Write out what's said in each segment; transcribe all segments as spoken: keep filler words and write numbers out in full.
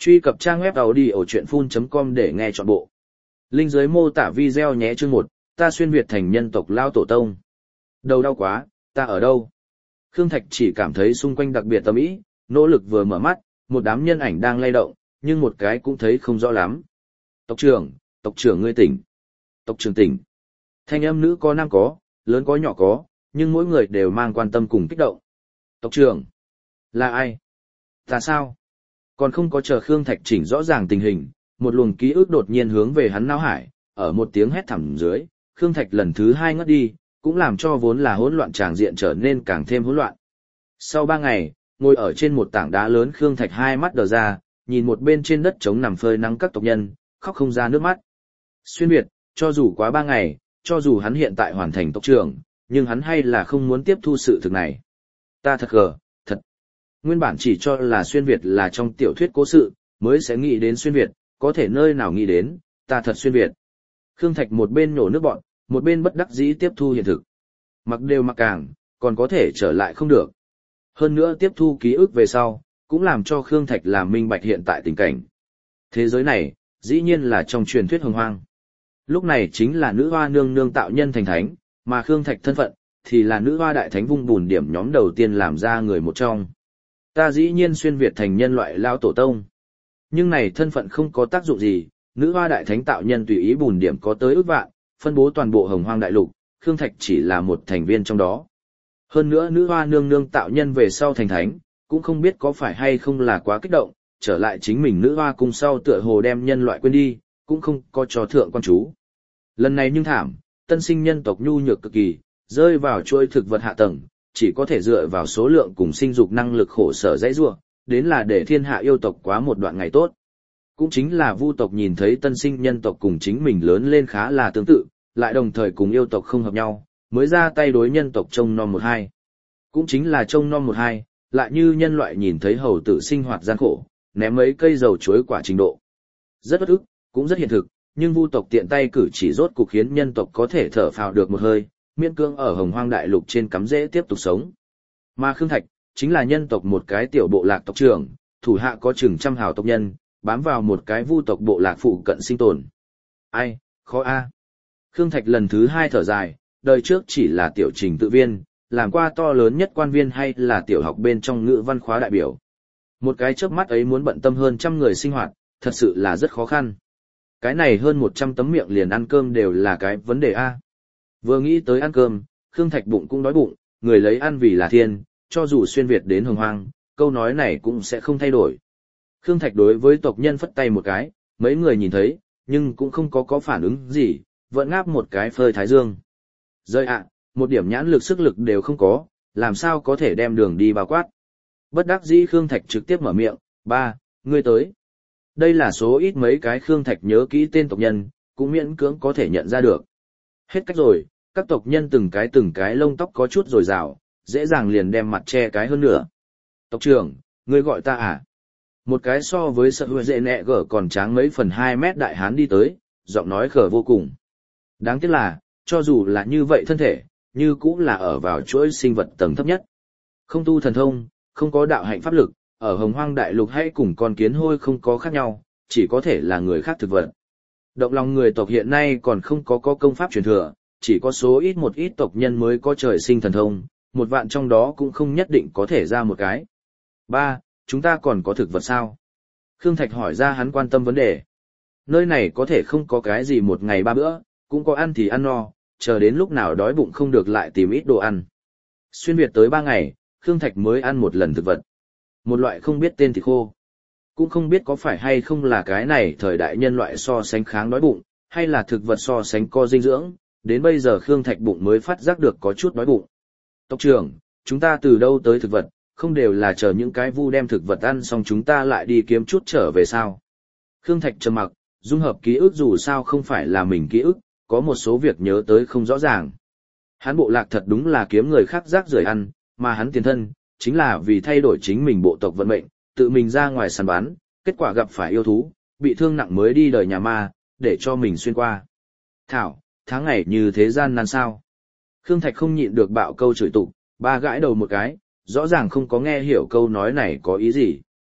Truy cập trang web audiochuyenphun.com để nghe trọn bộ. Link dưới mô tả video nhé. Chương một, ta xuyên Việt thành nhân tộc lao tổ tông. Đầu đau quá, ta ở đâu? Khương Thạch chỉ cảm thấy xung quanh đặc biệt tầm ý, nỗ lực vừa mở mắt, một đám nhân ảnh đang lay động, nhưng một cái cũng thấy không rõ lắm. Tộc trưởng, tộc trưởng ngươi tỉnh. Tộc trưởng tỉnh. Thanh âm nữ có nam có, lớn có nhỏ có, nhưng mỗi người đều mang quan tâm cùng kích động. Tộc trưởng, là ai? Ta sao? Còn không có chờ Khương Thạch chỉnh rõ ràng tình hình, một luồng ký ức đột nhiên hướng về hắn não hải, ở một tiếng hét thảm dưới, Khương Thạch lần thứ hai ngất đi, cũng làm cho vốn là hỗn loạn tràng diện trở nên càng thêm hỗn loạn. Sau ba ngày, ngồi ở trên một tảng đá lớn, Khương Thạch hai mắt đờ ra, nhìn một bên trên đất trống nằm phơi nắng các tộc nhân, khóc không ra nước mắt. Xuyên Việt, cho dù quá ba ngày, cho dù hắn hiện tại hoàn thành tộc trưởng, nhưng hắn hay là không muốn tiếp thu sự thực này. Ta thật gờ, thật. Nguyên bản chỉ cho là xuyên Việt là trong tiểu thuyết cố sự, mới sẽ nghĩ đến xuyên Việt, có thể nơi nào nghĩ đến, ta thật xuyên Việt. Khương Thạch một bên nhổ nước bọn, một bên bất đắc dĩ tiếp thu hiện thực. Mặc đều mặc càng, còn có thể trở lại không được. Hơn nữa tiếp thu ký ức về sau, cũng làm cho Khương Thạch làm minh bạch hiện tại tình cảnh. Thế giới này, dĩ nhiên là trong truyền thuyết hồng hoang. Lúc này chính là nữ hoa nương nương tạo nhân thành thánh, mà Khương Thạch thân phận, thì là nữ hoa đại thánh vung bùn điểm nhóm đầu tiên làm ra người một trong. Ta dĩ nhiên xuyên Việt thành nhân loại lao tổ tông. Nhưng này thân phận không có tác dụng gì, nữ hoa đại thánh tạo nhân tùy ý bùn điểm có tới ước vạn, phân bố toàn bộ hồng hoang đại lục, Khương Thạch chỉ là một thành viên trong đó. Hơn nữa nữ hoa nương nương tạo nhân về sau thành thánh, cũng không biết có phải hay không là quá kích động, trở lại chính mình nữ hoa cung sau tựa hồ đem nhân loại quên đi, cũng không có cho thượng quan chú. Lần này nhưng thảm, tân sinh nhân tộc nhu nhược cực kỳ, rơi vào chuỗi thực vật hạ tầng, chỉ có thể dựa vào số lượng cùng sinh dục năng lực khổ sở dãy rua, đến là để thiên hạ yêu tộc quá một đoạn ngày tốt. Cũng chính là vu tộc nhìn thấy tân sinh nhân tộc cùng chính mình lớn lên khá là tương tự, lại đồng thời cùng yêu tộc không hợp nhau, mới ra tay đối nhân tộc trông nom một hai. Cũng chính là trông nom một hai, lại như nhân loại nhìn thấy hầu tử sinh hoạt gian khổ, ném mấy cây dầu chuối quả trình độ. Rất bất ức, cũng rất hiện thực, nhưng vu tộc tiện tay cử chỉ rốt cục khiến nhân tộc có thể thở phào được một hơi, miễn cưỡng ở hồng hoang đại lục trên cắm rễ tiếp tục sống. Mà Khương Thạch, chính là nhân tộc một cái tiểu bộ lạc tộc trưởng, thủ hạ có chừng trăm hào tộc nhân, bám vào một cái vu tộc bộ lạc phụ cận sinh tồn. Ai, khó a. Khương Thạch lần thứ hai thở dài, đời trước chỉ là tiểu trình tự viên, làm qua to lớn nhất quan viên hay là tiểu học bên trong ngữ văn khóa đại biểu. Một cái chớp mắt ấy muốn bận tâm hơn trăm người sinh hoạt, thật sự là rất khó khăn. Cái này hơn một trăm tấm miệng liền ăn cơm đều là cái vấn đề a. Vừa nghĩ tới ăn cơm, Khương Thạch bụng cũng đói bụng, người lấy ăn vì là thiên, cho dù xuyên Việt đến hồng hoang, câu nói này cũng sẽ không thay đổi. Khương Thạch đối với tộc nhân phất tay một cái, mấy người nhìn thấy, nhưng cũng không có có phản ứng gì, vẫn ngáp một cái phơi thái dương. Rơi ạ, một điểm nhãn lực sức lực đều không có, làm sao có thể đem đường đi bao quát. Bất đắc dĩ Khương Thạch trực tiếp mở miệng, ba, ngươi tới. Đây là số ít mấy cái Khương Thạch nhớ kỹ tên tộc nhân, cũng miễn cưỡng có thể nhận ra được. Hết cách rồi, các tộc nhân từng cái từng cái lông tóc có chút rồi rào, dễ dàng liền đem mặt che cái hơn nữa. Tộc trưởng, ngươi gọi ta à? Một cái so với sợ hùa dệ nẹ gở còn tráng mấy phần hai mét đại hán đi tới, giọng nói khở vô cùng. Đáng tiếc là, cho dù là như vậy thân thể, như cũng là ở vào chuỗi sinh vật tầng thấp nhất. Không tu thần thông, không có đạo hạnh pháp lực, ở hồng hoang đại lục hay cùng con kiến hôi không có khác nhau, chỉ có thể là người khác thực vật. Động lòng người tộc hiện nay còn không có có công pháp truyền thừa, chỉ có số ít một ít tộc nhân mới có trời sinh thần thông, một vạn trong đó cũng không nhất định có thể ra một cái. Ba, chúng ta còn có thực vật sao? Khương Thạch hỏi ra hắn quan tâm vấn đề. Nơi này có thể không có cái gì một ngày ba bữa, cũng có ăn thì ăn no, chờ đến lúc nào đói bụng không được lại tìm ít đồ ăn. Xuyên Việt tới ba ngày, Khương Thạch mới ăn một lần thực vật. Một loại không biết tên thịt khô. Cũng không biết có phải hay không là cái này thời đại nhân loại so sánh kháng đói bụng, hay là thực vật so sánh co dinh dưỡng, đến bây giờ Khương Thạch bụng mới phát giác được có chút đói bụng. Tộc trưởng, chúng ta từ đâu tới thực vật, không đều là chờ những cái vu đem thực vật ăn xong chúng ta lại đi kiếm chút trở về sao? Khương Thạch trầm mặc, dung hợp ký ức dù sao không phải là mình ký ức, có một số việc nhớ tới không rõ ràng. Hắn bộ lạc thật đúng là kiếm người khác rác rưởi ăn, mà hắn tiền thân, chính là vì thay đổi chính mình bộ tộc vận mệnh, tự mình ra ngoài săn bắn, kết quả gặp phải yêu thú, bị thương nặng mới đi đời nhà ma, để cho mình xuyên qua. Thảo, tháng ngày như thế gian nan sao? Khương Thạch không nhịn được bạo câu chửi tục, ba gãi đầu một cái, rõ ràng không có nghe hiểu câu nói này có ý gì.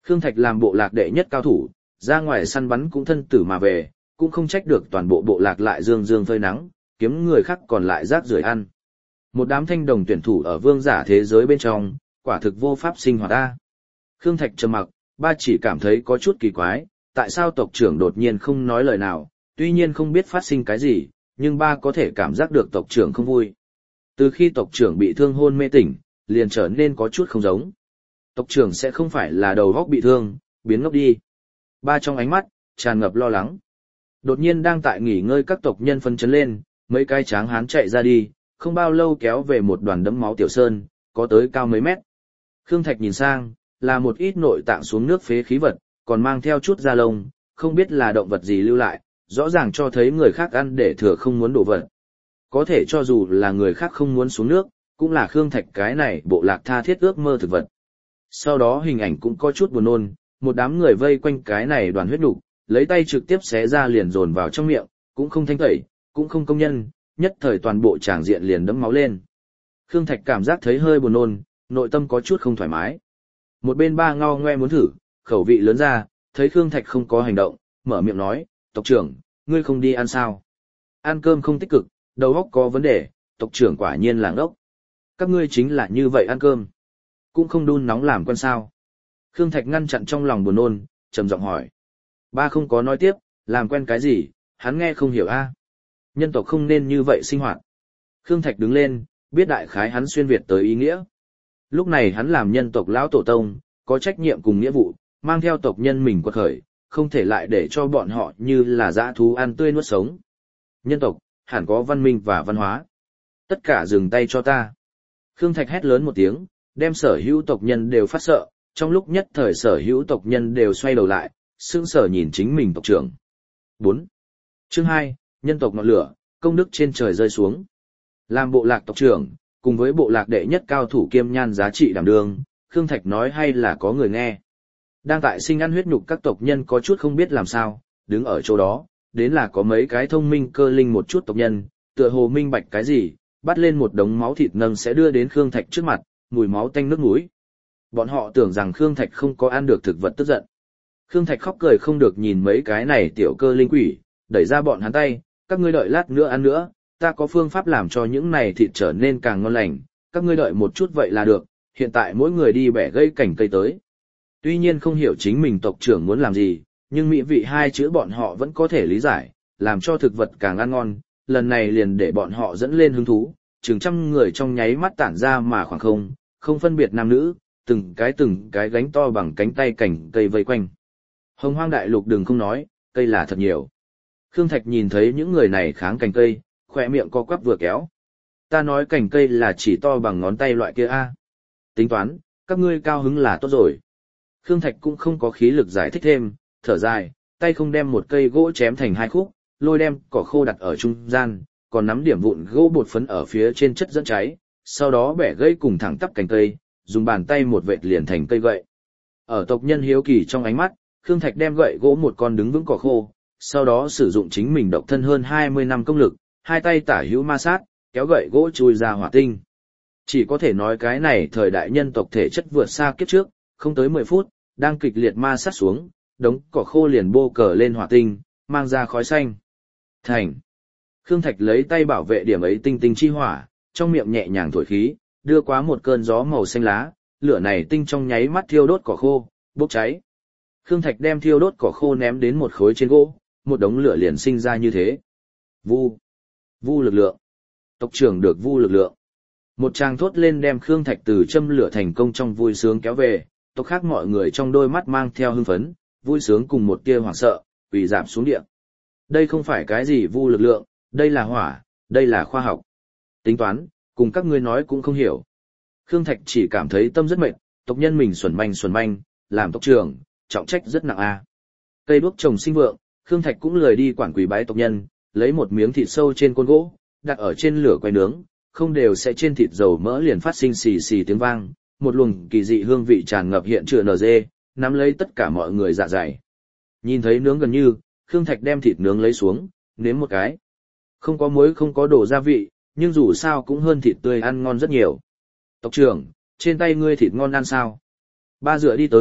Khương Thạch làm bộ lạc đệ nhất cao thủ, ra ngoài săn bắn cũng thân tử mà về, cũng không trách được toàn bộ bộ lạc lại dương dương phơi nắng, kiếm người khác còn lại rác rưởi ăn. Một đám thanh đồng tuyển thủ ở vương giả thế giới bên trong, quả thực vô pháp sinh hoạt ta. Khương Thạch trầm mặc, ba chỉ cảm thấy có chút kỳ quái, tại sao tộc trưởng đột nhiên không nói lời nào, tuy nhiên không biết phát sinh cái gì, nhưng ba có thể cảm giác được tộc trưởng không vui. Từ khi tộc trưởng bị thương hôn mê tỉnh, liền trở nên có chút không giống. Tộc trưởng sẽ không phải là đầu óc bị thương, biến ngốc đi. Ba trong ánh mắt, tràn ngập lo lắng. Đột nhiên đang tại nghỉ ngơi các tộc nhân phấn chấn lên, mấy cái tráng hán chạy ra đi, không bao lâu kéo về một đoàn đẫm máu tiểu sơn, có tới cao mấy mét. Khương Thạch nhìn sang, là một ít nội tạng xuống nước phế khí vật, còn mang theo chút da lông, không biết là động vật gì lưu lại, rõ ràng cho thấy người khác ăn để thừa không muốn đổ vật. Có thể cho dù là người khác không muốn xuống nước, cũng là Khương Thạch cái này bộ lạc tha thiết ước mơ thực vật. Sau đó hình ảnh cũng có chút buồn nôn, một đám người vây quanh cái này đoàn huyết nục, lấy tay trực tiếp xé ra liền dồn vào trong miệng, cũng không thanh tẩy, cũng không công nhân, nhất thời toàn bộ tràng diện liền đẫm máu lên. Khương Thạch cảm giác thấy hơi buồn nôn, nội tâm có chút không thoải mái. Một bên ba ngao ngoe muốn thử, khẩu vị lớn ra, thấy Khương Thạch không có hành động, mở miệng nói, tộc trưởng, ngươi không đi ăn sao? Ăn cơm không tích cực, đầu óc có vấn đề, tộc trưởng quả nhiên là ngốc. Các ngươi chính là như vậy ăn cơm, cũng không đun nóng làm quen sao? Khương Thạch ngăn chặn trong lòng buồn nôn, trầm giọng hỏi. Ba không có nói tiếp, làm quen cái gì, hắn nghe không hiểu a. Nhân tộc không nên như vậy sinh hoạt. Khương Thạch đứng lên, biết đại khái hắn xuyên Việt tới ý nghĩa. Lúc này hắn làm nhân tộc lão tổ tông, có trách nhiệm cùng nghĩa vụ, mang theo tộc nhân mình quật khởi, không thể lại để cho bọn họ như là dã thú ăn tươi nuốt sống. Nhân tộc, hẳn có văn minh và văn hóa. Tất cả dừng tay cho ta. Khương Thạch hét lớn một tiếng, đem sở hữu tộc nhân đều phát sợ, trong lúc nhất thời sở hữu tộc nhân đều xoay đầu lại, sững sờ nhìn chính mình tộc trưởng. bốn. Chương hai, nhân tộc ngọn lửa, công đức trên trời rơi xuống. Làm bộ lạc tộc trưởng, cùng với bộ lạc đệ nhất cao thủ kiêm nhan giá trị đảm đương, Khương Thạch nói hay là có người nghe. Đang tại sinh ăn huyết nhục các tộc nhân có chút không biết làm sao, đứng ở chỗ đó, đến là có mấy cái thông minh cơ linh một chút tộc nhân, tựa hồ minh bạch cái gì, bắt lên một đống máu thịt nâng sẽ đưa đến Khương Thạch trước mặt, mùi máu tanh nước mũi. Bọn họ tưởng rằng Khương Thạch không có ăn được thực vật tức giận. Khương Thạch khóc cười không được nhìn mấy cái này tiểu cơ linh quỷ, đẩy ra bọn hắn tay, các ngươi đợi lát nữa ăn nữa, ta có phương pháp làm cho những này thịt trở nên càng ngon lành, các ngươi đợi một chút vậy là được, hiện tại mỗi người đi bẻ gây cảnh cây tới. Tuy nhiên không hiểu chính mình tộc trưởng muốn làm gì, nhưng mỹ vị hai chữ bọn họ vẫn có thể lý giải, làm cho thực vật càng ăn ngon, lần này liền để bọn họ dẫn lên hứng thú, chừng trăm người trong nháy mắt tản ra mà khoảng không, không phân biệt nam nữ, từng cái từng cái gánh to bằng cánh tay cảnh cây vây quanh. Hồng Hoang đại lục đừng không nói, cây là thật nhiều. Khương Thạch nhìn thấy những người này kháng cành cây, khỏe miệng co quắp vừa kéo. Ta nói cành cây là chỉ to bằng ngón tay loại kia a. Tính toán, các ngươi cao hứng là tốt rồi. Khương Thạch cũng không có khí lực giải thích thêm, thở dài, tay không đem một cây gỗ chém thành hai khúc, lôi đem cỏ khô đặt ở trung gian, còn nắm điểm vụn gỗ bột phấn ở phía trên chất dẫn cháy, sau đó bẻ gãy cùng thẳng tắp cành cây, dùng bàn tay một vệt liền thành cây gậy. Ở tộc nhân hiếu kỳ trong ánh mắt, Khương Thạch đem gậy gỗ một con đứng vững cỏ khô, sau đó sử dụng chính mình độc thân hơn hai mươi năm công lực, hai tay tả hữu ma sát, kéo gậy gỗ chui ra hỏa tinh. Chỉ có thể nói cái này thời đại nhân tộc thể chất vượt xa kiếp trước, không tới mười phút, đang kịch liệt ma sát xuống, đống cỏ khô liền bô cờ lên hỏa tinh, mang ra khói xanh. Thành. Khương Thạch lấy tay bảo vệ điểm ấy tinh tinh chi hỏa, trong miệng nhẹ nhàng thổi khí, đưa qua một cơn gió màu xanh lá, lửa này tinh trong nháy mắt thiêu đốt cỏ khô, bốc cháy. Khương Thạch đem thiêu đốt cỏ khô ném đến một khối trên gỗ, một đống lửa liền sinh ra như thế. Vu. Vu lực lượng. Tộc trưởng được vu lực lượng. Một tràng thốt lên đem Khương Thạch từ châm lửa thành công trong vui sướng kéo về, tộc khác mọi người trong đôi mắt mang theo hưng phấn, vui sướng cùng một tia hoảng sợ, quỳ rạp xuống địa. Đây không phải cái gì vu lực lượng, đây là hỏa, đây là khoa học. Tính toán, cùng các ngươi nói cũng không hiểu. Khương Thạch chỉ cảm thấy tâm rất mệt, tộc nhân mình xuẩn manh xuẩn manh, làm tộc trưởng, trọng trách rất nặng a. Cây đuốc trồng sinh vượng, Khương Thạch cũng lười đi quản quỳ bái tộc nhân, lấy một miếng thịt sâu trên côn gỗ, đặt ở trên lửa quay nướng, không đều sẽ trên thịt dầu mỡ liền phát sinh xì xì tiếng vang, một luồng kỳ dị hương vị tràn ngập hiện trường nở dê, nắm lấy tất cả mọi người dạ dày. Nhìn thấy nướng gần như, Khương Thạch đem thịt nướng lấy xuống, nếm một cái. Không có muối không có đồ gia vị, nhưng dù sao cũng hơn thịt tươi ăn ngon rất nhiều. Tộc trưởng, trên tay ngươi thịt ngon ăn sao? Ba dựa đi tới,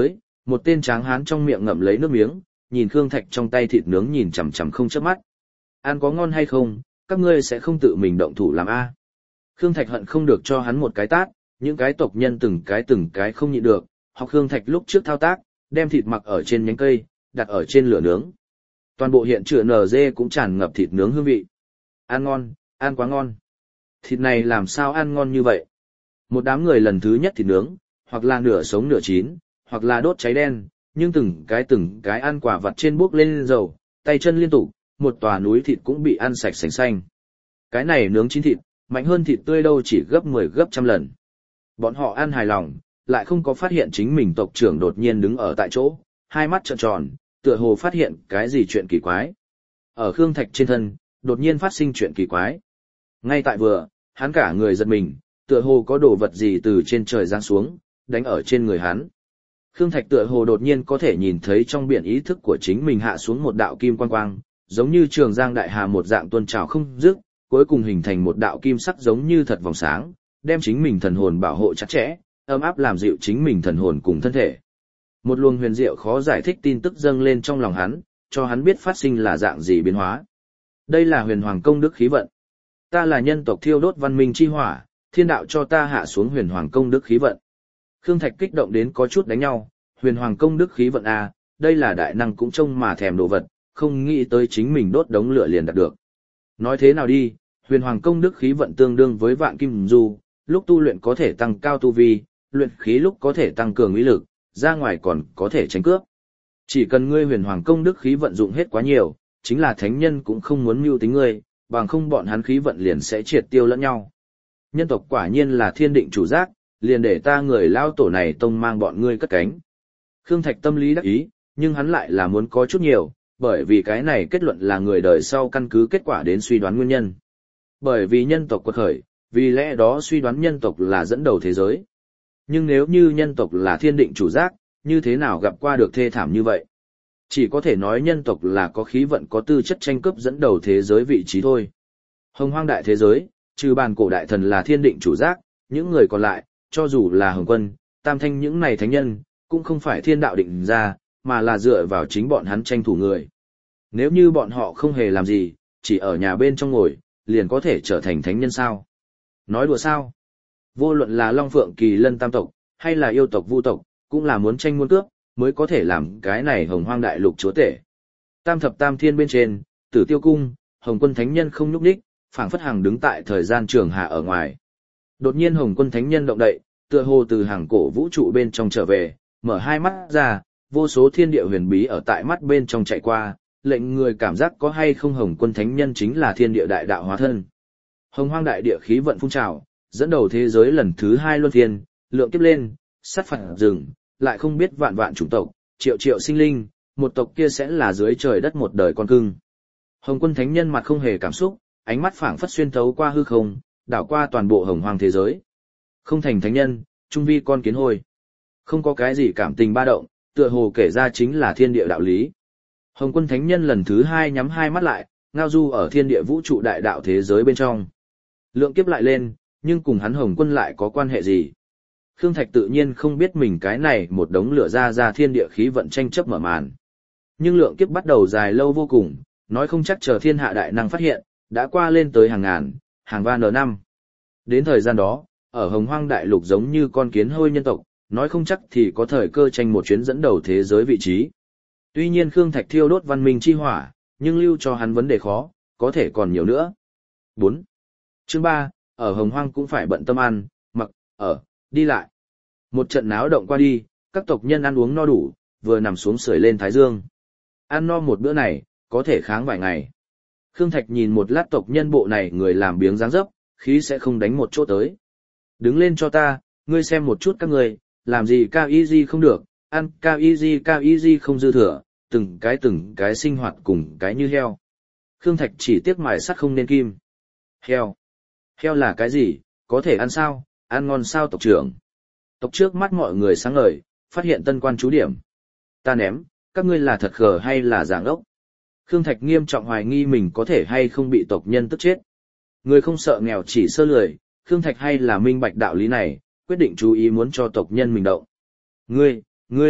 Một tên tráng hán trong miệng ngậm lấy nước miếng, nhìn Khương Thạch trong tay thịt nướng nhìn chằm chằm không chớp mắt. Ăn có ngon hay không, các ngươi sẽ không tự mình động thủ làm a? Khương Thạch hận không được cho hắn một cái tát, những cái tộc nhân từng cái từng cái không nhịn được, học Khương Thạch lúc trước thao tác, đem thịt mặc ở trên nhánh cây, đặt ở trên lửa nướng. Toàn bộ hiện trường en giê cũng tràn ngập thịt nướng hương vị. Ăn ngon, ăn quá ngon. Thịt này làm sao ăn ngon như vậy? Một đám người lần thứ nhất thịt nướng, hoặc là nửa sống nửa chín, hoặc là đốt cháy đen, nhưng từng cái từng cái ăn quả vặt trên bốc lên dầu, tay chân liên tục, một tòa núi thịt cũng bị ăn sạch sành xanh. Cái này nướng chín thịt, mạnh hơn thịt tươi đâu chỉ gấp mười gấp trăm lần. Bọn họ ăn hài lòng, lại không có phát hiện chính mình tộc trưởng đột nhiên đứng ở tại chỗ, hai mắt trợn tròn, tựa hồ phát hiện cái gì chuyện kỳ quái. Ở Khương Thạch trên thân, đột nhiên phát sinh chuyện kỳ quái. Ngay tại vừa, hắn cả người giật mình, tựa hồ có đồ vật gì từ trên trời giáng xuống, đánh ở trên người hắn. Khương Thạch tựa hồ đột nhiên có thể nhìn thấy trong biển ý thức của chính mình hạ xuống một đạo kim quang quang, giống như trường giang đại hà một dạng tuôn trào không dứt, cuối cùng hình thành một đạo kim sắc giống như thật vòng sáng, đem chính mình thần hồn bảo hộ chặt chẽ, ấm áp làm dịu chính mình thần hồn cùng thân thể. Một luồng huyền diệu khó giải thích tin tức dâng lên trong lòng hắn, cho hắn biết phát sinh là dạng gì biến hóa. Đây là huyền hoàng công đức khí vận. Ta là nhân tộc thiêu đốt văn minh chi hỏa, thiên đạo cho ta hạ xuống huyền hoàng công đức khí vận. Khương Thạch kích động đến có chút đánh nhau, huyền hoàng công đức khí vận a, đây là đại năng cũng trông mà thèm đồ vật, không nghĩ tới chính mình đốt đống lửa liền đạt được. Nói thế nào đi, huyền hoàng công đức khí vận tương đương với vạn kim du, lúc tu luyện có thể tăng cao tu vi, luyện khí lúc có thể tăng cường uy lực, ra ngoài còn có thể tránh cướp. Chỉ cần ngươi huyền hoàng công đức khí vận dụng hết quá nhiều, chính là thánh nhân cũng không muốn mưu tính ngươi, bằng không bọn hắn khí vận liền sẽ triệt tiêu lẫn nhau. Nhân tộc quả nhiên là thiên định chủ giác, liền để ta người lao tổ này tông mang bọn ngươi cất cánh. Khương Thạch tâm lý đắc ý, nhưng hắn lại là muốn có chút nhiều, bởi vì cái này kết luận là người đời sau căn cứ kết quả đến suy đoán nguyên nhân. Bởi vì nhân tộc quật khởi, vì lẽ đó suy đoán nhân tộc là dẫn đầu thế giới. Nhưng nếu như nhân tộc là thiên định chủ giác, như thế nào gặp qua được thê thảm như vậy? Chỉ có thể nói nhân tộc là có khí vận có tư chất tranh cướp dẫn đầu thế giới vị trí thôi. Hồng hoang đại thế giới, trừ bàn cổ đại thần là thiên định chủ giác, những người còn lại, cho dù là Hồng Quân, Tam Thanh những này thánh nhân, cũng không phải thiên đạo định ra, mà là dựa vào chính bọn hắn tranh thủ người. Nếu như bọn họ không hề làm gì, chỉ ở nhà bên trong ngồi, liền có thể trở thành thánh nhân sao? Nói đùa sao? Vô luận là Long Phượng Kỳ Lân Tam tộc, hay là yêu tộc Vu tộc, cũng là muốn tranh muốn cướp, mới có thể làm cái này hồng hoang đại lục chúa tể. Tam thập tam thiên bên trên, Tử Tiêu Cung, Hồng Quân Thánh Nhân không nhúc nhích, phảng phất hàng đứng tại thời gian trường hạ ở ngoài. Đột nhiên Hồng Quân Thánh Nhân động đậy, tựa hồ từ hàng cổ vũ trụ bên trong trở về, mở hai mắt ra, vô số thiên địa huyền bí ở tại mắt bên trong chạy qua, lệnh người cảm giác có hay không Hồng Quân Thánh Nhân chính là thiên địa đại đạo hóa thân. Hồng hoang đại địa khí vận phun trào, dẫn đầu thế giới lần thứ hai luân phiên, lượng kiếp lên, sát phạt rừng, lại không biết vạn vạn chủng tộc, triệu triệu sinh linh, một tộc kia sẽ là dưới trời đất một đời con cưng. Hồng Quân Thánh Nhân mặt không hề cảm xúc, ánh mắt phảng phất xuyên thấu qua hư không, đảo qua toàn bộ hồng hoang thế giới. Không thành thánh nhân, trung vi con kiến hôi. Không có cái gì cảm tình ba động, tựa hồ kể ra chính là thiên địa đạo lý. Hồng Quân Thánh Nhân lần thứ hai nhắm hai mắt lại, ngao du ở thiên địa vũ trụ đại đạo thế giới bên trong. Lượng kiếp lại lên, nhưng cùng hắn Hồng Quân lại có quan hệ gì? Khương Thạch tự nhiên không biết mình cái này một đống lửa ra ra thiên địa khí vận tranh chấp mở màn. Nhưng lượng kiếp bắt đầu dài lâu vô cùng, nói không chắc chờ thiên hạ đại năng phát hiện, đã qua lên tới hàng ngàn, hàng van nở năm. Đến thời gian đó, ở hồng hoang đại lục giống như con kiến hôi nhân tộc, nói không chắc thì có thời cơ tranh một chuyến dẫn đầu thế giới vị trí. Tuy nhiên Khương Thạch thiêu đốt văn minh chi hỏa, nhưng lưu cho hắn vấn đề khó, có thể còn nhiều nữa. bốn. Chương ba, ở hồng hoang cũng phải bận tâm ăn, mặc, ở, đi lại. Một trận náo động qua đi, các tộc nhân ăn uống no đủ, vừa nằm xuống sưởi lên thái dương. Ăn no một bữa này, có thể kháng vài ngày. Khương Thạch nhìn một lát tộc nhân bộ này người làm biếng dáng dấp, khí sẽ không đánh một chỗ tới. Đứng lên cho ta, ngươi xem một chút các ngươi, làm gì cao easy không được, ăn cao easy cao easy không dư thừa, từng cái từng cái sinh hoạt cùng cái như heo. Khương Thạch chỉ tiếc mài sắt không nên kim. Heo. Heo là cái gì, có thể ăn sao, ăn ngon sao tộc trưởng. Tộc trước mắt mọi người sáng ngời, phát hiện tân quan chú điểm. Ta ném, các ngươi là thật khờ hay là giảng ốc. Khương Thạch nghiêm trọng hoài nghi mình có thể hay không bị tộc nhân tức chết. Người không sợ nghèo chỉ sơ lười, Khương Thạch hay là minh bạch đạo lý này, quyết định chú ý muốn cho tộc nhân mình động. Ngươi, ngươi,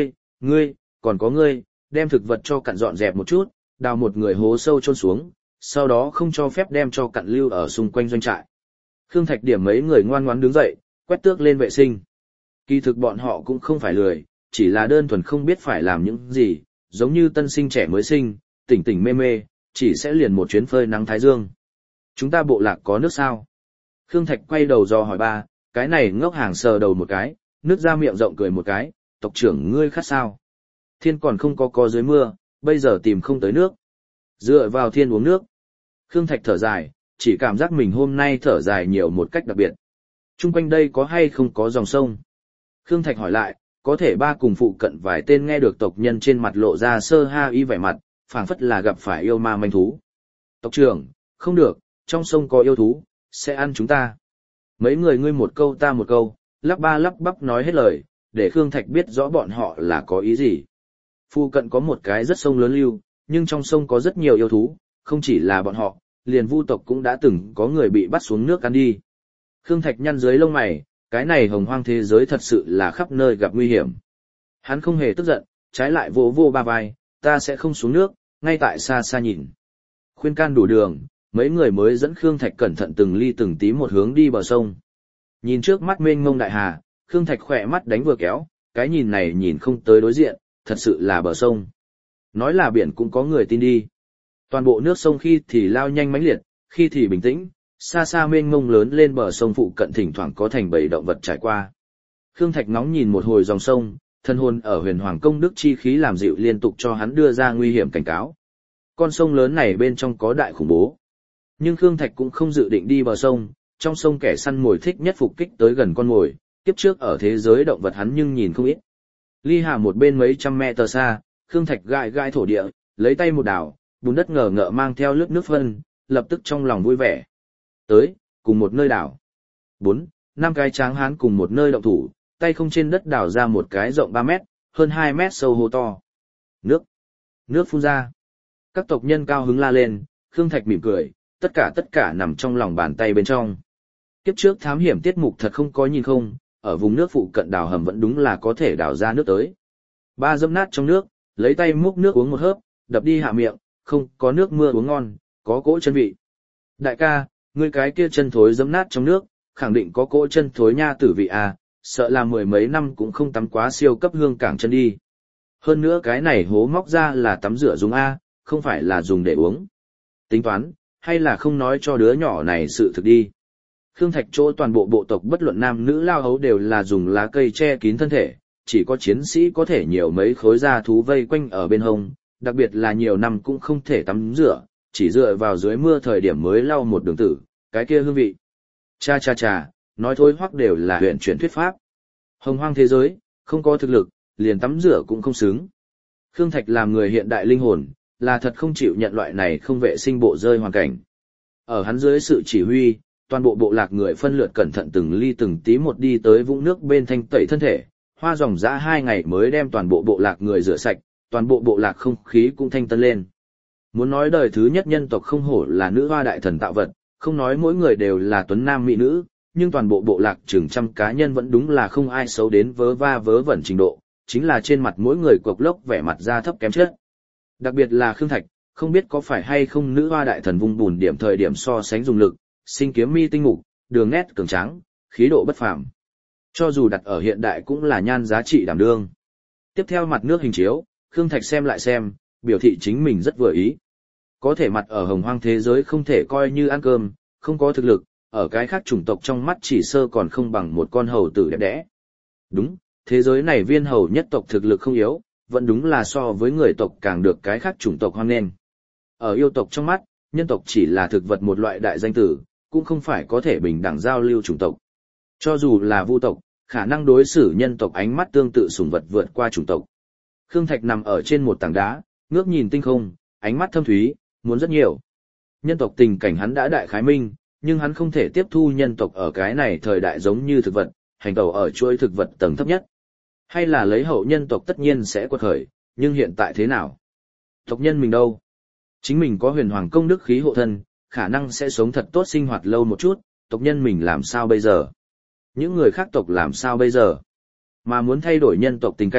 Ngươi, còn có ngươi, đem thực vật cho cặn dọn dẹp một chút, đào một người hố sâu chôn xuống, sau đó không cho phép đem cho cặn lưu ở xung quanh doanh trại. Khương Thạch điểm mấy người ngoan ngoãn đứng dậy, quét tước lên vệ sinh. Kỳ thực bọn họ cũng không phải lười, chỉ là đơn thuần không biết phải làm những gì, giống như tân sinh trẻ mới sinh, tỉnh tỉnh mê mê, chỉ sẽ liền một chuyến phơi nắng thái dương. Chúng ta bộ lạc có nước sao? Khương Thạch quay đầu dò hỏi ba, cái này ngốc hàng sờ đầu một cái, nước ra miệng rộng cười một cái, tộc trưởng ngươi khát sao? Thiên còn không có có dưới mưa, bây giờ tìm không tới nước. Dựa vào thiên uống nước. Khương Thạch thở dài, chỉ cảm giác mình hôm nay thở dài nhiều một cách đặc biệt. Trung quanh đây có hay không có dòng sông? Khương Thạch hỏi lại, có thể ba cùng phụ cận vài tên nghe được tộc nhân trên mặt lộ ra sơ ha y vẻ mặt, phảng phất là gặp phải yêu ma manh thú. Tộc trưởng, không được, trong sông có yêu thú, sẽ ăn chúng ta. Mấy người ngươi một câu ta một câu, lắp ba lắp bắp nói hết lời, để Khương Thạch biết rõ bọn họ là có ý gì. Phụ cận có một cái rất sông lớn lưu, nhưng trong sông có rất nhiều yêu thú, không chỉ là bọn họ, liền vu tộc cũng đã từng có người bị bắt xuống nước ăn đi. Khương Thạch nhăn dưới lông mày, cái này hồng hoang thế giới thật sự là khắp nơi gặp nguy hiểm. Hắn không hề tức giận, trái lại vỗ vô ba vai, ta sẽ không xuống nước, ngay tại xa xa nhìn. Khuyên can đủ đường, mấy người mới dẫn Khương Thạch cẩn thận từng ly từng tí một hướng đi bờ sông. Nhìn trước mắt mênh mông đại hà, Khương Thạch khỏe mắt đánh vừa kéo, cái nhìn này nhìn không tới đối diện, thật sự là bờ sông. Nói là biển cũng có người tin đi. Toàn bộ nước sông khi thì lao nhanh mãnh liệt, khi thì bình tĩnh, xa xa mênh mông lớn lên bờ sông phụ cận thỉnh thoảng có thành bầy động vật trải qua. Khương Thạch ngóng nhìn một hồi dòng sông, thân hồn ở huyền hoàng công đức chi khí làm dịu liên tục cho hắn đưa ra nguy hiểm cảnh cáo. Con sông lớn này bên trong có đại khủng bố. Nhưng Khương Thạch cũng không dự định đi bờ sông, trong sông kẻ săn mồi thích nhất phục kích tới gần con mồi, kiếp trước ở thế giới động vật hắn nhưng nhìn không ít. Ly Hà một bên mấy trăm mét tờ xa, Khương Thạch gãi gãi thổ địa, lấy tay một đảo, bùn đất ngờ ngợ mang theo lớp nước phân, lập tức trong lòng vui vẻ. Tới, cùng một nơi đảo. Bốn, năm cái tráng hán cùng một nơi động thủ, tay không trên đất đảo ra một cái rộng ba mét, hơn hai mét sâu hố to. Nước. Nước phun ra. Các tộc nhân cao hứng la lên, Khương Thạch mỉm cười, tất cả tất cả nằm trong lòng bàn tay bên trong. Kiếp trước thám hiểm tiết mục thật không có nhìn không, ở vùng nước phụ cận đào hầm vẫn đúng là có thể đào ra nước tới. Ba dẫm nát trong nước, lấy tay múc nước uống một hớp, đập đi hạ miệng, không có nước mưa uống ngon, có cỗ chân vị. Đại ca, ngươi cái kia chân thối dẫm nát trong nước, khẳng định có cỗ chân thối nha tử vị à, sợ là mười mấy năm cũng không tắm quá siêu cấp hương cảng chân đi. Hơn nữa cái này hố móc ra là tắm rửa dùng A, không phải là dùng để uống. Tính toán, hay là không nói cho đứa nhỏ này sự thực đi. Khương Thạch chỗ toàn bộ bộ tộc bất luận nam nữ lao hấu đều là dùng lá cây che kín thân thể, chỉ có chiến sĩ có thể nhiều mấy khối da thú vây quanh ở bên hông, đặc biệt là nhiều năm cũng không thể tắm rửa, chỉ dựa vào dưới mưa thời điểm mới lau một đường tử, cái kia hương vị. Cha cha cha, nói thôi hoắc đều là huyền chuyển thuyết pháp. Hồng hoang thế giới, không có thực lực, liền tắm rửa cũng không xứng. Khương Thạch làm người hiện đại linh hồn, là thật không chịu nhận loại này không vệ sinh bộ rơi hoàn cảnh. Ở hắn dưới sự chỉ huy, toàn bộ bộ lạc người phân lượt cẩn thận từng ly từng tí một đi tới vũng nước bên thanh tẩy thân thể, hoa dòng dã hai ngày mới đem toàn bộ bộ lạc người rửa sạch, toàn bộ bộ lạc không khí cũng thanh tân lên. Muốn nói đời thứ nhất nhân tộc không hổ là nữ hoa đại thần tạo vật, không nói mỗi người đều là tuấn nam mỹ nữ, nhưng toàn bộ bộ lạc chừng trăm cá nhân vẫn đúng là không ai xấu đến vớ va vớ vẩn trình độ, chính là trên mặt mỗi người cục lốc vẻ mặt da thấp kém chất. Đặc biệt là Khương Thạch, không biết có phải hay không nữ hoa đại thần vung bùn điểm thời điểm so sánh dùng lực, sinh kiếm mi tinh mục, đường nét cường tráng, khí độ bất phàm. Cho dù đặt ở hiện đại cũng là nhan giá trị đảm đương. Tiếp theo mặt nước hình chiếu, Khương Thạch xem lại xem, biểu thị chính mình rất vừa ý. Có thể mặt ở hồng hoang thế giới không thể coi như ăn cơm, không có thực lực, ở cái khác chủng tộc trong mắt chỉ sơ còn không bằng một con hầu tử đẹp đẽ. Đúng, thế giới này viên hầu nhất tộc thực lực không yếu, vẫn đúng là so với người tộc càng được cái khác chủng tộc hoan nghênh. Ở yêu tộc trong mắt, nhân tộc chỉ là thực vật một loại đại danh tử, cũng không phải có thể bình đẳng giao lưu chủng tộc. Cho dù là vu tộc, khả năng đối xử nhân tộc ánh mắt tương tự sủng vật vượt qua chủng tộc. Khương Thạch nằm ở trên một tảng đá, ngước nhìn tinh không, ánh mắt thâm thúy, muốn rất nhiều. Nhân tộc tình cảnh hắn đã đại khái minh, nhưng hắn không thể tiếp thu nhân tộc ở cái này thời đại giống như thực vật, hành tẩu ở chuỗi thực vật tầng thấp nhất. Hay là lấy hậu nhân tộc tất nhiên sẽ quật khởi, nhưng hiện tại thế nào? Tộc nhân mình đâu? Chính mình có huyền hoàng công đức khí hộ thân, khả năng sẽ sống thật tốt sinh hoạt lâu một chút, tộc nhân mình làm sao bây giờ? Những người khác tộc làm sao bây giờ? Mà muốn thay đổi nhân tộc tình cảnh,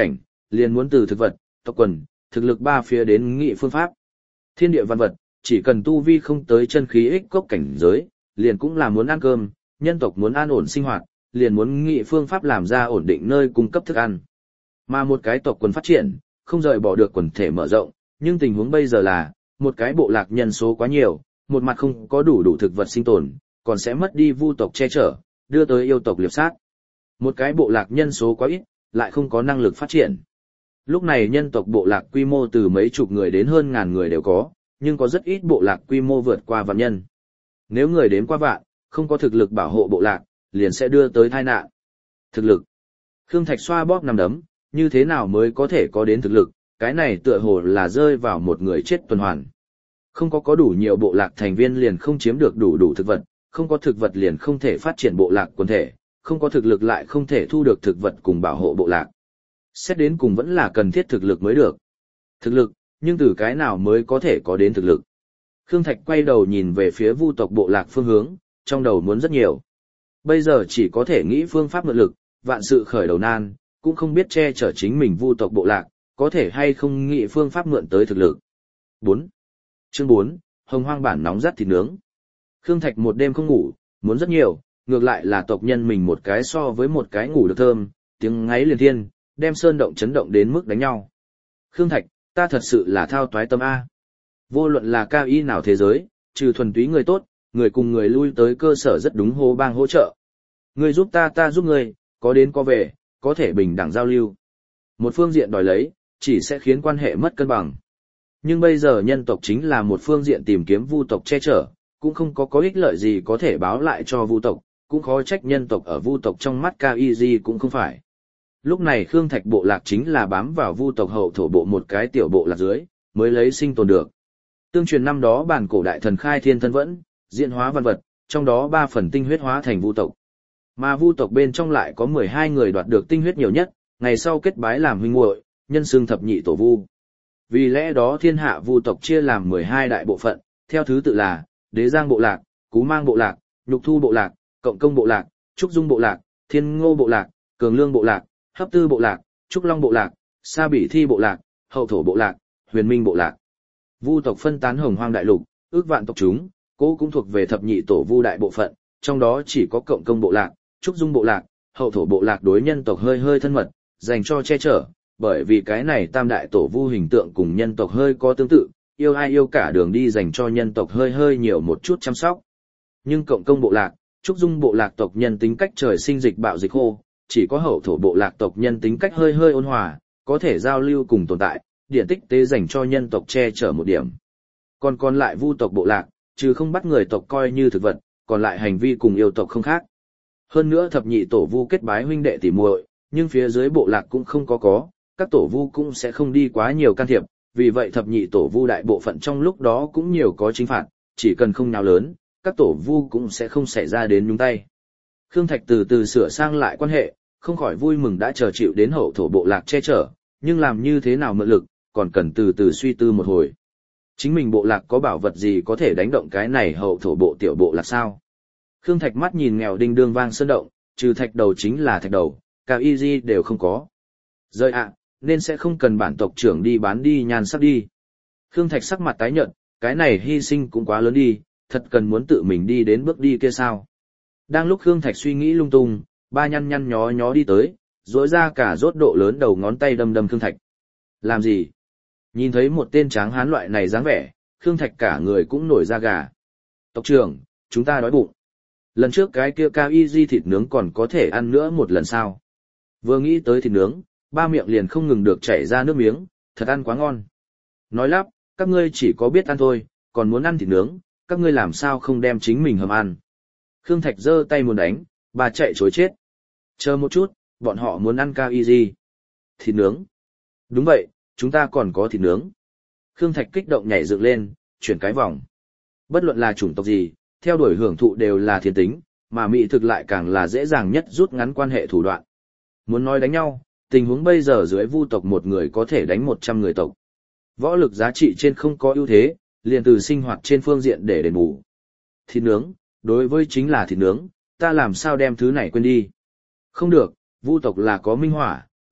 liền muốn từ thực vật, tộc quần, thực lực ba phía đến nghị phương pháp. Thiên địa văn vật, chỉ cần tu vi không tới chân khí ích cốc cảnh giới, liền cũng là muốn ăn cơm, nhân tộc muốn an ổn sinh hoạt, liền muốn nghị phương pháp làm ra ổn định nơi cung cấp thức ăn. Mà một cái tộc quần phát triển, không rời bỏ được quần thể mở rộng, nhưng tình huống bây giờ là, một cái bộ lạc nhân số quá nhiều, một mặt không có đủ đủ thực vật sinh tồn, còn sẽ mất đi vu tộc che chở, đưa tới yêu tộc liệp sát. Một cái bộ lạc nhân số quá ít, lại không có năng lực phát triển. Lúc này nhân tộc bộ lạc quy mô từ mấy chục người đến hơn ngàn người đều có, nhưng có rất ít bộ lạc quy mô vượt qua vạn nhân. Nếu người đến qua vạn, không có thực lực bảo hộ bộ lạc, liền sẽ đưa tới tai nạn. Thực lực. Khương Thạch xoa bóp nằm đấm, như thế nào mới có thể có đến thực lực, cái này tựa hồ là rơi vào một người chết tuần hoàn. Không có có đủ nhiều bộ lạc thành viên liền không chiếm được đủ đủ thực vật, không có thực vật liền không thể phát triển bộ lạc quần thể, không có thực lực lại không thể thu được thực vật cùng bảo hộ bộ lạc. Xét đến cùng vẫn là cần thiết thực lực mới được. Thực lực, nhưng từ cái nào mới có thể có đến thực lực. Khương Thạch quay đầu nhìn về phía vu tộc bộ lạc phương hướng, trong đầu muốn rất nhiều. Bây giờ chỉ có thể nghĩ phương pháp mượn lực, vạn sự khởi đầu nan, cũng không biết che chở chính mình vu tộc bộ lạc, có thể hay không nghĩ phương pháp mượn tới thực lực. bốn. Chương bốn, Hồng Hoang bản nóng rát thịt nướng. Khương Thạch một đêm không ngủ, muốn rất nhiều, ngược lại là tộc nhân mình một cái so với một cái ngủ được thơm, tiếng ngáy liền thiên, đem sơn động chấn động đến mức đánh nhau. Khương Thạch, ta thật sự là thao toái tâm A. Vô luận là cao y nào thế giới, trừ thuần túy người tốt, người cùng người lui tới cơ sở rất đúng hô bang hỗ trợ. Người giúp ta ta giúp người, có đến có về, có thể bình đẳng giao lưu. Một phương diện đòi lấy, chỉ sẽ khiến quan hệ mất cân bằng. Nhưng bây giờ nhân tộc chính là một phương diện tìm kiếm vu tộc che chở, cũng không có có ích lợi gì có thể báo lại cho vu tộc, cũng khó trách nhân tộc ở vu tộc trong mắt cao y gì cũng không phải. Lúc này Khương Thạch bộ lạc chính là bám vào vu tộc hậu thổ bộ một cái tiểu bộ lạc dưới, mới lấy sinh tồn được. Tương truyền năm đó bản cổ đại thần khai thiên thân vẫn, diễn hóa văn vật, trong đó ba phần tinh huyết hóa thành vu tộc. Mà vu tộc bên trong lại có mười hai người đoạt được tinh huyết nhiều nhất, ngày sau kết bái làm huynh muội, nhân xưng thập nhị tổ vu. Vì lẽ đó thiên hạ vu tộc chia làm mười hai đại bộ phận, theo thứ tự là Đế Giang bộ lạc, Cú Mang bộ lạc, Nhục Thu bộ lạc, Cộng Công bộ lạc, Trúc Dung bộ lạc, Thiên Ngô bộ lạc, Cường Lương bộ lạc, Hấp Tư bộ lạc, Trúc Long bộ lạc, Sa Bỉ Thi bộ lạc, Hậu Thổ bộ lạc, Huyền Minh bộ lạc. Vu tộc phân tán hồng hoang đại lục, ước vạn tộc chúng, cố cũng thuộc về thập nhị tổ vu đại bộ phận, trong đó chỉ có Cộng Công bộ lạc, Trúc Dung bộ lạc, Hậu Thổ bộ lạc đối nhân tộc hơi hơi thân mật, dành cho che chở, bởi vì cái này tam đại tổ vu hình tượng cùng nhân tộc hơi có tương tự, yêu ai yêu cả đường đi dành cho nhân tộc hơi hơi nhiều một chút chăm sóc. Nhưng Cộng Công bộ lạc, Trúc Dung bộ lạc tộc nhân tính cách trời sinh dịch bạo dịch khô, chỉ có Hậu Thổ bộ lạc tộc nhân tính cách hơi hơi ôn hòa, có thể giao lưu cùng tồn tại, điển tích tế dành cho nhân tộc che chở một điểm. Còn còn lại vu tộc bộ lạc, trừ không bắt người tộc coi như thực vật, còn lại hành vi cùng yêu tộc không khác. Hơn nữa thập nhị tổ vu kết bái huynh đệ tỉ muội, nhưng phía dưới bộ lạc cũng không có có, các tổ vu cũng sẽ không đi quá nhiều can thiệp, vì vậy thập nhị tổ vu đại bộ phận trong lúc đó cũng nhiều có chính phạt, chỉ cần không nào lớn, các tổ vu cũng sẽ không xảy ra đến nhúng tay. Khương Thạch từ từ sửa sang lại quan hệ, không khỏi vui mừng đã chờ chịu đến Hậu Thổ bộ lạc che chở, nhưng làm như thế nào mượn lực, còn cần từ từ suy tư một hồi. Chính mình bộ lạc có bảo vật gì có thể đánh động cái này Hậu Thổ bộ tiểu bộ lạc sao? Khương Thạch mắt nhìn nghèo đinh đương vang sơn động, trừ thạch đầu chính là thạch đầu, cao y di đều không có. Rơi ạ, nên sẽ không cần bản tộc trưởng đi bán đi nhan sắc đi. Khương Thạch sắc mặt tái nhợt, cái này hy sinh cũng quá lớn đi, thật cần muốn tự mình đi đến bước đi kia sao? Đang lúc Khương Thạch suy nghĩ lung tung, ba nhăn nhăn nhó nhó đi tới, rỗi ra cả rốt độ lớn đầu ngón tay đâm đâm Khương Thạch. Làm gì? Nhìn thấy một tên tráng hán loại này dáng vẻ, Khương Thạch cả người cũng nổi da gà. Tộc trưởng, chúng ta đói bụng. Lần trước cái kia cao y di thịt nướng còn có thể ăn nữa một lần sao? Vừa nghĩ tới thịt nướng, ba miệng liền không ngừng được chảy ra nước miếng, thật ăn quá ngon. Nói lắp, các ngươi chỉ có biết ăn thôi, còn muốn ăn thịt nướng, các ngươi làm sao không đem chính mình hầm ăn. Khương Thạch giơ tay muốn đánh, bà chạy chối chết. Chờ một chút, bọn họ muốn ăn cao y gì? Thịt nướng. Đúng vậy, chúng ta còn có thịt nướng. Khương Thạch kích động nhảy dựng lên, chuyển cái vòng. Bất luận là chủng tộc gì, theo đuổi hưởng thụ đều là thiên tính, mà mỹ thực lại càng là dễ dàng nhất rút ngắn quan hệ thủ đoạn. Muốn nói đánh nhau, tình huống bây giờ dưới vu tộc một người có thể đánh một trăm người tộc. Võ lực giá trị trên không có ưu thế, liền từ sinh hoạt trên phương diện để đền bù. Thịt nướng, đối với chính là thịt nướng, ta làm sao đem thứ này quên đi. Không được, vu tộc là có minh hỏa,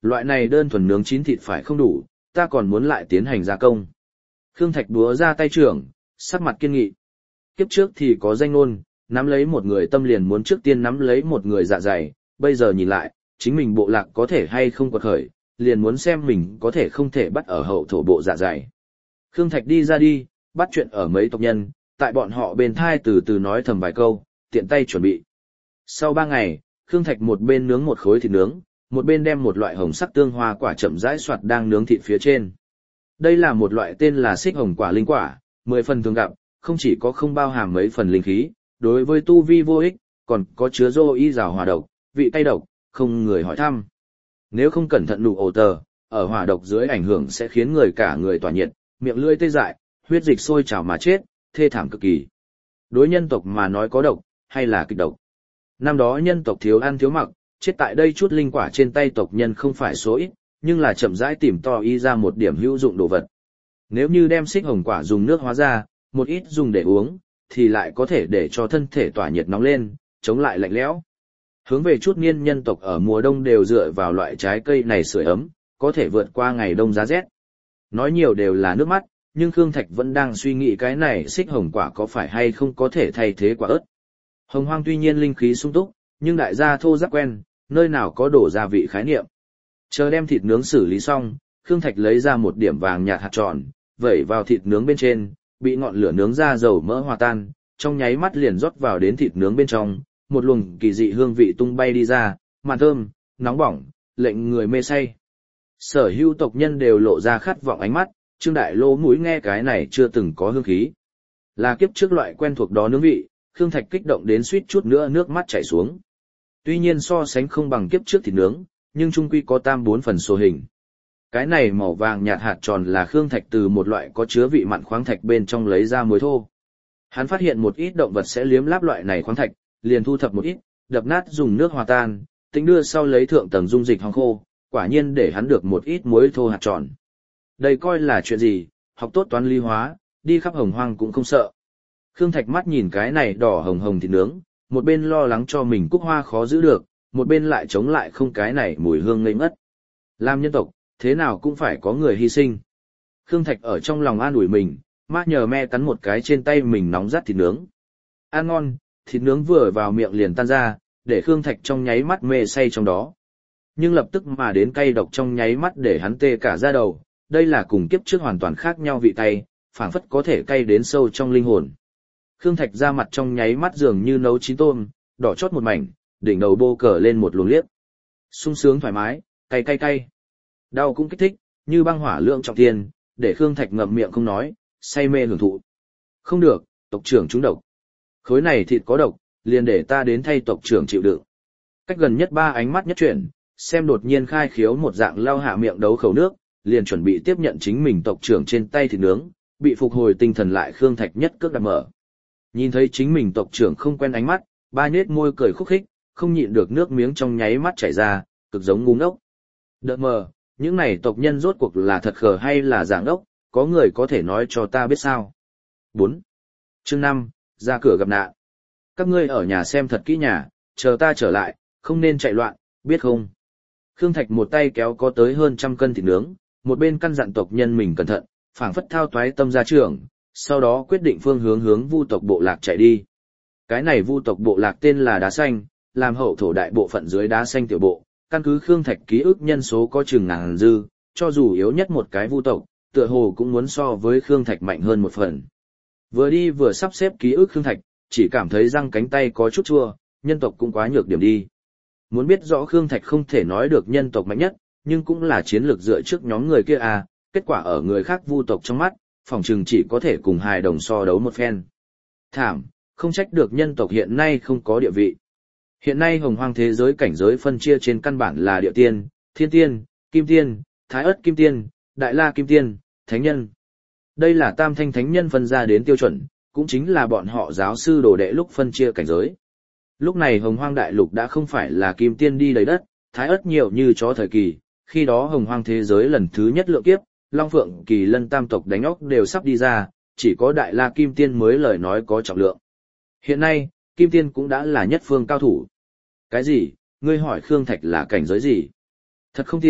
Loại này đơn thuần nướng chín thịt phải không đủ, ta còn muốn lại tiến hành gia công. Khương Thạch đúa ra tay trưởng, sắc mặt kiên nghị. Kiếp trước thì có danh ngôn, nắm lấy một người tâm liền muốn trước tiên nắm lấy một người dạ dày, bây giờ nhìn lại, chính mình bộ lạc có thể hay không quật khởi, liền muốn xem mình có thể không thể bắt ở hậu thổ bộ dạ dày. Khương Thạch đi ra đi, bắt chuyện ở mấy tộc nhân, tại bọn họ bên thai từ từ nói thầm vài câu, tiện tay chuẩn bị. Sau ba ngày, Khương Thạch một bên nướng một khối thịt nướng, một bên đem một loại hồng sắc tương hoa quả chậm rãi soạt đang nướng thịt phía trên. Đây là một loại tên là xích hồng quả linh quả, mười phần thường gặp, không chỉ có không bao hàm mấy phần linh khí, đối với tu vi vô ích, còn có chứa dô y rào hỏa độc, vị cay độc, không người hỏi thăm. Nếu không cẩn thận nụ ổ tờ, ở hỏa độc dưới ảnh hưởng sẽ khiến người cả người tỏa nhiệt, miệng lưỡi tê dại, huyết dịch sôi trào mà chết, thê thảm cực kỳ. Đối nhân tộc mà nói có độc, hay là kịch độc. Năm đó nhân tộc thiếu ăn thiếu mặc, chết tại đây chút linh quả trên tay tộc nhân không phải số ít, nhưng là chậm rãi tìm to y ra một điểm hữu dụng đồ vật. Nếu như đem xích hồng quả dùng nước hóa ra, một ít dùng để uống, thì lại có thể để cho thân thể tỏa nhiệt nóng lên, chống lại lạnh lẽo. Hướng về chút niên nhân tộc ở mùa đông đều dựa vào loại trái cây này sưởi ấm, có thể vượt qua ngày đông giá rét. Nói nhiều đều là nước mắt, nhưng Khương Thạch vẫn đang suy nghĩ cái này xích hồng quả có phải hay không có thể thay thế quả ớt. Hồng hoang tuy nhiên linh khí sung túc, nhưng đại gia thô giáp quen, nơi nào có đổ gia vị khái niệm. Chờ đem thịt nướng xử lý xong, Khương Thạch lấy ra một điểm vàng nhạt hạt tròn, vẩy vào thịt nướng bên trên, bị ngọn lửa nướng ra dầu mỡ hòa tan, trong nháy mắt liền rót vào đến thịt nướng bên trong, một luồng kỳ dị hương vị tung bay đi ra, mặn thơm, nóng bỏng, lệnh người mê say. Sở hữu tộc nhân đều lộ ra khát vọng ánh mắt, Trương Đại lỗ mũi nghe cái này chưa từng có hương khí. Là kiếp trước loại quen thuộc đó nướng vị, Khương Thạch kích động đến suýt chút nữa nước mắt chảy xuống. Tuy nhiên so sánh không bằng kiếp trước thịt nướng, nhưng chung quy có tam bốn phần số hình. Cái này màu vàng nhạt hạt tròn là Khương Thạch từ một loại có chứa vị mặn khoáng thạch bên trong lấy ra muối thô. Hắn phát hiện một ít động vật sẽ liếm láp loại này khoáng thạch, liền thu thập một ít, đập nát dùng nước hòa tan, tính đưa sau lấy thượng tầng dung dịch hong khô, quả nhiên để hắn được một ít muối thô hạt tròn. Đây coi là chuyện gì, học tốt toán lý hóa, đi khắp hồng hoang cũng không sợ. Khương Thạch mắt nhìn cái này đỏ hồng hồng thịt nướng, một bên lo lắng cho mình cúc hoa khó giữ được, một bên lại chống lại không cái này mùi hương ngây ngất. Làm nhân tộc, thế nào cũng phải có người hy sinh. Khương Thạch ở trong lòng an ủi mình, mát nhờ me cắn một cái trên tay mình nóng rát thịt nướng. Ăn ngon, thịt nướng vừa vào miệng liền tan ra, để Khương Thạch trong nháy mắt mê say trong đó. Nhưng lập tức mà đến cay độc trong nháy mắt để hắn tê cả da đầu, đây là cùng kiếp trước hoàn toàn khác nhau vị cay, phảng phất có thể cay đến sâu trong linh hồn. Khương Thạch ra mặt trong nháy mắt dường như nấu chín tôm, đỏ chót một mảnh, đỉnh đầu bô cờ lên một luồng liếc. Sung sướng thoải mái, cay cay cay. Đau cũng kích thích, như băng hỏa lượng trọng thiên, để Khương Thạch ngậm miệng không nói, say mê hưởng thụ. Không được, tộc trưởng trúng độc. Khối này thịt có độc, liền để ta đến thay tộc trưởng chịu đựng. Cách gần nhất ba ánh mắt nhất chuyển, xem đột nhiên khai khiếu một dạng lao hạ miệng đấu khẩu nước, liền chuẩn bị tiếp nhận chính mình tộc trưởng trên tay thịt nướng, bị phục hồi tinh thần lại Khương Thạch nhất cước đạp mở. Nhìn thấy chính mình tộc trưởng không quen ánh mắt, ba nhếch môi cười khúc khích, không nhịn được nước miếng trong nháy mắt chảy ra, cực giống ngu ngốc. Đợt mờ, những này tộc nhân rốt cuộc là thật khờ hay là giả ngốc, có người có thể nói cho ta biết sao. bốn. Chương năm, ra cửa gặp nạn. Các ngươi ở nhà xem thật kỹ nhà, chờ ta trở lại, không nên chạy loạn, biết không? Khương Thạch một tay kéo có tới hơn trăm cân thịt nướng, một bên căn dặn tộc nhân mình cẩn thận, phảng phất thao toái tâm gia trưởng, sau đó quyết định phương hướng hướng Vu tộc bộ lạc chạy đi. Cái này Vu tộc bộ lạc tên là Đá Xanh, làm hậu thổ đại bộ phận dưới Đá Xanh tiểu bộ, căn cứ Khương Thạch ký ức nhân số có chừng ngàn dư, cho dù yếu nhất một cái Vu tộc, tựa hồ cũng muốn so với Khương Thạch mạnh hơn một phần. Vừa đi vừa sắp xếp ký ức Khương Thạch, chỉ cảm thấy răng cánh tay có chút chua, nhân tộc cũng quá nhược điểm đi. Muốn biết rõ Khương Thạch không thể nói được nhân tộc mạnh nhất, nhưng cũng là chiến lược dựa trước nhóm người kia à, kết quả ở người khác Vu tộc trong mắt, phòng trừng chỉ có thể cùng hài đồng so đấu một phen. Thảm, không trách được nhân tộc hiện nay không có địa vị. Hiện nay hồng hoang thế giới cảnh giới phân chia trên căn bản là địa tiên, thiên tiên, kim tiên, thái ất kim tiên, đại la kim tiên, thánh nhân. Đây là tam thanh thánh nhân phân ra đến tiêu chuẩn, cũng chính là bọn họ giáo sư đồ đệ lúc phân chia cảnh giới. Lúc này hồng hoang đại lục đã không phải là kim tiên đi đầy đất, thái ất nhiều như chó thời kỳ, khi đó hồng hoang thế giới lần thứ nhất lượng kiếp, Long Phượng Kỳ Lân tam tộc đánh óc đều sắp đi ra, chỉ có đại la kim tiên mới lời nói có trọng lượng. Hiện nay, kim tiên cũng đã là nhất phương cao thủ. Cái gì, ngươi hỏi Khương Thạch là cảnh giới gì? Thật không tiện,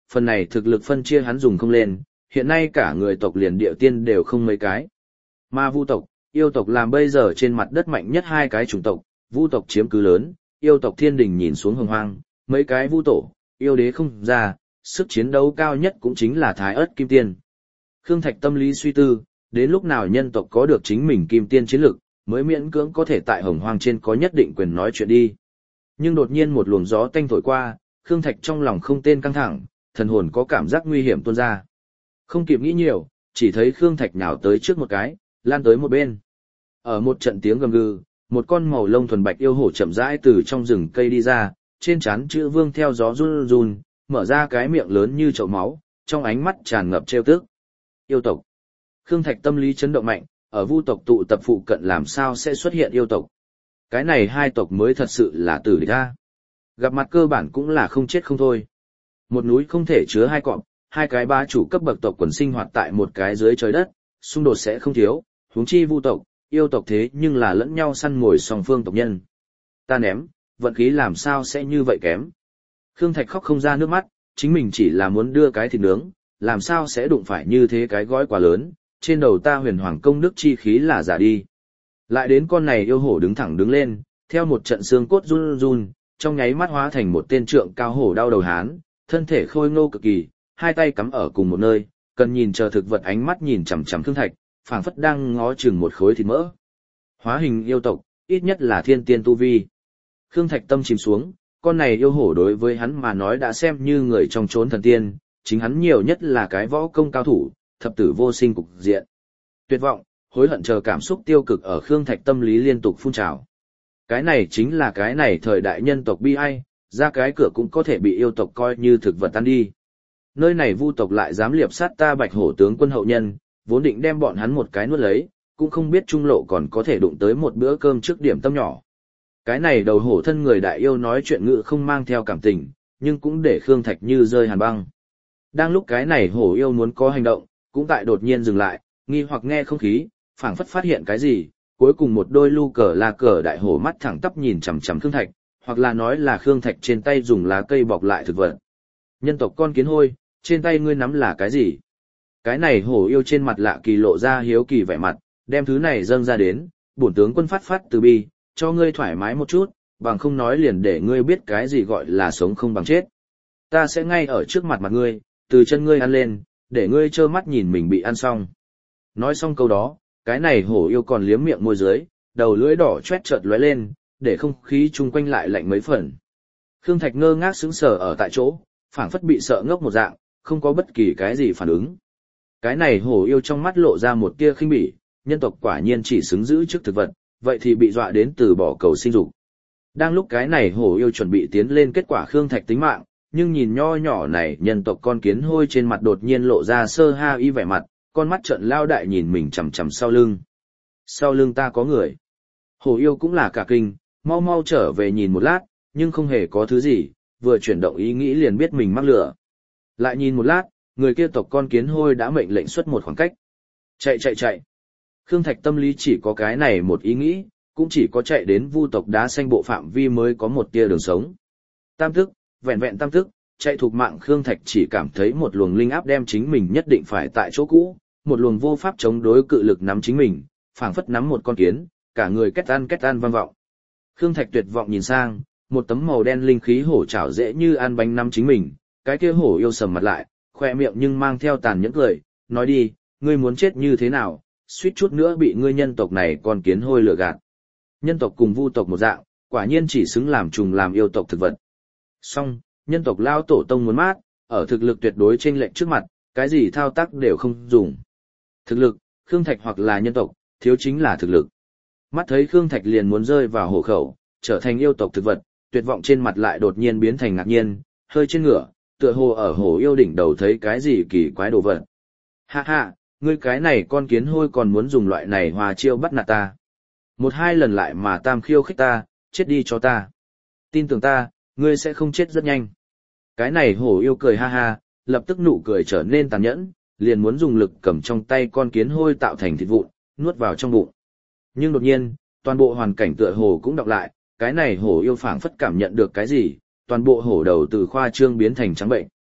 phần này thực lực phân chia hắn dùng không lên, hiện nay cả người tộc liền địa tiên đều không mấy cái. Mà vu tộc, yêu tộc làm bây giờ trên mặt đất mạnh nhất hai cái chủng tộc, vu tộc chiếm cứ lớn, yêu tộc thiên đình nhìn xuống hồng hoang, mấy cái vu tổ, yêu đế không ra, sức chiến đấu cao nhất cũng chính là Thái Ức Kim Tiên. Khương Thạch tâm lý suy tư, đến lúc nào nhân tộc có được chính mình Kim Tiên chiến lực, mới miễn cưỡng có thể tại hồng hoang trên có nhất định quyền nói chuyện đi. Nhưng đột nhiên một luồng gió tanh thổi qua, Khương Thạch trong lòng không tên căng thẳng, thần hồn có cảm giác nguy hiểm tuôn ra. Không kịp nghĩ nhiều, chỉ thấy Khương Thạch nhào tới trước một cái, lan tới một bên. Ở một trận tiếng gầm gừ, một con màu lông thuần bạch yêu hổ chậm rãi từ trong rừng cây đi ra, trên trán chữ Vương theo gió run run, mở ra cái miệng lớn như chậu máu, trong ánh mắt tràn ngập trêu tức. Yêu tộc. Khương Thạch tâm lý chấn động mạnh, ở vu tộc tụ tập phụ cận làm sao sẽ xuất hiện yêu tộc. Cái này hai tộc mới thật sự là tử địch a. Gặp mặt cơ bản cũng là không chết không thôi. Một núi không thể chứa hai cọp, hai cái bá chủ cấp bậc tộc quần sinh hoạt tại một cái dưới trời đất, xung đột sẽ không thiếu, huống chi vu tộc, yêu tộc thế nhưng là lẫn nhau săn mồi song phương tộc nhân. Ta ném, vận khí làm sao sẽ như vậy kém. Khương Thạch khóc không ra nước mắt, chính mình chỉ là muốn đưa cái thịt nướng, làm sao sẽ đụng phải như thế cái gói quá lớn, trên đầu ta huyền hoàng công đức chi khí là giả đi. Lại đến con này yêu hổ đứng thẳng đứng lên, theo một trận xương cốt run run, trong nháy mắt hóa thành một tên trượng cao hổ đau đầu hán, thân thể khôi ngô cực kỳ, hai tay cắm ở cùng một nơi, cần nhìn chờ thực vật ánh mắt nhìn chằm chằm Khương Thạch, phảng phất đang ngó chừng một khối thịt mỡ. Hóa hình yêu tộc, ít nhất là thiên tiên tu vi. Khương Thạch tâm chìm xuống, con này yêu hổ đối với hắn mà nói đã xem như người trong chốn thần tiên, chính hắn nhiều nhất là cái võ công cao thủ, thập tử vô sinh cục diện. Tuyệt vọng, hối hận chờ cảm xúc tiêu cực ở Khương Thạch tâm lý liên tục phun trào. Cái này chính là cái này thời đại nhân tộc bi ai, ra cái cửa cũng có thể bị yêu tộc coi như thực vật ăn đi. Nơi này vu tộc lại dám liệp sát ta Bạch Hổ tướng quân hậu nhân, vốn định đem bọn hắn một cái nuốt lấy, cũng không biết trung lộ còn có thể đụng tới một bữa cơm trước điểm tâm nhỏ. Cái này đầu hổ thân người đại yêu nói chuyện ngữ không mang theo cảm tình, nhưng cũng để Khương Thạch như rơi hàn băng. Đang lúc cái này hổ yêu muốn có hành động, cũng tại đột nhiên dừng lại, nghi hoặc nghe không khí, phảng phất phát hiện cái gì, cuối cùng một đôi lu cờ là cờ đại hổ mắt thẳng tắp nhìn chằm chằm Khương Thạch, hoặc là nói là Khương Thạch trên tay dùng lá cây bọc lại thực vật. Nhân tộc con kiến hôi, trên tay ngươi nắm là cái gì? Cái này hổ yêu trên mặt lạ kỳ lộ ra hiếu kỳ vẻ mặt, đem thứ này dâng ra đến, bổn tướng quân phát phát từ bi, cho ngươi thoải mái một chút, bằng không nói liền để ngươi biết cái gì gọi là sống không bằng chết. Ta sẽ ngay ở trước mặt mặt ngươi, từ chân ngươi ăn lên, để ngươi trơ mắt nhìn mình bị ăn xong. Nói xong câu đó, cái này hổ yêu còn liếm miệng môi dưới, đầu lưỡi đỏ chét chợt lóe lên, để không khí chung quanh lại lạnh mấy phần. Khương Thạch ngơ ngác sững sờ ở tại chỗ, phảng phất bị sợ ngốc một dạng, không có bất kỳ cái gì phản ứng. Cái này hổ yêu trong mắt lộ ra một tia khinh bỉ, nhân tộc quả nhiên chỉ xứng giữ trước thực vật, vậy thì bị dọa đến từ bỏ cầu sinh dục. Đang lúc cái này hổ yêu chuẩn bị tiến lên kết quả Khương Thạch tính mạng, nhưng nhìn nho nhỏ này nhân tộc con kiến hôi trên mặt đột nhiên lộ ra sơ ha y vẻ mặt, con mắt trợn lao đại nhìn mình chằm chằm sau lưng. Sau lưng ta có người. Hổ yêu cũng là cả kinh, mau mau trở về nhìn một lát, nhưng không hề có thứ gì, vừa chuyển động ý nghĩ liền biết mình mắc lửa. Lại nhìn một lát, người kia tộc con kiến hôi đã mệnh lệnh xuất một khoảng cách. Chạy chạy chạy. Khương Thạch tâm lý chỉ có cái này một ý nghĩ, cũng chỉ có chạy đến vu tộc đá xanh bộ phạm vi mới có một tia đường sống. Tam thức, vẹn vẹn tam thức, chạy thuộc mạng Khương Thạch chỉ cảm thấy một luồng linh áp đem chính mình nhất định phải tại chỗ cũ, một luồng vô pháp chống đối cự lực nắm chính mình, phảng phất nắm một con kiến, cả người két ăn két ăn vang vọng. Khương Thạch tuyệt vọng nhìn sang, một tấm màu đen linh khí hổ chảo dễ như ăn bánh nắm chính mình, cái kia hổ yêu sầm mặt lại, khoe miệng nhưng mang theo tàn nhẫn cười, nói đi, ngươi muốn chết như thế nào, suýt chút nữa bị ngươi nhân tộc này con kiến hôi lừa gạt. Nhân tộc cùng vu tộc một dạng, quả nhiên chỉ xứng làm trùng làm yêu tộc thực vật. Song, nhân tộc lao tổ tông muốn mát, ở thực lực tuyệt đối chênh lệch trước mặt, cái gì thao tác đều không dùng. Thực lực, Khương Thạch hoặc là nhân tộc, thiếu chính là thực lực. Mắt thấy Khương Thạch liền muốn rơi vào hổ khẩu, trở thành yêu tộc thực vật, tuyệt vọng trên mặt lại đột nhiên biến thành ngạc nhiên, hơi trên ngửa, tựa hồ ở hổ yêu đỉnh đầu thấy cái gì kỳ quái đồ vật. Ha ha, ngươi cái này con kiến hôi còn muốn dùng loại này hòa chiêu bắt nạt ta. Một hai lần lại mà tam khiêu khích ta, chết đi cho ta. Tin tưởng ta, ngươi sẽ không chết rất nhanh. Cái này hổ yêu cười ha ha, lập tức nụ cười trở nên tàn nhẫn, liền muốn dùng lực cầm trong tay con kiến hôi tạo thành thịt vụn, nuốt vào trong bụng. Nhưng đột nhiên, toàn bộ hoàn cảnh tựa hồ cũng đọc lại, cái này hổ yêu phảng phất cảm nhận được cái gì, toàn bộ hổ đầu từ khoa trương biến thành trắng bệnh.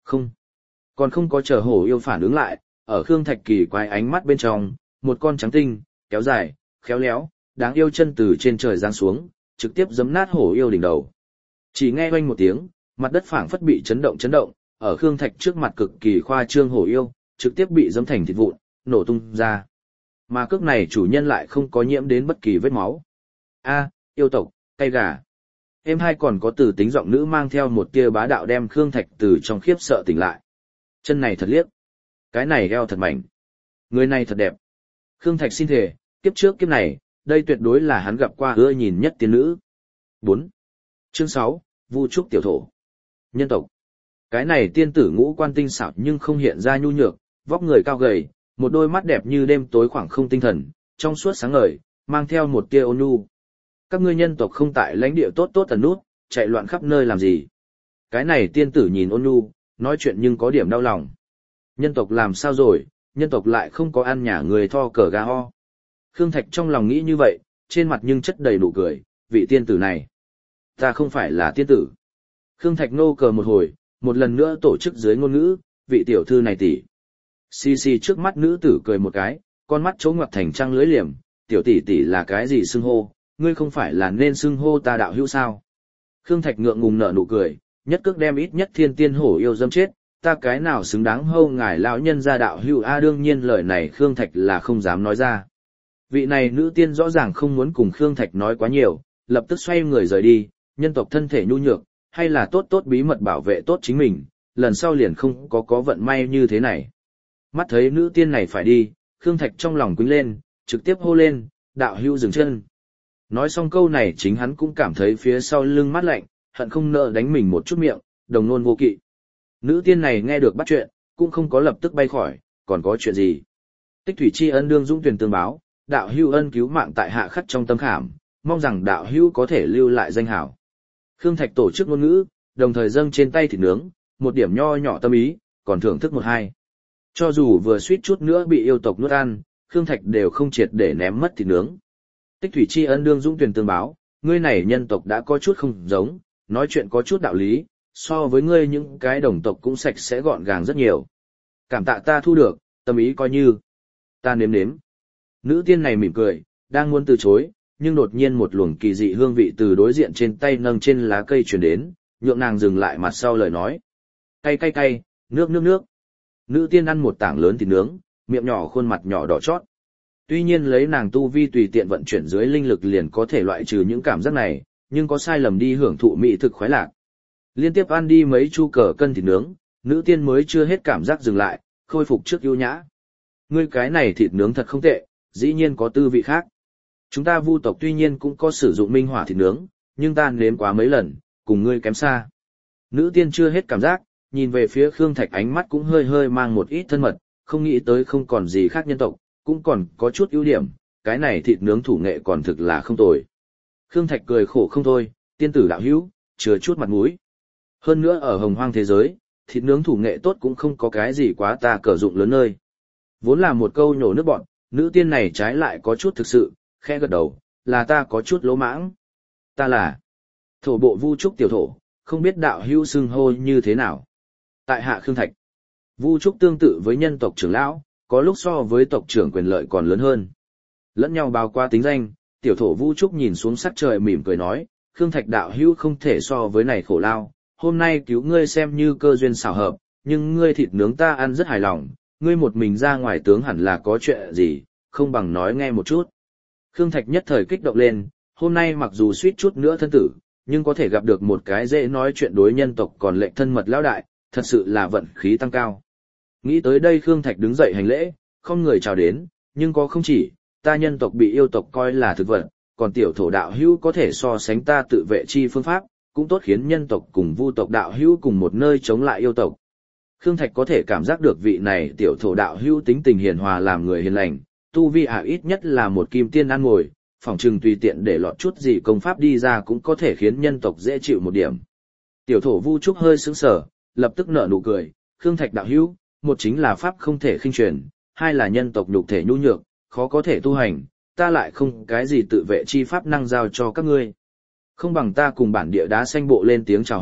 Không. Còn không có chờ hổ yêu phản ứng lại, ở Khương Thạch kỳ quái ánh mắt bên trong, một con trắng tinh, kéo dài, khéo léo, đáng yêu chân từ trên trời giáng xuống, trực tiếp giẫm nát hổ yêu đỉnh đầu. Chỉ nghe oanh một tiếng, mặt đất phảng phất bị chấn động chấn động, ở Khương Thạch trước mặt cực kỳ khoa trương hổ yêu, trực tiếp bị giẫm thành thịt vụn, nổ tung ra. Mà cước này chủ nhân lại không có nhiễm đến bất kỳ vết máu. A, yêu tộc, cay gà. Em hai còn có từ tính giọng nữ mang theo một tia bá đạo đem Khương Thạch từ trong khiếp sợ tỉnh lại. Chân này thật liếc. Cái này eo thật mảnh. Người này thật đẹp. Khương Thạch xin thề, kiếp trước kiếp này, đây tuyệt đối là hắn gặp qua ưa nhìn nhất tiên nữ. bốn. Chương sáu, Vu Trúc tiểu thổ. Nhân tộc. Cái này tiên tử ngũ quan tinh xảo nhưng không hiện ra nhu nhược, vóc người cao gầy, một đôi mắt đẹp như đêm tối khoảng không tinh thần, trong suốt sáng ngời, mang theo một tia ôn nhu. Các ngươi nhân tộc không tại lãnh địa tốt tốt tần nút, chạy loạn khắp nơi làm gì? Cái này tiên tử nhìn ôn nhu, nói chuyện nhưng có điểm đau lòng. Nhân tộc làm sao rồi, nhân tộc lại không có ăn nhà người tho cờ gà ho. Khương Thạch trong lòng nghĩ như vậy, trên mặt nhưng chất đầy nụ cười, vị tiên tử này. Ta không phải là tiên tử. Khương Thạch nô cờ một hồi, một lần nữa tổ chức dưới ngôn ngữ, vị tiểu thư này tỷ. Xì xì trước mắt nữ tử cười một cái, con mắt chỗ ngoặt thành trăng lưới liềm, tiểu tỷ tỷ là cái gì xưng hô, ngươi không phải là nên xưng hô ta đạo hữu sao? Khương Thạch ngượng ngùng nở nụ cười, nhất cước đem ít nhất thiên tiên hổ yêu dâm chết, ta cái nào xứng đáng hâu ngài lão nhân gia đạo hữu a đương nhiên lời này Khương Thạch là không dám nói ra. Vị này nữ tiên rõ ràng không muốn cùng Khương Thạch nói quá nhiều, lập tức xoay người rời đi, nhân tộc thân thể nhu nhược, hay là tốt tốt bí mật bảo vệ tốt chính mình, lần sau liền không có có vận may như thế này. Mắt thấy nữ tiên này phải đi, Khương Thạch trong lòng quýnh lên, trực tiếp hô lên, đạo hữu dừng chân. Nói xong câu này chính hắn cũng cảm thấy phía sau lưng mát lạnh, hận không nỡ đánh mình một chút miệng, đồng nôn vô kỵ. Nữ tiên này nghe được bắt chuyện, cũng không có lập tức bay khỏi, còn có chuyện gì. Tích thủy tri ân đương dũng tuyển tương báo, đạo hữu ân cứu mạng tại hạ khắc trong tâm khảm, mong rằng đạo hữu có thể lưu lại danh hảo. Khương Thạch tổ chức ngôn ngữ, đồng thời dâng trên tay thịt nướng, một điểm nho nhỏ tâm ý, còn thưởng thức một hai. Cho dù vừa suýt chút nữa bị yêu tộc nuốt ăn, Khương Thạch đều không triệt để ném mất thịt nướng. Tích thủy tri ân đương dũng tuyển tương báo, ngươi này nhân tộc đã có chút không giống, nói chuyện có chút đạo lý, so với ngươi những cái đồng tộc cũng sạch sẽ gọn gàng rất nhiều. Cảm tạ ta thu được, tâm ý coi như. Ta nếm nếm. Nữ tiên này mỉm cười, đang muốn từ chối, nhưng đột nhiên một luồng kỳ dị hương vị từ đối diện trên tay nâng trên lá cây truyền đến, nhượng nàng dừng lại mặt sau lời nói. Cay cay cay, nước nước nước. Nữ tiên ăn một tảng lớn thịt nướng, miệng nhỏ khuôn mặt nhỏ đỏ chót. Tuy nhiên lấy nàng tu vi tùy tiện vận chuyển dưới linh lực liền có thể loại trừ những cảm giác này, nhưng có sai lầm đi hưởng thụ mỹ thực khoái lạc. Liên tiếp ăn đi mấy chu cờ cân thịt nướng, nữ tiên mới chưa hết cảm giác dừng lại, khôi phục trước ưu nhã. Ngươi cái này thịt nướng thật không tệ, dĩ nhiên có tư vị khác. Chúng ta Vu tộc tuy nhiên cũng có sử dụng minh hỏa thịt nướng, nhưng ta nếm quá mấy lần, cùng ngươi kém xa. Nữ tiên chưa hết cảm giác, nhìn về phía Khương Thạch ánh mắt cũng hơi hơi mang một ít thân mật, không nghĩ tới không còn gì khác nhân tộc, cũng còn có chút ưu điểm, cái này thịt nướng thủ nghệ còn thực là không tồi. Khương Thạch cười khổ không thôi, tiên tử đạo hữu, chừa chút mặt mũi. Hơn nữa ở hồng hoang thế giới, thịt nướng thủ nghệ tốt cũng không có cái gì quá ta cờ dụng lớn nơi. Vốn là một câu nhổ nước bọn, nữ tiên này trái lại có chút thực sự, khẽ gật đầu, là ta có chút lỗ mãng. Ta là thổ bộ Vu Trúc tiểu thổ, không biết đạo hữu xưng hô như thế nào. Tại hạ Khương Thạch, Vu Trúc tương tự với nhân tộc trưởng lão, có lúc so với tộc trưởng quyền lợi còn lớn hơn. Lẫn nhau bao qua tính danh, tiểu thổ Vu Trúc nhìn xuống sắc trời mỉm cười nói, Khương Thạch đạo hữu không thể so với này khổ lao, hôm nay cứu ngươi xem như cơ duyên xảo hợp, nhưng ngươi thịt nướng ta ăn rất hài lòng, ngươi một mình ra ngoài tướng hẳn là có chuyện gì, không bằng nói nghe một chút. Khương Thạch nhất thời kích động lên, hôm nay mặc dù suýt chút nữa thân tử, nhưng có thể gặp được một cái dễ nói chuyện đối nhân tộc còn lệnh thân mật lão đại, thật sự là vận khí tăng cao. Nghĩ tới đây Khương Thạch đứng dậy hành lễ, không người chào đến, nhưng có không chỉ, ta nhân tộc bị yêu tộc coi là thực vật, còn tiểu thổ đạo hữu có thể so sánh ta tự vệ chi phương pháp, cũng tốt khiến nhân tộc cùng Vu tộc đạo hữu cùng một nơi chống lại yêu tộc. Khương Thạch có thể cảm giác được vị này tiểu thổ đạo hữu tính tình hiền hòa làm người hiền lành, tu vi ả ít nhất là một kim tiên ăn ngồi, phỏng chừng tùy tiện để lọt chút gì công pháp đi ra cũng có thể khiến nhân tộc dễ chịu một điểm. Tiểu thổ Vu Trúc hơi sững sờ, lập tức nở nụ cười, Khương Thạch đạo hữu, một chính là pháp không thể khinh truyền, hai là nhân tộc nhục thể nhu nhược, khó có thể tu hành, ta lại không cái gì tự vệ chi pháp năng giao cho các ngươi. Không bằng ta cùng bản địa đá xanh bộ lên tiếng chào hỏi,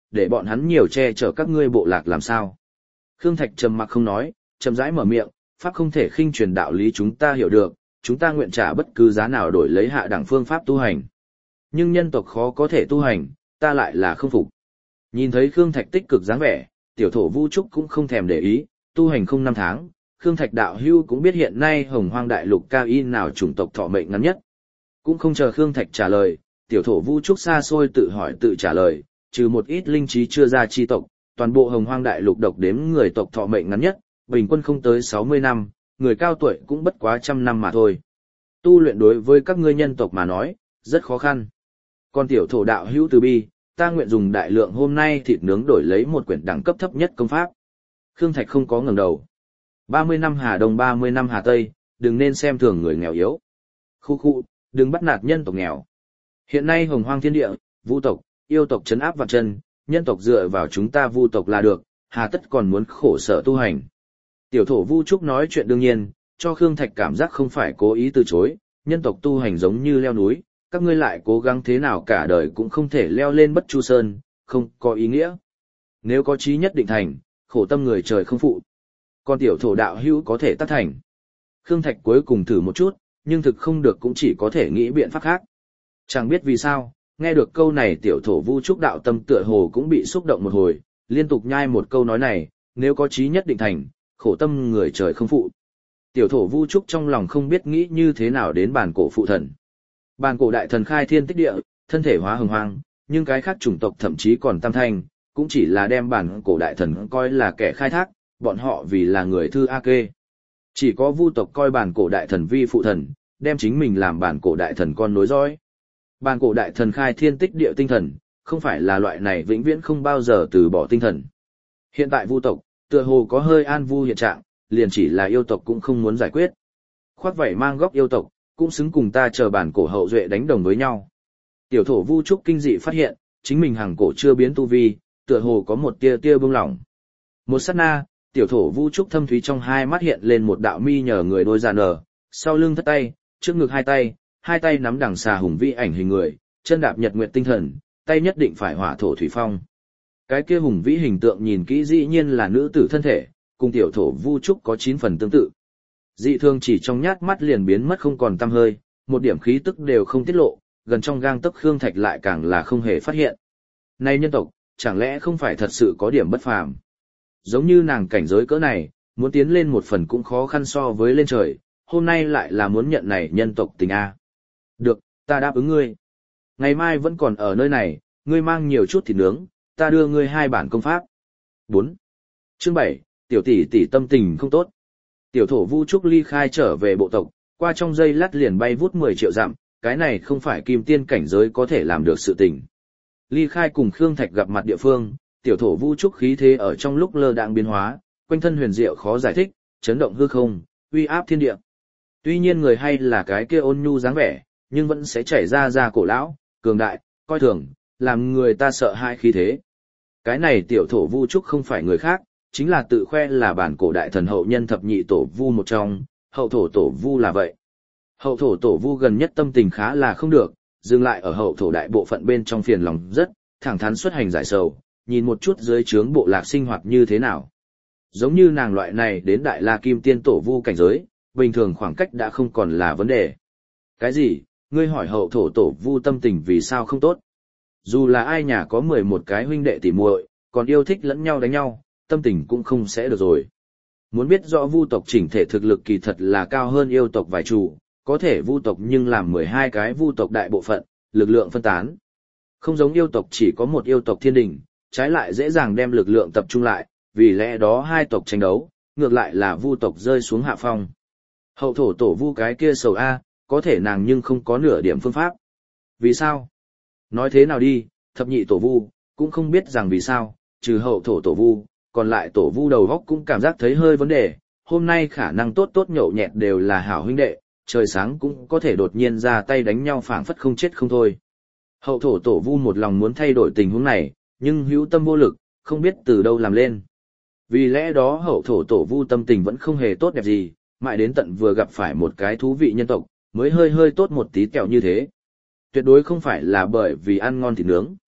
để bọn hắn nhiều che chở các ngươi bộ lạc làm sao. Khương Thạch trầm mặc không nói, chậm rãi mở miệng, pháp không thể khinh truyền đạo lý chúng ta hiểu được, chúng ta nguyện trả bất cứ giá nào đổi lấy hạ đẳng phương pháp tu hành. Nhưng nhân tộc khó có thể tu hành, ta lại là không phục. Nhìn thấy Khương Thạch tích cực dáng vẻ, tiểu thổ Vu Trúc cũng không thèm để ý, tu hành không năm tháng, Khương Thạch đạo hưu cũng biết hiện nay hồng hoang đại lục cao y nào chủng tộc thọ mệnh ngắn nhất. Cũng không chờ Khương Thạch trả lời, tiểu thổ Vu Trúc xa xôi tự hỏi tự trả lời, trừ một ít linh trí chưa ra chi tộc, toàn bộ hồng hoang đại lục độc đếm người tộc thọ mệnh ngắn nhất, bình quân không tới sáu mươi năm, người cao tuổi cũng bất quá trăm năm mà thôi. Tu luyện đối với các ngươi nhân tộc mà nói, rất khó khăn. Còn tiểu thổ đạo hữu từ bi, ta nguyện dùng đại lượng hôm nay thịt nướng đổi lấy một quyển đẳng cấp thấp nhất công pháp. Khương Thạch không có ngẩng đầu. ba mươi năm Hà Đông ba mươi năm Hà Tây, đừng nên xem thường người nghèo yếu. Khu khu, đừng bắt nạt nhân tộc nghèo. Hiện nay hồng hoang thiên địa, vu tộc, yêu tộc trấn áp vạn chân, nhân tộc dựa vào chúng ta vu tộc là được, hà tất còn muốn khổ sở tu hành. Tiểu thổ Vu Trúc nói chuyện đương nhiên, cho Khương Thạch cảm giác không phải cố ý từ chối, nhân tộc tu hành giống như leo núi, các ngươi lại cố gắng thế nào cả đời cũng không thể leo lên Bất Chu Sơn, không có ý nghĩa. Nếu có chí nhất định thành, khổ tâm người trời không phụ. Còn tiểu thổ đạo hữu có thể tác thành. Khương Thạch cuối cùng thử một chút, nhưng thực không được cũng chỉ có thể nghĩ biện pháp khác. Chẳng biết vì sao, nghe được câu này tiểu thổ Vu Trúc đạo tâm tựa hồ cũng bị xúc động một hồi, liên tục nhai một câu nói này, nếu có chí nhất định thành, khổ tâm người trời không phụ. Tiểu thổ Vu Trúc trong lòng không biết nghĩ như thế nào đến bản cổ phụ thần. Bản cổ đại thần khai thiên tích địa, thân thể hóa hồng hoang, nhưng cái khác chủng tộc thậm chí còn tam thanh, cũng chỉ là đem bản cổ đại thần coi là kẻ khai thác, bọn họ vì là người thư A kê. Chỉ có vu tộc coi bản cổ đại thần vi phụ thần, đem chính mình làm bản cổ đại thần con nối dõi. Bản cổ đại thần khai thiên tích địa tinh thần, không phải là loại này vĩnh viễn không bao giờ từ bỏ tinh thần. Hiện tại vu tộc, tựa hồ có hơi an vu hiện trạng, liền chỉ là yêu tộc cũng không muốn giải quyết. Khoác vảy mang góc yêu tộc, cũng xứng cùng ta chờ bản cổ hậu duệ đánh đồng với nhau. Tiểu thổ Vu Trúc kinh dị phát hiện, chính mình hàng cổ chưa biến tu vi, tựa hồ có một tia tia bông lỏng. Một sát na, tiểu thổ Vu Trúc thâm thúy trong hai mắt hiện lên một đạo mi nhờ người đôi già nở, sau lưng thất tay, trước ngực hai tay, hai tay nắm đằng xà hùng vĩ ảnh hình người, chân đạp nhật nguyệt tinh thần, tay nhất định phải hỏa thổ thủy phong. Cái kia hùng vĩ hình tượng nhìn kỹ dĩ nhiên là nữ tử thân thể, cùng tiểu thổ Vu Trúc có chín phần tương tự. Dị thường chỉ trong nhát mắt liền biến mất không còn tăm hơi, một điểm khí tức đều không tiết lộ, gần trong gang tấc Khương Thạch lại càng là không hề phát hiện. Này nhân tộc, chẳng lẽ không phải thật sự có điểm bất phàm? Giống như nàng cảnh giới cỡ này, muốn tiến lên một phần cũng khó khăn so với lên trời, hôm nay lại là muốn nhận này nhân tộc tình A. Được, ta đáp ứng ngươi. Ngày mai vẫn còn ở nơi này, ngươi mang nhiều chút thịt nướng, ta đưa ngươi hai bản công pháp. bốn. Chương bảy, tiểu tỷ tỷ tâm tình không tốt. Tiểu thổ Vu Trúc ly khai trở về bộ tộc, qua trong giây lát liền bay vút mười triệu dặm, cái này không phải kim tiên cảnh giới có thể làm được sự tình. Ly khai cùng Khương Thạch gặp mặt địa phương, tiểu thổ Vu Trúc khí thế ở trong lúc lơ đãng biến hóa, quanh thân huyền diệu khó giải thích, chấn động hư không, uy áp thiên địa. Tuy nhiên người hay là cái kia ôn nhu dáng vẻ, nhưng vẫn sẽ chảy ra ra cổ lão, cường đại, coi thường, làm người ta sợ hãi khí thế. Cái này tiểu thổ Vu Trúc không phải người khác, chính là tự khoe là bản cổ đại thần hậu nhân thập nhị tổ vu một trong, hậu thổ tổ vu là vậy. Hậu thổ tổ vu gần nhất tâm tình khá là không được, dừng lại ở hậu thổ đại bộ phận bên trong phiền lòng rất, thẳng thắn xuất hành giải sầu, nhìn một chút dưới trướng bộ lạc sinh hoạt như thế nào. Giống như nàng loại này đến đại la kim tiên tổ vu cảnh giới, bình thường khoảng cách đã không còn là vấn đề. Cái gì, ngươi hỏi hậu thổ tổ vu tâm tình vì sao không tốt? Dù là ai nhà có mười một cái huynh đệ tỉ muội, còn yêu thích lẫn nhau đánh nhau, tâm tình cũng không sẽ được rồi. Muốn biết rõ vu tộc chỉnh thể thực lực kỳ thật là cao hơn yêu tộc vài chủ, có thể vu tộc nhưng làm mười hai cái vu tộc đại bộ phận, lực lượng phân tán. Không giống yêu tộc chỉ có một yêu tộc thiên đình, trái lại dễ dàng đem lực lượng tập trung lại, vì lẽ đó hai tộc tranh đấu, ngược lại là vu tộc rơi xuống hạ phong. Hậu thổ tổ vu cái kia sầu A, có thể nàng nhưng không có nửa điểm phương pháp. Vì sao? Nói thế nào đi, thập nhị tổ vu, cũng không biết rằng vì sao, trừ hậu thổ tổ vu, còn lại tổ vu đầu góc cũng cảm giác thấy hơi vấn đề, hôm nay khả năng tốt tốt nhậu nhẹt đều là hảo huynh đệ, trời sáng cũng có thể đột nhiên ra tay đánh nhau phảng phất không chết không thôi. Hậu thổ tổ vu một lòng muốn thay đổi tình huống này, nhưng hữu tâm vô lực, không biết từ đâu làm lên. Vì lẽ đó hậu thổ tổ vu tâm tình vẫn không hề tốt đẹp gì, mãi đến tận vừa gặp phải một cái thú vị nhân tộc, mới hơi hơi tốt một tí kẹo như thế. Tuyệt đối không phải là bởi vì ăn ngon thịt nướng.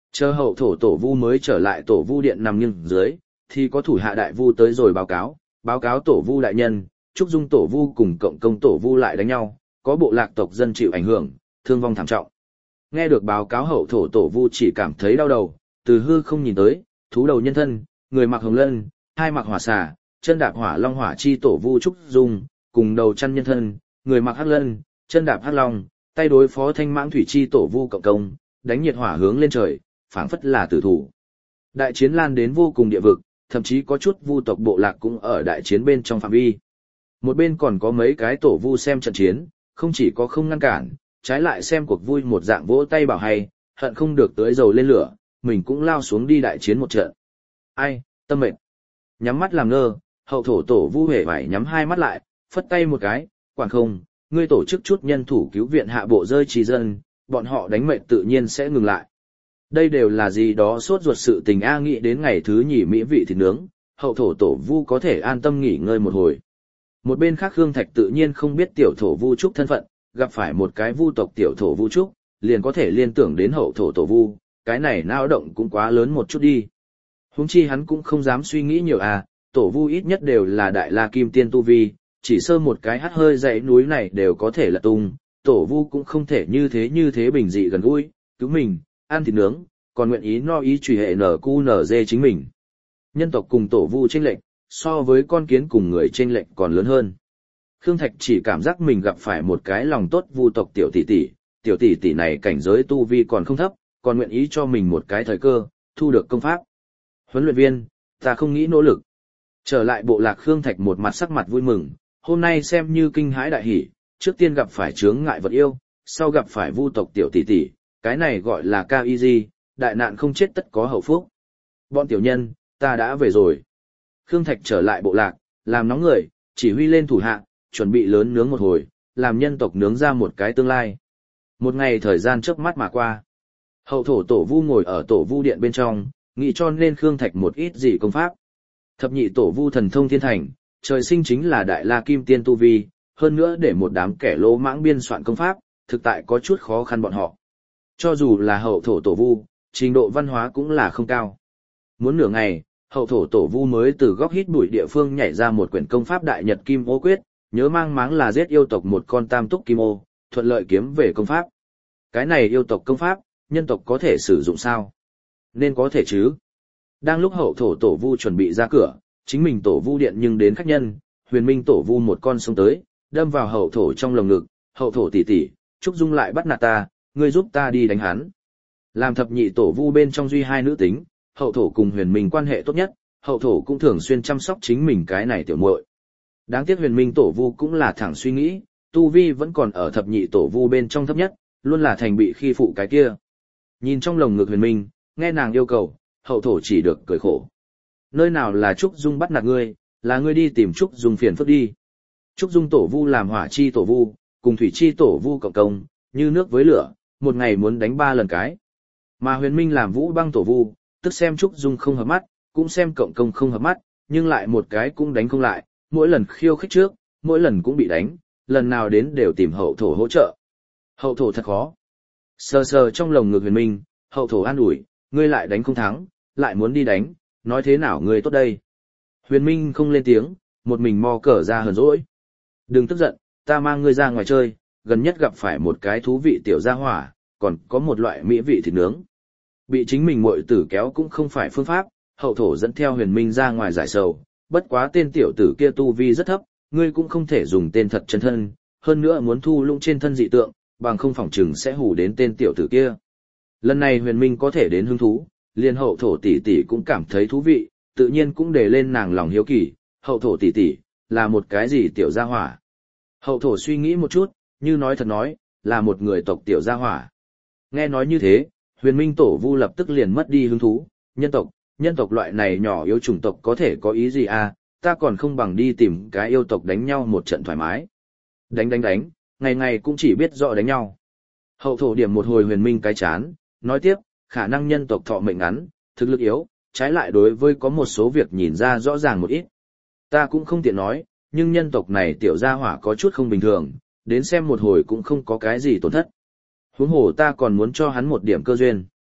Chờ hậu thổ tổ vu mới trở lại tổ vu điện nằm nghiêng dưới, thì có thủ hạ đại vu tới rồi báo cáo, báo cáo tổ vu đại nhân, Trúc Dung tổ vu cùng cộng công tổ vu lại đánh nhau, có bộ lạc tộc dân chịu ảnh hưởng, thương vong thảm trọng. Nghe được báo cáo hậu thổ tổ vu chỉ cảm thấy đau đầu, từ hư không nhìn tới, thú đầu nhân thân, người mặc hồng lân, hai mặc hỏa xà, chân đạp hỏa long hỏa chi tổ vu Trúc Dung, cùng đầu chăn nhân thân, người mặc hắc lân, chân đạp hắc long, tay đối phó thanh mãng thủy chi tổ vu cộng công, đánh nhiệt hỏa hướng lên trời, phảng phất là tử thủ. Đại chiến lan đến vô cùng địa vực, thậm chí có chút vu tộc bộ lạc cũng ở đại chiến bên trong phạm vi. Một bên còn có mấy cái tổ vu xem trận chiến, không chỉ có không ngăn cản, trái lại xem cuộc vui một dạng vỗ tay bảo hay, hận không được tưới dầu lên lửa, mình cũng lao xuống đi đại chiến một trận. Ai, tâm mệt. Nhắm mắt làm ngơ, hậu thổ tổ vu hề phải nhắm hai mắt lại, phất tay một cái, quản không, ngươi tổ chức chút nhân thủ cứu viện hạ bộ rơi trì dân, bọn họ đánh mệt tự nhiên sẽ ngừng lại. Đây đều là gì đó sốt ruột sự tình a nghĩ đến ngày thứ nhì mỹ vị thịt nướng, hậu thổ tổ vu có thể an tâm nghỉ ngơi một hồi. Một bên khác Khương Thạch tự nhiên không biết tiểu thổ vu trúc thân phận, gặp phải một cái vu tộc tiểu thổ vu trúc, liền có thể liên tưởng đến hậu thổ tổ vu, cái này nao động cũng quá lớn một chút đi. Huống chi hắn cũng không dám suy nghĩ nhiều à, tổ vu ít nhất đều là đại la kim tiên tu vi, chỉ sơ một cái hắt hơi dãy núi này đều có thể là tung, tổ vu cũng không thể như thế như thế bình dị gần gũi, cứu mình, ăn thịt nướng, còn nguyện ý no ý truy hệ nở cu nở dê chính mình. Nhân tộc cùng tổ vu chênh lệch, so với con kiến cùng người chênh lệch còn lớn hơn. Khương Thạch chỉ cảm giác mình gặp phải một cái lòng tốt vu tộc tiểu tỷ tỷ, tiểu tỷ tỷ này cảnh giới tu vi còn không thấp, còn nguyện ý cho mình một cái thời cơ, thu được công pháp. Huấn luyện viên, ta không nghĩ nỗ lực. Trở lại bộ lạc Khương Thạch một mặt sắc mặt vui mừng, hôm nay xem như kinh hãi đại hỉ, trước tiên gặp phải chướng ngại vật yêu, sau gặp phải vu tộc tiểu tỷ tỷ, cái này gọi là cao y di, đại nạn không chết tất có hậu phúc. Bọn tiểu nhân, ta đã về rồi. Khương Thạch trở lại bộ lạc, làm nóng người, chỉ huy lên thủ hạ, chuẩn bị lớn nướng một hồi, làm nhân tộc nướng ra một cái tương lai. Một ngày thời gian chớp mắt mà qua. Hậu thổ tổ vu ngồi ở tổ vu điện bên trong, nghĩ cho nên Khương Thạch một ít gì công pháp. Thập nhị tổ vu thần thông thiên thành, trời sinh chính là đại la kim tiên tu vi, hơn nữa để một đám kẻ lỗ mãng biên soạn công pháp, thực tại có chút khó khăn bọn họ. Cho dù là hậu thổ tổ vu, trình độ văn hóa cũng là không cao. Muốn nửa ngày, hậu thổ tổ vu mới từ góc hít bụi địa phương nhảy ra một quyển công pháp đại nhật kim ô quyết, nhớ mang máng là giết yêu tộc một con tam túc kim ô, thuận lợi kiếm về công pháp. Cái này yêu tộc công pháp, nhân tộc có thể sử dụng sao? Nên có thể chứ. Đang lúc hậu thổ tổ vu chuẩn bị ra cửa, chính mình tổ vu điện nhưng đến khách nhân, huyền minh tổ vu một con xông tới, đâm vào hậu thổ trong lồng ngực, hậu thổ tỷ tỷ, Trúc Dung lại bắt nạt ta, ngươi giúp ta đi đánh hắn. Làm thập nhị tổ vu bên trong duy hai nữ tính, hậu thổ cùng huyền minh quan hệ tốt nhất, hậu thổ cũng thường xuyên chăm sóc chính mình cái này tiểu muội. Đáng tiếc huyền minh tổ vu cũng là thẳng suy nghĩ, tu vi vẫn còn ở thập nhị tổ vu bên trong thấp nhất, luôn là thành bị khi phụ cái kia. Nhìn trong lồng ngực huyền minh, nghe nàng yêu cầu, hậu thổ chỉ được cười khổ. Nơi nào là Trúc Dung bắt nạt ngươi, là ngươi đi tìm Trúc Dung phiền phức đi. Trúc Dung tổ vu làm hỏa chi tổ vu, cùng thủy chi tổ vu cộng công, như nước với lửa, một ngày muốn đánh ba lần cái. Mà huyền minh làm vũ băng tổ vu, tức xem Trúc Dung không hợp mắt, cũng xem cộng công không hợp mắt, nhưng lại một cái cũng đánh không lại, mỗi lần khiêu khích trước, mỗi lần cũng bị đánh, lần nào đến đều tìm hậu thổ hỗ trợ. Hậu thổ thật khó. Sờ sờ trong lồng ngực huyền minh, hậu thổ an ủi, ngươi lại đánh không thắng, lại muốn đi đánh, nói thế nào ngươi tốt đây. Huyền minh không lên tiếng, một mình mò cờ ra hờn dỗi. Đừng tức giận, ta mang ngươi ra ngoài chơi, gần nhất gặp phải một cái thú vị tiểu gia hỏa, còn có một loại mỹ vị thịt nướng. Bị chính mình muội tử kéo cũng không phải phương pháp, hậu thổ dẫn theo huyền minh ra ngoài giải sầu, bất quá tên tiểu tử kia tu vi rất thấp, ngươi cũng không thể dùng tên thật chân thân, hơn nữa muốn thu lũng trên thân dị tượng, bằng không phỏng chừng sẽ hù đến tên tiểu tử kia. Lần này huyền minh có thể đến hứng thú, liền hậu thổ tỷ tỷ cũng cảm thấy thú vị, tự nhiên cũng để lên nàng lòng hiếu kỳ, hậu thổ tỷ tỷ là một cái gì tiểu gia hỏa. Hậu thổ suy nghĩ một chút, như nói thật nói, là một người tộc tiểu gia hỏa. Nghe nói như thế, huyền minh tổ vu lập tức liền mất đi hứng thú, nhân tộc, nhân tộc loại này nhỏ yếu chủng tộc có thể có ý gì à, ta còn không bằng đi tìm cái yêu tộc đánh nhau một trận thoải mái. Đánh đánh đánh, ngày ngày cũng chỉ biết rõ đánh nhau. Hậu thổ điểm một hồi huyền minh cái chán, nói tiếp, khả năng nhân tộc thọ mệnh ngắn, thực lực yếu, trái lại đối với có một số việc nhìn ra rõ ràng một ít. Ta cũng không tiện nói, nhưng nhân tộc này tiểu gia hỏa có chút không bình thường, đến xem một hồi cũng không có cái gì tổn thất. Huống hồ ta còn muốn cho hắn một điểm cơ duyên.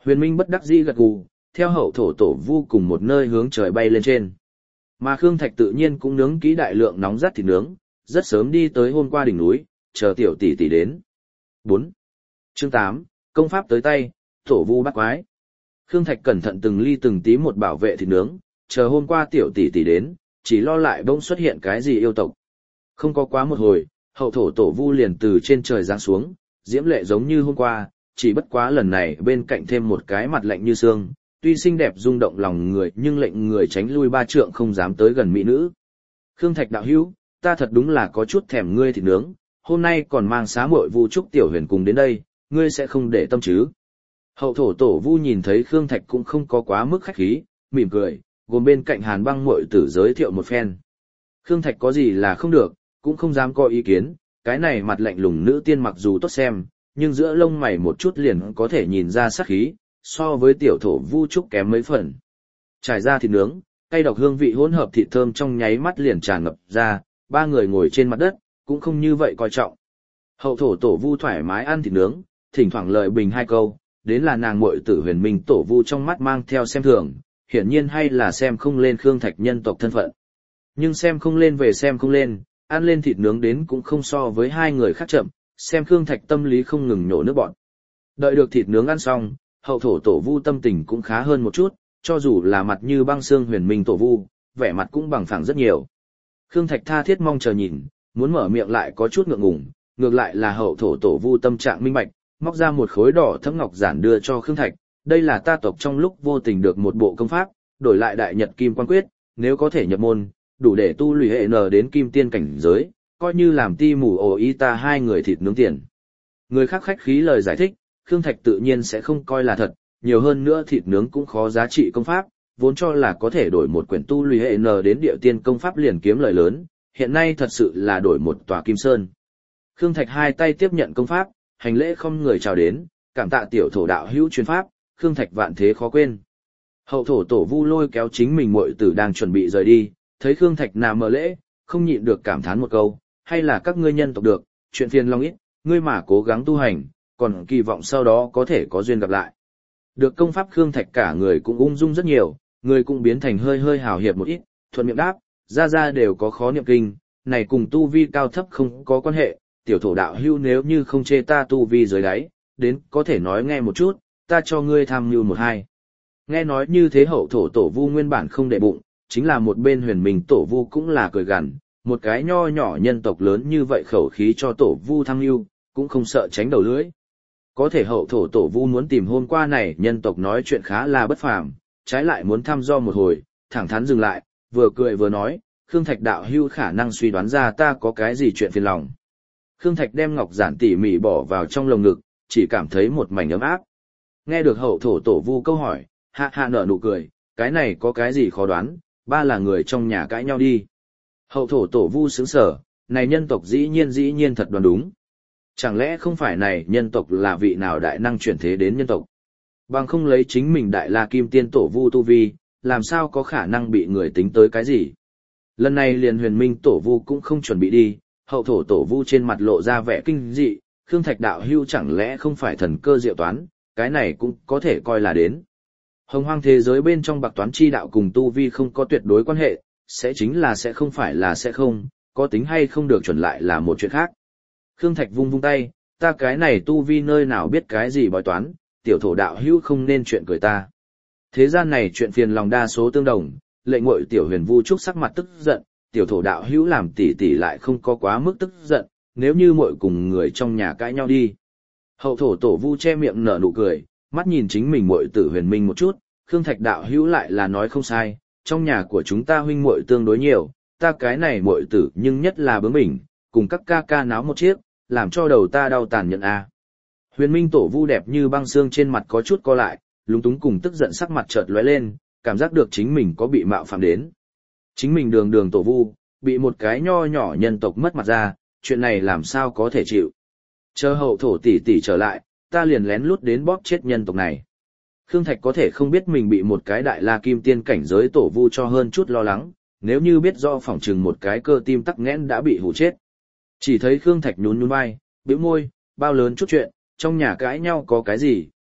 Huyền Minh bất đắc dĩ gật gù, theo hậu thổ tổ vu cùng một nơi hướng trời bay lên trên. Mà Khương Thạch tự nhiên cũng nướng kỹ đại lượng nóng rát thịt nướng, rất sớm đi tới hôm qua đỉnh núi, chờ tiểu tỷ tỷ đến. bốn. Chương tám, công pháp tới tay, tổ vu bắt quái. Khương Thạch cẩn thận từng ly từng tí một bảo vệ thịt nướng, chờ hôm qua tiểu tỷ tỷ đến, chỉ lo lại bỗng xuất hiện cái gì yêu tộc. Không có quá một hồi, hậu thổ tổ vu liền từ trên trời giáng xuống, diễm lệ giống như hôm qua, chỉ bất quá lần này bên cạnh thêm một cái mặt lạnh như xương, tuy xinh đẹp rung động lòng người nhưng lệnh người tránh lui ba trượng không dám tới gần mỹ nữ. Khương Thạch đạo hữu, ta thật đúng là có chút thèm ngươi thịt nướng, hôm nay còn mang xá muội Vu Trúc tiểu huyền cùng đến đây, ngươi sẽ không để tâm chứ? Hậu thổ tổ vu nhìn thấy Khương Thạch cũng không có quá mức khách khí, mỉm cười, gồm bên cạnh Hàn Băng muội tử giới thiệu một phen. Khương Thạch có gì là không được, cũng không dám có ý kiến, cái này mặt lạnh lùng nữ tiên mặc dù tốt xem, nhưng giữa lông mày một chút liền có thể nhìn ra sát khí, so với tiểu thổ Vu Trúc kém mấy phần. Trải ra thịt nướng, cay độc hương vị hỗn hợp thịt thơm trong nháy mắt liền tràn ngập ra, ba người ngồi trên mặt đất, cũng không như vậy coi trọng. Hậu thổ tổ Vu thoải mái ăn thịt nướng, thỉnh thoảng lời bình hai câu, đến là nàng muội tử Huyền Minh tổ Vu trong mắt mang theo xem thường, hiển nhiên hay là xem không lên Khương Thạch nhân tộc thân phận. Nhưng xem không lên về xem không lên, ăn lên thịt nướng đến cũng không so với hai người khác chậm, xem Khương Thạch tâm lý không ngừng nhổ nước bọt. Đợi được thịt nướng ăn xong, hậu thổ tổ Vu tâm tình cũng khá hơn một chút, cho dù là mặt như băng xương Huyền Minh tổ Vu, vẻ mặt cũng bằng phẳng rất nhiều. Khương Thạch tha thiết mong chờ nhìn, muốn mở miệng lại có chút ngượng ngùng, ngược lại là hậu thổ tổ Vu tâm trạng minh bạch, móc ra một khối đỏ thẫm ngọc giản đưa cho Khương Thạch, đây là ta tộc trong lúc vô tình được một bộ công pháp, đổi lại đại nhật kim quan quyết, nếu có thể nhập môn, đủ để tu luyện hệ n đến kim tiên cảnh giới, coi như làm ti mù ồ y ta hai người thịt nướng tiền. Người khác khách khí lời giải thích, Khương Thạch tự nhiên sẽ không coi là thật, nhiều hơn nữa thịt nướng cũng khó giá trị công pháp, vốn cho là có thể đổi một quyển tu luyện hệ n đến địa tiên công pháp liền kiếm lời lớn, hiện nay thật sự là đổi một tòa kim sơn. Khương Thạch hai tay tiếp nhận công pháp, hành lễ không người chào đến, cảm tạ tiểu thổ đạo hữu truyền pháp, Khương Thạch vạn thế khó quên. Hậu thổ tổ Vu lôi kéo chính mình muội tử đang chuẩn bị rời đi, thấy Khương Thạch nằm mờ lễ, không nhịn được cảm thán một câu, hay là các ngươi nhân tộc được, chuyện phiền long ít, ngươi mà cố gắng tu hành, còn kỳ vọng sau đó có thể có duyên gặp lại. Được công pháp Khương Thạch cả người cũng ung dung rất nhiều, người cũng biến thành hơi hơi hào hiệp một ít, thuận miệng đáp, ra ra đều có khó niệm kinh, này cùng tu vi cao thấp không có quan hệ, tiểu thổ đạo hưu nếu như không chê ta tu vi dưới đáy, đến có thể nói nghe một chút, ta cho ngươi tham mưu một hai. Nghe nói như thế hậu thổ tổ Vu nguyên bản không để bụng, chính là một bên Huyền Minh tổ Vu cũng là cười gằn, một cái nho nhỏ nhân tộc lớn như vậy khẩu khí cho tổ Vu tham mưu, cũng không sợ tránh đầu lưỡi. Có thể hậu thổ tổ Vu muốn tìm hôm qua này nhân tộc nói chuyện khá là bất phàm, trái lại muốn thăm dò một hồi, thẳng thắn dừng lại, vừa cười vừa nói, Khương Thạch đạo hưu khả năng suy đoán ra ta có cái gì chuyện phiền lòng. Khương Thạch đem ngọc giản tỉ mỉ bỏ vào trong lồng ngực, chỉ cảm thấy một mảnh ấm áp. Nghe được hậu thổ tổ Vu câu hỏi, hạ hạ nở nụ cười, cái này có cái gì khó đoán, ba là người trong nhà cãi nhau đi. Hậu thổ tổ Vu sững sờ, này nhân tộc dĩ nhiên dĩ nhiên thật đoán đúng. Chẳng lẽ không phải này nhân tộc là vị nào đại năng chuyển thế đến nhân tộc? Bằng không lấy chính mình đại la kim tiên tổ Vu tu vi, làm sao có khả năng bị người tính tới cái gì? Lần này liền Huyền Minh tổ Vu cũng không chuẩn bị đi, hậu thổ tổ Vu trên mặt lộ ra vẻ kinh dị, Khương Thạch đạo hưu chẳng lẽ không phải thần cơ diệu toán, cái này cũng có thể coi là đến. Hồng hoang thế giới bên trong bạc toán chi đạo cùng tu vi không có tuyệt đối quan hệ, sẽ chính là sẽ không phải là sẽ không, có tính hay không được chuẩn lại là một chuyện khác. Khương Thạch vung vung tay, ta cái này tu vi nơi nào biết cái gì bói toán, tiểu thổ đạo hữu không nên chuyện cười ta. Thế gian này chuyện phiền lòng đa số tương đồng, lệnh ngội tiểu Huyền Vu Trúc sắc mặt tức giận, tiểu thổ đạo hữu làm tỉ tỉ lại không có quá mức tức giận, nếu như muội cùng người trong nhà cãi nhau đi. Hậu thổ tổ Vu che miệng nở nụ cười, mắt nhìn chính mình muội tử Huyền Minh một chút, Khương Thạch đạo hữu lại là nói không sai, trong nhà của chúng ta huynh muội tương đối nhiều, ta cái này muội tử nhưng nhất là bướng bỉnh, cùng các ca ca náo một chiếc, làm cho đầu ta đau tàn nhận a. Huyền Minh tổ Vu đẹp như băng xương trên mặt có chút co lại, lúng túng cùng tức giận sắc mặt chợt lóe lên, cảm giác được chính mình có bị mạo phạm đến. Chính mình đường đường tổ Vu, bị một cái nho nhỏ nhân tộc mất mặt ra, chuyện này làm sao có thể chịu. Chờ hậu thổ tỷ tỷ trở lại, ta liền lén lút đến bóp chết nhân tộc này. Khương Thạch có thể không biết mình bị một cái đại la kim tiên cảnh giới tổ Vu cho hơn chút lo lắng, nếu như biết do phỏng chừng một cái cơ tim tắc nghẽn đã bị hù chết. Chỉ thấy Khương Thạch nhún nhún vai, bĩu môi, bao lớn chút chuyện, trong nhà cãi nhau có cái gì,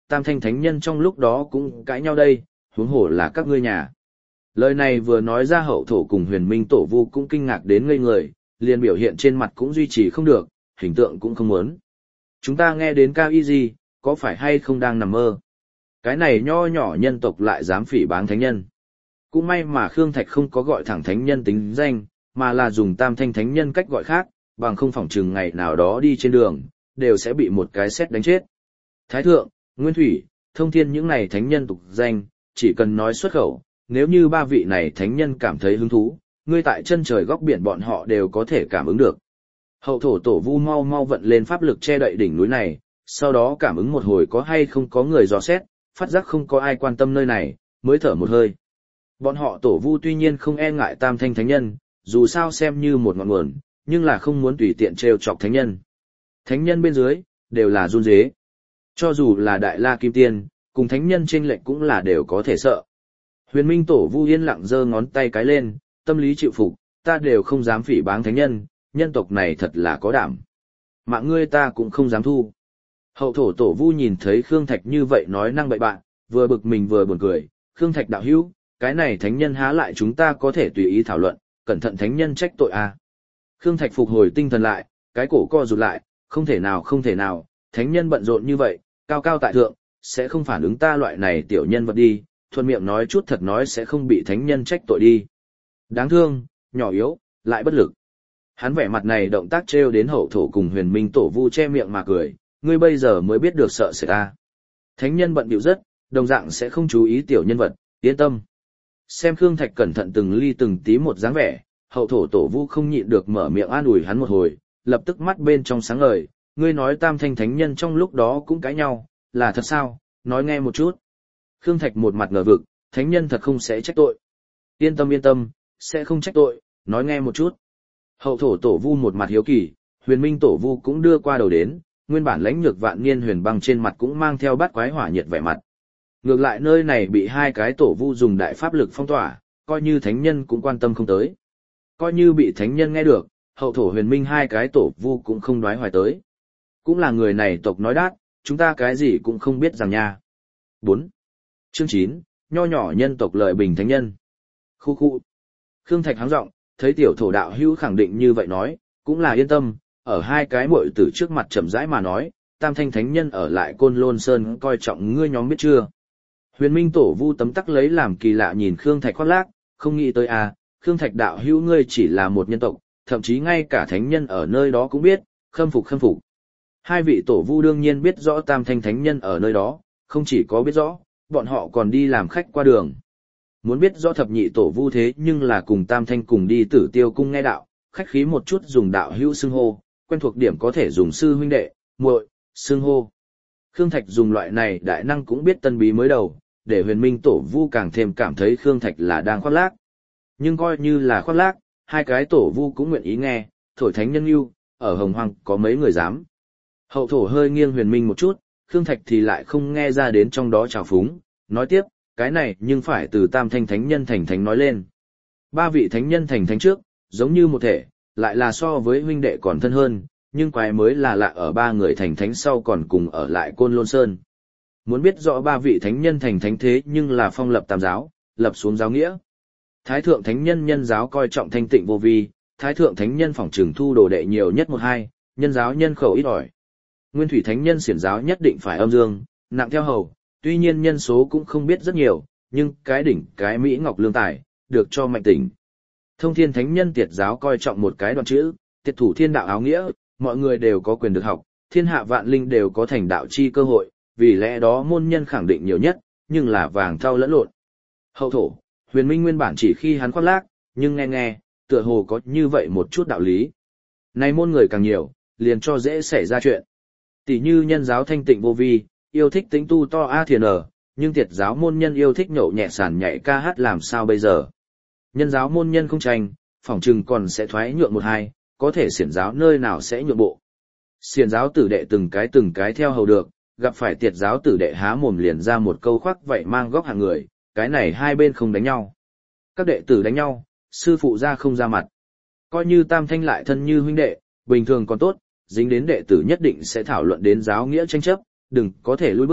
tam thanh thánh nhân trong lúc đó cũng cãi nhau đây, huống hồ là các ngươi nhà. Lời này vừa nói ra hậu thổ cùng huyền minh tổ vu cũng kinh ngạc đến ngây người, liền biểu hiện trên mặt cũng duy trì không được, hình tượng cũng không muốn. Chúng ta nghe đến cao y gì, có phải hay không đang nằm mơ? Cái này nho nhỏ nhân tộc lại dám phỉ báng thánh nhân. Cũng may mà Khương Thạch không có gọi thẳng thánh nhân tính danh, mà là dùng tam thanh thánh nhân cách gọi khác, bằng không phỏng chừng ngày nào đó đi trên đường, đều sẽ bị một cái sét đánh chết. Thái thượng, Nguyên Thủy, Thông Thiên những này thánh nhân tục danh, chỉ cần nói xuất khẩu, nếu như ba vị này thánh nhân cảm thấy hứng thú, ngươi tại chân trời góc biển bọn họ đều có thể cảm ứng được. Hậu thổ tổ vu mau mau vận lên pháp lực che đậy đỉnh núi này, sau đó cảm ứng một hồi có hay không có người dò xét, phát giác không có ai quan tâm nơi này, mới thở một hơi. Bọn họ tổ vu tuy nhiên không e ngại tam thanh thánh nhân, dù sao xem như một ngọn nguồn, nhưng là không muốn tùy tiện trêu chọc thánh nhân. Thánh nhân bên dưới, đều là run rế. Cho dù là đại la kim tiên, cùng thánh nhân chênh lệch cũng là đều có thể sợ. Huyền Minh tổ vu yên lặng giơ ngón tay cái lên, tâm lý chịu phục, ta đều không dám phỉ báng thánh nhân, nhân tộc này thật là có đảm. Mạng ngươi ta cũng không dám thu. Hậu thổ tổ vu nhìn thấy Khương Thạch như vậy nói năng bậy bạn, vừa bực mình vừa buồn cười, Khương Thạch đạo hữu, cái này thánh nhân há lại chúng ta có thể tùy ý thảo luận, cẩn thận thánh nhân trách tội a. À. Khương Thạch phục hồi tinh thần lại, cái cổ co rụt lại, không thể nào không thể nào, thánh nhân bận rộn như vậy, cao cao tại thượng, sẽ không phản ứng ta loại này tiểu nhân vật đi, thuận miệng nói chút thật nói sẽ không bị thánh nhân trách tội đi. Đáng thương, nhỏ yếu, lại bất lực. Hắn vẻ mặt này động tác trêu đến hậu thổ cùng huyền minh tổ vu che miệng mà cười, ngươi bây giờ mới biết được sợ sệt ta. Thánh nhân bận bịu rất, đồng dạng sẽ không chú ý tiểu nhân vật, yên tâm. Xem Khương Thạch cẩn thận từng ly từng tí một dáng vẻ, hậu thổ tổ vu không nhịn được mở miệng an ủi hắn một hồi, lập tức mắt bên trong sáng ngời, ngươi nói tam thanh thánh nhân trong lúc đó cũng cãi nhau, là thật sao, nói nghe một chút. Khương Thạch một mặt ngờ vực, thánh nhân thật không sẽ trách tội. Yên tâm yên tâm, sẽ không trách tội, nói nghe một chút. Hậu thổ tổ vu một mặt hiếu kỳ, huyền minh tổ vu cũng đưa qua đầu đến, nguyên bản lãnh nhược vạn niên huyền băng trên mặt cũng mang theo bát quái hỏa nhiệt vẻ mặt. Ngược lại nơi này bị hai cái tổ vu dùng đại pháp lực phong tỏa, coi như thánh nhân cũng quan tâm không tới. Coi như bị thánh nhân nghe được, hậu thổ huyền minh hai cái tổ vu cũng không đoái hoài tới. Cũng là người này tộc nói đát, chúng ta cái gì cũng không biết rằng nha. bốn. Chương chín, nho nhỏ nhân tộc lợi bình thánh nhân. Khu khu. Khương Thạch hắng giọng, thấy tiểu thổ đạo hữu khẳng định như vậy nói, cũng là yên tâm, ở hai cái muội tử trước mặt chậm rãi mà nói, tam thanh thánh nhân ở lại Côn Lôn Sơn coi trọng ngươi nhóm biết chưa. Huyền Minh tổ vu tấm tắc lấy làm kỳ lạ nhìn Khương Thạch khoác lác, không nghĩ tới à, Khương Thạch đạo hữu ngươi chỉ là một nhân tộc, thậm chí ngay cả thánh nhân ở nơi đó cũng biết, khâm phục khâm phục. Hai vị tổ vu đương nhiên biết rõ tam thanh thánh nhân ở nơi đó, không chỉ có biết rõ, bọn họ còn đi làm khách qua đường. Muốn biết rõ thập nhị tổ vu thế nhưng là cùng tam thanh cùng đi Tử Tiêu cung nghe đạo, khách khí một chút dùng đạo hữu xưng hô, quen thuộc điểm có thể dùng sư huynh đệ, muội, xưng hô. Khương Thạch dùng loại này đại năng cũng biết tân bí mới đầu, để huyền minh tổ vu càng thêm cảm thấy Khương Thạch là đang khoác lác. Nhưng coi như là khoác lác, hai cái tổ vu cũng nguyện ý nghe, thổi thánh nhân yêu, ở Hồng Hoang có mấy người dám. Hậu thổ hơi nghiêng huyền minh một chút, Khương Thạch thì lại không nghe ra đến trong đó trào phúng, nói tiếp, cái này nhưng phải từ tam thanh thánh nhân thành thánh nói lên. Ba vị thánh nhân thành thánh trước, giống như một thể, lại là so với huynh đệ còn thân hơn, nhưng quái mới là lạ ở ba người thành thánh sau còn cùng ở lại Côn Lôn Sơn. Muốn biết rõ ba vị thánh nhân thành thánh thế nhưng là phong lập tam giáo, lập xuống giáo nghĩa. Thái thượng thánh nhân nhân giáo coi trọng thanh tịnh vô vi, thái thượng thánh nhân phỏng trừng thu đồ đệ nhiều nhất một hai, nhân giáo nhân khẩu ít ỏi. Nguyên thủy thánh nhân xiển giáo nhất định phải âm dương, nặng theo hầu, tuy nhiên nhân số cũng không biết rất nhiều, nhưng cái đỉnh cái Mỹ Ngọc lương tài, được cho mạnh tỉnh. Thông thiên thánh nhân tiệt giáo coi trọng một cái đoạn chữ, tiệt thủ thiên đạo áo nghĩa, mọi người đều có quyền được học, thiên hạ vạn linh đều có thành đạo chi cơ hội, vì lẽ đó môn nhân khẳng định nhiều nhất, nhưng là vàng thau lẫn lộn. Hậu thổ, huyền minh nguyên bản chỉ khi hắn khoác lác, nhưng nghe nghe, tựa hồ có như vậy một chút đạo lý. Này môn người càng nhiều, liền cho dễ xảy ra chuyện. Tỷ như nhân giáo thanh tịnh vô vi, yêu thích tính tu to a thiền ở, nhưng tiệt giáo môn nhân yêu thích nhậu nhẹ sàn nhảy ca hát làm sao bây giờ. Nhân giáo môn nhân không tranh, phỏng chừng còn sẽ thoái nhượng một hai, có thể xiển giáo nơi nào sẽ nhượng bộ. Xiển giáo tử đệ từng cái từng cái theo hầu được, gặp phải tiệt giáo tử đệ há mồm liền ra một câu khoác vậy mang góc hàng người, cái này hai bên không đánh nhau. Các đệ tử đánh nhau, sư phụ ra không ra mặt. Coi như tam thanh lại thân như huynh đệ, bình thường còn tốt, dính đến đệ tử nhất định sẽ thảo luận đến giáo nghĩa tranh chấp, đừng có thể lùi bước,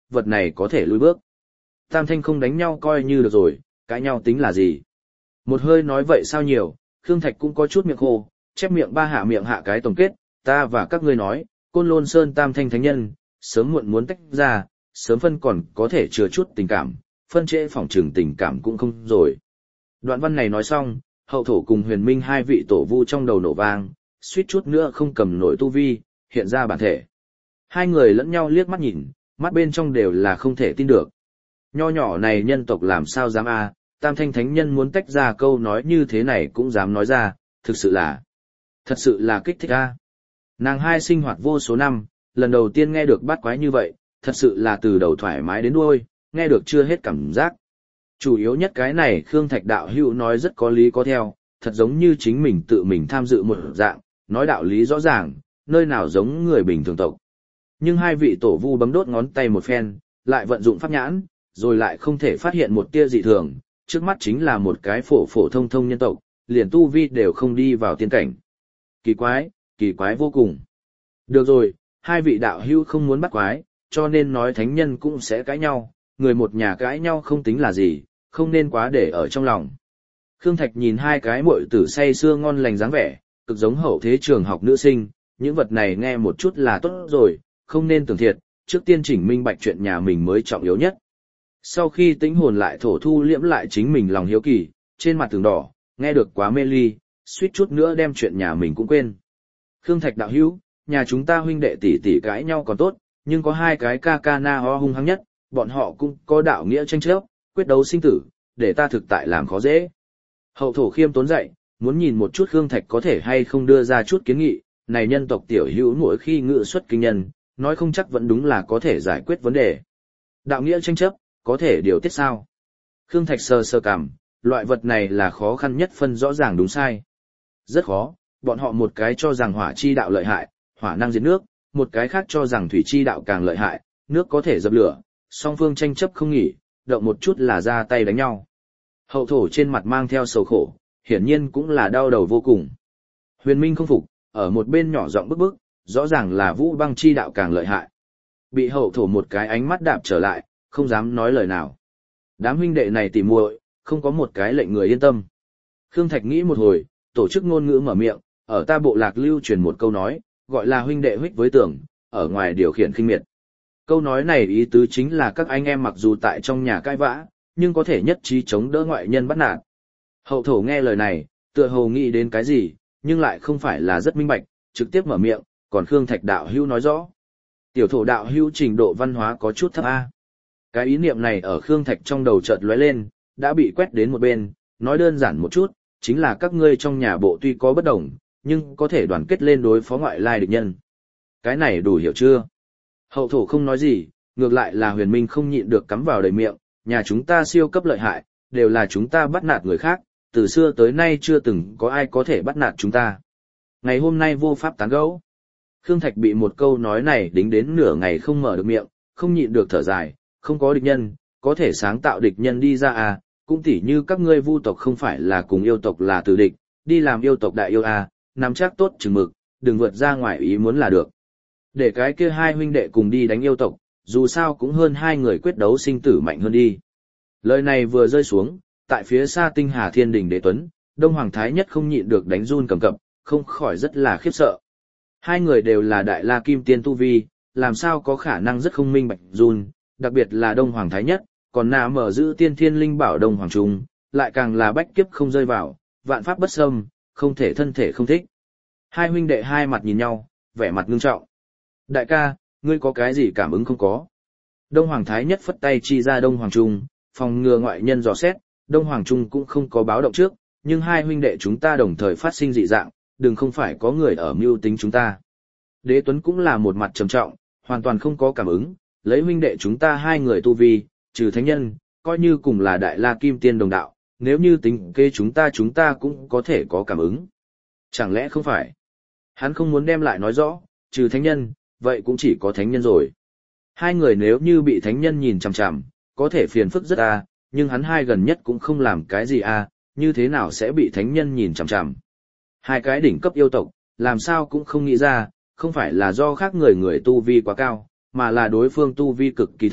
vật này có thể lùi bước. Tam thanh không đánh nhau coi như được rồi, cãi nhau tính là gì? Một hơi nói vậy sao nhiều, Khương Thạch cũng có chút miệng khô, chép miệng ba hạ miệng hạ cái tổng kết, ta và các ngươi nói, Côn Lôn Sơn Tam thanh thánh nhân, sớm muộn muốn tách ra, sớm phân còn có thể chừa chút tình cảm, phân trễ phỏng trường tình cảm cũng không rồi. Đoạn văn này nói xong, hậu thổ cùng huyền minh hai vị tổ vu trong đầu nổ vang, suýt chút nữa không cầm nổi tu vi, hiện ra bản thể. Hai người lẫn nhau liếc mắt nhìn, mắt bên trong đều là không thể tin được. Nho nhỏ này nhân tộc làm sao dám a, Tam thanh thánh nhân muốn tách ra câu nói như thế này cũng dám nói ra, thực sự là, thật sự là kích thích a. Nàng hai sinh hoạt vô số năm, lần đầu tiên nghe được bát quái như vậy, thật sự là từ đầu thoải mái đến đuôi, nghe được chưa hết cảm giác. Chủ yếu nhất cái này Khương Thạch đạo hữu nói rất có lý có theo, thật giống như chính mình tự mình tham dự một dạng, nói đạo lý rõ ràng, nơi nào giống người bình thường tộc. Nhưng hai vị tổ vu bấm đốt ngón tay một phen, lại vận dụng pháp nhãn, rồi lại không thể phát hiện một tia dị thường, trước mắt chính là một cái phổ phổ thông thông nhân tộc, liền tu vi đều không đi vào tiên cảnh. Kỳ quái, kỳ quái vô cùng. Được rồi, hai vị đạo hữu không muốn bắt quái, cho nên nói thánh nhân cũng sẽ cãi nhau, người một nhà cãi nhau không tính là gì, không nên quá để ở trong lòng. Khương Thạch nhìn hai cái muội tử say sưa ngon lành dáng vẻ, cực giống hậu thế trường học nữ sinh, những vật này nghe một chút là tốt rồi, không nên tưởng thiệt, trước tiên chỉnh minh bạch chuyện nhà mình mới trọng yếu nhất. Sau khi tĩnh hồn lại thổ thu liễm lại chính mình lòng hiếu kỳ, trên mặt tường đỏ, nghe được quá mê ly, suýt chút nữa đem chuyện nhà mình cũng quên. Khương Thạch đạo hữu, nhà chúng ta huynh đệ tỷ tỷ cãi nhau còn tốt, nhưng có hai cái ca ca na ho hung hăng nhất, bọn họ cũng có đạo nghĩa tranh chấp, quyết đấu sinh tử, để ta thực tại làm khó dễ. Hậu thổ khiêm tốn dậy, muốn nhìn một chút Khương Thạch có thể hay không đưa ra chút kiến nghị, này nhân tộc tiểu hữu mỗi khi ngự xuất kinh nhân, nói không chắc vẫn đúng là có thể giải quyết vấn đề. Đạo nghĩa tranh chấp, có thể điều tiết sao? Khương Thạch sờ sờ cằm, loại vật này là khó khăn nhất phân rõ ràng đúng sai. Rất khó, bọn họ một cái cho rằng hỏa chi đạo lợi hại, hỏa năng diệt nước, một cái khác cho rằng thủy chi đạo càng lợi hại, nước có thể dập lửa, song phương tranh chấp không nghỉ, động một chút là ra tay đánh nhau. Hậu thổ trên mặt mang theo sầu khổ, hiển nhiên cũng là đau đầu vô cùng. Huyền Minh không phục, ở một bên nhỏ giọng bức bức, rõ ràng là vũ băng chi đạo càng lợi hại. Bị hậu thổ một cái ánh mắt đạp trở lại, không dám nói lời nào. Đám huynh đệ này tỉ muội, không có một cái lệnh người yên tâm. Khương Thạch nghĩ một hồi, tổ chức ngôn ngữ mở miệng, ở ta bộ lạc lưu truyền một câu nói, gọi là huynh đệ huyết với tưởng, ở ngoài điều khiển khinh miệt. Câu nói này ý tứ chính là các anh em mặc dù tại trong nhà cãi vã, nhưng có thể nhất trí chống đỡ ngoại nhân bắt nạt. Hậu thổ nghe lời này, tựa hồ nghĩ đến cái gì, nhưng lại không phải là rất minh bạch, trực tiếp mở miệng, còn Khương Thạch đạo hữu nói rõ. Tiểu thổ đạo hữu trình độ văn hóa có chút thấp a. Cái ý niệm này ở Khương Thạch trong đầu chợt lóe lên, đã bị quét đến một bên, nói đơn giản một chút, chính là các ngươi trong nhà bộ tuy có bất đồng, nhưng có thể đoàn kết lên đối phó ngoại lai địch nhân. Cái này đủ hiểu chưa? Hậu thổ không nói gì, ngược lại là Huyền Minh không nhịn được cắm vào đầy miệng, nhà chúng ta siêu cấp lợi hại, đều là chúng ta bắt nạt người khác, từ xưa tới nay chưa từng có ai có thể bắt nạt chúng ta. Ngày hôm nay vô pháp tán gẫu. Khương Thạch bị một câu nói này đính đến nửa ngày không mở được miệng, không nhịn được thở dài, không có địch nhân, có thể sáng tạo địch nhân đi ra à, cũng tỉ như các ngươi vu tộc không phải là cùng yêu tộc là tử địch, đi làm yêu tộc đại yêu à, nắm chắc tốt chừng mực, đừng vượt ra ngoài ý muốn là được. Để cái kia hai huynh đệ cùng đi đánh yêu tộc, dù sao cũng hơn hai người quyết đấu sinh tử mạnh hơn đi. Lời này vừa rơi xuống, tại phía xa tinh hà thiên đình đế tuấn, Đông Hoàng Thái Nhất không nhịn được đánh run cầm cập, không khỏi rất là khiếp sợ. Hai người đều là đại la kim tiên tu vi, làm sao có khả năng rất không minh bạch run, đặc biệt là Đông Hoàng Thái Nhất, còn nà mở giữ tiên thiên linh bảo Đông Hoàng Trung, lại càng là bách kiếp không rơi vào, vạn pháp bất xâm, không thể thân thể không thích. Hai huynh đệ hai mặt nhìn nhau, vẻ mặt ngưng trọng. Đại ca, ngươi có cái gì cảm ứng không có? Đông Hoàng Thái Nhất phất tay chi ra Đông Hoàng Trung, phòng ngừa ngoại nhân dò xét, Đông Hoàng Trung cũng không có báo động trước, nhưng hai huynh đệ chúng ta đồng thời phát sinh dị dạng, đừng không phải có người ở mưu tính chúng ta. Đế Tuấn cũng là một mặt trầm trọng, hoàn toàn không có cảm ứng, lấy huynh đệ chúng ta hai người tu vi, trừ thánh nhân, coi như cùng là đại la kim tiên đồng đạo, nếu như tính kê chúng ta chúng ta cũng có thể có cảm ứng. Chẳng lẽ không phải? Hắn không muốn đem lại nói rõ, trừ thánh nhân, vậy cũng chỉ có thánh nhân rồi. Hai người nếu như bị thánh nhân nhìn chằm chằm, có thể phiền phức rất a, nhưng hắn hai gần nhất cũng không làm cái gì a, như thế nào sẽ bị thánh nhân nhìn chằm chằm. Hai cái đỉnh cấp yêu tộc, làm sao cũng không nghĩ ra, không phải là do khác người người tu vi quá cao, mà là đối phương tu vi cực kỳ thấp,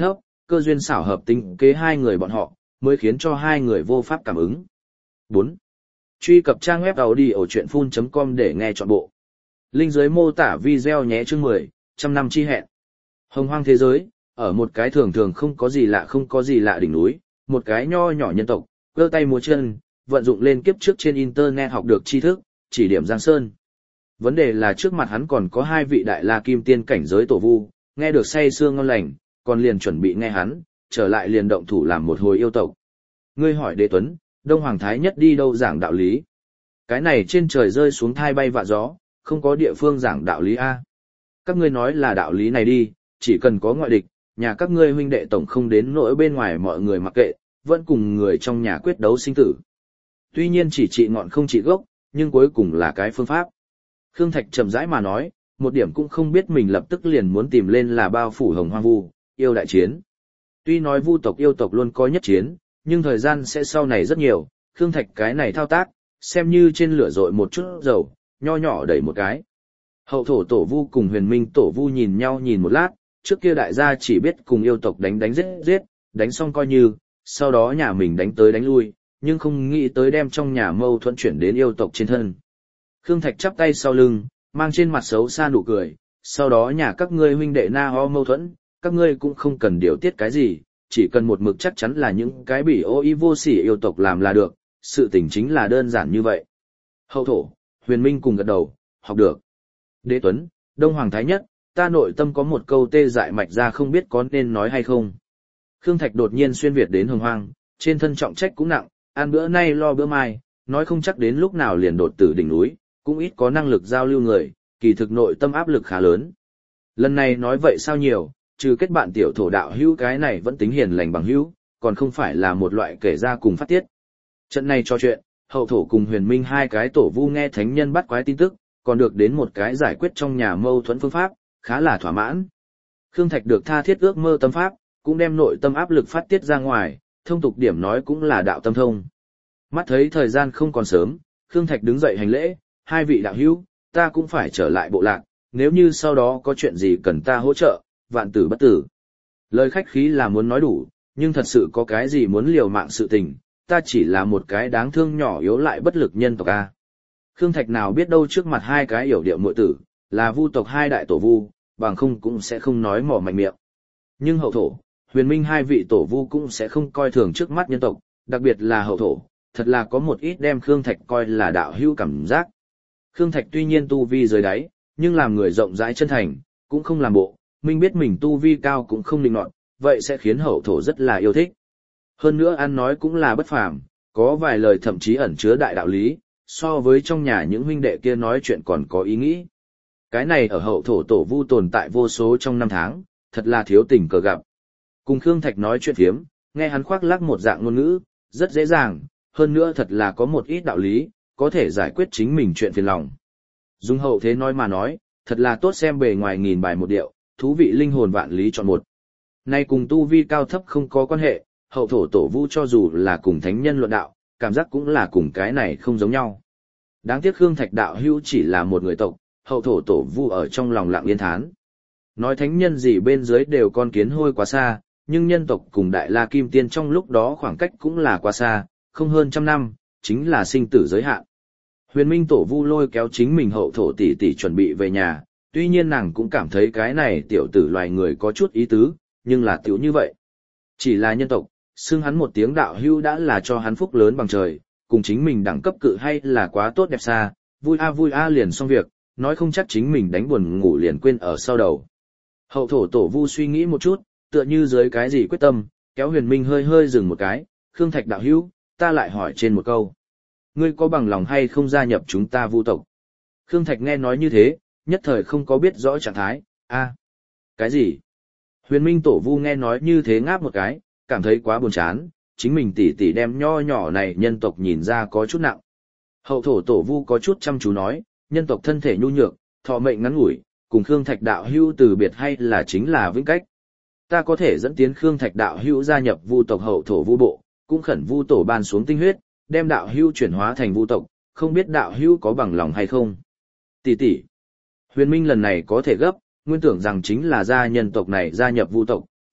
cơ duyên xảo hợp tính kế hai người bọn họ, mới khiến cho hai người vô pháp cảm ứng. bốn. Truy cập trang web audiochuyenphun chấm com để nghe trọn bộ. Link dưới mô tả video nhé. Chương mười, trăm năm chi hẹn. Hồng hoang thế giới, ở một cái thường thường không có gì lạ không có gì lạ đỉnh núi, một cái nho nhỏ nhân tộc, cơ tay múa chân, vận dụng lên kiếp trước trên internet học được tri thức, chỉ điểm Giang Sơn. Vấn đề là trước mặt hắn còn có hai vị đại la kim tiên cảnh giới tổ vu, nghe được say sưa ngon lành, còn liền chuẩn bị nghe hắn, trở lại liền động thủ làm một hồi yêu tộc. Ngươi hỏi Đế Tuấn, Đông Hoàng Thái Nhất đi đâu giảng đạo lý? Cái này trên trời rơi xuống thai bay vạ gió, không có địa phương giảng đạo lý a. Các ngươi nói là đạo lý này đi, chỉ cần có ngoại địch, nhà các ngươi huynh đệ tổng không đến nỗi bên ngoài mọi người mặc kệ, vẫn cùng người trong nhà quyết đấu sinh tử. Tuy nhiên chỉ trị ngọn không trị gốc, nhưng cuối cùng là cái phương pháp. Khương Thạch chậm rãi mà nói, một điểm cũng không biết mình lập tức liền muốn tìm lên là bao phủ hồng hoang vu, yêu đại chiến. Tuy nói vu tộc yêu tộc luôn có nhất chiến, nhưng thời gian sẽ sau này rất nhiều, Khương Thạch cái này thao tác, xem như trên lửa dội một chút dầu, nho nhỏ đẩy một cái. Hậu thổ tổ vu cùng huyền minh tổ vu nhìn nhau nhìn một lát, trước kia đại gia chỉ biết cùng yêu tộc đánh đánh giết giết, đánh xong coi như, sau đó nhà mình đánh tới đánh lui, nhưng không nghĩ tới đem trong nhà mâu thuẫn chuyển đến yêu tộc trên thân. Khương Thạch chắp tay sau lưng, mang trên mặt xấu xa nụ cười, sau đó nhà các ngươi huynh đệ na ho mâu thuẫn, các ngươi cũng không cần điều tiết cái gì, chỉ cần một mực chắc chắn là những cái bị ô y vô sỉ yêu tộc làm là được, sự tình chính là đơn giản như vậy. Hậu thổ, huyền minh cùng gật đầu, học được. Đế Tuấn, Đông Hoàng Thái Nhất, ta nội tâm có một câu tê dại mạch ra không biết có nên nói hay không. Khương Thạch đột nhiên xuyên Việt đến hồng hoang, trên thân trọng trách cũng nặng, ăn bữa nay lo bữa mai, nói không chắc đến lúc nào liền đột tử đỉnh núi, cũng ít có năng lực giao lưu người, kỳ thực nội tâm áp lực khá lớn. Lần này nói vậy sao nhiều, trừ kết bạn tiểu thổ đạo hữu cái này vẫn tính hiền lành bằng hữu, còn không phải là một loại kể ra cùng phát tiết. Trận này trò chuyện, hậu thổ cùng huyền minh hai cái tổ vu nghe thánh nhân bắt quái tin tức, còn được đến một cái giải quyết trong nhà mâu thuẫn phương pháp, khá là thỏa mãn. Khương Thạch được tha thiết ước mơ tâm pháp, cũng đem nội tâm áp lực phát tiết ra ngoài, thông tục điểm nói cũng là đạo tâm thông. Mắt thấy thời gian không còn sớm, Khương Thạch đứng dậy hành lễ, hai vị đạo hữu, ta cũng phải trở lại bộ lạc, nếu như sau đó có chuyện gì cần ta hỗ trợ, vạn tử bất tử. Lời khách khí là muốn nói đủ, nhưng thật sự có cái gì muốn liều mạng sự tình, ta chỉ là một cái đáng thương nhỏ yếu lại bất lực nhân tộc a. Khương Thạch nào biết đâu trước mặt hai cái yểu điệu muội tử, là vu tộc hai đại tổ vu, bằng không cũng sẽ không nói mỏ mạnh miệng. Nhưng hậu thổ, huyền minh hai vị tổ vu cũng sẽ không coi thường trước mắt nhân tộc, đặc biệt là hậu thổ, thật là có một ít đem Khương Thạch coi là đạo hữu cảm giác. Khương Thạch tuy nhiên tu vi dưới đáy, nhưng làm người rộng rãi chân thành, cũng không làm bộ, minh biết mình tu vi cao cũng không định nọt, vậy sẽ khiến hậu thổ rất là yêu thích. Hơn nữa ăn nói cũng là bất phàm, có vài lời thậm chí ẩn chứa đại đạo lý, so với trong nhà những huynh đệ kia nói chuyện còn có ý nghĩ. Cái này ở hậu thổ tổ vu tồn tại vô số trong năm tháng, thật là thiếu tình cờ gặp. Cùng Khương Thạch nói chuyện phiếm, nghe hắn khoác lác một dạng ngôn ngữ, rất dễ dàng, hơn nữa thật là có một ít đạo lý, có thể giải quyết chính mình chuyện phiền lòng. Dung hậu thế nói mà nói, thật là tốt xem bề ngoài nghìn bài một điệu, thú vị linh hồn vạn lý chọn một. Nay cùng tu vi cao thấp không có quan hệ, hậu thổ tổ vu cho dù là cùng thánh nhân luận đạo, cảm giác cũng là cùng cái này không giống nhau. Đáng tiếc Khương Thạch đạo hữu chỉ là một người tộc, hậu thổ tổ vu ở trong lòng lặng yên thán. Nói thánh nhân gì bên dưới đều con kiến hôi quá xa, nhưng nhân tộc cùng đại la kim tiên trong lúc đó khoảng cách cũng là quá xa, không hơn trăm năm, chính là sinh tử giới hạn. Huyền Minh tổ vu lôi kéo chính mình hậu thổ tỷ tỷ chuẩn bị về nhà, tuy nhiên nàng cũng cảm thấy cái này tiểu tử loài người có chút ý tứ, nhưng là tiểu như vậy. Chỉ là nhân tộc, xưng hắn một tiếng đạo hưu đã là cho hắn phúc lớn bằng trời, cùng chính mình đẳng cấp cự hay là quá tốt đẹp xa, vui a vui a liền xong việc, nói không chắc chính mình đánh buồn ngủ liền quên ở sau đầu. Hậu thổ tổ vu suy nghĩ một chút, tựa như dưới cái gì quyết tâm, kéo Huyền Minh hơi hơi dừng một cái, Khương Thạch đạo hữu, ta lại hỏi trên một câu. Ngươi có bằng lòng hay không gia nhập chúng ta vu tộc? Khương Thạch nghe nói như thế, nhất thời không có biết rõ trạng thái, a, cái gì? Huyền Minh tổ vu nghe nói như thế ngáp một cái, cảm thấy quá buồn chán, chính mình tỉ tỉ đem nho nhỏ này nhân tộc nhìn ra có chút nặng. Hậu thổ tổ vu có chút chăm chú nói, nhân tộc thân thể nhu nhược, thọ mệnh ngắn ngủi, cùng Khương Thạch đạo hữu từ biệt hay là chính là vĩnh cách. Ta có thể dẫn tiến Khương Thạch đạo hữu gia nhập vu tộc hậu thổ vu bộ, cũng khẩn vu tổ ban xuống tinh huyết, đem đạo hữu chuyển hóa thành vu tộc, không biết đạo hữu có bằng lòng hay không. Tỷ tỷ, Huyền Minh lần này có thể gấp, nguyên tưởng rằng chính là gia nhân tộc này gia nhập vu tộc,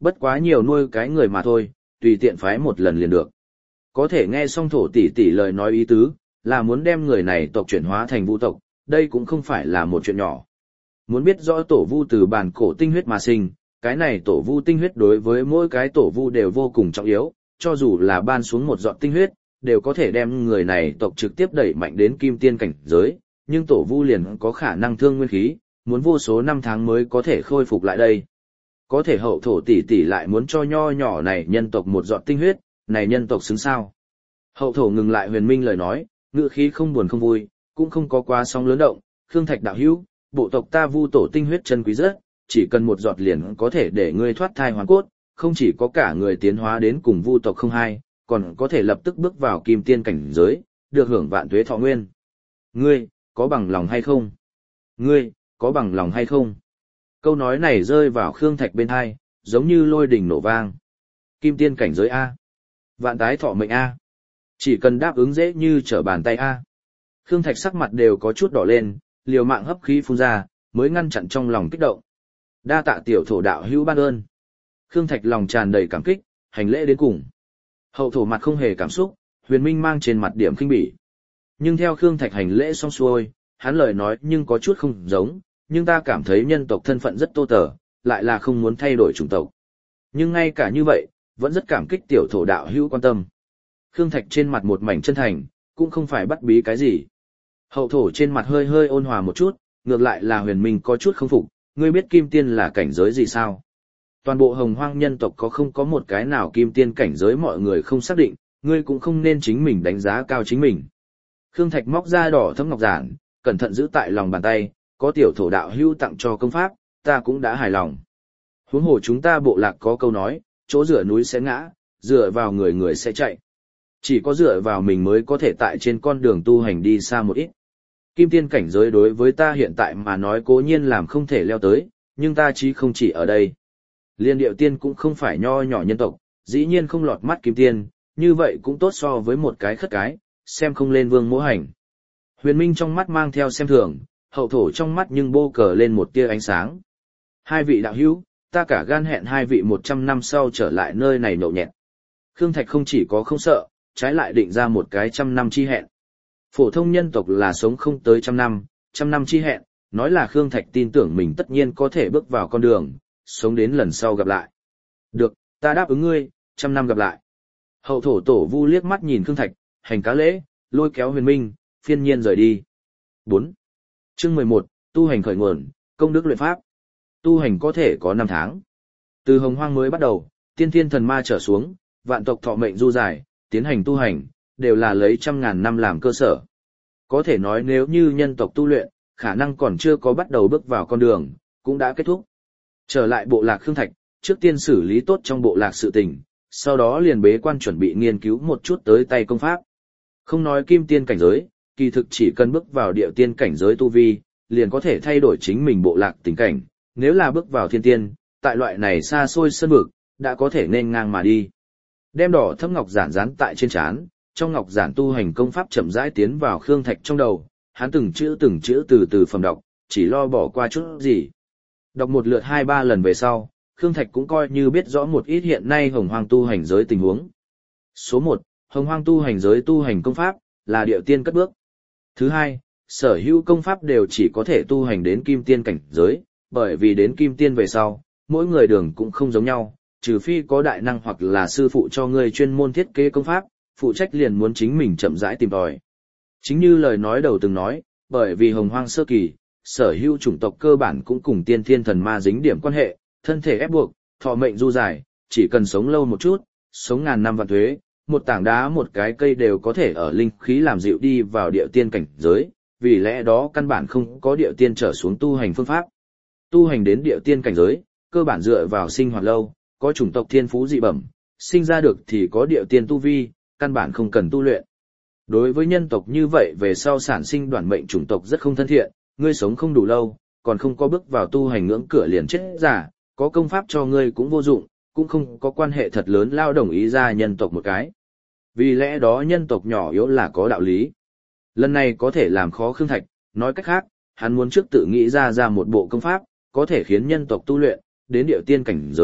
bất quá nhiều nuôi cái người mà thôi, tùy tiện phái một lần liền được. Có thể nghe xong thổ tỷ tỷ lời nói ý tứ, là muốn đem người này tộc chuyển hóa thành vu tộc, đây cũng không phải là một chuyện nhỏ. Muốn biết rõ tổ vu từ bản cổ tinh huyết mà sinh, cái này tổ vu tinh huyết đối với mỗi cái tổ vu đều vô cùng trọng yếu, cho dù là ban xuống một giọt tinh huyết, đều có thể đem người này tộc trực tiếp đẩy mạnh đến kim tiên cảnh giới, nhưng tổ vu liền có khả năng thương nguyên khí, muốn vô số năm tháng mới có thể khôi phục lại đây. Có thể hậu thổ tỷ tỷ lại muốn cho nho nhỏ này nhân tộc một giọt tinh huyết, này nhân tộc xứng sao. Hậu thổ ngừng lại huyền minh lời nói, ngữ khí không buồn không vui, cũng không có quá sóng lớn động, Khương Thạch đạo hữu, bộ tộc ta vu tổ tinh huyết chân quý rất, chỉ cần một giọt liền có thể để ngươi thoát thai hoàn cốt, không chỉ có cả người tiến hóa đến cùng vu tộc không hai, còn có thể lập tức bước vào kim tiên cảnh giới, được hưởng vạn tuế thọ nguyên. Ngươi, có bằng lòng hay không? Ngươi, có bằng lòng hay không? Câu nói này rơi vào Khương Thạch bên hai, giống như lôi đình nổ vang. Kim tiên cảnh giới A. Vạn tái thọ mệnh A. Chỉ cần đáp ứng dễ như trở bàn tay A. Khương Thạch sắc mặt đều có chút đỏ lên, liều mạng hấp khí phun ra, mới ngăn chặn trong lòng kích động. Đa tạ tiểu thổ đạo hữu ban ơn. Khương Thạch lòng tràn đầy cảm kích, hành lễ đến cùng. Hậu thổ mặt không hề cảm xúc, huyền minh mang trên mặt điểm khinh bỉ. Nhưng theo Khương Thạch hành lễ xong xuôi, hắn lời nói nhưng có chút không giống, nhưng ta cảm thấy nhân tộc thân phận rất tô tở, lại là không muốn thay đổi chủng tộc. Nhưng ngay cả như vậy, vẫn rất cảm kích tiểu thổ đạo hữu quan tâm. Khương Thạch trên mặt một mảnh chân thành, cũng không phải bắt bí cái gì. Hậu thổ trên mặt hơi hơi ôn hòa một chút, ngược lại là huyền minh có chút không phục, ngươi biết kim tiên là cảnh giới gì sao? Toàn bộ hồng hoang nhân tộc có không có một cái nào kim tiên cảnh giới mọi người không xác định, ngươi cũng không nên chính mình đánh giá cao chính mình. Khương Thạch móc ra đỏ thấm ngọc giản, cẩn thận giữ tại lòng bàn tay, có tiểu thổ đạo hưu tặng cho công pháp, ta cũng đã hài lòng. Huống hồ chúng ta bộ lạc có câu nói, chỗ dựa núi sẽ ngã, dựa vào người người sẽ chạy. Chỉ có dựa vào mình mới có thể tại trên con đường tu hành đi xa một ít. Kim tiên cảnh giới đối với ta hiện tại mà nói cố nhiên làm không thể leo tới, nhưng ta chí không chỉ ở đây. Liên điệu tiên cũng không phải nho nhỏ nhân tộc, dĩ nhiên không lọt mắt kim tiên, như vậy cũng tốt so với một cái khất cái, xem không lên vương mỗ hành. Huyền Minh trong mắt mang theo xem thường, hậu thổ trong mắt nhưng bô cờ lên một tia ánh sáng. Hai vị đạo hữu, ta cả gan hẹn hai vị một trăm năm sau trở lại nơi này nhậu nhẹt. Khương Thạch không chỉ có không sợ, trái lại định ra một cái trăm năm chi hẹn. Phổ thông nhân tộc là sống không tới trăm năm, trăm năm chi hẹn, nói là Khương Thạch tin tưởng mình tất nhiên có thể bước vào con đường, sống đến lần sau gặp lại. Được, ta đáp ứng ngươi, trăm năm gặp lại. Hậu thổ tổ vu liếc mắt nhìn Khương Thạch, hành cá lễ, lôi kéo huyền minh, phiên nhiên rời đi. bốn. Chương mười một, tu hành khởi nguồn, công đức luyện pháp. Tu hành có thể có năm tháng. Từ hồng hoang mới bắt đầu, tiên thiên thần ma trở xuống, vạn tộc thọ mệnh du dài, tiến hành tu hành, đều là lấy trăm ngàn năm làm cơ sở. Có thể nói nếu như nhân tộc tu luyện, khả năng còn chưa có bắt đầu bước vào con đường, cũng đã kết thúc. Trở lại bộ lạc Khương Thạch, trước tiên xử lý tốt trong bộ lạc sự tình, sau đó liền bế quan chuẩn bị nghiên cứu một chút tới tay công pháp. Không nói kim tiên cảnh giới, kỳ thực chỉ cần bước vào địa tiên cảnh giới tu vi, liền có thể thay đổi chính mình bộ lạc tình cảnh, nếu là bước vào thiên tiên, tại loại này xa xôi sơn vực, đã có thể nên ngang mà đi. Đem đỏ thấm ngọc giản dán tại trên trán, trong ngọc giản tu hành công pháp chậm rãi tiến vào Khương Thạch trong đầu, hắn từng chữ từng chữ từ từ phẩm đọc, chỉ lo bỏ qua chút gì. Đọc một lượt hai ba lần về sau, Khương Thạch cũng coi như biết rõ một ít hiện nay hồng hoang tu hành giới tình huống. Số một, hồng hoang tu hành giới tu hành công pháp, là điệu tiên cất bước. Thứ hai, sở hữu công pháp đều chỉ có thể tu hành đến kim tiên cảnh giới, bởi vì đến kim tiên về sau, mỗi người đường cũng không giống nhau, trừ phi có đại năng hoặc là sư phụ cho ngươi chuyên môn thiết kế công pháp, phụ trách liền muốn chính mình chậm rãi tìm tòi. Chính như lời nói đầu từng nói, bởi vì hồng hoang sơ kỳ, sở hữu chủng tộc cơ bản cũng cùng tiên thiên thần ma dính điểm quan hệ, thân thể ép buộc, thọ mệnh du dài, chỉ cần sống lâu một chút, sống ngàn năm vạn thuế, một tảng đá một cái cây đều có thể ở linh khí làm dịu đi vào địa tiên cảnh giới, vì lẽ đó căn bản không có địa tiên trở xuống tu hành phương pháp. Tu hành đến địa tiên cảnh giới, cơ bản dựa vào sinh hoạt lâu, có chủng tộc thiên phú dị bẩm, sinh ra được thì có địa tiên tu vi, căn bản không cần tu luyện. Đối với nhân tộc như vậy về sau sản sinh đoạn mệnh chủng tộc rất không thân thiện, ngươi sống không đủ lâu, còn không có bước vào tu hành ngưỡng cửa liền chết giả, có công pháp cho ngươi cũng vô dụng, cũng không có quan hệ thật lớn lao đồng ý ra nhân tộc một cái. Vì lẽ đó nhân tộc nhỏ yếu là có đạo lý. Lần này có thể làm khó Khương Thạch, nói cách khác, hắn muốn trước tự nghĩ ra ra một bộ công pháp, có thể khiến nhân tộc tu luyện, đến địa tiên cảnh giới,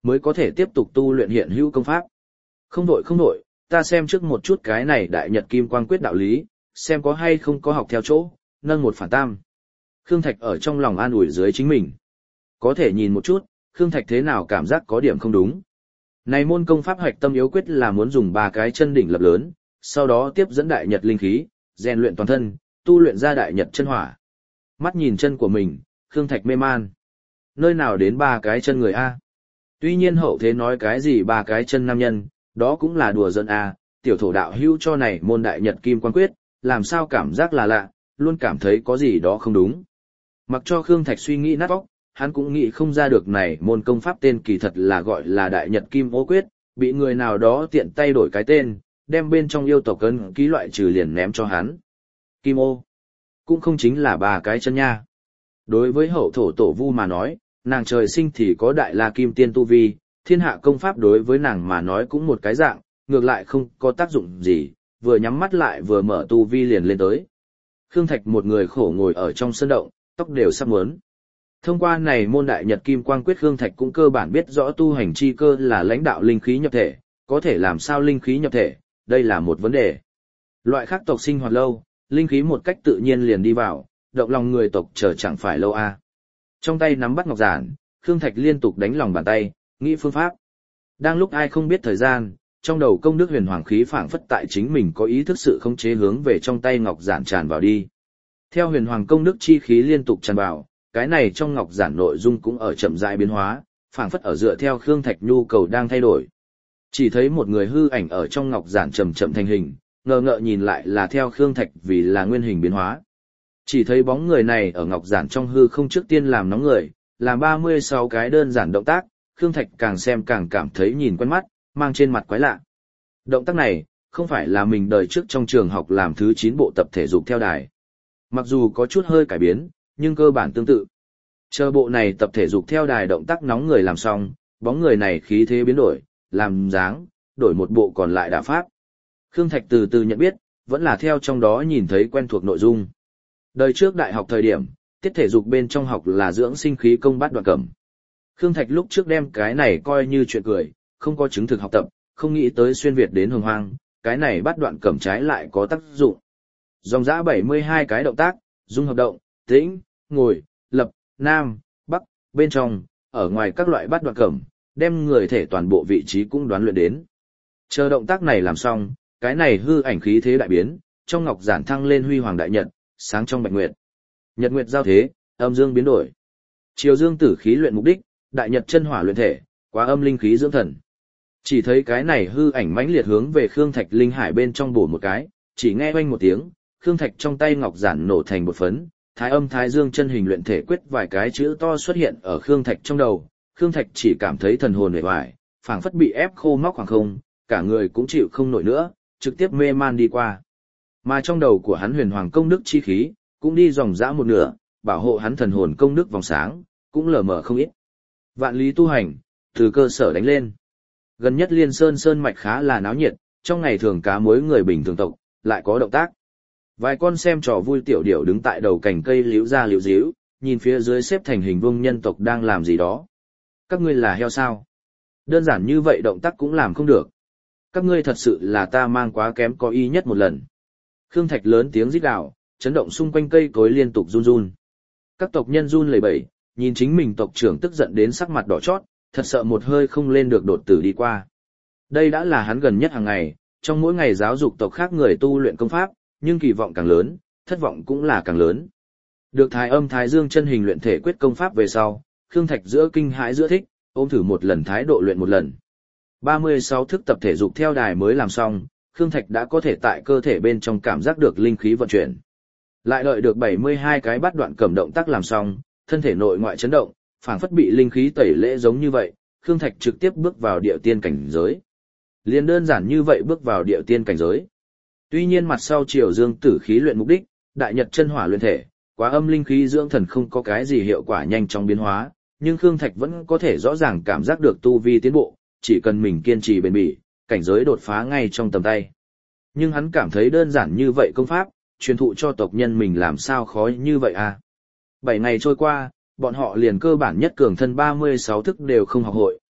mới có thể tiếp tục tu luyện hiện hữu công pháp. Không đổi không đổi, ta xem trước một chút cái này đại nhật kim quang quyết đạo lý, xem có hay không có học theo chỗ, nâng một phản tam. Khương Thạch ở trong lòng an ủi dưới chính mình. Có thể nhìn một chút, Khương Thạch thế nào cảm giác có điểm không đúng. Này môn công pháp hoạch tâm yếu quyết là muốn dùng ba cái chân đỉnh lập lớn, sau đó tiếp dẫn đại nhật linh khí, rèn luyện toàn thân, tu luyện ra đại nhật chân hỏa. Mắt nhìn chân của mình, Khương Thạch mê man. Nơi nào đến ba cái chân người A? Tuy nhiên hậu thế nói cái gì ba cái chân nam nhân, đó cũng là đùa giỡn A, tiểu thổ đạo hữu cho này môn đại nhật kim quan quyết, làm sao cảm giác là lạ, luôn cảm thấy có gì đó không đúng. Mặc cho Khương Thạch suy nghĩ nát óc, hắn cũng nghĩ không ra được này môn công pháp tên kỳ thật là gọi là đại nhật kim ô quyết, bị người nào đó tiện tay đổi cái tên, đem bên trong yêu tộc ấn ký loại trừ liền ném cho hắn. Kim ô, cũng không chính là ba cái chân nha. Đối với hậu thổ tổ vu mà nói, nàng trời sinh thì có đại la kim tiên tu vi, thiên hạ công pháp đối với nàng mà nói cũng một cái dạng, ngược lại không có tác dụng gì, vừa nhắm mắt lại vừa mở tu vi liền lên tới. Khương Thạch một người khổ ngồi ở trong sân động, tóc đều sắp muốn. Thông qua này môn đại nhật kim quang quyết, Khương Thạch cũng cơ bản biết rõ tu hành chi cơ là lãnh đạo linh khí nhập thể, có thể làm sao linh khí nhập thể, đây là một vấn đề. Loại khác tộc sinh hoạt lâu, linh khí một cách tự nhiên liền đi vào, động lòng người tộc chờ chẳng phải lâu a. À. Trong tay nắm bắt ngọc giản, Khương Thạch liên tục đánh lòng bàn tay, nghĩ phương pháp. Đang lúc ai không biết thời gian, trong đầu công đức huyền hoàng khí phảng phất tại chính mình có ý thức sự khống chế hướng về trong tay ngọc giản tràn vào đi. Theo huyền hoàng công đức chi khí liên tục tràn vào, cái này trong ngọc giản nội dung cũng ở chậm rãi biến hóa, phảng phất ở dựa theo Khương Thạch nhu cầu đang thay đổi. Chỉ thấy một người hư ảnh ở trong ngọc giản chậm chậm thành hình, ngờ ngợ nhìn lại là theo Khương Thạch vì là nguyên hình biến hóa. Chỉ thấy bóng người này ở ngọc giản trong hư không trước tiên làm nóng người, làm ba mươi sáu cái đơn giản động tác, Khương Thạch càng xem càng cảm thấy nhìn quen mắt, mang trên mặt quái lạ. Động tác này, không phải là mình đời trước trong trường học làm thứ chín bộ tập thể dục theo đài. Mặc dù có chút hơi cải biến, nhưng cơ bản tương tự. Chờ bộ này tập thể dục theo đài động tác nóng người làm xong, bóng người này khí thế biến đổi, làm dáng, đổi một bộ còn lại đả pháp. Khương Thạch từ từ nhận biết, vẫn là theo trong đó nhìn thấy quen thuộc nội dung. Đời trước đại học thời điểm, tiết thể dục bên trong học là dưỡng sinh khí công bát đoạn cẩm. Khương Thạch lúc trước đem cái này coi như chuyện cười, không có chứng thực học tập, không nghĩ tới xuyên Việt đến hồng hoang, cái này bát đoạn cẩm trái lại có tác dụng. Dòng dã bảy mươi hai cái động tác, dung hợp động, tĩnh, ngồi, lập, nam, bắc, bên trong, ở ngoài các loại bát đoạn cẩm, đem người thể toàn bộ vị trí cũng đoán luyện đến. Chờ động tác này làm xong, cái này hư ảnh khí thế đại biến, trong ngọc giản thăng lên huy hoàng đại nhật, sáng trong bạch nguyệt. Nhật nguyệt giao thế, âm dương biến đổi. Chiều dương tử khí luyện mục đích, đại nhật chân hỏa luyện thể, quá âm linh khí dưỡng thần. Chỉ thấy cái này hư ảnh mãnh liệt hướng về Khương Thạch linh hải bên trong bổ một cái, chỉ nghe oanh một tiếng, Khương Thạch trong tay ngọc giản nổ thành bột phấn, thái âm thái dương chân hình luyện thể quyết vài cái chữ to xuất hiện ở Khương Thạch trong đầu. Khương Thạch chỉ cảm thấy thần hồn uể oải, phảng phất bị ép khô móc khoảng không, cả người cũng chịu không nổi nữa, trực tiếp mê man đi qua. Mà trong đầu của hắn huyền hoàng công đức chi khí, cũng đi dòng dã một nửa, bảo hộ hắn thần hồn công đức vòng sáng, cũng lờ mờ không ít. Vạn lý tu hành, từ cơ sở đánh lên. Gần nhất Liên Sơn Sơn mạch khá là náo nhiệt, trong ngày thường cá muối người bình thường tộc, lại có động tác. Vài con xem trò vui tiểu điểu đứng tại đầu cành cây liễu ra liễu díu, nhìn phía dưới xếp thành hình vuông nhân tộc đang làm gì đó. Các ngươi là heo sao? Đơn giản như vậy động tác cũng làm không được. Các ngươi thật sự là ta mang quá kém có y nhất một lần. Khương Thạch lớn tiếng rít gào, chấn động xung quanh cây cối liên tục run run. Các tộc nhân run lẩy bẩy, nhìn chính mình tộc trưởng tức giận đến sắc mặt đỏ chót, thật sợ một hơi không lên được đột tử đi qua. Đây đã là hắn gần nhất hàng ngày, trong mỗi ngày giáo dục tộc khác người tu luyện công pháp, nhưng kỳ vọng càng lớn, thất vọng cũng là càng lớn. Được thái âm thái dương chân hình luyện thể quyết công pháp về sau, Khương Thạch giữa kinh hãi giữa thích, ôm thử một lần thái độ luyện một lần. ba mươi sáu thức tập thể dục theo đài mới làm xong, Khương Thạch đã có thể tại cơ thể bên trong cảm giác được linh khí vận chuyển. Lại đợi được bảy mươi hai cái bát đoạn cẩm động tác làm xong, thân thể nội ngoại chấn động, phảng phất bị linh khí tẩy lễ giống như vậy, Khương Thạch trực tiếp bước vào địa tiên cảnh giới. Liên đơn giản như vậy bước vào địa tiên cảnh giới. Tuy nhiên mặt sau chiều dương tử khí luyện mục đích, đại nhật chân hỏa luyện thể, quá âm linh khí dưỡng thần không có cái gì hiệu quả nhanh chóng biến hóa, nhưng Khương Thạch vẫn có thể rõ ràng cảm giác được tu vi tiến bộ, chỉ cần mình kiên trì bền bỉ, cảnh giới đột phá ngay trong tầm tay. Nhưng hắn cảm thấy đơn giản như vậy công pháp, truyền thụ cho tộc nhân mình làm sao khó như vậy à. Bảy ngày trôi qua, bọn họ liền cơ bản nhất cường thân ba mươi sáu thức đều không học hội,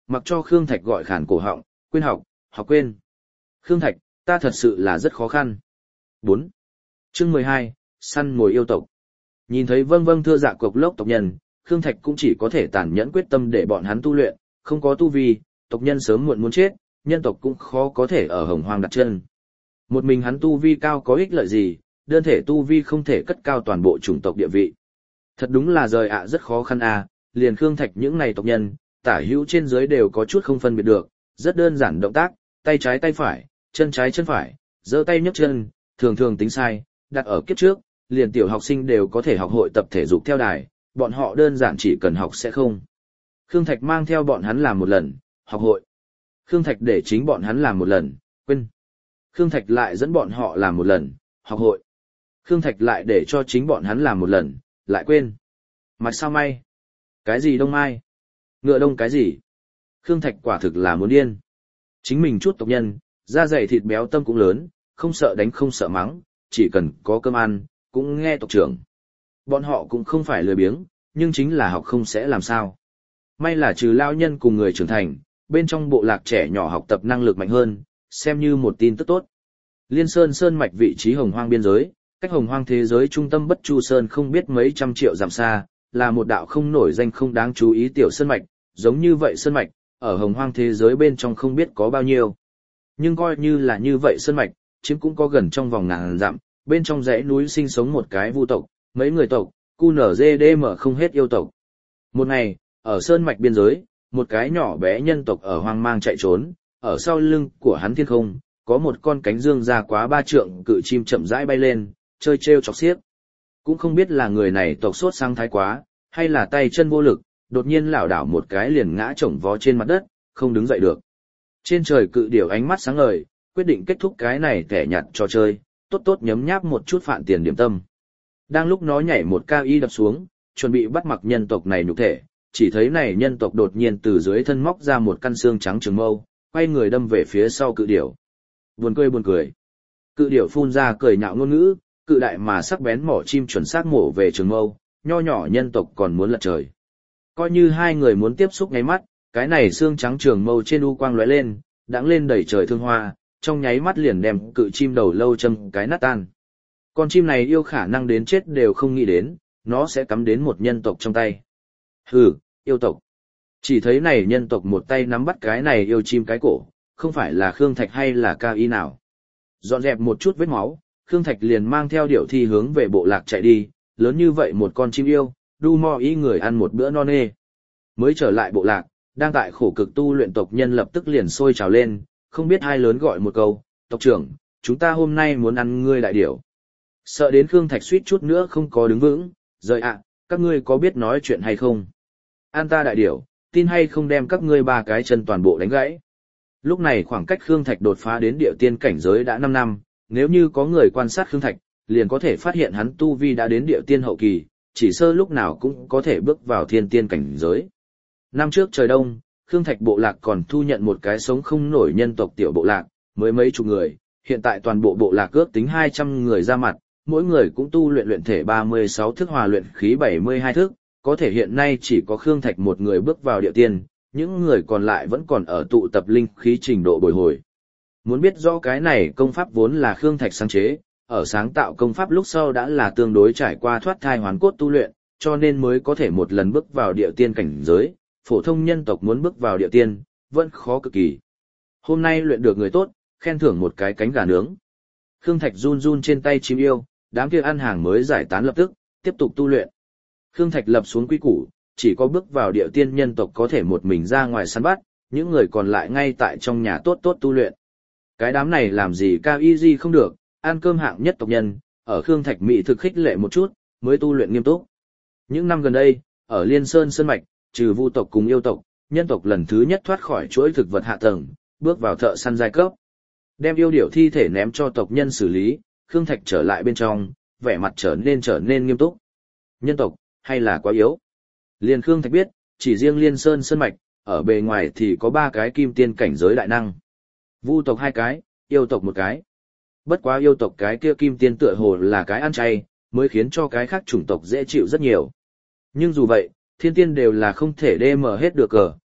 mặc cho Khương Thạch gọi khản cổ họng, quên học, học quên. Khương Thạch, ta thật sự là rất khó khăn. bốn. Chương mười hai, săn mồi yêu tộc. Nhìn thấy vâng vâng thưa dạ cộc lốc tộc nhân, Khương Thạch cũng chỉ có thể tàn nhẫn quyết tâm để bọn hắn tu luyện, không có tu vi, tộc nhân sớm muộn muốn chết, nhân tộc cũng khó có thể ở hồng hoang đặt chân. Một mình hắn tu vi cao có ích lợi gì, đơn thể tu vi không thể cất cao toàn bộ chủng tộc địa vị. Thật đúng là rời ạ rất khó khăn à, liền Khương Thạch những này tộc nhân, tả hữu trên dưới đều có chút không phân biệt được, rất đơn giản động tác, tay trái tay phải, chân trái chân phải, giơ tay nhấc chân, thường thường tính sai, đặt ở kiếp trước, liền tiểu học sinh đều có thể học hội tập thể dục theo đài, bọn họ đơn giản chỉ cần học sẽ không. Khương Thạch mang theo bọn hắn làm một lần, học hội. Khương Thạch để chính bọn hắn làm một lần, quên. Khương Thạch lại dẫn bọn họ làm một lần, học hội. Khương Thạch lại để cho chính bọn hắn làm một lần, lại quên. Mặt sao may? Cái gì đông mai? Ngựa đông cái gì? Khương Thạch quả thực là muốn điên. Chính mình chút tộc nhân, da dày thịt béo tâm cũng lớn, không sợ đánh không sợ mắng, chỉ cần có cơm ăn, cũng nghe tộc trưởng. Bọn họ cũng không phải lười biếng, nhưng chính là học không sẽ làm sao. May là trừ lao nhân cùng người trưởng thành, bên trong bộ lạc trẻ nhỏ học tập năng lực mạnh hơn, xem như một tin tức tốt. Liên Sơn Sơn mạch vị trí hồng hoang biên giới, cách hồng hoang thế giới trung tâm Bất Chu Sơn không biết mấy trăm triệu dặm xa, là một đạo không nổi danh không đáng chú ý tiểu sơn mạch, giống như vậy sơn mạch, ở hồng hoang thế giới bên trong không biết có bao nhiêu. Nhưng coi như là như vậy sơn mạch, chiếm cũng có gần trong vòng ngàn dặm, bên trong dãy núi sinh sống một cái vu tộc, mấy người tộc, cu nở dê đê mở không hết yêu tộc. Một ngày, ở sơn mạch biên giới, một cái nhỏ bé nhân tộc ở hoang mang chạy trốn, ở sau lưng của hắn thiên không, có một con cánh dương ra quá ba trượng cự chim chậm rãi bay lên, chơi trêu chọc xiếc. Cũng không biết là người này tộc sốt sang thái quá, hay là tay chân vô lực, đột nhiên lảo đảo một cái liền ngã chồng vó trên mặt đất, không đứng dậy được. Trên trời cự điểu ánh mắt sáng ngời, quyết định kết thúc cái này tẻ nhạt trò chơi, tốt tốt nhấm nháp một chút phạn tiền điểm tâm. Đang lúc nó nhảy một cao y đập xuống, chuẩn bị bắt mặc nhân tộc này nhục thể, chỉ thấy này nhân tộc đột nhiên từ dưới thân móc ra một căn xương trắng trường mâu, quay người đâm về phía sau cự điểu. Buồn cười buồn cười. Cự điểu phun ra cười nhạo ngôn ngữ, cự đại mà sắc bén mỏ chim chuẩn xác mổ về trường mâu, nho nhỏ nhân tộc còn muốn lật trời. Coi như hai người muốn tiếp xúc nháy mắt, cái này xương trắng trường mâu trên u quang lóe lên, đãng lên đầy trời thương hoa, trong nháy mắt liền đem cự chim đầu lâu châm cái nát tan. Con chim này yêu khả năng đến chết đều không nghĩ đến, nó sẽ cắm đến một nhân tộc trong tay. Hừ, yêu tộc. Chỉ thấy này nhân tộc một tay nắm bắt cái này yêu chim cái cổ, không phải là Khương Thạch hay là ca y nào. Dọn dẹp một chút vết máu, Khương Thạch liền mang theo điểu thi hướng về bộ lạc chạy đi, lớn như vậy một con chim yêu, đu mo ý người ăn một bữa no nê. Mới trở lại bộ lạc, đang tại khổ cực tu luyện tộc nhân lập tức liền sôi trào lên, không biết ai lớn gọi một câu, tộc trưởng, chúng ta hôm nay muốn ăn ngươi đại điểu. Sợ đến Khương Thạch suýt chút nữa không có đứng vững, rời ạ, các ngươi có biết nói chuyện hay không? An ta đại điểu, tin hay không đem các ngươi ba cái chân toàn bộ đánh gãy. Lúc này khoảng cách Khương Thạch đột phá đến địa tiên cảnh giới đã năm năm, nếu như có người quan sát Khương Thạch, liền có thể phát hiện hắn tu vi đã đến địa tiên hậu kỳ, chỉ sơ lúc nào cũng có thể bước vào thiên tiên cảnh giới. Năm trước trời đông, Khương Thạch bộ lạc còn thu nhận một cái sống không nổi nhân tộc tiểu bộ lạc, mới mấy chục người, hiện tại toàn bộ bộ lạc ước tính hai trăm người ra mặt, mỗi người cũng tu luyện luyện thể ba mươi sáu thức hòa luyện khí bảy mươi hai thức, có thể hiện nay chỉ có Khương Thạch một người bước vào địa tiên, những người còn lại vẫn còn ở tụ tập linh khí trình độ bồi hồi. Muốn biết rõ cái này công pháp vốn là Khương Thạch sáng chế, ở sáng tạo công pháp lúc sau đã là tương đối trải qua thoát thai hoán cốt tu luyện, cho nên mới có thể một lần bước vào địa tiên cảnh giới, phổ thông nhân tộc muốn bước vào địa tiên, vẫn khó cực kỳ. Hôm nay luyện được người tốt, khen thưởng một cái cánh gà nướng. Khương Thạch run run trên tay chim yêu, đám kia ăn hàng mới giải tán lập tức, tiếp tục tu luyện. Khương Thạch lập xuống quy củ, chỉ có bước vào địa tiên nhân tộc có thể một mình ra ngoài săn bắt, những người còn lại ngay tại trong nhà tốt tốt tu luyện. Cái đám này làm gì cao y di không được, ăn cơm hạng nhất tộc nhân, ở Khương Thạch Mỹ thực khích lệ một chút, mới tu luyện nghiêm túc. Những năm gần đây, ở Liên Sơn Sơn Mạch, trừ vu tộc cùng yêu tộc, nhân tộc lần thứ nhất thoát khỏi chuỗi thực vật hạ tầng, bước vào thợ săn giai cấp. Đem yêu điểu thi thể ném cho tộc nhân xử lý, Khương Thạch trở lại bên trong, vẻ mặt trở nên trở nên nghiêm túc. Nhân tộc, hay là quá yếu? Liên Khương Thạch biết, chỉ riêng Liên Sơn Sơn Mạch, ở bề ngoài thì có ba cái kim tiên cảnh giới đại năng. Vu tộc hai cái, yêu tộc một cái. Bất quá yêu tộc cái kia kim tiên tựa hồ là cái ăn chay, mới khiến cho cái khác chủng tộc dễ chịu rất nhiều. Nhưng dù vậy, thiên tiên đều là không thể đê mở hết được cờ,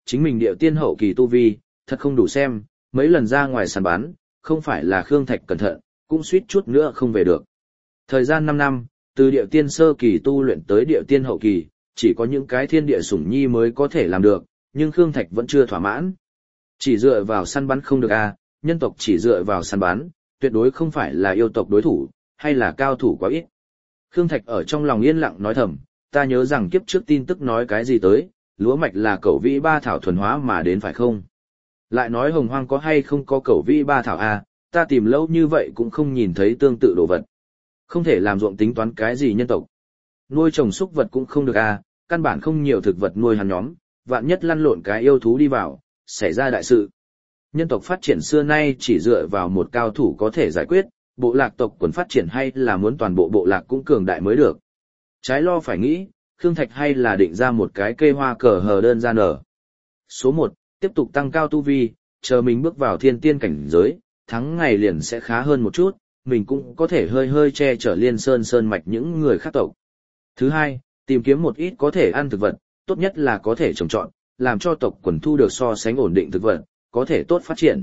chính mình điệu tiên hậu kỳ tu vi, thật không đủ xem, mấy lần ra ngoài săn bắn, không phải là Khương Thạch cẩn thận, cũng suýt chút nữa không về được. Thời gian năm năm, từ điệu tiên sơ kỳ tu luyện tới điệu tiên hậu kỳ, chỉ có những cái thiên địa sủng nhi mới có thể làm được, nhưng Khương Thạch vẫn chưa thỏa mãn. Chỉ dựa vào săn bắn không được à, nhân tộc chỉ dựa vào săn bắn, tuyệt đối không phải là yêu tộc đối thủ, hay là cao thủ quá ít. Khương Thạch ở trong lòng yên lặng nói thầm, ta nhớ rằng kiếp trước tin tức nói cái gì tới, lúa mạch là cẩu vĩ ba thảo thuần hóa mà đến phải không? Lại nói hồng hoang có hay không có cẩu vĩ ba thảo à, ta tìm lâu như vậy cũng không nhìn thấy tương tự đồ vật. Không thể làm ruộng tính toán cái gì nhân tộc. Nuôi trồng súc vật cũng không được à, căn bản không nhiều thực vật nuôi hắn nhóm, vạn nhất lăn lộn cái yêu thú đi vào, xảy ra đại sự. Nhân tộc phát triển xưa nay chỉ dựa vào một cao thủ có thể giải quyết, bộ lạc tộc quần phát triển hay là muốn toàn bộ bộ lạc cũng cường đại mới được. Trái lo phải nghĩ, Khương Thạch hay là định ra một cái cây hoa cờ hờ đơn ra nở. Số một, tiếp tục tăng cao tu vi, chờ mình bước vào thiên tiên cảnh giới, thắng ngày liền sẽ khá hơn một chút, mình cũng có thể hơi hơi che chở liên sơn sơn mạch những người khác tộc. Thứ hai, tìm kiếm một ít có thể ăn thực vật, tốt nhất là có thể trồng trọt, làm cho tộc quần thu được so sánh ổn định thực vật, có thể tốt phát triển.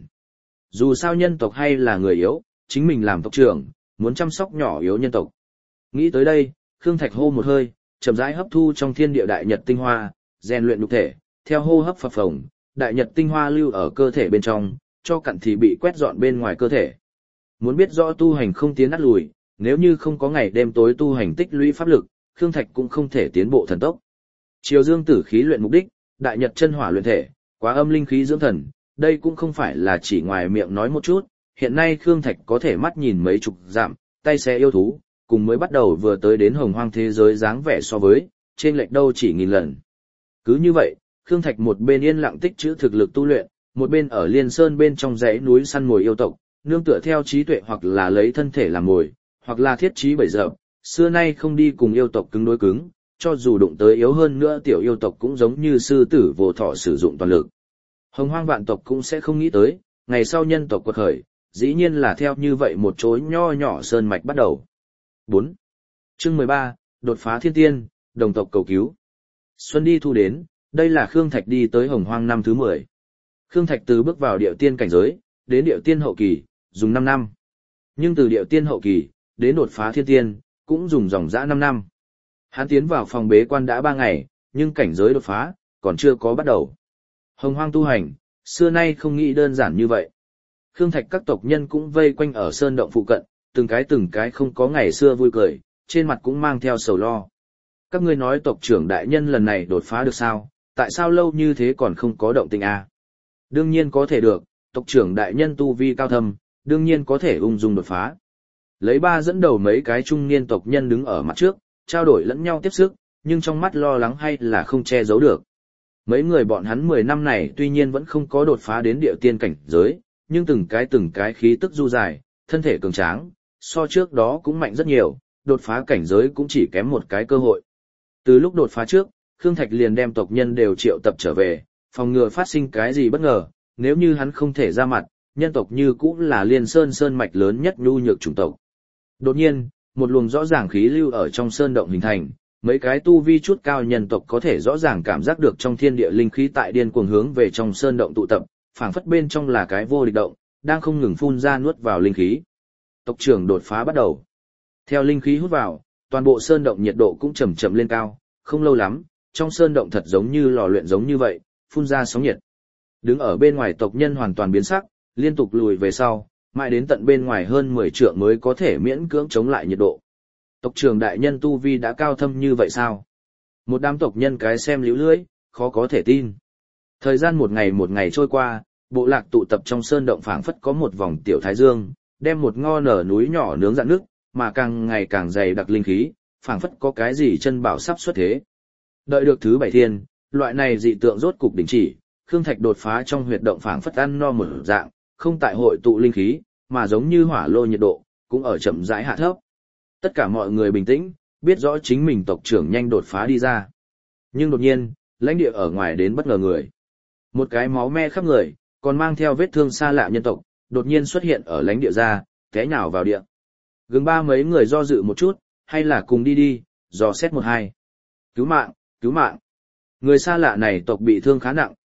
Dù sao nhân tộc hay là người yếu, chính mình làm tộc trưởng, muốn chăm sóc nhỏ yếu nhân tộc. Nghĩ tới đây, Khương Thạch hô một hơi, chậm rãi hấp thu trong thiên địa đại nhật tinh hoa, rèn luyện nhục thể, theo hô hấp phập phồng, đại nhật tinh hoa lưu ở cơ thể bên trong, cho cặn thì bị quét dọn bên ngoài cơ thể. Muốn biết rõ tu hành không tiến nát lùi, nếu như không có ngày đêm tối tu hành tích lũy pháp lực, Khương Thạch cũng không thể tiến bộ thần tốc. Triều dương tử khí luyện mục đích, đại nhật chân hỏa luyện thể, quá âm linh khí dưỡng thần, đây cũng không phải là chỉ ngoài miệng nói một chút, hiện nay Khương Thạch có thể mắt nhìn mấy chục dặm, tay xe yêu thú, cùng mới bắt đầu vừa tới đến hồng hoang thế giới dáng vẻ so với, trên lệch đâu chỉ nghìn lần. Cứ như vậy, Khương Thạch một bên yên lặng tích trữ thực lực tu luyện, một bên ở Liên Sơn bên trong dãy núi săn mồi yêu tộc, nương tựa theo trí tuệ hoặc là lấy thân thể làm mồi, hoặc là thiết trí bẫy dập, xưa nay không đi cùng yêu tộc cứng đối cứng, cho dù đụng tới yếu hơn nữa tiểu yêu tộc cũng giống như sư tử vô thọ sử dụng toàn lực. Hồng hoang vạn tộc cũng sẽ không nghĩ tới, ngày sau nhân tộc quật khởi, dĩ nhiên là theo như vậy một chối nho nhỏ sơn mạch bắt đầu. bốn. Chương mười ba, đột phá thiên tiên, đồng tộc cầu cứu. Xuân đi thu đến, đây là Khương Thạch đi tới hồng hoang năm thứ mười. Khương Thạch từ bước vào điệu tiên cảnh giới, đến điệu tiên hậu kỳ, dùng năm năm. Nhưng từ điệu tiên hậu kỳ, đến đột phá thiên tiên, cũng dùng dòng dã năm năm. Hắn tiến vào phòng bế quan đã ba ngày, nhưng cảnh giới đột phá, còn chưa có bắt đầu. Hồng hoang tu hành, xưa nay không nghĩ đơn giản như vậy. Khương Thạch các tộc nhân cũng vây quanh ở sơn động phụ cận, từng cái từng cái không có ngày xưa vui cười, trên mặt cũng mang theo sầu lo. Các ngươi nói tộc trưởng đại nhân lần này đột phá được sao, tại sao lâu như thế còn không có động tĩnh à? Đương nhiên có thể được, tộc trưởng đại nhân tu vi cao thâm, đương nhiên có thể ung dung đột phá. Lấy ba dẫn đầu mấy cái trung niên tộc nhân đứng ở mặt trước, trao đổi lẫn nhau tiếp sức, nhưng trong mắt lo lắng hay là không che giấu được. Mấy người bọn hắn mười năm này tuy nhiên vẫn không có đột phá đến địa tiên cảnh giới, nhưng từng cái từng cái khí tức du dài, thân thể cường tráng, so trước đó cũng mạnh rất nhiều, đột phá cảnh giới cũng chỉ kém một cái cơ hội. Từ lúc đột phá trước, Khương Thạch liền đem tộc nhân đều triệu tập trở về, phòng ngừa phát sinh cái gì bất ngờ, nếu như hắn không thể ra mặt, nhân tộc như cũng là Liên Sơn sơn mạch lớn nhất nhu nhược chủng tộc. Đột nhiên, một luồng rõ ràng khí lưu ở trong sơn động hình thành, mấy cái tu vi chút cao nhân tộc có thể rõ ràng cảm giác được trong thiên địa linh khí tại điên cuồng hướng về trong sơn động tụ tập, phảng phất bên trong là cái vô địch động, đang không ngừng phun ra nuốt vào linh khí. Tộc trưởng đột phá bắt đầu. Theo linh khí hút vào, toàn bộ sơn động nhiệt độ cũng chậm chậm lên cao, không lâu lắm, trong sơn động thật giống như lò luyện giống như vậy, phun ra sóng nhiệt. Đứng ở bên ngoài tộc nhân hoàn toàn biến sắc, liên tục lùi về sau, mãi đến tận bên ngoài hơn mười trượng mới có thể miễn cưỡng chống lại nhiệt độ. Tộc trưởng đại nhân tu vi đã cao thâm như vậy sao? Một đám tộc nhân cái xem líu lưỡi, khó có thể tin. Thời gian một ngày một ngày trôi qua, bộ lạc tụ tập trong sơn động phảng phất có một vòng tiểu thái dương, đem một ngo nở núi nhỏ nướng rạn nước, mà càng ngày càng dày đặc linh khí, phảng phất có cái gì chân bảo sắp xuất thế. Đợi được thứ bảy thiên, loại này dị tượng rốt cục đình chỉ, Khương Thạch đột phá trong huyệt động phảng phất ăn no một dạng, không tại hội tụ linh khí, mà giống như hỏa lô nhiệt độ, cũng ở chậm rãi hạ thấp. Tất cả mọi người bình tĩnh, biết rõ chính mình tộc trưởng nhanh đột phá đi ra. Nhưng đột nhiên, lãnh địa ở ngoài đến bất ngờ người. Một cái máu me khắp người, còn mang theo vết thương xa lạ nhân tộc, đột nhiên xuất hiện ở lãnh địa ra, té nhào vào địa. Gừng ba mấy người do dự một chút, hay là cùng đi đi, dò xét một hai. Cứu mạng, cứu mạng. Người xa lạ này tộc bị thương khá nặng,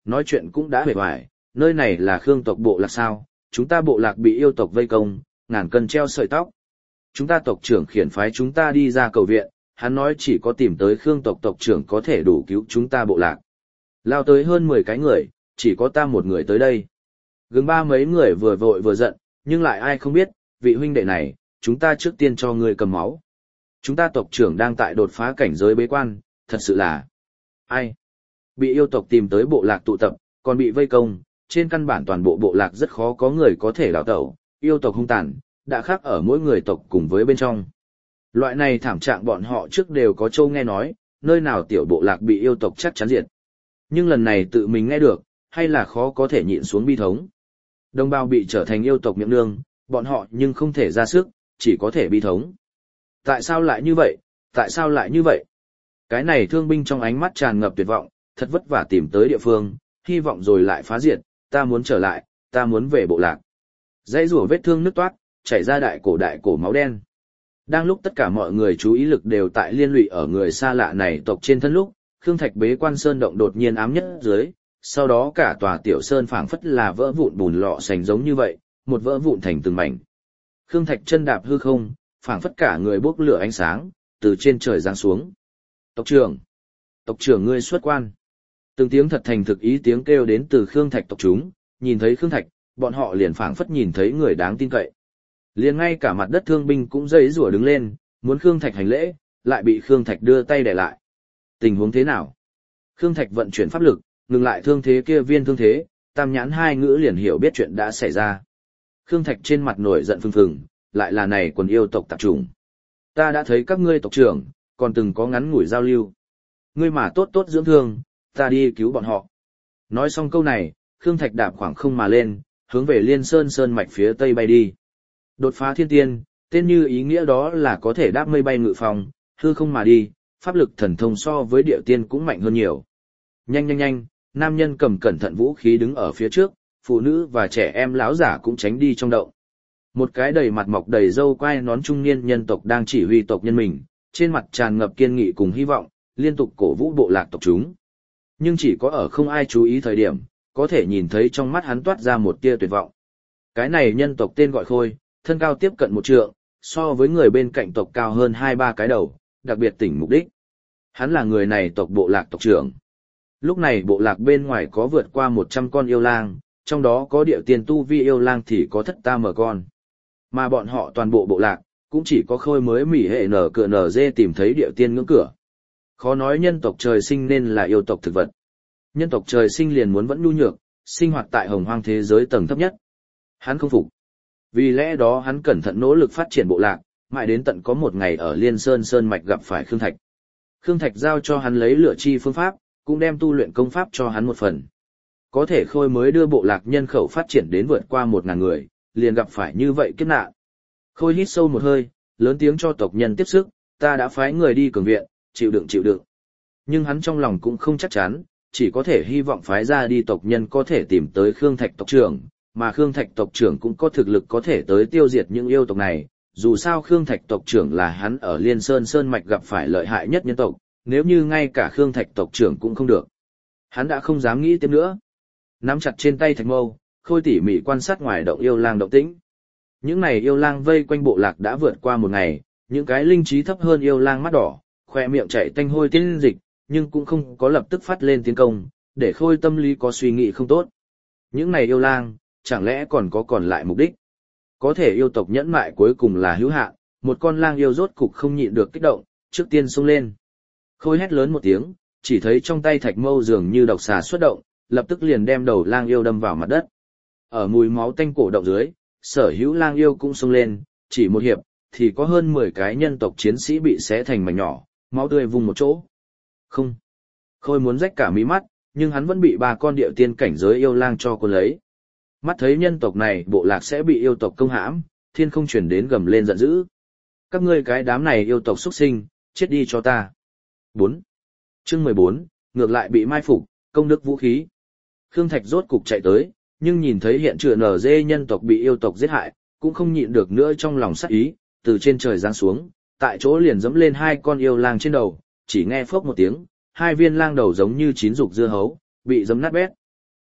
Nói chuyện cũng đã hề hoài, nơi này là Khương tộc bộ lạc sao, chúng ta bộ lạc bị yêu tộc vây công, ngàn cân treo sợi tóc. Chúng ta tộc trưởng khiển phái chúng ta đi ra cầu viện, hắn nói chỉ có tìm tới Khương tộc tộc trưởng có thể đủ cứu chúng ta bộ lạc. Lao tới hơn mười cái người, chỉ có ta một người tới đây. Gừng ba mấy người vừa vội vừa giận, nhưng lại ai không biết, vị huynh đệ này, chúng ta trước tiên cho người cầm máu. Chúng ta tộc trưởng đang tại đột phá cảnh giới bế quan, thật sự là... Ai? Bị yêu tộc tìm tới bộ lạc tụ tập, còn bị vây công, trên căn bản toàn bộ bộ lạc rất khó có người có thể đào tẩu, yêu tộc hung tàn, đã khác ở mỗi người tộc cùng với bên trong. Loại này thảm trạng bọn họ trước đều có châu nghe nói, nơi nào tiểu bộ lạc bị yêu tộc chắc chắn diệt. Nhưng lần này tự mình nghe được, hay là khó có thể nhịn xuống bi thống. Đồng bào bị trở thành yêu tộc miệng nương, bọn họ nhưng không thể ra sức, chỉ có thể bi thống. Tại sao lại như vậy? Tại sao lại như vậy? Cái này thương binh trong ánh mắt tràn ngập tuyệt vọng, thật vất vả tìm tới địa phương, hy vọng rồi lại phá diệt, ta muốn trở lại, ta muốn về bộ lạc. Dãy rủa vết thương nứt toát, chảy ra đại cổ đại cổ máu đen. Đang lúc tất cả mọi người chú ý lực đều tại liên lụy ở người xa lạ này tộc trên thân lúc, Khương Thạch bế quan sơn động đột nhiên ám nhất dưới, sau đó cả tòa tiểu sơn phảng phất là vỡ vụn bùn lọ sành giống như vậy, một vỡ vụn thành từng mảnh. Khương Thạch chân đạp hư không, phảng phất cả người bốc lửa ánh sáng, từ trên trời giáng xuống. Tộc trưởng! Tộc trưởng ngươi xuất quan! Từng tiếng thật thành thực ý tiếng kêu đến từ Khương Thạch tộc chúng, nhìn thấy Khương Thạch, bọn họ liền phảng phất nhìn thấy người đáng tin cậy. Liền ngay cả mặt đất thương binh cũng dây rủa đứng lên, muốn Khương Thạch hành lễ, lại bị Khương Thạch đưa tay để lại. Tình huống thế nào? Khương Thạch vận chuyển pháp lực, ngừng lại thương thế kia viên thương thế, tam nhãn hai ngữ liền hiểu biết chuyện đã xảy ra. Khương Thạch trên mặt nổi giận phừng phừng, lại là này quần yêu tộc tạp chủng. Ta đã thấy các ngươi tộc trưởng, còn từng có ngắn ngủi giao lưu. Ngươi mà tốt tốt dưỡng thương, ta đi cứu bọn họ. Nói xong câu này, Khương Thạch đạp khoảng không mà lên, hướng về Liên Sơn Sơn mạch phía tây bay đi. Đột phá thiên tiên, tên như ý nghĩa đó là có thể đáp mây bay ngự phòng, hư không mà đi, pháp lực thần thông so với địa tiên cũng mạnh hơn nhiều. Nhanh nhanh nhanh, nam nhân cầm cẩn thận vũ khí đứng ở phía trước, phụ nữ và trẻ em lão giả cũng tránh đi trong động. Một cái đầy mặt mọc đầy râu quai nón trung niên nhân tộc đang chỉ huy tộc nhân mình, trên mặt tràn ngập kiên nghị cùng hy vọng, liên tục cổ vũ bộ lạc tộc chúng. Nhưng chỉ có ở không ai chú ý thời điểm, có thể nhìn thấy trong mắt hắn toát ra một tia tuyệt vọng. Cái này nhân tộc tên gọi Khôi, thân cao tiếp cận một trượng, so với người bên cạnh tộc cao hơn hai ba cái đầu, đặc biệt tỉnh mục đích. Hắn là người này tộc bộ lạc tộc trưởng. Lúc này bộ lạc bên ngoài có vượt qua một trăm con yêu lang, trong đó có địa tiên tu vi yêu lang thì có thất ta mở con. Mà bọn họ toàn bộ bộ lạc, cũng chỉ có Khôi mới mỉ hệ nở cửa nở dê tìm thấy địa tiên ngưỡng cửa. Khó nói nhân tộc trời sinh nên là yêu tộc thực vật. Nhân tộc trời sinh liền muốn vẫn nhu nhược, sinh hoạt tại hồng hoang thế giới tầng thấp nhất. Hắn không phục. Vì lẽ đó hắn cẩn thận nỗ lực phát triển bộ lạc, mãi đến tận có một ngày ở Liên Sơn Sơn Mạch gặp phải Khương Thạch. Khương Thạch giao cho hắn lấy lựa chi phương pháp, cũng đem tu luyện công pháp cho hắn một phần. Có thể Khôi mới đưa bộ lạc nhân khẩu phát triển đến vượt qua một ngàn người, liền gặp phải như vậy kiếp nạn. Khôi hít sâu một hơi, lớn tiếng cho tộc nhân tiếp sức, ta đã phái người đi cường viện, chịu đựng chịu đựng. Nhưng hắn trong lòng cũng không chắc chắn, chỉ có thể hy vọng phái ra đi tộc nhân có thể tìm tới Khương Thạch tộc trưởng, mà Khương Thạch tộc trưởng cũng có thực lực có thể tới tiêu diệt những yêu tộc này. Dù sao Khương Thạch tộc trưởng là hắn ở Liên Sơn Sơn Mạch gặp phải lợi hại nhất nhân tộc, nếu như ngay cả Khương Thạch tộc trưởng cũng không được. Hắn đã không dám nghĩ tiếp nữa. Nắm chặt trên tay thạch mâu, Khôi tỉ mỉ quan sát ngoài động yêu lang động tĩnh. Những này yêu lang vây quanh bộ lạc đã vượt qua một ngày, những cái linh trí thấp hơn yêu lang mắt đỏ, khoe miệng chảy tanh hôi tiên dịch, nhưng cũng không có lập tức phát lên tiến công, để Khôi tâm lý có suy nghĩ không tốt. Những này yêu lang, chẳng lẽ còn có còn lại mục đích? Có thể yêu tộc nhẫn mại cuối cùng là hữu hạn, một con lang yêu rốt cục không nhịn được kích động, trước tiên xông lên. Khôi hét lớn một tiếng, chỉ thấy trong tay thạch mâu dường như độc xà xuất động, lập tức liền đem đầu lang yêu đâm vào mặt đất. Ở mùi máu tanh cổ động dưới, sở hữu lang yêu cũng xông lên, chỉ một hiệp, thì có hơn mười cái nhân tộc chiến sĩ bị xé thành mảnh nhỏ, máu tươi vùng một chỗ. Không. Khôi muốn rách cả mí mắt, nhưng hắn vẫn bị ba con điệu tiên cảnh giới yêu lang cho cuốn lấy. Mắt thấy nhân tộc này bộ lạc sẽ bị yêu tộc công hãm, thiên không chuyển đến gầm lên giận dữ. Các ngươi cái đám này yêu tộc xuất sinh, chết đi cho ta. bốn. Chương mười bốn, ngược lại bị mai phục, công đức vũ khí. Khương Thạch rốt cục chạy tới, nhưng nhìn thấy hiện trường nở dê nhân tộc bị yêu tộc giết hại, cũng không nhịn được nữa trong lòng sắc ý, từ trên trời giáng xuống, tại chỗ liền dẫm lên hai con yêu lang trên đầu, chỉ nghe phốc một tiếng, hai viên lang đầu giống như chín dục dưa hấu, bị giấm nát bét.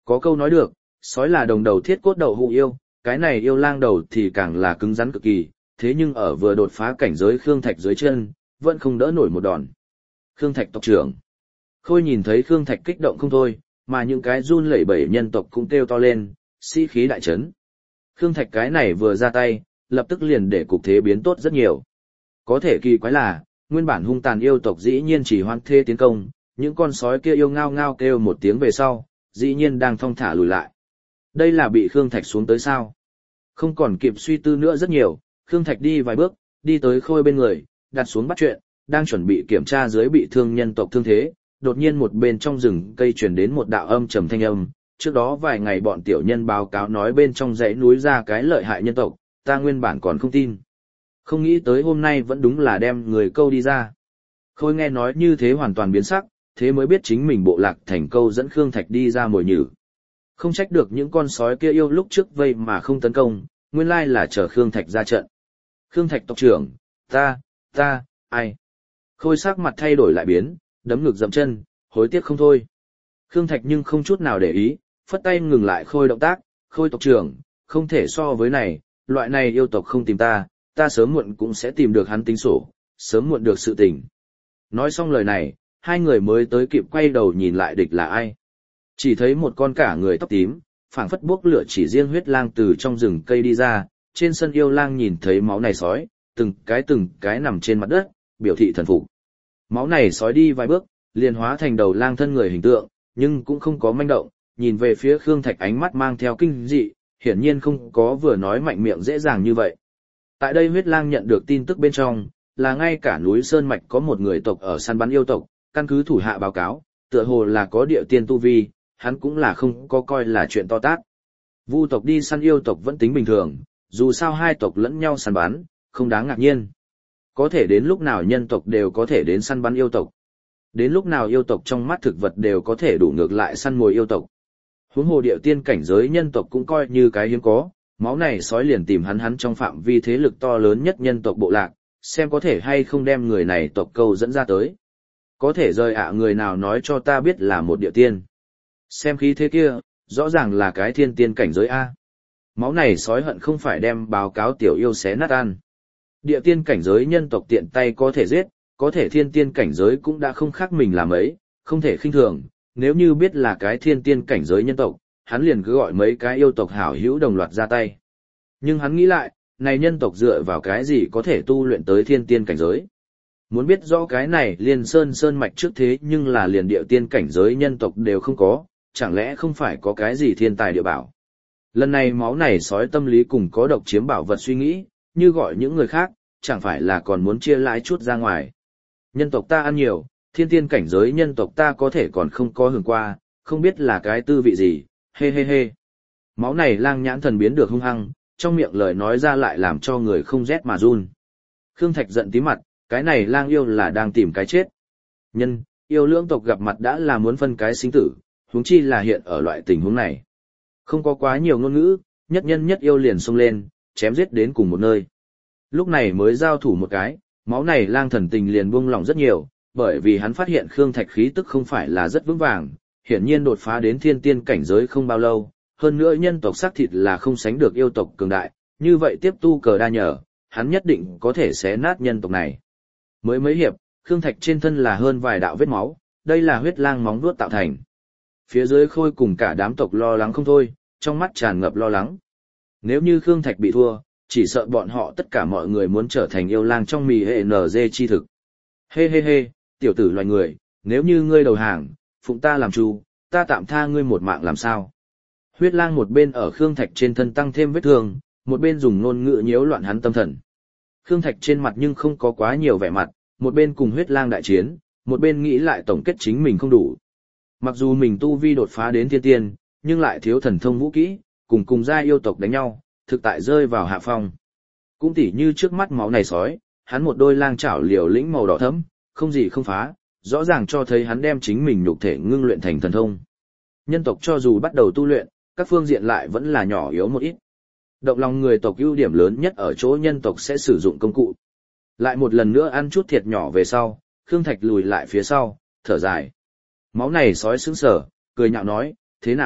Có câu nói được, sói là đồng đầu thiết cốt đậu hũ yêu, cái này yêu lang đầu thì càng là cứng rắn cực kỳ, thế nhưng ở vừa đột phá cảnh giới Khương Thạch dưới chân, vẫn không đỡ nổi một đòn. Khương Thạch tộc trưởng. Khôi nhìn thấy Khương Thạch kích động không thôi, mà những cái run lẩy bẩy nhân tộc cũng kêu to lên, sĩ khí đại chấn. Khương Thạch cái này vừa ra tay, lập tức liền để cục thế biến tốt rất nhiều. Có thể kỳ quái là, nguyên bản hung tàn yêu tộc dĩ nhiên chỉ hoan thê tiến công, những con sói kia yêu ngao ngao kêu một tiếng về sau, dĩ nhiên đang thong thả lùi lại. Đây là bị Khương Thạch xuống tới sao? Không còn kịp suy tư nữa rất nhiều, Khương Thạch đi vài bước, đi tới Khôi bên người, đặt xuống bắt chuyện, đang chuẩn bị kiểm tra dưới bị thương nhân tộc thương thế, đột nhiên một bên trong rừng cây truyền đến một đạo âm trầm thanh âm, trước đó vài ngày bọn tiểu nhân báo cáo nói bên trong dãy núi ra cái lợi hại nhân tộc, ta nguyên bản còn không tin. Không nghĩ tới hôm nay vẫn đúng là đem người câu đi ra. Khôi nghe nói như thế hoàn toàn biến sắc, thế mới biết chính mình bộ lạc thành câu dẫn Khương Thạch đi ra mồi nhử. Không trách được những con sói kia yêu lúc trước vây mà không tấn công, nguyên lai là chờ Khương Thạch ra trận. Khương Thạch tộc trưởng, ta, ta, ai? Khôi sắc mặt thay đổi lại biến, đấm ngực dậm chân, hối tiếc không thôi. Khương Thạch nhưng không chút nào để ý, phất tay ngừng lại Khôi động tác, Khôi tộc trưởng, không thể so với này, loại này yêu tộc không tìm ta, ta sớm muộn cũng sẽ tìm được hắn tính sổ, sớm muộn được sự tình. Nói xong lời này, hai người mới tới kịp quay đầu nhìn lại địch là ai. Chỉ thấy một con cả người tóc tím, phảng phất bốc lửa chỉ riêng huyết lang từ trong rừng cây đi ra, trên sân yêu lang nhìn thấy máu này sói, từng cái từng cái nằm trên mặt đất, biểu thị thần phục. Máu này sói đi vài bước, liền hóa thành đầu lang thân người hình tượng, nhưng cũng không có manh động, nhìn về phía Khương Thạch ánh mắt mang theo kinh dị, hiển nhiên không có vừa nói mạnh miệng dễ dàng như vậy. Tại đây huyết lang nhận được tin tức bên trong, là ngay cả núi Sơn Mạch có một người tộc ở săn bắn yêu tộc, căn cứ thủ hạ báo cáo, tựa hồ là có địa tiên tu vi, hắn cũng là không có coi là chuyện to tát. Vu tộc đi săn yêu tộc vẫn tính bình thường, dù sao hai tộc lẫn nhau săn bắn, không đáng ngạc nhiên. Có thể đến lúc nào nhân tộc đều có thể đến săn bắn yêu tộc. Đến lúc nào yêu tộc trong mắt thực vật đều có thể đủ ngược lại săn mồi yêu tộc. Huống hồ địa tiên cảnh giới nhân tộc cũng coi như cái hiếm có, máu này sói liền tìm hắn hắn trong phạm vi thế lực to lớn nhất nhân tộc bộ lạc, xem có thể hay không đem người này tộc câu dẫn ra tới. Có thể rời ạ người nào nói cho ta biết là một địa tiên. Xem khí thế kia, rõ ràng là cái thiên tiên cảnh giới A. Máu này sói hận không phải đem báo cáo tiểu yêu xé nát ăn. Địa tiên cảnh giới nhân tộc tiện tay có thể giết, có thể thiên tiên cảnh giới cũng đã không khác mình làm ấy, không thể khinh thường. Nếu như biết là cái thiên tiên cảnh giới nhân tộc, hắn liền cứ gọi mấy cái yêu tộc hảo hữu đồng loạt ra tay. Nhưng hắn nghĩ lại, này nhân tộc dựa vào cái gì có thể tu luyện tới thiên tiên cảnh giới? Muốn biết rõ cái này liền sơn sơn mạch trước thế nhưng là liền địa tiên cảnh giới nhân tộc đều không có, chẳng lẽ không phải có cái gì thiên tài địa bảo? Lần này máu này sói tâm lý cùng có độc chiếm bảo vật suy nghĩ, như gọi những người khác, chẳng phải là còn muốn chia lãi chút ra ngoài. Nhân tộc ta ăn nhiều, thiên tiên cảnh giới nhân tộc ta có thể còn không có hưởng qua, không biết là cái tư vị gì, hê hê hê. Máu này lang nhãn thần biến được hung hăng, trong miệng lời nói ra lại làm cho người không rét mà run. Khương Thạch giận tí mặt, cái này lang yêu là đang tìm cái chết. Nhân, yêu lưỡng tộc gặp mặt đã là muốn phân cái sinh tử, huống chi là hiện ở loại tình huống này. Không có quá nhiều ngôn ngữ, nhất nhân nhất yêu liền xông lên, chém giết đến cùng một nơi. Lúc này mới giao thủ một cái, máu này lang thần tình liền buông lỏng rất nhiều, bởi vì hắn phát hiện Khương Thạch khí tức không phải là rất vững vàng, hiển nhiên đột phá đến thiên tiên cảnh giới không bao lâu, hơn nữa nhân tộc xác thịt là không sánh được yêu tộc cường đại, như vậy tiếp tu cờ đa nhở, hắn nhất định có thể xé nát nhân tộc này. Mới mấy hiệp, Khương Thạch trên thân là hơn vài đạo vết máu, đây là huyết lang móng vuốt tạo thành. Phía dưới Khôi cùng cả đám tộc lo lắng không thôi, trong mắt tràn ngập lo lắng. Nếu như Khương Thạch bị thua, chỉ sợ bọn họ tất cả mọi người muốn trở thành yêu lang trong mì hệ en giê chi thực. Hê hê hê, tiểu tử loài người, nếu như ngươi đầu hàng, phụng ta làm chủ, ta tạm tha ngươi một mạng làm sao? Huyết lang một bên ở Khương Thạch trên thân tăng thêm vết thương, một bên dùng ngôn ngữ nhiễu loạn hắn tâm thần. Khương Thạch trên mặt nhưng không có quá nhiều vẻ mặt, một bên cùng huyết lang đại chiến, một bên nghĩ lại tổng kết chính mình không đủ. Mặc dù mình tu vi đột phá đến thiên tiên, nhưng lại thiếu thần thông vũ kỹ, cùng cùng gia yêu tộc đánh nhau, thực tại rơi vào hạ phong. Cũng tỉ như trước mắt máu này sói, hắn một đôi lang chảo liều lĩnh màu đỏ thẫm, không gì không phá, rõ ràng cho thấy hắn đem chính mình nhục thể ngưng luyện thành thần thông. Nhân tộc cho dù bắt đầu tu luyện, các phương diện lại vẫn là nhỏ yếu một ít. Động lòng người tộc ưu điểm lớn nhất ở chỗ nhân tộc sẽ sử dụng công cụ. Lại một lần nữa ăn chút thiệt nhỏ về sau, Khương Thạch lùi lại phía sau, thở dài. Máu này sói sững sờ, cười nhạo nói, thế nào,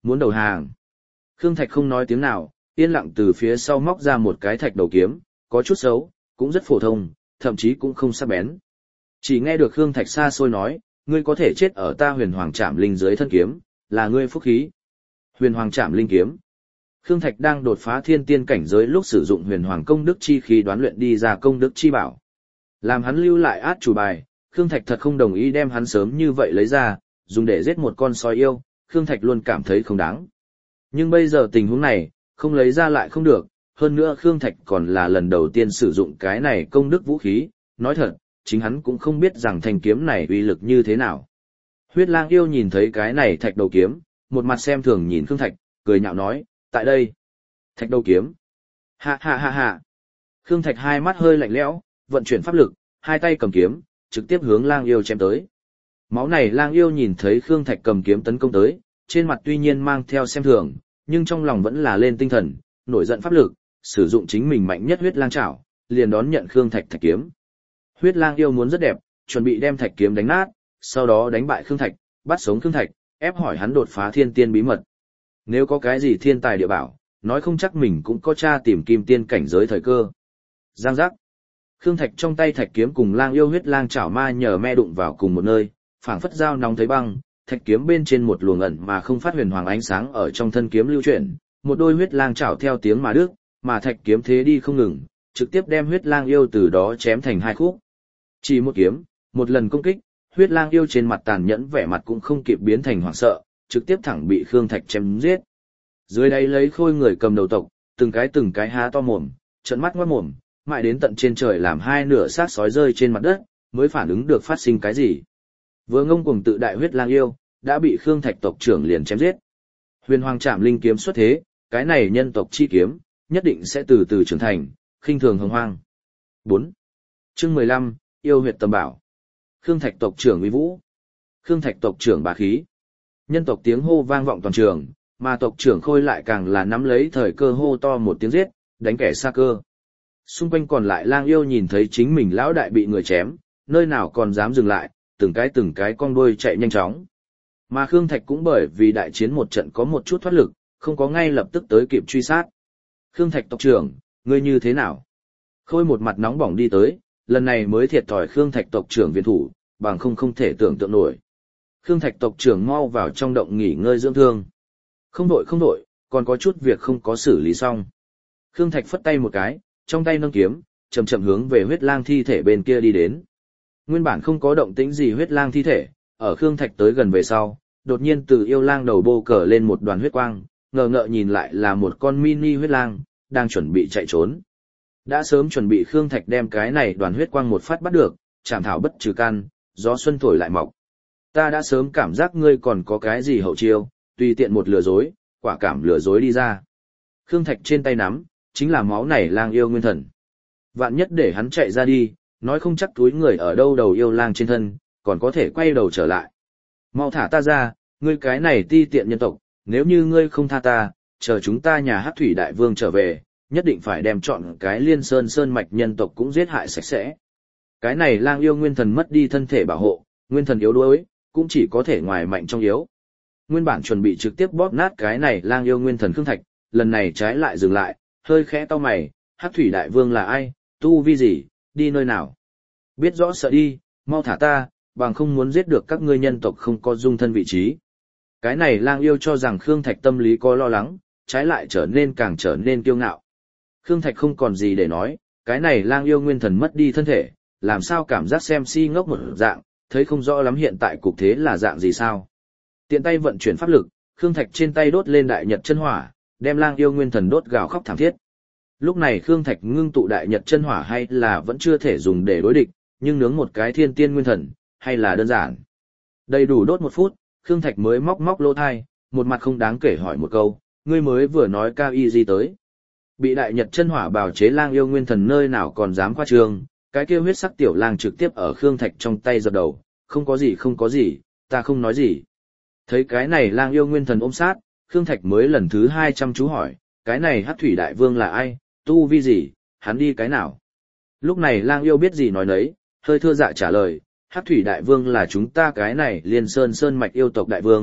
Muốn đầu hàng. Khương Thạch không nói tiếng nào, yên lặng từ phía sau móc ra một cái thạch đầu kiếm, có chút xấu, cũng rất phổ thông, thậm chí cũng không sắc bén. Chỉ nghe được Khương Thạch xa xôi nói, ngươi có thể chết ở ta huyền hoàng trảm linh dưới thân kiếm, là ngươi phúc khí. Huyền hoàng trảm linh kiếm. Khương Thạch đang đột phá thiên tiên cảnh giới lúc sử dụng huyền hoàng công đức chi khí đoán luyện đi ra công đức chi bảo. Làm hắn lưu lại át chủ bài, Khương Thạch thật không đồng ý đem hắn sớm như vậy lấy ra, dùng để giết một con sói yêu, Khương Thạch luôn cảm thấy không đáng. Nhưng bây giờ tình huống này, không lấy ra lại không được, hơn nữa Khương Thạch còn là lần đầu tiên sử dụng cái này công đức vũ khí, nói thật, chính hắn cũng không biết rằng thanh kiếm này uy lực như thế nào. Huyết lang yêu nhìn thấy cái này thạch đầu kiếm, một mặt xem thường nhìn Khương Thạch, cười nhạo nói, tại đây. Thạch đầu kiếm. Ha ha ha ha. Khương Thạch hai mắt hơi lạnh lẽo, vận chuyển pháp lực, hai tay cầm kiếm, trực tiếp hướng lang yêu chém tới. Máu này lang yêu nhìn thấy Khương Thạch cầm kiếm tấn công tới, trên mặt tuy nhiên mang theo xem thường, nhưng trong lòng vẫn là lên tinh thần, nổi giận pháp lực, sử dụng chính mình mạnh nhất huyết lang chảo, liền đón nhận Khương Thạch thạch kiếm. Huyết lang yêu muốn rất đẹp, chuẩn bị đem thạch kiếm đánh nát, sau đó đánh bại Khương Thạch, bắt sống Khương Thạch, ép hỏi hắn đột phá thiên tiên bí mật. Nếu có cái gì thiên tài địa bảo, nói không chắc mình cũng có tra tìm kim tiên cảnh giới thời cơ. Giang giác. Khương Thạch trong tay thạch kiếm cùng lang yêu huyết lang chảo ma nhờ me đụng vào cùng một nơi, phảng phất dao nóng thấy băng, thạch kiếm bên trên một luồng ẩn mà không phát huyền hoàng ánh sáng ở trong thân kiếm lưu chuyển, một đôi huyết lang chảo theo tiếng mà đứt, mà thạch kiếm thế đi không ngừng, trực tiếp đem huyết lang yêu từ đó chém thành hai khúc. Chỉ một kiếm, một lần công kích, huyết lang yêu trên mặt tàn nhẫn vẻ mặt cũng không kịp biến thành hoảng sợ, trực tiếp thẳng bị Khương Thạch chém giết. Dưới đây lấy khôi người cầm đầu tộc, từng cái từng cái há to mồm, trợn mắt ngoác mồm, mãi đến tận trên trời làm hai nửa xác sói rơi trên mặt đất, mới phản ứng được phát sinh cái gì. Vừa ngông cuồng tự đại huyết lang yêu, đã bị Khương Thạch tộc trưởng liền chém giết. Huyền Hoàng Trảm Linh kiếm xuất thế, cái này nhân tộc chi kiếm, nhất định sẽ từ từ trưởng thành, khinh thường hồng hoang. bốn. Chương mười lăm, yêu huyệt tầm bảo. Khương Thạch tộc trưởng uy vũ. Khương Thạch tộc trưởng bá khí. Nhân tộc tiếng hô vang vọng toàn trường, mà tộc trưởng Khôi lại càng là nắm lấy thời cơ hô to một tiếng giết, đánh kẻ xa cơ. Xung quanh còn lại lang yêu nhìn thấy chính mình lão đại bị người chém, nơi nào còn dám dừng lại, từng cái từng cái cong đuôi chạy nhanh chóng. Mà Khương Thạch cũng bởi vì đại chiến một trận có một chút thoát lực, không có ngay lập tức tới kịp truy sát. Khương Thạch tộc trưởng, ngươi như thế nào? Khôi một mặt nóng bỏng đi tới, lần này mới thiệt thòi Khương Thạch tộc trưởng viện thủ, bằng không không thể tưởng tượng nổi. Khương Thạch tộc trưởng mau vào trong động nghỉ ngơi dưỡng thương. Không đội không đội, còn có chút việc không có xử lý xong. Khương Thạch phất tay một cái, trong tay nâng kiếm, chậm chậm hướng về huyết lang thi thể bên kia đi đến. Nguyên bản không có động tĩnh gì huyết lang thi thể, ở Khương Thạch tới gần về sau, đột nhiên từ yêu lang đầu bô cờ lên một đoàn huyết quang, ngờ ngợ nhìn lại là một con mini huyết lang, đang chuẩn bị chạy trốn. Đã sớm chuẩn bị Khương Thạch đem cái này đoàn huyết quang một phát bắt được, chảm thảo bất trừ căn, gió xuân thổi lại mọc. Ta đã sớm cảm giác ngươi còn có cái gì hậu chiêu, tùy tiện một lừa dối, quả cảm lừa dối đi ra. Khương Thạch trên tay nắm, chính là máu này lang yêu nguyên thần. Vạn nhất để hắn chạy ra đi, nói không chắc túi người ở đâu đầu yêu lang trên thân, còn có thể quay đầu trở lại. Mau thả ta ra, ngươi cái này ti tiện nhân tộc, nếu như ngươi không tha ta, chờ chúng ta nhà Hắc Thủy Đại Vương trở về, nhất định phải đem chọn cái Liên Sơn Sơn mạch nhân tộc cũng giết hại sạch sẽ. Cái này lang yêu nguyên thần mất đi thân thể bảo hộ, nguyên thần yếu đuối, cũng chỉ có thể ngoài mạnh trong yếu. Nguyên bản chuẩn bị trực tiếp bóp nát cái này lang yêu nguyên thần Khương Thạch, lần này trái lại dừng lại, hơi khẽ cau mày, Hắc Thủy Đại Vương là ai, tu vi gì, đi nơi nào? Biết rõ sợ đi, mau thả ta, bằng không muốn giết được các ngươi nhân tộc không có dung thân vị trí. Cái này lang yêu cho rằng Khương Thạch tâm lý có lo lắng, trái lại trở nên càng trở nên kiêu ngạo. Khương Thạch không còn gì để nói, cái này lang yêu nguyên thần mất đi thân thể, làm sao cảm giác xem si ngốc một dạng, thấy không rõ lắm hiện tại cục thế là dạng gì sao. Tiện tay vận chuyển pháp lực, Khương Thạch trên tay đốt lên đại nhật chân hỏa, đem lang yêu nguyên thần đốt gào khóc thảm thiết. Lúc này Khương Thạch ngưng tụ đại nhật chân hỏa hay là vẫn chưa thể dùng để đối địch, nhưng nướng một cái thiên tiên nguyên thần, hay là đơn giản. Đầy đủ đốt một phút, Khương Thạch mới móc móc lỗ thai, một mặt không đáng kể hỏi một câu, ngươi mới vừa nói cao y gì tới. Bị đại nhật chân hỏa bào chế lang yêu nguyên thần nơi nào còn dám khoa trương, cái kia huyết sắc tiểu lang trực tiếp ở Khương Thạch trong tay dập đầu, không có gì không có gì, ta không nói gì. Thấy cái này lang yêu nguyên thần ôm sát, Khương Thạch mới lần thứ hai chăm chú hỏi, cái này Hắc Thủy Đại Vương là ai, tu vi gì, hắn đi cái nào. Lúc này lang yêu biết gì nói nấy, hơi thưa dạ trả lời, Hắc Thủy Đại Vương là chúng ta cái này Liên Sơn Sơn mạch yêu tộc đại vương,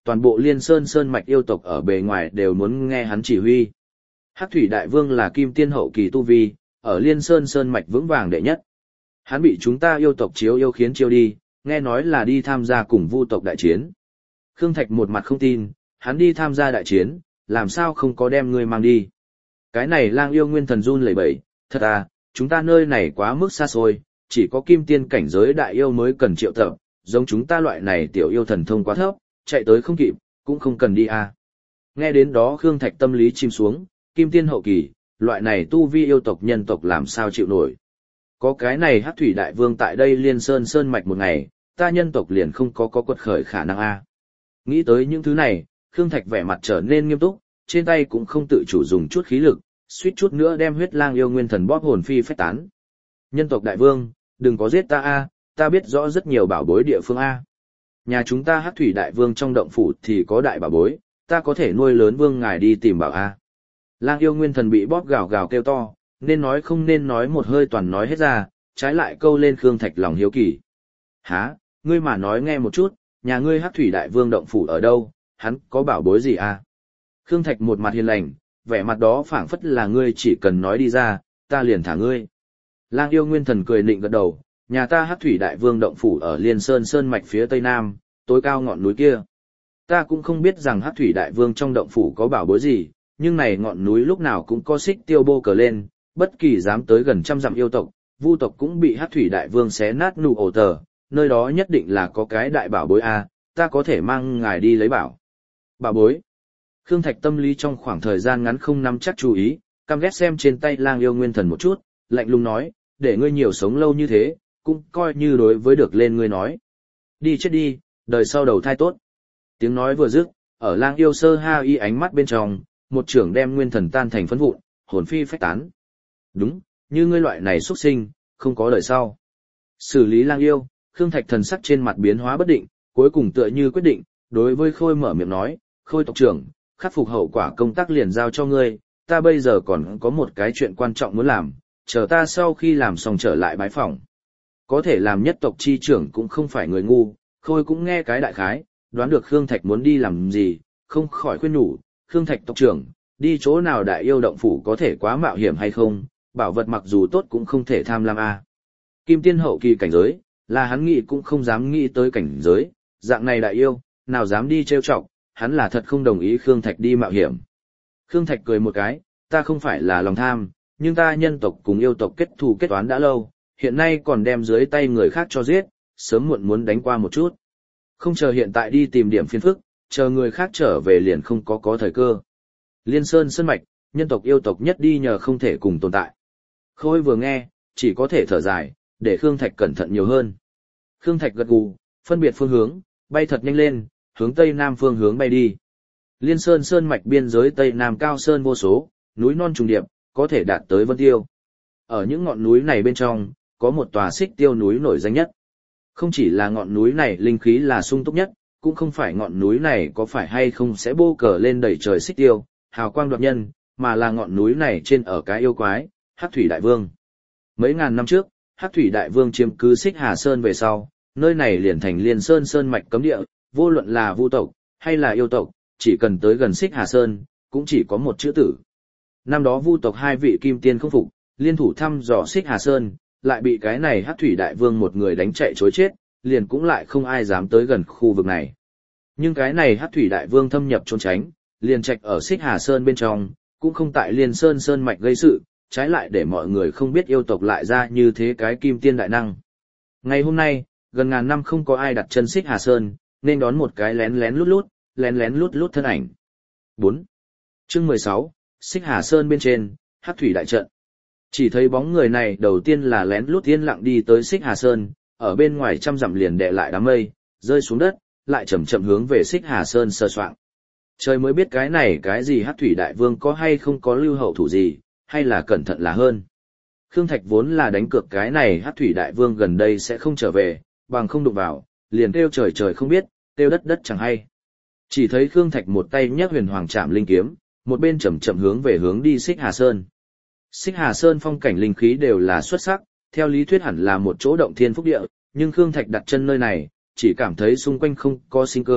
toàn bộ Liên Sơn Sơn mạch yêu tộc ở bề ngoài đều muốn nghe hắn chỉ huy. Hắc Thủy Đại Vương là kim tiên hậu kỳ tu vi, ở Liên Sơn Sơn mạch vững vàng đệ nhất. Hắn bị chúng ta yêu tộc chiếu yêu khiến chiêu đi, nghe nói là đi tham gia cùng vu tộc đại chiến. Khương Thạch một mặt không tin, hắn đi tham gia đại chiến, làm sao không có đem ngươi mang đi. Cái này Lang yêu nguyên thần run lẩy bẩy, thật à, chúng ta nơi này quá mức xa xôi, chỉ có kim tiên cảnh giới đại yêu mới cần triệu tập, giống chúng ta loại này tiểu yêu thần thông quá thấp, chạy tới không kịp, cũng không cần đi à. Nghe đến đó Khương Thạch tâm lý chìm xuống, kim tiên hậu kỳ, loại này tu vi yêu tộc nhân tộc làm sao chịu nổi. Có cái này Hắc Thủy Đại Vương tại đây Liên Sơn Sơn mạch một ngày, ta nhân tộc liền không có có quật khởi khả năng a. Nghĩ tới những thứ này, Khương Thạch vẻ mặt trở nên nghiêm túc, trên tay cũng không tự chủ dùng chút khí lực, suýt chút nữa đem huyết lang yêu nguyên thần bóp hồn phi phách tán. Nhân tộc đại vương, đừng có giết ta a, ta biết rõ rất nhiều bảo bối địa phương a. Nhà chúng ta Hắc Thủy Đại Vương trong động phủ thì có đại bảo bối, ta có thể nuôi lớn vương ngài đi tìm bảo a. Lang yêu nguyên thần bị bóp gào gào kêu to, nên nói không nên nói một hơi toàn nói hết ra, trái lại câu lên Khương Thạch lòng hiếu kỳ. Hả, ngươi mà nói nghe một chút, nhà ngươi Hắc Thủy Đại Vương động phủ ở đâu, hắn có bảo bối gì à? Khương Thạch một mặt hiền lành, vẻ mặt đó phảng phất là ngươi chỉ cần nói đi ra, ta liền thả ngươi. Lang yêu nguyên thần cười nịnh gật đầu, nhà ta Hắc Thủy Đại Vương động phủ ở Liên Sơn Sơn mạch phía tây nam, tối cao ngọn núi kia. Ta cũng không biết rằng Hắc Thủy Đại Vương trong động phủ có bảo bối gì, nhưng này ngọn núi lúc nào cũng có xích tiêu bô cờ lên, bất kỳ dám tới gần trăm dặm yêu tộc, vu tộc cũng bị Hắc Thủy Đại Vương xé nát nụ ổ tờ, nơi đó nhất định là có cái đại bảo bối a, ta có thể mang ngài đi lấy bảo. Bảo bối. Khương Thạch tâm lý trong khoảng thời gian ngắn không nắm chắc chú ý, căm ghét xem trên tay Lang yêu nguyên thần một chút, lạnh lùng nói, để ngươi nhiều sống lâu như thế, cũng coi như đối với được lên ngươi nói. Đi chết đi, đời sau đầu thai tốt. Tiếng nói vừa dứt, ở Lang yêu sơ ha y ánh mắt bên trong, một trưởng đem nguyên thần tan thành phấn vụn, hồn phi phách tán. Đúng, như ngươi loại này xuất sinh, không có đời sau. Xử lý Lang yêu, Khương Thạch thần sắc trên mặt biến hóa bất định, cuối cùng tựa như quyết định, đối với Khôi mở miệng nói, Khôi tộc trưởng, khắc phục hậu quả công tác liền giao cho ngươi, ta bây giờ còn có một cái chuyện quan trọng muốn làm, chờ ta sau khi làm xong trở lại bái phỏng. Có thể làm nhất tộc chi trưởng cũng không phải người ngu, Khôi cũng nghe cái đại khái, đoán được Khương Thạch muốn đi làm gì, không khỏi khuyên nhủ, Khương Thạch tộc trưởng, đi chỗ nào đại yêu động phủ có thể quá mạo hiểm hay không, bảo vật mặc dù tốt cũng không thể tham lam a. Kim tiên hậu kỳ cảnh giới, là hắn nghĩ cũng không dám nghĩ tới cảnh giới, dạng này đại yêu, nào dám đi trêu chọc, hắn là thật không đồng ý Khương Thạch đi mạo hiểm. Khương Thạch cười một cái, ta không phải là lòng tham, nhưng ta nhân tộc cùng yêu tộc kết thù kết toán đã lâu, hiện nay còn đem dưới tay người khác cho giết, sớm muộn muốn đánh qua một chút. Không chờ hiện tại đi tìm điểm phiền phức, chờ người khác trở về liền không có có thời cơ. Liên Sơn Sơn mạch, nhân tộc yêu tộc nhất đi nhờ không thể cùng tồn tại. Khôi vừa nghe, chỉ có thể thở dài, để Khương Thạch cẩn thận nhiều hơn. Khương Thạch gật gù, phân biệt phương hướng, bay thật nhanh lên, hướng tây nam phương hướng bay đi. Liên Sơn Sơn mạch biên giới tây nam cao sơn vô số, núi non trùng điệp, có thể đạt tới Vân Tiêu. Ở những ngọn núi này bên trong, có một tòa Xích Tiêu núi nổi danh nhất. Không chỉ là ngọn núi này linh khí là sung túc nhất, cũng không phải ngọn núi này có phải hay không sẽ bô cờ lên đẩy trời xích tiêu, hào quang đoạt nhân, mà là ngọn núi này trên ở cái yêu quái, Hắc Thủy Đại Vương. Mấy ngàn năm trước, Hắc Thủy Đại Vương chiếm cứ Xích Hà Sơn về sau, nơi này liền thành Liên Sơn Sơn mạch cấm địa, vô luận là vu tộc hay là yêu tộc, chỉ cần tới gần Xích Hà Sơn, cũng chỉ có một chữ tử. Năm đó vu tộc hai vị kim tiên không phục, liên thủ thăm dò Xích Hà Sơn, lại bị cái này Hắc Thủy Đại Vương một người đánh chạy trối chết, liền cũng lại không ai dám tới gần khu vực này. Nhưng cái này Hắc Thủy Đại Vương thâm nhập trốn tránh, liền trạch ở Xích Hà Sơn bên trong, cũng không tại Liên Sơn Sơn mạch gây sự, trái lại để mọi người không biết yêu tộc lại ra như thế cái kim tiên đại năng. Ngày hôm nay, gần ngàn năm không có ai đặt chân Xích Hà Sơn, nên đón một cái lén lén lút lút, lén lén lút lút thân ảnh. bốn. Chương mười sáu, Xích Hà Sơn bên trên, Hắc Thủy Đại Trận. Chỉ thấy bóng người này đầu tiên là lén lút yên lặng đi tới Xích Hà Sơn, ở bên ngoài trăm dặm liền đè lại đám mây, rơi xuống đất, lại chậm chậm hướng về Xích Hà Sơn sơ soạng. Trời mới biết cái này cái gì Hắc Thủy Đại Vương có hay không có lưu hậu thủ gì, hay là cẩn thận là hơn. Khương Thạch vốn là đánh cược cái này Hắc Thủy Đại Vương gần đây sẽ không trở về, bằng không đụng vào, liền kêu trời trời không biết, kêu đất đất chẳng hay. Chỉ thấy Khương Thạch một tay nhấc Huyền Hoàng Trảm Linh kiếm, một bên chậm chậm hướng về hướng đi Xích Hà Sơn. Xích Hà Sơn phong cảnh linh khí đều là xuất sắc, theo lý thuyết hẳn là một chỗ động thiên phúc địa, nhưng Khương Thạch đặt chân nơi này, chỉ cảm thấy xung quanh không có sinh cơ,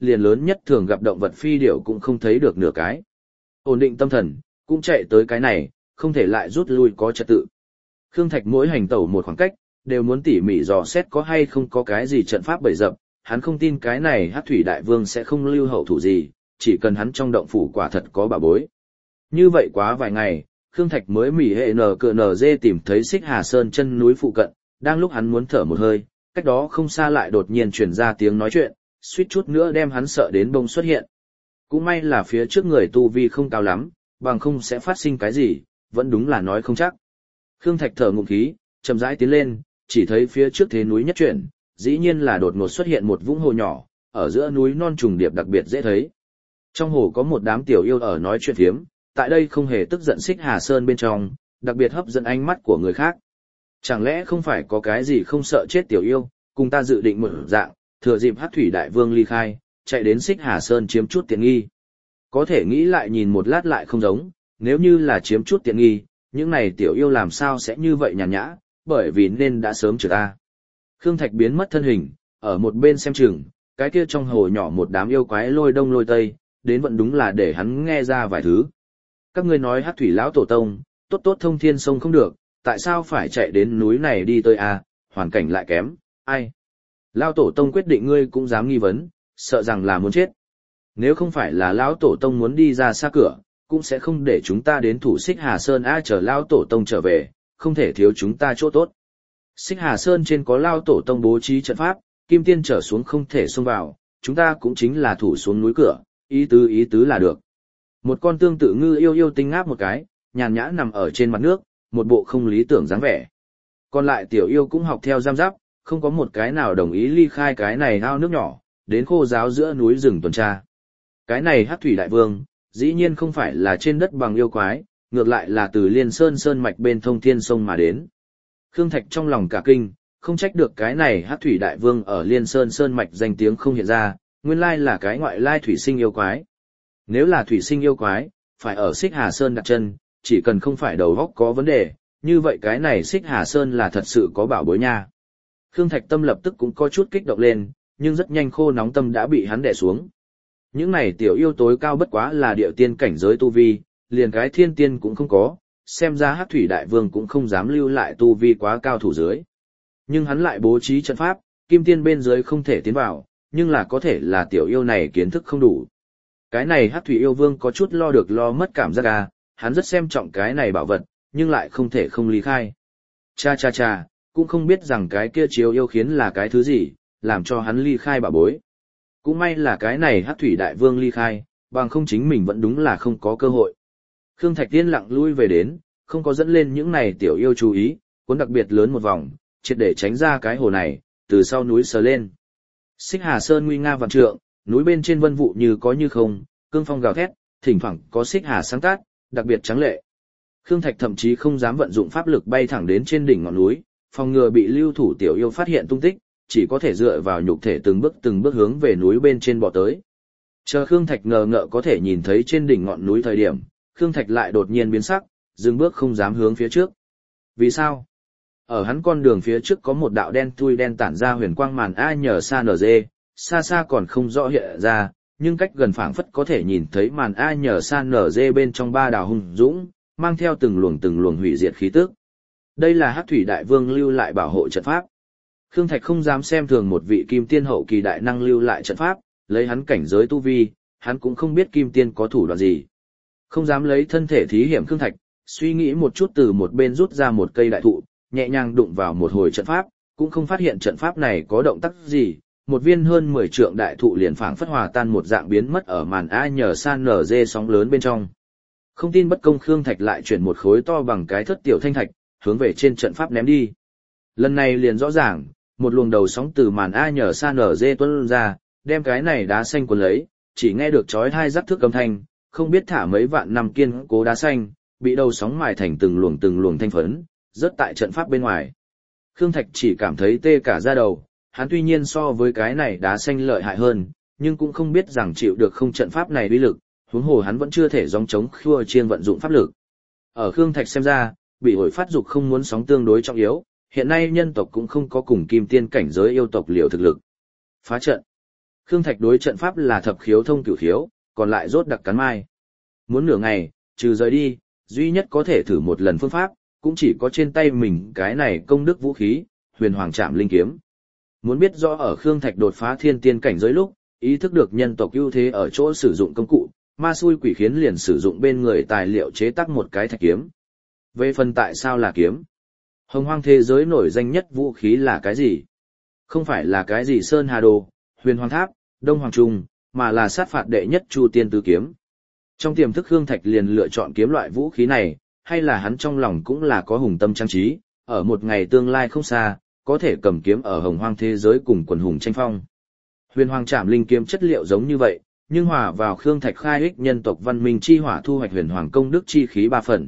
liền lớn nhất thường gặp động vật phi điểu cũng không thấy được nửa cái. Ổn định tâm thần, cũng chạy tới cái này, không thể lại rút lui có trật tự. Khương Thạch mỗi hành tẩu một khoảng cách, đều muốn tỉ mỉ dò xét có hay không có cái gì trận pháp bày dập, hắn không tin cái này Hắc Thủy Đại Vương sẽ không lưu hậu thủ gì, chỉ cần hắn trong động phủ quả thật có bảo bối. Như vậy quá vài ngày, Khương Thạch mới mỉ hệ nờ cờ nờ dê tìm thấy Xích Hà Sơn chân núi phụ cận, đang lúc hắn muốn thở một hơi, cách đó không xa lại đột nhiên truyền ra tiếng nói chuyện, suýt chút nữa đem hắn sợ đến bông xuất hiện. Cũng may là phía trước người tu vi không cao lắm, bằng không sẽ phát sinh cái gì, vẫn đúng là nói không chắc. Khương Thạch thở ngụm khí, chậm rãi tiến lên, chỉ thấy phía trước thế núi nhất chuyển, dĩ nhiên là đột ngột xuất hiện một vũng hồ nhỏ, ở giữa núi non trùng điệp đặc biệt dễ thấy. Trong hồ có một đám tiểu yêu ở nói chuyện phiếm, tại đây không hề tức giận Xích Hà Sơn bên trong, đặc biệt hấp dẫn ánh mắt của người khác. Chẳng lẽ không phải có cái gì không sợ chết tiểu yêu, cùng ta dự định một dạng, thừa dịp Hắc Thủy Đại Vương ly khai, chạy đến Xích Hà Sơn chiếm chút tiện nghi. Có thể nghĩ lại nhìn một lát lại không giống, nếu như là chiếm chút tiện nghi, những này tiểu yêu làm sao sẽ như vậy nhàn nhã, bởi vì nên đã sớm trừ ta. Khương Thạch biến mất thân hình, ở một bên xem chừng, cái kia trong hồ nhỏ một đám yêu quái lôi đông lôi tây, đến vẫn đúng là để hắn nghe ra vài thứ. Các ngươi nói Hắc Thủy lão tổ tông, tốt tốt thông thiên sông không được, tại sao phải chạy đến núi này đi tới a, hoàn cảnh lại kém, ai? Lão tổ tông quyết định ngươi cũng dám nghi vấn, sợ rằng là muốn chết. Nếu không phải là lão tổ tông muốn đi ra xa cửa, cũng sẽ không để chúng ta đến thủ Xích Hà Sơn a, chờ lão tổ tông trở về, không thể thiếu chúng ta chỗ tốt. Xích Hà Sơn trên có lão tổ tông bố trí trận pháp, kim tiên trở xuống không thể xông vào, chúng ta cũng chính là thủ xuống núi cửa, ý tứ ý tứ là được. Một con tương tự ngư yêu yêu tinh ngáp một cái, nhàn nhã nằm ở trên mặt nước, một bộ không lý tưởng dáng vẻ. Còn lại tiểu yêu cũng học theo giam giáp, không có một cái nào đồng ý ly khai cái này ao nước nhỏ, đến khô giáo giữa núi rừng tuần tra. Cái này Hắc Thủy Đại Vương, dĩ nhiên không phải là trên đất bằng yêu quái, ngược lại là từ Liên Sơn Sơn mạch bên thông thiên sông mà đến. Khương Thạch trong lòng cả kinh, không trách được cái này Hắc Thủy Đại Vương ở Liên Sơn Sơn mạch danh tiếng không hiện ra, nguyên lai là cái ngoại lai thủy sinh yêu quái. Nếu là thủy sinh yêu quái, phải ở Xích Hà Sơn đặt chân, chỉ cần không phải đầu óc có vấn đề, như vậy cái này Xích Hà Sơn là thật sự có bảo bối nha. Khương Thạch tâm lập tức cũng có chút kích động lên, nhưng rất nhanh khô nóng tâm đã bị hắn đè xuống. Những này tiểu yêu tối cao bất quá là địa tiên cảnh giới tu vi, liền cái thiên tiên cũng không có, xem ra Hắc Thủy Đại Vương cũng không dám lưu lại tu vi quá cao thủ dưới. Nhưng hắn lại bố trí trận pháp, kim tiên bên dưới không thể tiến vào, nhưng là có thể là tiểu yêu này kiến thức không đủ. Cái này Hắc Thủy yêu vương có chút lo được lo mất cảm giác à, hắn rất xem trọng cái này bảo vật, nhưng lại không thể không ly khai. Cha cha cha, cũng không biết rằng cái kia chiếu yêu khiến là cái thứ gì, làm cho hắn ly khai bảo bối. Cũng may là cái này Hắc Thủy Đại Vương ly khai, bằng không chính mình vẫn đúng là không có cơ hội. Khương Thạch yên lặng lui về đến, không có dẫn lên những này tiểu yêu chú ý, cuốn đặc biệt lớn một vòng, triệt để tránh ra cái hồ này, từ sau núi sờ lên. Xích Hà Sơn nguy nga vạn trượng, núi bên trên vân vụ như có như không, cương phong gào thét, thỉnh thoảng có xích hà sáng tác, đặc biệt trắng lệ. Khương Thạch thậm chí không dám vận dụng pháp lực bay thẳng đến trên đỉnh ngọn núi, phòng ngừa bị lưu thủ tiểu yêu phát hiện tung tích, chỉ có thể dựa vào nhục thể từng bước từng bước hướng về núi bên trên bò tới. Chờ Khương Thạch ngờ ngợ có thể nhìn thấy trên đỉnh ngọn núi thời điểm, Khương Thạch lại đột nhiên biến sắc, dừng bước không dám hướng phía trước. Vì sao? Ở hắn con đường phía trước có một đạo đen thui đen tản ra huyền quang màn a nhờ xa nở dê, xa xa còn không rõ hiện ra, nhưng cách gần phảng phất có thể nhìn thấy màn a nhờ xa nở dê bên trong ba đào hùng dũng, mang theo từng luồng từng luồng hủy diệt khí tức. Đây là Hắc Thủy Đại Vương lưu lại bảo hộ trận pháp. Khương Thạch không dám xem thường một vị kim tiên hậu kỳ đại năng lưu lại trận pháp, lấy hắn cảnh giới tu vi, hắn cũng không biết kim tiên có thủ đoạn gì. Không dám lấy thân thể thí hiểm Khương Thạch, suy nghĩ một chút từ một bên rút ra một cây đại thụ, nhẹ nhàng đụng vào một hồi trận pháp, cũng không phát hiện trận pháp này có động tác gì, một viên hơn mười trượng đại thụ liền phảng phất hòa tan một dạng biến mất ở màn a nhờ san nở dê sóng lớn bên trong. Không tin bất công Khương Thạch lại chuyển một khối to bằng cái thất tiểu thanh thạch, hướng về trên trận pháp ném đi. Lần này liền rõ ràng, một luồng đầu sóng từ màn a nhờ san nở dê tuôn ra, đem cái này đá xanh cuốn lấy, chỉ nghe được chói tai rắc thước âm thanh, không biết thả mấy vạn năm kiên cố đá xanh, bị đầu sóng mài thành từng luồng từng luồng thanh phấn, rớt tại trận pháp bên ngoài. Khương Thạch chỉ cảm thấy tê cả da đầu, hắn tuy nhiên so với cái này đá xanh lợi hại hơn, nhưng cũng không biết rằng chịu được không trận pháp này uy lực, huống hồ hắn vẫn chưa thể gióng chống khua chiên vận dụng pháp lực. Ở Khương Thạch xem ra, bị hội phát dục không muốn sóng tương đối trọng yếu, hiện nay nhân tộc cũng không có cùng kim tiên cảnh giới yêu tộc liều thực lực. Phá trận. Khương Thạch đối trận pháp là thập khiếu thông cửu khiếu, còn lại rốt đặc cắn mai. Muốn nửa ngày, trừ rời đi, duy nhất có thể thử một lần phương pháp, cũng chỉ có trên tay mình cái này công đức vũ khí, huyền hoàng trảm linh kiếm. Muốn biết rõ ở Khương Thạch đột phá thiên tiên cảnh giới lúc, ý thức được nhân tộc ưu thế ở chỗ sử dụng công cụ, ma xui quỷ khiến liền sử dụng bên người tài liệu chế tác một cái thạch kiếm. Về phần tại sao là kiếm? Hồng hoang thế giới nổi danh nhất vũ khí là cái gì? Không phải là cái gì Sơn Hà Đồ, Huyền Hoàng Tháp, Đông Hoàng Trung, mà là sát phạt đệ nhất Chu Tiên Tứ Kiếm. Trong tiềm thức Khương Thạch liền lựa chọn kiếm loại vũ khí này, hay là hắn trong lòng cũng là có hùng tâm trang trí, ở một ngày tương lai không xa, có thể cầm kiếm ở hồng hoang thế giới cùng quần hùng tranh phong. Huyền Hoàng Trảm Linh kiếm chất liệu giống như vậy, nhưng hòa vào Khương Thạch khai ích nhân tộc văn minh chi hỏa thu hoạch huyền hoàng công đức chi khí ba phần.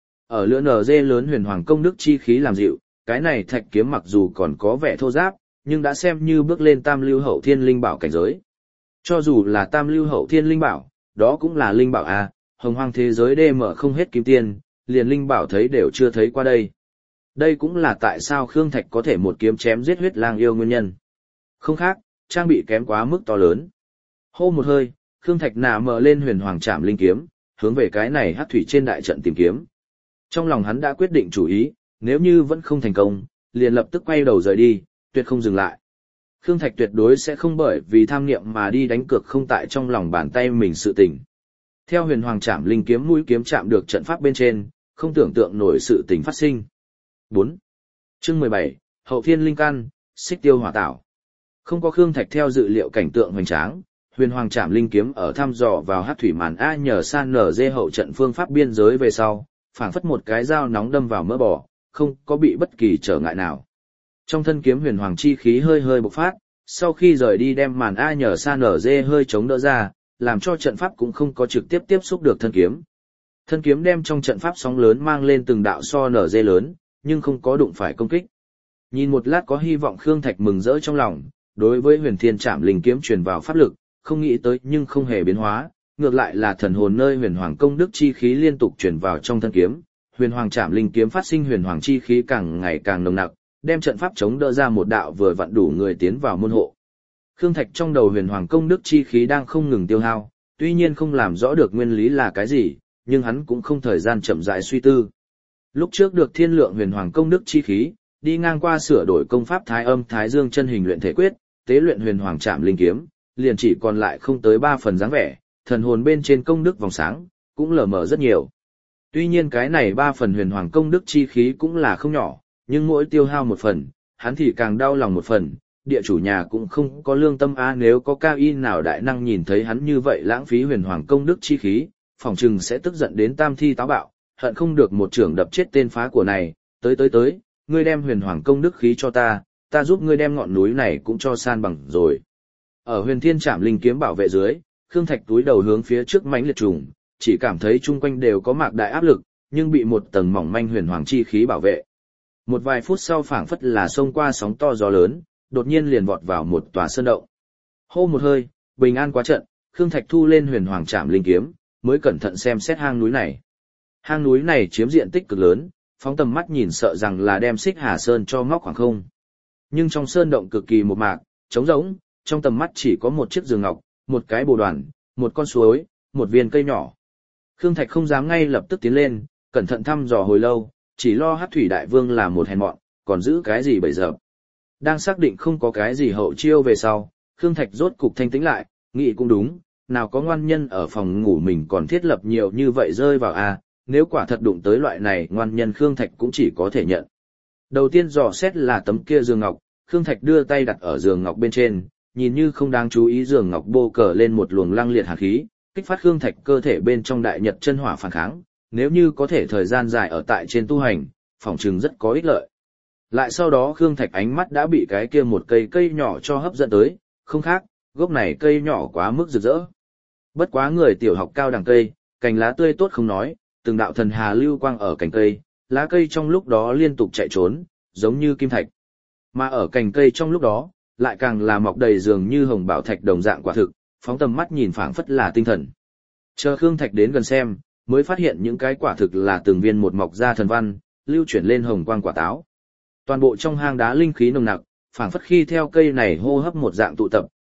Ở lửa nở dê lớn huyền hoàng công đức chi khí làm dịu, cái này thạch kiếm mặc dù còn có vẻ thô ráp, nhưng đã xem như bước lên tam lưu hậu thiên linh bảo cảnh giới. Cho dù là tam lưu hậu thiên linh bảo, đó cũng là linh bảo a, hồng hoang thế giới đê mở không hết kim tiên, liền linh bảo thấy đều chưa thấy qua đây. Đây cũng là tại sao Khương Thạch có thể một kiếm chém giết huyết lang yêu nguyên nhân. Không khác, trang bị kém quá mức to lớn. Hô một hơi, Khương Thạch nạ mở lên huyền hoàng trảm linh kiếm, hướng về cái này hắc thủy trên đại trận tìm kiếm. Trong lòng hắn đã quyết định chủ ý, nếu như vẫn không thành công, liền lập tức quay đầu rời đi, tuyệt không dừng lại. Khương Thạch tuyệt đối sẽ không bởi vì tham niệm mà đi đánh cược không tại trong lòng bàn tay mình sự tình. Theo huyền hoàng trảm linh kiếm mũi kiếm chạm được trận pháp bên trên, không tưởng tượng nổi sự tình phát sinh. bốn. Chương mười bảy, Hậu Thiên Linh Căn, Xích Tiêu Hỏa Tảo. Không có Khương Thạch theo dự liệu cảnh tượng hoành tráng, huyền hoàng trảm linh kiếm ở thăm dò vào hắc thủy màn A nhờ san nở dê hậu trận phương pháp biên giới về sau, phảng phất một cái dao nóng đâm vào mỡ bò, không có bị bất kỳ trở ngại nào. Trong thân kiếm huyền hoàng chi khí hơi hơi bộc phát, sau khi rời đi đem màn A nhờ san nở dê hơi chống đỡ ra, làm cho trận pháp cũng không có trực tiếp tiếp xúc được thân kiếm. Thân kiếm đem trong trận pháp sóng lớn mang lên từng đạo so nở dê lớn, nhưng không có đụng phải công kích. Nhìn một lát có hy vọng Khương Thạch mừng rỡ trong lòng, đối với huyền thiên trảm linh kiếm truyền vào pháp lực, không nghĩ tới nhưng không hề biến hóa, ngược lại là thần hồn nơi huyền hoàng công đức chi khí liên tục truyền vào trong thân kiếm, huyền hoàng trảm linh kiếm phát sinh huyền hoàng chi khí càng ngày càng nồng nặc, đem trận pháp chống đỡ ra một đạo vừa vặn đủ người tiến vào môn hộ. Khương Thạch trong đầu huyền hoàng công đức chi khí đang không ngừng tiêu hao, tuy nhiên không làm rõ được nguyên lý là cái gì, nhưng hắn cũng không thời gian chậm rãi suy tư. Lúc trước được thiên lượng huyền hoàng công đức chi khí, đi ngang qua sửa đổi công pháp Thái Âm Thái Dương chân hình luyện thể quyết, tế luyện huyền hoàng trảm linh kiếm, liền chỉ còn lại không tới ba phần dáng vẻ, thần hồn bên trên công đức vòng sáng, cũng lờ mờ rất nhiều. Tuy nhiên cái này ba phần huyền hoàng công đức chi khí cũng là không nhỏ, nhưng mỗi tiêu hao một phần, hắn thì càng đau lòng một phần, địa chủ nhà cũng không có lương tâm a, nếu có cao y nào đại năng nhìn thấy hắn như vậy lãng phí huyền hoàng công đức chi khí, phỏng chừng sẽ tức giận đến tam thi táo bạo, hận không được một trưởng đập chết tên phá của này, tới tới tới, ngươi đem huyền hoàng công đức khí cho ta, ta giúp ngươi đem ngọn núi này cũng cho san bằng rồi. Ở huyền thiên trảm linh kiếm bảo vệ dưới, Khương Thạch túi đầu hướng phía trước mãnh liệt trùng, chỉ cảm thấy chung quanh đều có mạc đại áp lực, nhưng bị một tầng mỏng manh huyền hoàng chi khí bảo vệ. Một vài phút sau phảng phất là xông qua sóng to gió lớn, đột nhiên liền vọt vào một tòa sơn động. Hô một hơi, bình an quá trận, Khương Thạch thu lên huyền hoàng trảm linh kiếm, mới cẩn thận xem xét hang núi này. Hang núi này chiếm diện tích cực lớn, phóng tầm mắt nhìn sợ rằng là đem Xích Hà Sơn cho ngóc khoảng không. Nhưng trong sơn động cực kỳ một mạc, trống rỗng, trong tầm mắt chỉ có một chiếc giường ngọc, một cái bồ đoàn, một con suối, một viên cây nhỏ. Khương Thạch không dám ngay lập tức tiến lên, cẩn thận thăm dò hồi lâu, chỉ lo Hắc Thủy Đại Vương là một hèn mọn, còn giữ cái gì bây giờ. Đang xác định không có cái gì hậu chiêu về sau, Khương Thạch rốt cục thanh tĩnh lại, nghĩ cũng đúng, nào có ngoan nhân ở phòng ngủ mình còn thiết lập nhiều như vậy rơi vào a, nếu quả thật đụng tới loại này ngoan nhân Khương Thạch cũng chỉ có thể nhận. Đầu tiên dò xét là tấm kia giường ngọc, Khương Thạch đưa tay đặt ở giường ngọc bên trên, nhìn như không đáng chú ý giường ngọc bô cờ lên một luồng lăng liệt hàn khí, kích phát Khương Thạch cơ thể bên trong đại nhật chân hỏa phản kháng, nếu như có thể thời gian dài ở tại trên tu hành, phỏng chừng rất có ích lợi. Lại sau đó Khương Thạch ánh mắt đã bị cái kia một cây cây nhỏ cho hấp dẫn tới, không khác, gốc này cây nhỏ quá mức rực rỡ. Bất quá người tiểu học cao đẳng cây, cành lá tươi tốt không nói, từng đạo thần hà lưu quang ở cành cây, lá cây trong lúc đó liên tục chạy trốn, giống như kim thạch. Mà ở cành cây trong lúc đó, lại càng là mọc đầy dường như hồng bảo thạch đồng dạng quả thực, phóng tầm mắt nhìn phảng phất là tinh thần. Chờ Khương Thạch đến gần xem, mới phát hiện những cái quả thực là từng viên một mọc ra thần văn, lưu chuyển lên hồng quang quả táo. Toàn bộ trong hang đá linh khí nồng nặc, phảng phất khi theo cây này hô hấp một dạng tụ tập,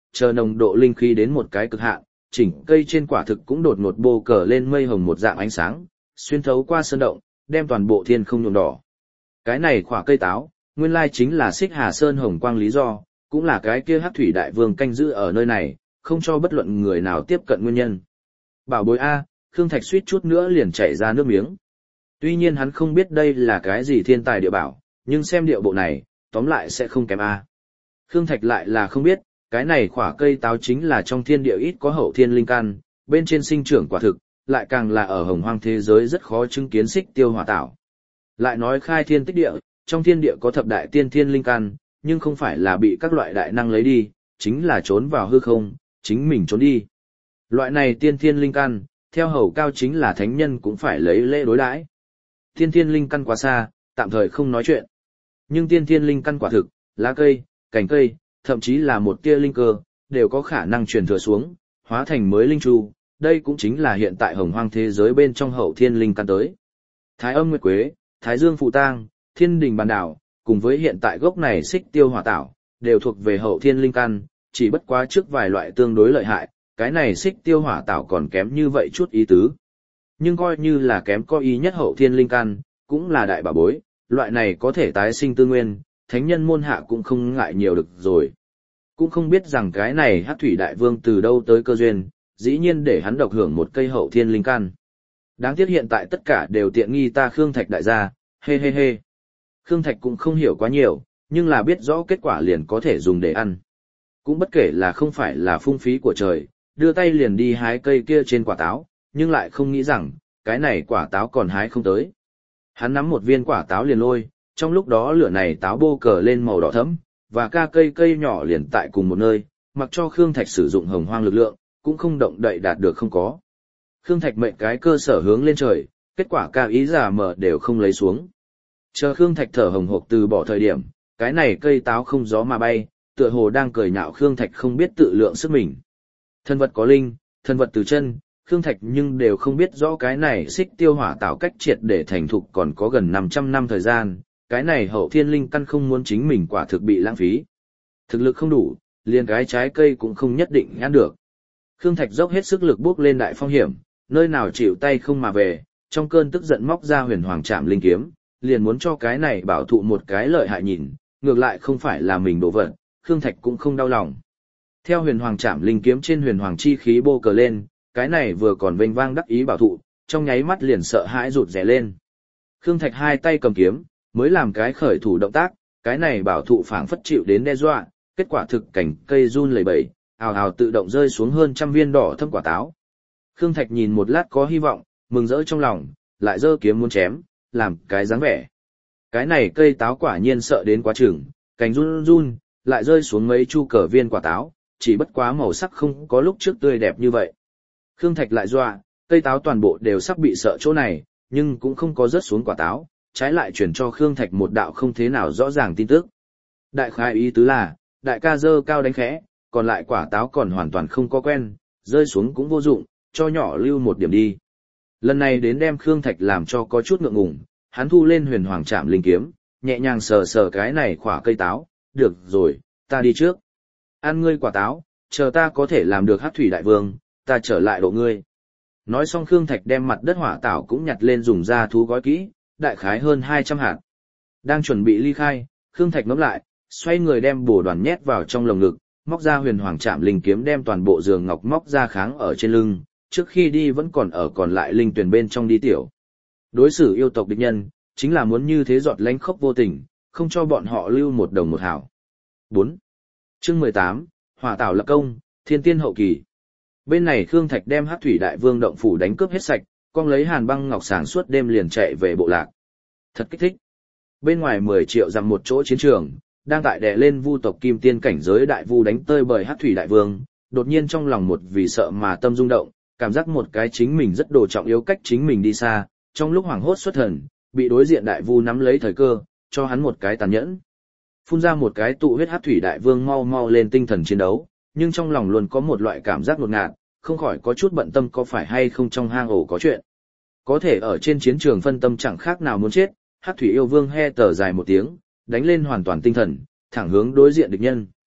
chờ nồng độ linh khí đến một cái cực hạn, chỉnh cây trên quả thực cũng đột ngột bô cờ lên mây hồng một dạng ánh sáng, xuyên thấu qua sơn động, đem toàn bộ thiên không nhuộm đỏ. Cái này quả cây táo, nguyên lai chính là Xích Hà Sơn hồng quang lý do, cũng là cái kia Hắc Thủy Đại Vương canh giữ ở nơi này, không cho bất luận người nào tiếp cận nguyên nhân. Bảo bối A, Khương Thạch suýt chút nữa liền chảy ra nước miếng. Tuy nhiên hắn không biết đây là cái gì thiên tài địa bảo, nhưng xem điệu bộ này, tóm lại sẽ không kém A. Khương Thạch lại là không biết, cái này quả cây táo chính là trong thiên địa ít có hậu thiên linh căn, bên trên sinh trưởng quả thực, lại càng là ở hồng hoang thế giới rất khó chứng kiến xích tiêu hỏa tảo. Lại nói khai thiên tích địa, trong thiên địa có thập đại tiên thiên linh căn, nhưng không phải là bị các loại đại năng lấy đi, chính là trốn vào hư không, chính mình trốn đi. Loại này tiên thiên linh căn, theo hầu cao chính là thánh nhân cũng phải lấy lễ đối đãi. Tiên thiên linh căn quá xa, tạm thời không nói chuyện. Nhưng tiên thiên linh căn quả thực, lá cây, cành cây, thậm chí là một tia linh cơ, đều có khả năng truyền thừa xuống, hóa thành mới linh chu. Đây cũng chính là hiện tại hồng hoang thế giới bên trong hậu thiên linh căn tới. Thái âm nguyệt quế, thái dương phụ tang, thiên đình bàn đảo, cùng với hiện tại gốc này xích tiêu hỏa tảo, đều thuộc về hậu thiên linh căn, chỉ bất quá trước vài loại tương đối lợi hại, cái này xích tiêu hỏa tảo còn kém như vậy chút ý tứ. Nhưng coi như là kém có ý nhất hậu thiên linh căn, cũng là đại bảo bối, loại này có thể tái sinh tư nguyên, thánh nhân môn hạ cũng không ngại nhiều được rồi. Cũng không biết rằng cái này Hắc Thủy Đại Vương từ đâu tới cơ duyên, dĩ nhiên để hắn độc hưởng một cây hậu thiên linh căn. Đáng tiếc hiện tại tất cả đều tiện nghi ta Khương Thạch đại gia, hê hê hê. Khương Thạch cũng không hiểu quá nhiều, nhưng là biết rõ kết quả liền có thể dùng để ăn. Cũng bất kể là không phải là phung phí của trời, đưa tay liền đi hái cây kia trên quả táo, nhưng lại không nghĩ rằng, cái này quả táo còn hái không tới. Hắn nắm một viên quả táo liền lôi, trong lúc đó lửa này táo bô cờ lên màu đỏ thẫm, và ca cây cây nhỏ liền tại cùng một nơi, mặc cho Khương Thạch sử dụng hồng hoang lực lượng, cũng không động đậy đạt được không có. Khương Thạch mệnh cái cơ sở hướng lên trời, kết quả ca ý giả mở đều không lấy xuống. Chờ Khương Thạch thở hồng hộc từ bỏ thời điểm, cái này cây táo không gió mà bay, tựa hồ đang cười nhạo Khương Thạch không biết tự lượng sức mình. Thân vật có linh, thân vật từ chân, Khương Thạch nhưng đều không biết rõ cái này xích tiêu hỏa tạo cách triệt để thành thục còn có gần năm trăm năm thời gian, cái này hậu thiên linh căn không muốn chính mình quả thực bị lãng phí. Thực lực không đủ, liền cái trái cây cũng không nhất định ăn được. Khương Thạch dốc hết sức lực bước lên đại phong hiểm, nơi nào chịu tay không mà về, trong cơn tức giận móc ra huyền hoàng trảm linh kiếm, liền muốn cho cái này bảo thụ một cái lợi hại nhìn, ngược lại không phải là mình đổ vật, Khương Thạch cũng không đau lòng. Theo huyền hoàng trảm linh kiếm trên huyền hoàng chi khí bô cờ lên, cái này vừa còn vênh vang đắc ý bảo thụ, trong nháy mắt liền sợ hãi rụt rè lên. Khương Thạch hai tay cầm kiếm, mới làm cái khởi thủ động tác, cái này bảo thụ phảng phất chịu đến đe dọa, kết quả thực cảnh cây run lẩy bẩy, ào ào tự động rơi xuống hơn trăm viên đỏ thâm quả táo. Khương Thạch nhìn một lát có hy vọng, mừng rỡ trong lòng, lại giơ kiếm muốn chém, làm cái dáng vẻ. Cái này cây táo quả nhiên sợ đến quá chừng, cành run run, lại rơi xuống mấy chu cờ viên quả táo, chỉ bất quá màu sắc không có lúc trước tươi đẹp như vậy. Khương Thạch lại dọa, cây táo toàn bộ đều sắp bị sợ chỗ này, nhưng cũng không có rớt xuống quả táo, trái lại truyền cho Khương Thạch một đạo không thế nào rõ ràng tin tức. Đại khái ý tứ là, đại ca dơ cao đánh khẽ, còn lại quả táo còn hoàn toàn không có quen, rơi xuống cũng vô dụng, cho nhỏ lưu một điểm đi. Lần này đến đem Khương Thạch làm cho có chút ngượng ngùng, hắn thu lên huyền hoàng trảm linh kiếm, nhẹ nhàng sờ sờ cái này khỏa cây táo, được rồi, ta đi trước. Ăn ngươi quả táo, chờ ta có thể làm được Hắc Thủy Đại Vương, ta trở lại độ ngươi. Nói xong Khương Thạch đem mặt đất hỏa tảo cũng nhặt lên dùng ra thú gói kỹ, đại khái hơn hai trăm hạt. Đang chuẩn bị ly khai, Khương Thạch ngẫm lại, xoay người đem bổ đoàn nhét vào trong lồng ngực, móc ra huyền hoàng trảm linh kiếm đem toàn bộ giường ngọc móc ra kháng ở trên lưng, trước khi đi vẫn còn ở còn lại linh tuyển bên trong đi tiểu. Đối xử yêu tộc địch nhân, chính là muốn như thế giọt lánh khốc vô tình, không cho bọn họ lưu một đồng một hảo. bốn. Chương mười tám, Hỏa Tảo lập công, Thiên Tiên hậu kỳ. Bên này Khương Thạch đem Hắc Thủy Đại Vương động phủ đánh cướp hết sạch, con lấy hàn băng ngọc sàng suốt đêm liền chạy về bộ lạc. Thật kích thích. Bên ngoài mười triệu dặm một chỗ chiến trường, đang tại đè lên vu tộc kim tiên cảnh giới đại vu đánh tơi bời Hắc Thủy Đại Vương, đột nhiên trong lòng một vì sợ mà tâm rung động, cảm giác một cái chính mình rất đồ trọng yếu cách chính mình đi xa, trong lúc hoảng hốt xuất thần, bị đối diện đại vu nắm lấy thời cơ, cho hắn một cái tàn nhẫn. Phun ra một cái tụ huyết Hắc Thủy Đại Vương mau mau lên tinh thần chiến đấu, nhưng trong lòng luôn có một loại cảm giác ngột ngạt, không khỏi có chút bận tâm có phải hay không trong hang ổ có chuyện. Có thể ở trên chiến trường phân tâm chẳng khác nào muốn chết, Hắc Thủy Yêu Vương he tờ dài một tiếng, đánh lên hoàn toàn tinh thần, thẳng hướng đối diện địch nhân.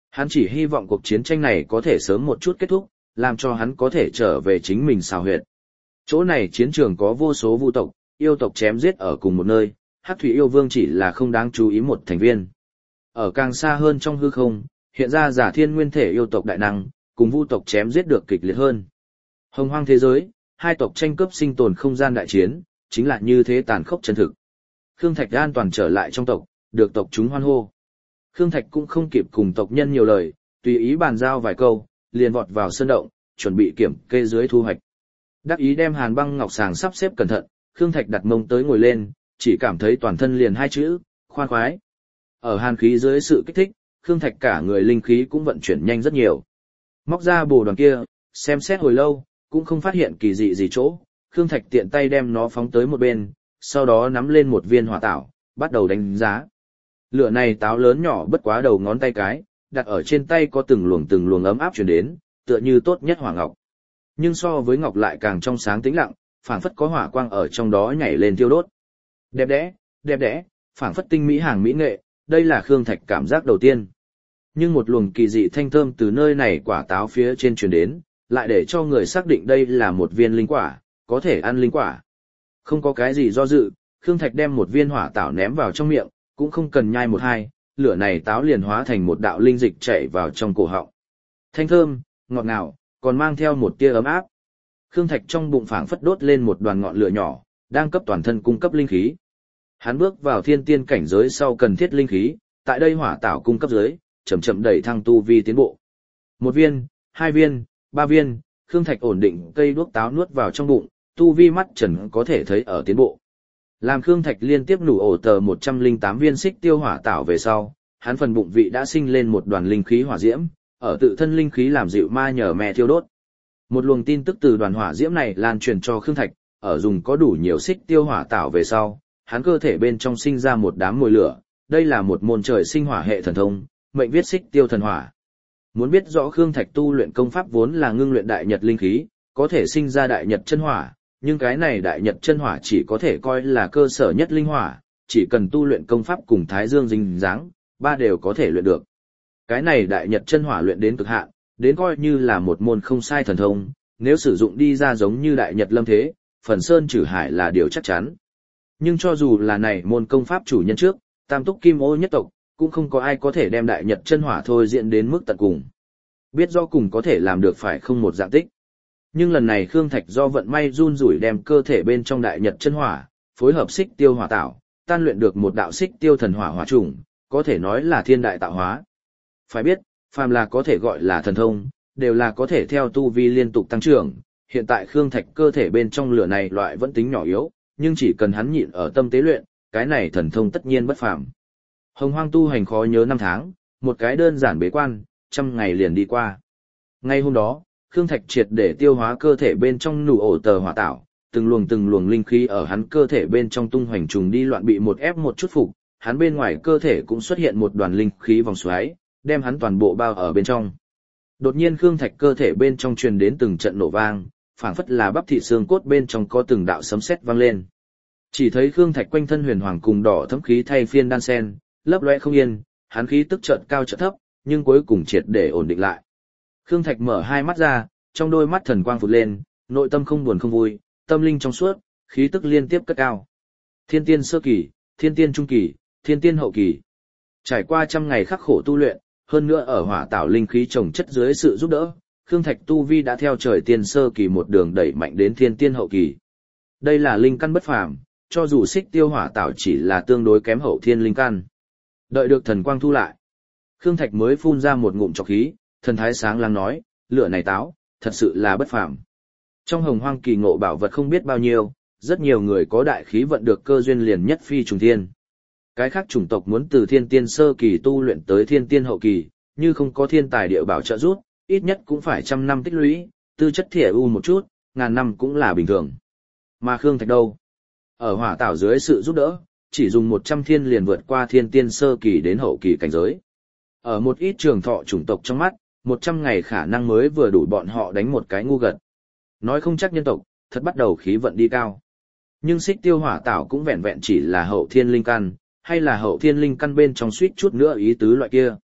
Hắn chỉ hy vọng cuộc chiến tranh này có thể sớm một chút kết thúc, làm cho hắn có thể trở về chính mình xào huyệt. Chỗ này chiến trường có vô số vu tộc, yêu tộc chém giết ở cùng một nơi, Hắc Thủy Yêu Vương chỉ là không đáng chú ý một thành viên. Ở càng xa hơn trong hư không, hiện ra giả thiên nguyên thể yêu tộc đại năng, cùng vu tộc chém giết được kịch liệt hơn. Hồng hoang thế giới, hai tộc tranh cướp sinh tồn không gian đại chiến, chính là như thế tàn khốc chân thực. Khương Thạch an toàn trở lại trong tộc, được tộc chúng hoan hô. Khương Thạch cũng không kịp cùng tộc nhân nhiều lời, tùy ý bàn giao vài câu, liền vọt vào sơn động, chuẩn bị kiểm kê dưới thu hoạch. Đắc ý đem hàn băng ngọc sàng sắp xếp cẩn thận, Khương Thạch đặt mông tới ngồi lên, chỉ cảm thấy toàn thân liền hai chữ, khoan khoái. Ở hàn khí dưới sự kích thích, Khương Thạch cả người linh khí cũng vận chuyển nhanh rất nhiều. Móc ra bồ đoàn kia, xem xét hồi lâu, cũng không phát hiện kỳ dị gì chỗ, Khương Thạch tiện tay đem nó phóng tới một bên, sau đó nắm lên một viên hỏa tảo, bắt đầu đánh giá. Lửa này táo lớn nhỏ bất quá đầu ngón tay cái, đặt ở trên tay có từng luồng từng luồng ấm áp truyền đến, tựa như tốt nhất hỏa ngọc. Nhưng so với ngọc lại càng trong sáng tĩnh lặng, phảng phất có hỏa quang ở trong đó nhảy lên thiêu đốt. Đẹp đẽ, đẹp đẽ, phảng phất tinh mỹ hàng mỹ nghệ, đây là Khương Thạch cảm giác đầu tiên. Nhưng một luồng kỳ dị thanh thơm từ nơi này quả táo phía trên truyền đến, lại để cho người xác định đây là một viên linh quả, có thể ăn linh quả. Không có cái gì do dự, Khương Thạch đem một viên hỏa tảo ném vào trong miệng, cũng không cần nhai một hai, lửa này táo liền hóa thành một đạo linh dịch chảy vào trong cổ họng. Thanh thơm, ngọt ngào, còn mang theo một tia ấm áp. Khương Thạch trong bụng phảng phất đốt lên một đoàn ngọn lửa nhỏ, đang cấp toàn thân cung cấp linh khí. Hắn bước vào thiên tiên cảnh giới sau cần thiết linh khí, tại đây hỏa tảo cung cấp dưới, chậm chậm đẩy thăng tu vi tiến bộ. Một viên, hai viên, ba viên, Khương Thạch ổn định cây đuốc táo nuốt vào trong bụng, tu vi mắt trần có thể thấy ở tiến bộ. Làm Khương Thạch liên tiếp nủ ổ tờ một trăm lẻ tám viên xích tiêu hỏa tảo về sau, hắn phần bụng vị đã sinh lên một đoàn linh khí hỏa diễm, ở tự thân linh khí làm dịu ma nhờ mẹ thiêu đốt. Một luồng tin tức từ đoàn hỏa diễm này lan truyền cho Khương Thạch, ở dùng có đủ nhiều xích tiêu hỏa tảo về sau, hắn cơ thể bên trong sinh ra một đám mồi lửa, đây là một môn trời sinh hỏa hệ thần thông, mệnh viết xích tiêu thần hỏa. Muốn biết rõ Khương Thạch tu luyện công pháp vốn là ngưng luyện đại nhật linh khí, có thể sinh ra đại nhật chân hỏa, nhưng cái này đại nhật chân hỏa chỉ có thể coi là cơ sở nhất linh hỏa, chỉ cần tu luyện công pháp cùng Thái Dương dính dáng, ba đều có thể luyện được. Cái này đại nhật chân hỏa luyện đến cực hạn, đến coi như là một môn không sai thần thông, nếu sử dụng đi ra giống như đại nhật lâm thế, phần sơn trừ hải là điều chắc chắn. Nhưng cho dù là này môn công pháp chủ nhân trước, tam túc kim ô nhất tộc, cũng không có ai có thể đem đại nhật chân hỏa thôi diễn đến mức tận cùng. Biết do cùng có thể làm được phải không một dạng tích. Nhưng lần này Khương Thạch do vận may run rủi đem cơ thể bên trong đại nhật chân hỏa, phối hợp xích tiêu hỏa tạo, tan luyện được một đạo xích tiêu thần hỏa hỏa trùng, có thể nói là thiên đại tạo hóa. Phải biết, phàm là có thể gọi là thần thông, đều là có thể theo tu vi liên tục tăng trưởng. Hiện tại Khương Thạch cơ thể bên trong lửa này loại vẫn tính nhỏ yếu, nhưng chỉ cần hắn nhịn ở tâm tế luyện, cái này thần thông tất nhiên bất phàm. Hồng hoang tu hành khó nhớ năm tháng, một cái đơn giản bế quan, trăm ngày liền đi qua. Ngay hôm đó, Khương Thạch triệt để tiêu hóa cơ thể bên trong nụ ổ tờ hỏa tảo, từng luồng từng luồng linh khí ở hắn cơ thể bên trong tung hoành trùng đi loạn bị một ép một chút phục, hắn bên ngoài cơ thể cũng xuất hiện một đoàn linh khí vòng xoáy, đem hắn toàn bộ bao ở bên trong. Đột nhiên Khương Thạch cơ thể bên trong truyền đến từng trận nổ vang, phảng phất là bắp thịt xương cốt bên trong có từng đạo sấm sét vang lên. Chỉ thấy Khương Thạch quanh thân huyền hoàng cùng đỏ thẫm khí thay phiên đan sen, lấp lóe không yên, hắn khí tức chợt cao chợt thấp, nhưng cuối cùng triệt để ổn định lại. Khương Thạch mở hai mắt ra, trong đôi mắt thần quang phụt lên, nội tâm không buồn không vui, tâm linh trong suốt, khí tức liên tiếp cất cao. Thiên tiên sơ kỳ, thiên tiên trung kỳ, thiên tiên hậu kỳ. Trải qua trăm ngày khắc khổ tu luyện, hơn nữa ở hỏa tạo linh khí trồng chất dưới sự giúp đỡ, Khương Thạch tu vi đã theo trời tiên sơ kỳ một đường đẩy mạnh đến thiên tiên hậu kỳ. Đây là linh căn bất phàm, cho dù xích tiêu hỏa tạo chỉ là tương đối kém hậu thiên linh căn. Đợi được thần quang thu lại, Khương Thạch mới phun ra một ngụm trọc khí, thần thái sáng láng nói, lửa này táo, thật sự là bất phàm. Trong hồng hoang kỳ ngộ bảo vật không biết bao nhiêu, rất nhiều người có đại khí vận được cơ duyên liền nhất phi trùng thiên. Cái khác chủng tộc muốn từ thiên tiên sơ kỳ tu luyện tới thiên tiên hậu kỳ, như không có thiên tài địa bảo trợ giúp, ít nhất cũng phải trăm năm tích lũy, tư chất thỉa u một chút, ngàn năm cũng là bình thường. Mà Khương Thạch đâu? Ở hỏa tảo dưới sự giúp đỡ, chỉ dùng một trăm thiên liền vượt qua thiên tiên sơ kỳ đến hậu kỳ cảnh giới. Ở một ít trường thọ chủng tộc trong mắt, một trăm ngày khả năng mới vừa đủ bọn họ đánh một cái ngu gật. Nói không chắc nhân tộc, thật bắt đầu khí vận đi cao. Nhưng xích tiêu hỏa tảo cũng vẹn vẹn chỉ là hậu thiên linh căn, hay là hậu thiên linh căn bên trong suýt chút nữa ý tứ loại kia.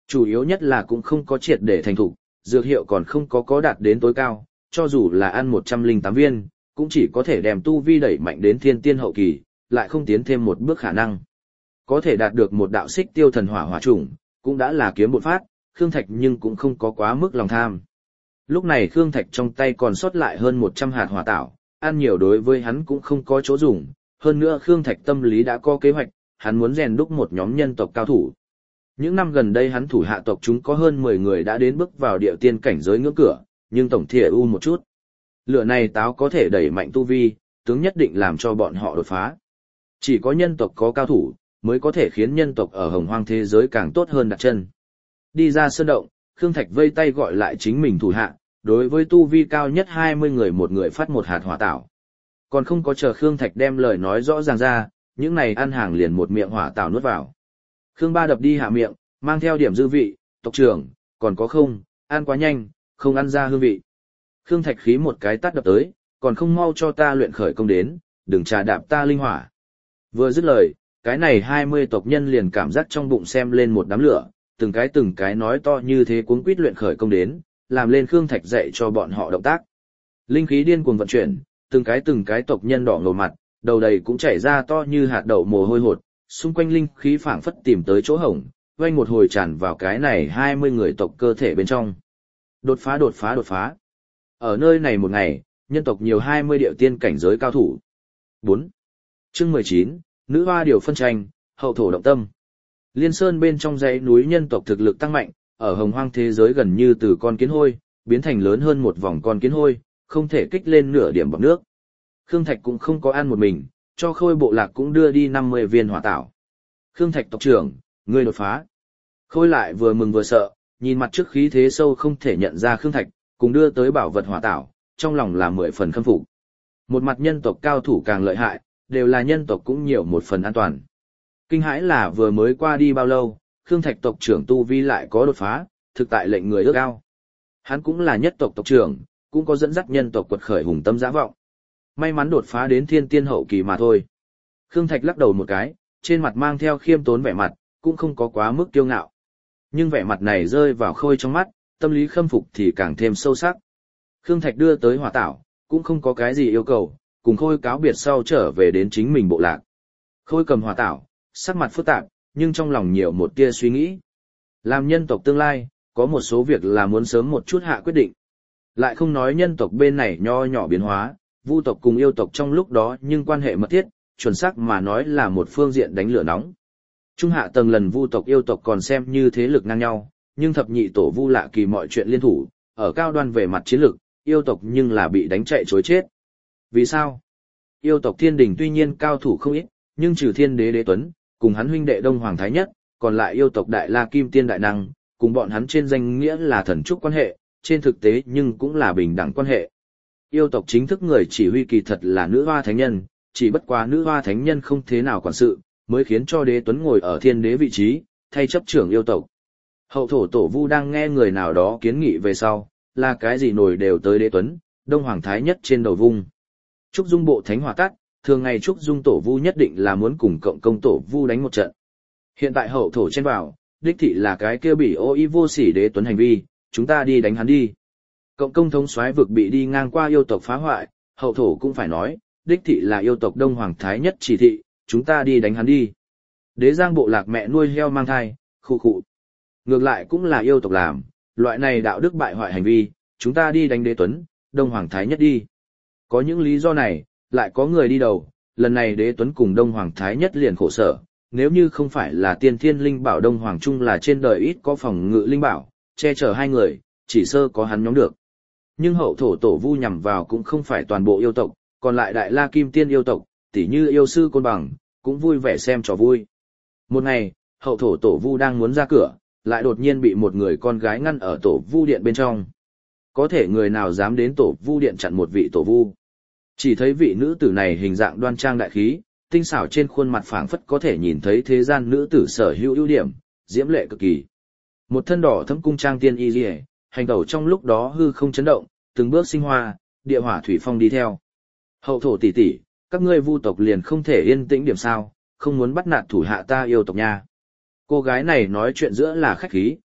Chủ yếu nhất là cũng không có triệt để thành thục, dược hiệu còn không có có đạt đến tối cao, cho dù là ăn một trăm lẻ tám viên, cũng chỉ có thể đem tu vi đẩy mạnh đến thiên tiên hậu kỳ, lại không tiến thêm một bước khả năng. Có thể đạt được một đạo xích tiêu thần hỏa hỏa chủng, cũng đã là kiếm bột phát, Khương Thạch nhưng cũng không có quá mức lòng tham. Lúc này Khương Thạch trong tay còn sót lại hơn một trăm hạt hỏa tảo, ăn nhiều đối với hắn cũng không có chỗ dùng, hơn nữa Khương Thạch tâm lý đã có kế hoạch, hắn muốn rèn đúc một nhóm nhân tộc cao thủ. Những năm gần đây hắn thủ hạ tộc chúng có hơn mười người đã đến bước vào địa tiên cảnh giới ngưỡng cửa, nhưng tổng thể u một chút. Lửa này táo có thể đẩy mạnh tu vi, tướng nhất định làm cho bọn họ đột phá. Chỉ có nhân tộc có cao thủ, mới có thể khiến nhân tộc ở hồng hoang thế giới càng tốt hơn đặt chân. Đi ra sơn động, Khương Thạch vây tay gọi lại chính mình thủ hạ, đối với tu vi cao nhất hai mươi người một người phát một hạt hỏa tảo. Còn không có chờ Khương Thạch đem lời nói rõ ràng ra, những này ăn hàng liền một miệng hỏa tảo nuốt vào. Khương Ba đập đi hạ miệng, mang theo điểm dư vị, tộc trưởng, còn có không, ăn quá nhanh, không ăn ra hương vị. Khương Thạch khí một cái tát đập tới, còn không mau cho ta luyện khởi công đến, đừng trà đạp ta linh hỏa. Vừa dứt lời, cái này hai mươi tộc nhân liền cảm giác trong bụng xem lên một đám lửa, từng cái từng cái nói to như thế cuống quýt luyện khởi công đến, làm lên Khương Thạch dạy cho bọn họ động tác. Linh khí điên cuồng vận chuyển, từng cái từng cái tộc nhân đỏ ngầu mặt, đầu đầy cũng chảy ra to như hạt đậu mồ hôi hột, xung quanh linh khí phảng phất tìm tới chỗ hổng, vang một hồi tràn vào cái này hai mươi người tộc cơ thể bên trong. Đột phá đột phá đột phá. Ở nơi này một ngày, nhân tộc nhiều hai mươi điệu tiên cảnh giới cao thủ. bốn. Chương mười chín, Nữ hoa điều phân tranh, hậu thổ động tâm. Liên Sơn bên trong dãy núi nhân tộc thực lực tăng mạnh, ở hồng hoang thế giới gần như từ con kiến hôi, biến thành lớn hơn một vòng con kiến hôi, không thể kích lên nửa điểm bọt nước. Khương Thạch cũng không có ăn một mình, cho Khôi bộ lạc cũng đưa đi năm mươi viên hỏa tảo. Khương Thạch tộc trưởng, ngươi đột phá. Khôi lại vừa mừng vừa sợ, nhìn mặt trước khí thế sâu không thể nhận ra Khương Thạch, cùng đưa tới bảo vật hỏa tảo, trong lòng là mười phần khâm phục. Một mặt nhân tộc cao thủ càng lợi hại, đều là nhân tộc cũng nhiều một phần an toàn. Kinh hãi là vừa mới qua đi bao lâu, Khương Thạch tộc trưởng tu vi lại có đột phá, thực tại lệnh người ước ao. Hắn cũng là nhất tộc tộc trưởng, cũng có dẫn dắt nhân tộc quật khởi hùng tâm dã vọng. May mắn đột phá đến thiên tiên hậu kỳ mà thôi. Khương Thạch lắc đầu một cái, trên mặt mang theo khiêm tốn vẻ mặt, cũng không có quá mức kiêu ngạo. Nhưng vẻ mặt này rơi vào Khôi trong mắt, tâm lý khâm phục thì càng thêm sâu sắc. Khương Thạch đưa tới hỏa tảo, cũng không có cái gì yêu cầu, cùng Khôi cáo biệt sau trở về đến chính mình bộ lạc. Khôi cầm hỏa tảo, sắc mặt phức tạp, nhưng trong lòng nhiều một tia suy nghĩ. Làm nhân tộc tương lai, có một số việc là muốn sớm một chút hạ quyết định. Lại không nói nhân tộc bên này nho nhỏ biến hóa, vu tộc cùng yêu tộc trong lúc đó nhưng quan hệ mật thiết, chuẩn xác mà nói là một phương diện đánh lửa nóng. Trung hạ tầng lần vu tộc yêu tộc còn xem như thế lực ngang nhau, nhưng thập nhị tổ vu lạ kỳ mọi chuyện liên thủ, ở cao đoan về mặt chiến lực, yêu tộc nhưng là bị đánh chạy chối chết. Vì sao? Yêu tộc thiên đình tuy nhiên cao thủ không ít, nhưng trừ thiên đế đế tuấn, cùng hắn huynh đệ Đông Hoàng Thái Nhất, còn lại yêu tộc đại la kim tiên đại năng, cùng bọn hắn trên danh nghĩa là thần trúc quan hệ, trên thực tế nhưng cũng là bình đẳng quan hệ. Yêu tộc chính thức người chỉ huy kỳ thật là nữ hoa thánh nhân, chỉ bất quá nữ hoa thánh nhân không thế nào quản sự, mới khiến cho đế tuấn ngồi ở thiên đế vị trí, thay chấp trưởng yêu tộc. Hậu thổ tổ vu đang nghe người nào đó kiến nghị về sau, là cái gì nổi đều tới đế tuấn, Đông Hoàng Thái Nhất trên đầu vung. Trúc Dung bộ thánh hỏa tắt, thường ngày Trúc Dung tổ vu nhất định là muốn cùng cộng công tổ vu đánh một trận. Hiện tại hậu thổ trên vào, đích thị là cái kia bị ô y vô sỉ đế tuấn hành vi, chúng ta đi đánh hắn đi. Cộng công thống soái vực bị đi ngang qua yêu tộc phá hoại, hậu thổ cũng phải nói, đích thị là yêu tộc Đông Hoàng Thái Nhất chỉ thị, chúng ta đi đánh hắn đi. Đế giang bộ lạc mẹ nuôi heo mang thai, khu khụ. Ngược lại cũng là yêu tộc làm, loại này đạo đức bại hoại hành vi, chúng ta đi đánh đế tuấn, Đông Hoàng Thái Nhất đi. Có những lý do này, lại có người đi đầu, lần này đế tuấn cùng Đông Hoàng Thái Nhất liền khổ sở, nếu như không phải là tiên thiên linh bảo Đông Hoàng Trung là trên đời ít có phòng ngự linh bảo, che chở hai người, chỉ sơ có hắn nhóm được. Nhưng hậu thổ tổ vu nhằm vào cũng không phải toàn bộ yêu tộc, còn lại đại la kim tiên yêu tộc, tỉ như yêu sư côn bằng, cũng vui vẻ xem trò vui. Một ngày, hậu thổ tổ vu đang muốn ra cửa, lại đột nhiên bị một người con gái ngăn ở tổ vu điện bên trong. Có thể người nào dám đến tổ vu điện chặn một vị tổ vu. Chỉ thấy vị nữ tử này hình dạng đoan trang đại khí, tinh xảo trên khuôn mặt phảng phất có thể nhìn thấy thế gian nữ tử sở hữu ưu điểm, diễm lệ cực kỳ. Một thân đỏ thẫm cung trang tiên y liễu, hành tẩu trong lúc đó hư không chấn động, từng bước sinh hoa, địa hỏa thủy phong đi theo. Hậu thổ tỷ tỷ, các ngươi vu tộc liền không thể yên tĩnh điểm sao, không muốn bắt nạt thủ hạ ta yêu tộc nha. Cô gái này nói chuyện giữa là khách khí,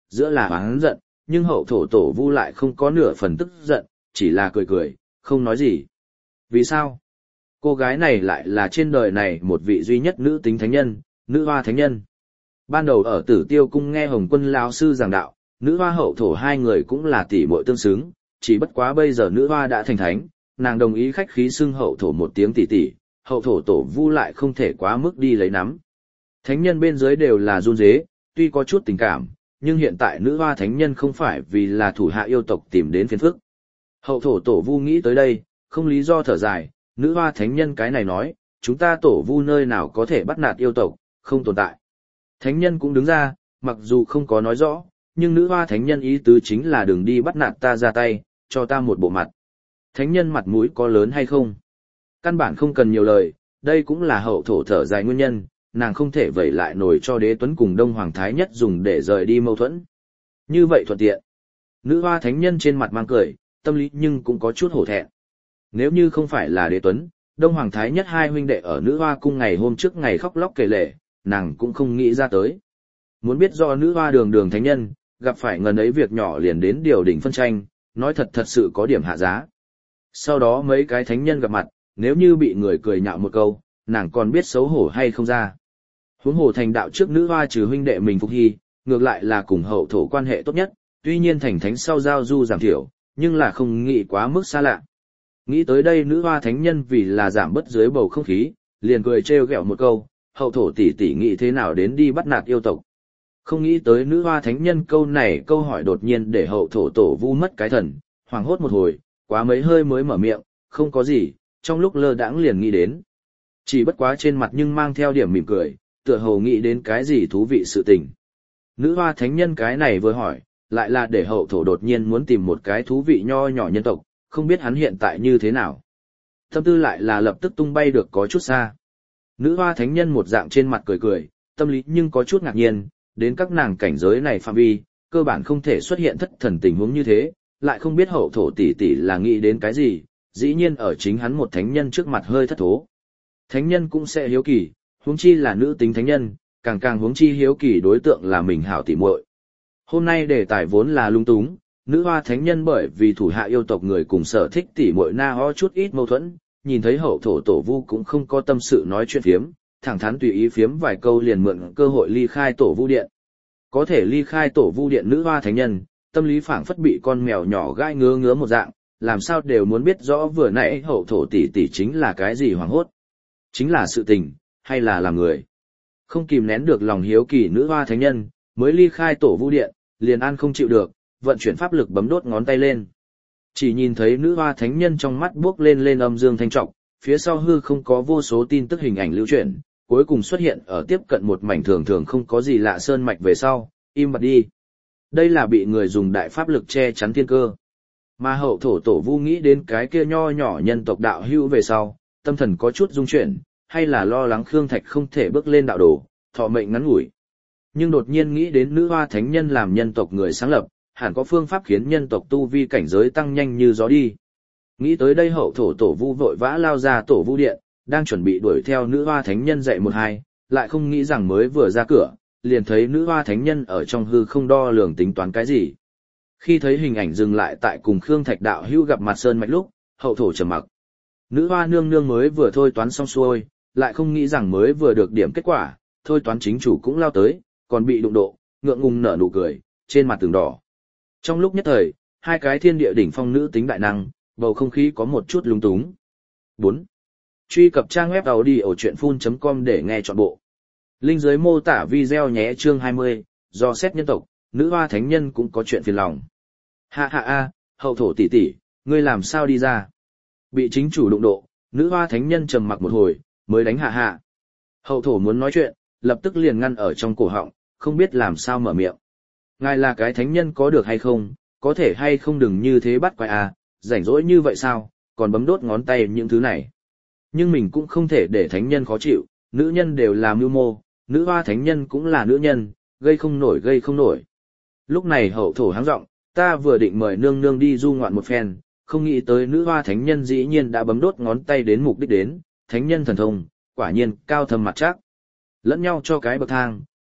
giữa là oán giận, nhưng hậu thổ tổ vu lại không có nửa phần tức giận, chỉ là cười cười, không nói gì. Vì sao? Cô gái này lại là trên đời này một vị duy nhất nữ tính thánh nhân, nữ hoa thánh nhân. Ban đầu ở Tử Tiêu cung nghe Hồng Quân lão sư giảng đạo, nữ hoa hậu thổ hai người cũng là tỷ muội tương xứng, chỉ bất quá bây giờ nữ hoa đã thành thánh, nàng đồng ý khách khí xưng hậu thổ một tiếng tỷ tỷ, hậu thổ tổ vu lại không thể quá mức đi lấy nắm. Thánh nhân bên dưới đều là run rế, tuy có chút tình cảm, nhưng hiện tại nữ hoa thánh nhân không phải vì là thủ hạ yêu tộc tìm đến phiền phức. Hậu thổ tổ vu nghĩ tới đây, không lý do thở dài, nữ hoa thánh nhân cái này nói, chúng ta tổ vu nơi nào có thể bắt nạt yêu tộc, không tồn tại. Thánh nhân cũng đứng ra, mặc dù không có nói rõ, nhưng nữ hoa thánh nhân ý tứ chính là đừng đi bắt nạt ta ra tay, cho ta một bộ mặt. Thánh nhân mặt mũi có lớn hay không? Căn bản không cần nhiều lời, đây cũng là hậu thổ thở dài nguyên nhân, nàng không thể vẩy lại nổi cho đế tuấn cùng đông hoàng thái nhất dùng để rời đi mâu thuẫn. Như vậy thuận tiện. Nữ hoa thánh nhân trên mặt mang cười, tâm lý nhưng cũng có chút hổ thẹn. Nếu như không phải là đế tuấn, đông hoàng thái nhất hai huynh đệ ở nữ hoa cung ngày hôm trước ngày khóc lóc kể lể, nàng cũng không nghĩ ra tới. Muốn biết do nữ hoa đường đường thánh nhân, gặp phải ngần ấy việc nhỏ liền đến điều đỉnh phân tranh, nói thật thật sự có điểm hạ giá. Sau đó mấy cái thánh nhân gặp mặt, nếu như bị người cười nhạo một câu, nàng còn biết xấu hổ hay không ra. Huống hồ thành đạo trước nữ hoa trừ huynh đệ mình Phục Hy, ngược lại là cùng hậu thổ quan hệ tốt nhất, tuy nhiên thành thánh sau giao du giảm thiểu, nhưng là không nghĩ quá mức xa lạ. Nghĩ tới đây nữ hoa thánh nhân vì là giảm bớt dưới bầu không khí, liền cười trêu ghẹo một câu, hậu thổ tỷ tỷ nghĩ thế nào đến đi bắt nạt yêu tộc. Không nghĩ tới nữ hoa thánh nhân câu này câu hỏi đột nhiên để hậu thổ tổ vu mất cái thần, hoảng hốt một hồi, quá mấy hơi mới mở miệng, không có gì, trong lúc lơ đãng liền nghĩ đến. Chỉ bất quá trên mặt nhưng mang theo điểm mỉm cười, tựa hồ nghĩ đến cái gì thú vị sự tình. Nữ hoa thánh nhân cái này vừa hỏi, lại là để hậu thổ đột nhiên muốn tìm một cái thú vị nho nhỏ nhân tộc, không biết hắn hiện tại như thế nào. Tâm tư lại là lập tức tung bay được có chút xa. Nữ hoa thánh nhân một dạng trên mặt cười cười, tâm lý nhưng có chút ngạc nhiên, đến các nàng cảnh giới này phạm vi, cơ bản không thể xuất hiện thất thần tình huống như thế, lại không biết hậu thổ tỷ tỷ là nghĩ đến cái gì, dĩ nhiên ở chính hắn một thánh nhân trước mặt hơi thất thố. Thánh nhân cũng sẽ hiếu kỳ, huống chi là nữ tính thánh nhân, càng càng huống chi hiếu kỳ đối tượng là mình hảo tỉ muội. Hôm nay đề tài vốn là lung túng, nữ hoa thánh nhân bởi vì thủ hạ yêu tộc người cùng sở thích tỉ muội na ho chút ít mâu thuẫn, nhìn thấy hậu thổ tổ vu cũng không có tâm sự nói chuyện phiếm, thẳng thắn tùy ý phiếm vài câu liền mượn cơ hội ly khai tổ vu điện. Có thể ly khai tổ vu điện nữ hoa thánh nhân, tâm lý phảng phất bị con mèo nhỏ gai ngứa ngứa một dạng, làm sao đều muốn biết rõ vừa nãy hậu thổ tỷ tỷ chính là cái gì hoảng hốt. Chính là sự tình, hay là làm người. Không kìm nén được lòng hiếu kỳ nữ hoa thánh nhân, mới ly khai tổ vu điện, liền an không chịu được, vận chuyển pháp lực bấm đốt ngón tay lên. Chỉ nhìn thấy nữ hoa thánh nhân trong mắt bước lên lên âm dương thanh trọng, phía sau hư không có vô số tin tức hình ảnh lưu chuyển, cuối cùng xuất hiện ở tiếp cận một mảnh thường thường không có gì lạ sơn mạch về sau, im bặt đi. Đây là bị người dùng đại pháp lực che chắn thiên cơ. Mà hậu thổ tổ vu nghĩ đến cái kia nho nhỏ nhân tộc đạo hữu về sau, tâm thần có chút rung chuyển, hay là lo lắng Khương Thạch không thể bước lên đạo đồ, thọ mệnh ngắn ngủi. Nhưng đột nhiên nghĩ đến nữ hoa thánh nhân làm nhân tộc người sáng lập, hẳn có phương pháp khiến nhân tộc tu vi cảnh giới tăng nhanh như gió đi. Nghĩ tới đây hậu thổ tổ vu vội vã lao ra tổ vu điện, đang chuẩn bị đuổi theo nữ hoa thánh nhân dạy một hai, lại không nghĩ rằng mới vừa ra cửa, liền thấy nữ hoa thánh nhân ở trong hư không đo lường tính toán cái gì. Khi thấy hình ảnh dừng lại tại cùng Khương Thạch đạo hữu gặp mặt sơn mạch lúc, hậu thổ trầm mặc. Nữ hoa nương nương mới vừa thôi toán xong xuôi, lại không nghĩ rằng mới vừa được điểm kết quả, thôi toán chính chủ cũng lao tới, còn bị đụng độ, ngượng ngùng nở nụ cười, trên mặt tường đỏ. Trong lúc nhất thời, hai cái thiên địa đỉnh phong nữ tính đại năng, bầu không khí có một chút lung túng. bốn. Truy cập trang web audiochuyenphun chấm com để nghe trọn bộ. Link dưới mô tả video nhé. Chương hai mươi, do xét nhân tộc, nữ hoa thánh nhân cũng có chuyện phiền lòng. Ha ha a, hậu thổ tỷ tỷ, ngươi làm sao đi ra? Bị chính chủ đụng độ, nữ hoa thánh nhân trầm mặc một hồi, mới đánh hạ hạ. Hậu thổ muốn nói chuyện, lập tức liền ngăn ở trong cổ họng, không biết làm sao mở miệng. Ngài là cái thánh nhân có được hay không, có thể hay không đừng như thế bắt quái à, rảnh rỗi như vậy sao, còn bấm đốt ngón tay những thứ này. Nhưng mình cũng không thể để thánh nhân khó chịu, nữ nhân đều là mưu mô, nữ hoa thánh nhân cũng là nữ nhân, gây không nổi gây không nổi. Lúc này hậu thổ háng giọng, ta vừa định mời nương nương đi du ngoạn một phen, không nghĩ tới nữ hoa thánh nhân dĩ nhiên đã bấm đốt ngón tay đến mục đích đến, thánh nhân thần thông, quả nhiên cao thâm mặt chắc. Lẫn nhau cho cái bậc thang,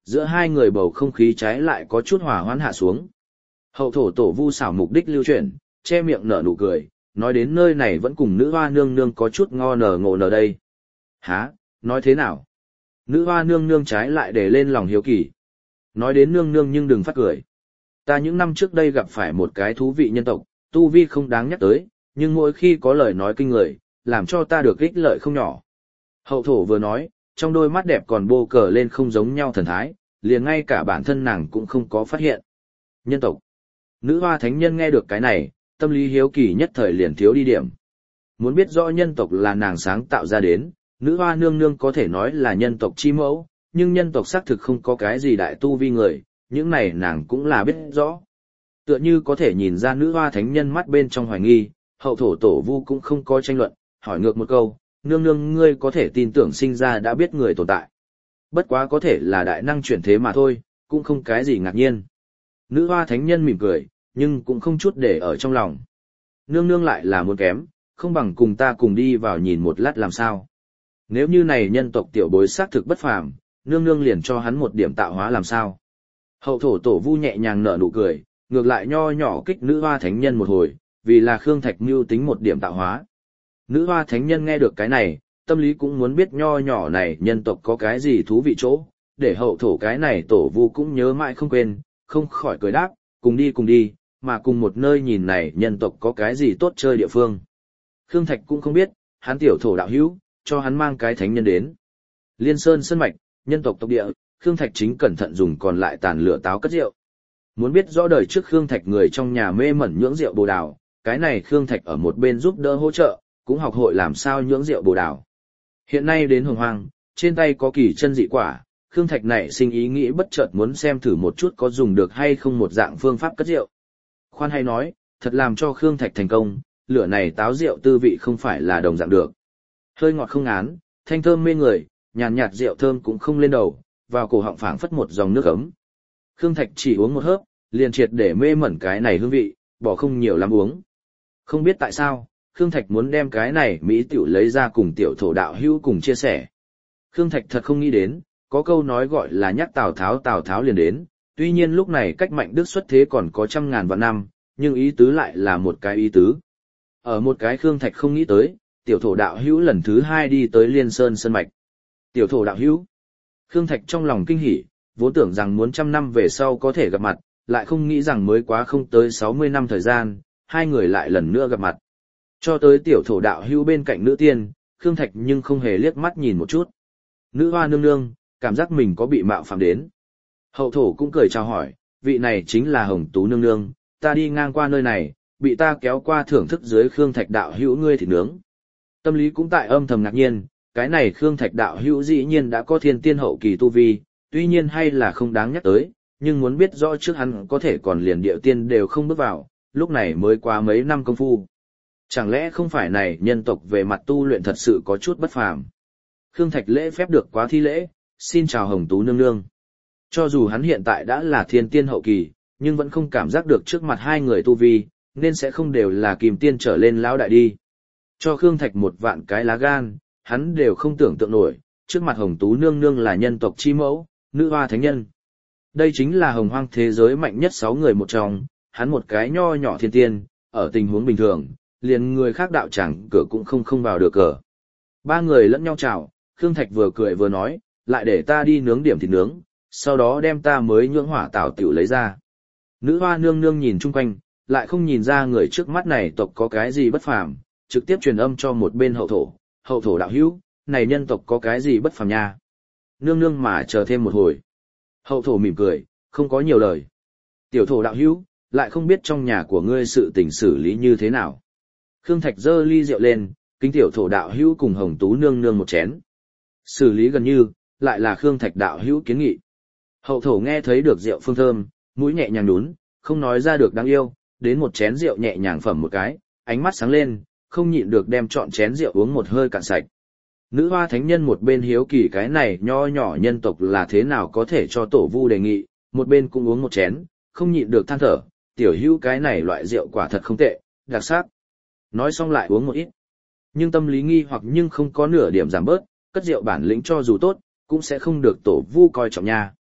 giữa hai người bầu không khí trái lại có chút hòa hoãn hạ xuống. Hậu thổ tổ vu xảo mục đích lưu chuyển, che miệng nở nụ cười, nói đến nơi này vẫn cùng nữ hoa nương nương có chút ngo nở ngộ nở đây. Hả, nói thế nào? Nữ hoa nương nương trái lại để lên lòng hiếu kỳ. Nói đến nương nương nhưng đừng phát cười. Ta những năm trước đây gặp phải một cái thú vị nhân tộc, tu vi không đáng nhắc tới, nhưng mỗi khi có lời nói kinh người, làm cho ta được ích lợi không nhỏ. Hậu thổ vừa nói, trong đôi mắt đẹp còn bô cờ lên không giống nhau thần thái, liền ngay cả bản thân nàng cũng không có phát hiện. Nhân tộc. Nữ hoa thánh nhân nghe được cái này, tâm lý hiếu kỳ nhất thời liền thiếu đi điểm. Muốn biết rõ nhân tộc là nàng sáng tạo ra đến, nữ hoa nương nương có thể nói là nhân tộc chi mẫu, nhưng nhân tộc xác thực không có cái gì đại tu vi người, những này nàng cũng là biết rõ. Tựa như có thể nhìn ra nữ hoa thánh nhân mắt bên trong hoài nghi, hậu thổ tổ vu cũng không có tranh luận, hỏi ngược một câu, nương nương ngươi có thể tin tưởng sinh ra đã biết người tồn tại. Bất quá có thể là đại năng chuyển thế mà thôi, cũng không cái gì ngạc nhiên. Nữ hoa thánh nhân mỉm cười, nhưng cũng không chút để ở trong lòng. Nương nương lại là muốn kém, không bằng cùng ta cùng đi vào nhìn một lát làm sao. Nếu như này nhân tộc tiểu bối xác thực bất phàm, nương nương liền cho hắn một điểm tạo hóa làm sao. Hậu thổ tổ vu nhẹ nhàng nở nụ cười, ngược lại nho nhỏ kích nữ hoa thánh nhân một hồi, vì là Khương Thạch mưu tính một điểm tạo hóa. Nữ hoa thánh nhân nghe được cái này, tâm lý cũng muốn biết nho nhỏ này nhân tộc có cái gì thú vị chỗ, để hậu thổ cái này tổ vu cũng nhớ mãi không quên, không khỏi cười đáp, cùng đi cùng đi, mà cùng một nơi nhìn này nhân tộc có cái gì tốt chơi địa phương. Khương Thạch cũng không biết, hắn tiểu thổ đạo hữu, cho hắn mang cái thánh nhân đến. Liên Sơn Sơn Mạch, nhân tộc tộc địa, Khương Thạch chính cẩn thận dùng còn lại tàn lửa táo cất rượu. Muốn biết rõ đời trước Khương Thạch người trong nhà mê mẩn nhưỡng rượu bồ đào, cái này Khương Thạch ở một bên giúp đỡ hỗ trợ, cũng học hội làm sao nhưỡng rượu bồ đào. Hiện nay đến Hồng Hoang, trên tay có kỳ chân dị quả, Khương Thạch này sinh ý nghĩ bất chợt muốn xem thử một chút có dùng được hay không một dạng phương pháp cất rượu. Khoan hay nói, thật làm cho Khương Thạch thành công, lửa này táo rượu tư vị không phải là đồng dạng được. Hơi ngọt không án, thanh thơm mê người, nhàn nhạt rượu thơm cũng không lên đầu, vào cổ họng phảng phất một dòng nước ấm. Khương Thạch chỉ uống một hớp, liền triệt để mê mẩn cái này hương vị, bỏ không nhiều lắm uống. Không biết tại sao, Khương Thạch muốn đem cái này mỹ tiểu lấy ra cùng tiểu thổ đạo hữu cùng chia sẻ. Khương Thạch thật không nghĩ đến, có câu nói gọi là nhắc Tào Tháo Tào Tháo liền đến, tuy nhiên lúc này cách Mạnh Đức xuất thế còn có trăm ngàn vạn năm, nhưng ý tứ lại là một cái ý tứ. Ở một cái Khương Thạch không nghĩ tới, tiểu thổ đạo hữu lần thứ hai đi tới Liên Sơn Sơn Mạch. Tiểu thổ đạo hữu. Khương Thạch trong lòng kinh hỉ, vốn tưởng rằng muốn trăm năm về sau có thể gặp mặt, lại không nghĩ rằng mới quá không tới sáu mươi năm thời gian, hai người lại lần nữa gặp mặt. Cho tới tiểu thổ đạo hữu bên cạnh nữ tiên, Khương Thạch nhưng không hề liếc mắt nhìn một chút. Nữ hoa nương nương, cảm giác mình có bị mạo phạm đến. Hậu thổ cũng cười chào hỏi, vị này chính là Hồng Tú nương nương, ta đi ngang qua nơi này, bị ta kéo qua thưởng thức dưới Khương Thạch đạo hữu ngươi thịt nướng. Tâm lý cũng tại âm thầm ngạc nhiên, cái này Khương Thạch đạo hữu dĩ nhiên đã có thiên tiên hậu kỳ tu vi, tuy nhiên hay là không đáng nhắc tới, nhưng muốn biết rõ trước hắn có thể còn liền địa tiên đều không bước vào, lúc này mới qua mấy năm công phu. Chẳng lẽ không phải này nhân tộc về mặt tu luyện thật sự có chút bất phàm. Khương Thạch lễ phép được quá thi lễ, xin chào Hồng Tú nương nương. Cho dù hắn hiện tại đã là thiên tiên hậu kỳ, nhưng vẫn không cảm giác được trước mặt hai người tu vi, nên sẽ không đều là kìm tiên trở lên lão đại đi. Cho Khương Thạch một vạn cái lá gan, hắn đều không tưởng tượng nổi, trước mặt Hồng Tú nương nương là nhân tộc chi mẫu, nữ hoa thánh nhân. Đây chính là hồng hoang thế giới mạnh nhất sáu người một trong, hắn một cái nho nhỏ thiên tiên, ở tình huống bình thường, liền người khác đạo chẳng cửa cũng không không vào được cờ. Ba người lẫn nhau chào, Khương Thạch vừa cười vừa nói, lại để ta đi nướng điểm thịt nướng, sau đó đem ta mới nhưỡng hỏa tảo tiểu lấy ra. Nữ hoa nương nương nhìn chung quanh, lại không nhìn ra người trước mắt này tộc có cái gì bất phàm, trực tiếp truyền âm cho một bên hậu thổ, hậu thổ đạo hữu, này nhân tộc có cái gì bất phàm nha. Nương nương mà chờ thêm một hồi. Hậu thổ mỉm cười, không có nhiều lời. Tiểu thổ đạo hữu, lại không biết trong nhà của ngươi sự tình xử lý như thế nào. Khương Thạch giơ ly rượu lên, kính tiểu thổ đạo hữu cùng Hồng Tú nương nương một chén. Xử lý gần như, lại là Khương Thạch đạo hữu kiến nghị. Hậu thổ nghe thấy được rượu phương thơm, mũi nhẹ nhàng nhún, không nói ra được đáng yêu, đến một chén rượu nhẹ nhàng phẩm một cái, ánh mắt sáng lên, không nhịn được đem trọn chén rượu uống một hơi cạn sạch. Nữ hoa thánh nhân một bên hiếu kỳ cái này nho nhỏ nhân tộc là thế nào có thể cho tổ vu đề nghị, một bên cũng uống một chén, không nhịn được than thở, tiểu hữu cái này loại rượu quả thật không tệ, đặc sắc. Nói xong lại uống một ít. Nhưng tâm lý nghi hoặc nhưng không có nửa điểm giảm bớt, cất rượu bản lĩnh cho dù tốt, cũng sẽ không được tổ vu coi trọng nha.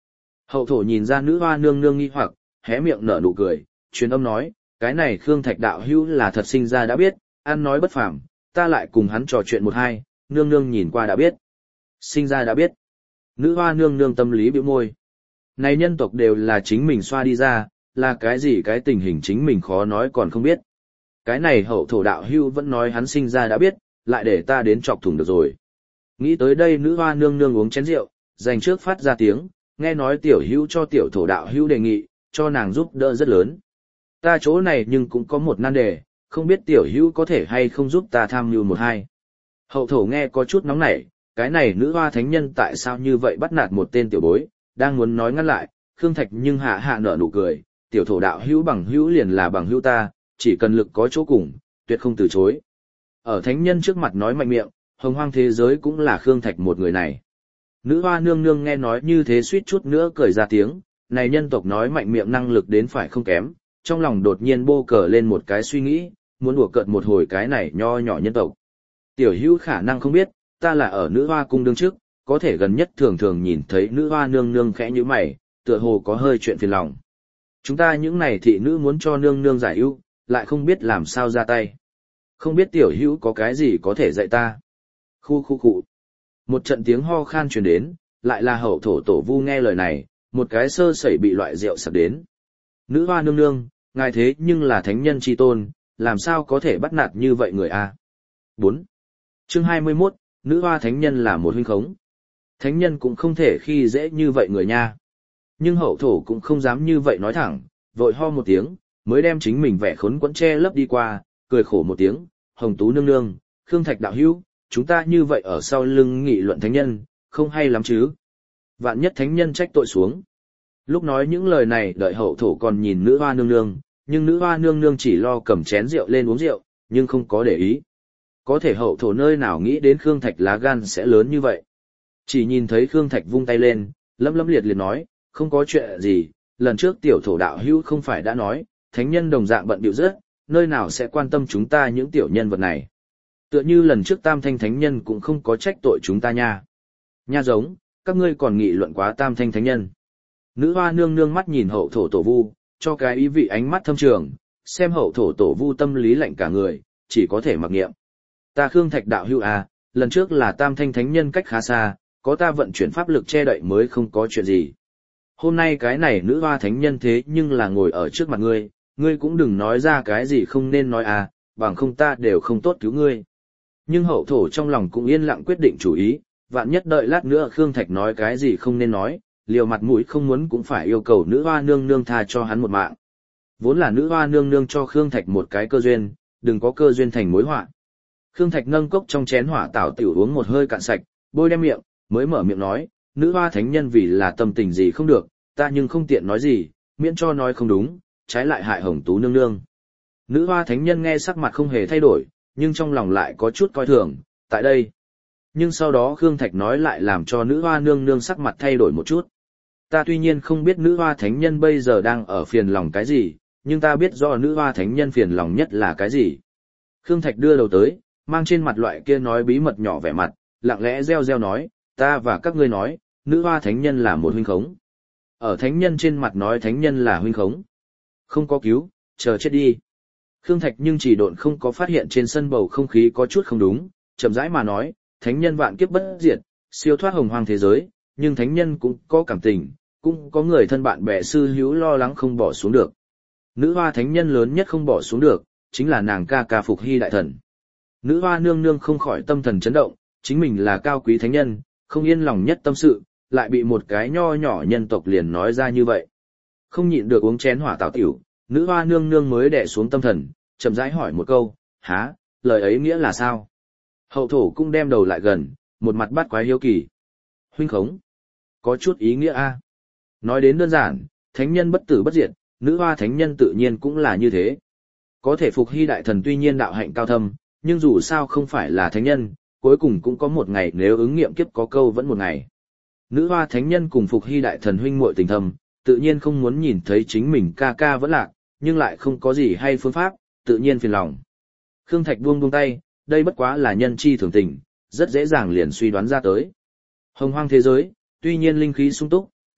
Hậu thổ nhìn ra nữ hoa nương nương nghi hoặc, hé miệng nở nụ cười, truyền âm nói, cái này Khương Thạch đạo hữu là thật sinh ra đã biết, ăn nói bất phàm, ta lại cùng hắn trò chuyện một hai, nương nương nhìn qua đã biết. Sinh ra đã biết. Nữ hoa nương nương tâm lý bĩu môi. Này nhân tộc đều là chính mình xoa đi ra, là cái gì cái tình hình chính mình khó nói còn không biết. Cái này hậu thổ đạo hữu vẫn nói hắn sinh ra đã biết, lại để ta đến chọc thủng được rồi. Nghĩ tới đây nữ hoa nương nương uống chén rượu, dành trước phát ra tiếng, nghe nói tiểu hữu cho tiểu thổ đạo hữu đề nghị, cho nàng giúp đỡ rất lớn. Ta chỗ này nhưng cũng có một nan đề, không biết tiểu hữu có thể hay không giúp ta tham mưu một hai. Hậu thổ nghe có chút nóng nảy, cái này nữ hoa thánh nhân tại sao như vậy bắt nạt một tên tiểu bối, đang muốn nói ngăn lại, Khương Thạch nhưng hạ hạ nở nụ cười, tiểu thổ đạo hữu bằng hữu liền là bằng hữu ta, chỉ cần lực có chỗ cùng, tuyệt không từ chối. Ở thánh nhân trước mặt nói mạnh miệng, hồng hoang thế giới cũng là Khương Thạch một người này. Nữ hoa nương nương nghe nói như thế suýt chút nữa cười ra tiếng, này nhân tộc nói mạnh miệng năng lực đến phải không kém, trong lòng đột nhiên bô cờ lên một cái suy nghĩ, muốn đùa cợt một hồi cái này nho nhỏ nhân tộc. Tiểu hữu khả năng không biết, ta là ở nữ hoa cung đương trước, có thể gần nhất thường thường nhìn thấy nữ hoa nương nương khẽ như mày, tựa hồ có hơi chuyện phiền lòng. Chúng ta những này thị nữ muốn cho nương nương giải ưu, lại không biết làm sao ra tay. Không biết tiểu hữu có cái gì có thể dạy ta. Khu khu khu. Một trận tiếng ho khan truyền đến, lại là hậu thổ tổ vu nghe lời này, một cái sơ sẩy bị loại rượu sặc đến. Nữ hoa nương nương, ngài thế nhưng là thánh nhân chi tôn, làm sao có thể bắt nạt như vậy người a? bốn. Chương hai mươi mốt, nữ hoa thánh nhân là một huynh khống. Thánh nhân cũng không thể khi dễ như vậy người nha. Nhưng hậu thổ cũng không dám như vậy nói thẳng, vội ho một tiếng, mới đem chính mình vẻ khốn quẫn che lấp đi qua, cười khổ một tiếng, hồng tú nương nương, Khương Thạch đạo hữu, chúng ta như vậy ở sau lưng nghị luận thánh nhân, không hay lắm chứ. Vạn nhất thánh nhân trách tội xuống. Lúc nói những lời này đợi hậu thổ còn nhìn nữ hoa nương nương, nhưng nữ hoa nương nương chỉ lo cầm chén rượu lên uống rượu, nhưng không có để ý. Có thể hậu thổ nơi nào nghĩ đến Khương Thạch lá gan sẽ lớn như vậy. Chỉ nhìn thấy Khương Thạch vung tay lên, lấm lấm liệt liệt nói, không có chuyện gì, lần trước tiểu thổ đạo hữu không phải đã nói, thánh nhân đồng dạng bận bịu rất, nơi nào sẽ quan tâm chúng ta những tiểu nhân vật này. Tựa như lần trước tam thanh thánh nhân cũng không có trách tội chúng ta nha. Nha giống, các ngươi còn nghị luận quá tam thanh thánh nhân. Nữ hoa nương nương mắt nhìn hậu thổ tổ vu, cho cái ý vị ánh mắt thâm trường, xem hậu thổ tổ vu tâm lý lạnh cả người, chỉ có thể mặc niệm. Ta Khương Thạch đạo hữu à, lần trước là tam thanh thánh nhân cách khá xa, có ta vận chuyển pháp lực che đậy mới không có chuyện gì. Hôm nay cái này nữ hoa thánh nhân thế nhưng là ngồi ở trước mặt ngươi, ngươi cũng đừng nói ra cái gì không nên nói à, bằng không ta đều không tốt cứu ngươi. Nhưng hậu thổ trong lòng cũng yên lặng quyết định chủ ý, vạn nhất đợi lát nữa Khương Thạch nói cái gì không nên nói, liều mặt mũi không muốn cũng phải yêu cầu nữ hoa nương nương tha cho hắn một mạng. Vốn là nữ hoa nương nương cho Khương Thạch một cái cơ duyên, đừng có cơ duyên thành mối họa. Khương Thạch nâng cốc trong chén hỏa tảo tiểu uống một hơi cạn sạch, bôi đem miệng, mới mở miệng nói, nữ hoa thánh nhân vì là tâm tình gì không được, ta nhưng không tiện nói gì, miễn cho nói không đúng, trái lại hại hồng tú nương nương. Nữ hoa thánh nhân nghe sắc mặt không hề thay đổi, nhưng trong lòng lại có chút coi thường, tại đây. Nhưng sau đó Khương Thạch nói lại làm cho nữ hoa nương nương sắc mặt thay đổi một chút. Ta tuy nhiên không biết nữ hoa thánh nhân bây giờ đang ở phiền lòng cái gì, nhưng ta biết rõ nữ hoa thánh nhân phiền lòng nhất là cái gì. Khương Thạch đưa đầu tới, mang trên mặt loại kia nói bí mật nhỏ vẻ mặt, lặng lẽ reo reo nói, ta và các ngươi nói, nữ hoa thánh nhân là một huynh khống. Ở thánh nhân trên mặt nói thánh nhân là huynh khống. Không có cứu, chờ chết đi. Khương Thạch nhưng chỉ độn không có phát hiện trên sân bầu không khí có chút không đúng, chậm rãi mà nói, thánh nhân vạn kiếp bất diệt, siêu thoát hồng hoang thế giới, nhưng thánh nhân cũng có cảm tình, cũng có người thân bạn bè sư hữu lo lắng không bỏ xuống được. Nữ hoa thánh nhân lớn nhất không bỏ xuống được, chính là nàng ca ca Phục Hy đại thần. Nữ hoa nương nương không khỏi tâm thần chấn động, chính mình là cao quý thánh nhân, không yên lòng nhất tâm sự, lại bị một cái nho nhỏ nhân tộc liền nói ra như vậy. Không nhịn được uống chén hỏa tảo tiểu, nữ hoa nương nương mới đè xuống tâm thần, chậm rãi hỏi một câu, há, lời ấy nghĩa là sao? Hậu thổ cũng đem đầu lại gần, một mặt bắt quái hiếu kỳ. Huynh khống, có chút ý nghĩa a. Nói đến đơn giản, thánh nhân bất tử bất diệt, nữ hoa thánh nhân tự nhiên cũng là như thế. Có thể Phục Hy đại thần tuy nhiên đạo hạnh cao thâm, nhưng dù sao không phải là thánh nhân, cuối cùng cũng có một ngày nếu ứng nghiệm kiếp có câu vẫn một ngày. Nữ hoa thánh nhân cùng Phục Hy đại thần huynh muội tình thâm, tự nhiên không muốn nhìn thấy chính mình ca ca vẫn lạc, nhưng lại không có gì hay phương pháp, tự nhiên phiền lòng. Khương Thạch buông buông tay, đây bất quá là nhân chi thường tình, rất dễ dàng liền suy đoán ra tới. Hồng hoang thế giới, tuy nhiên linh khí sung túc,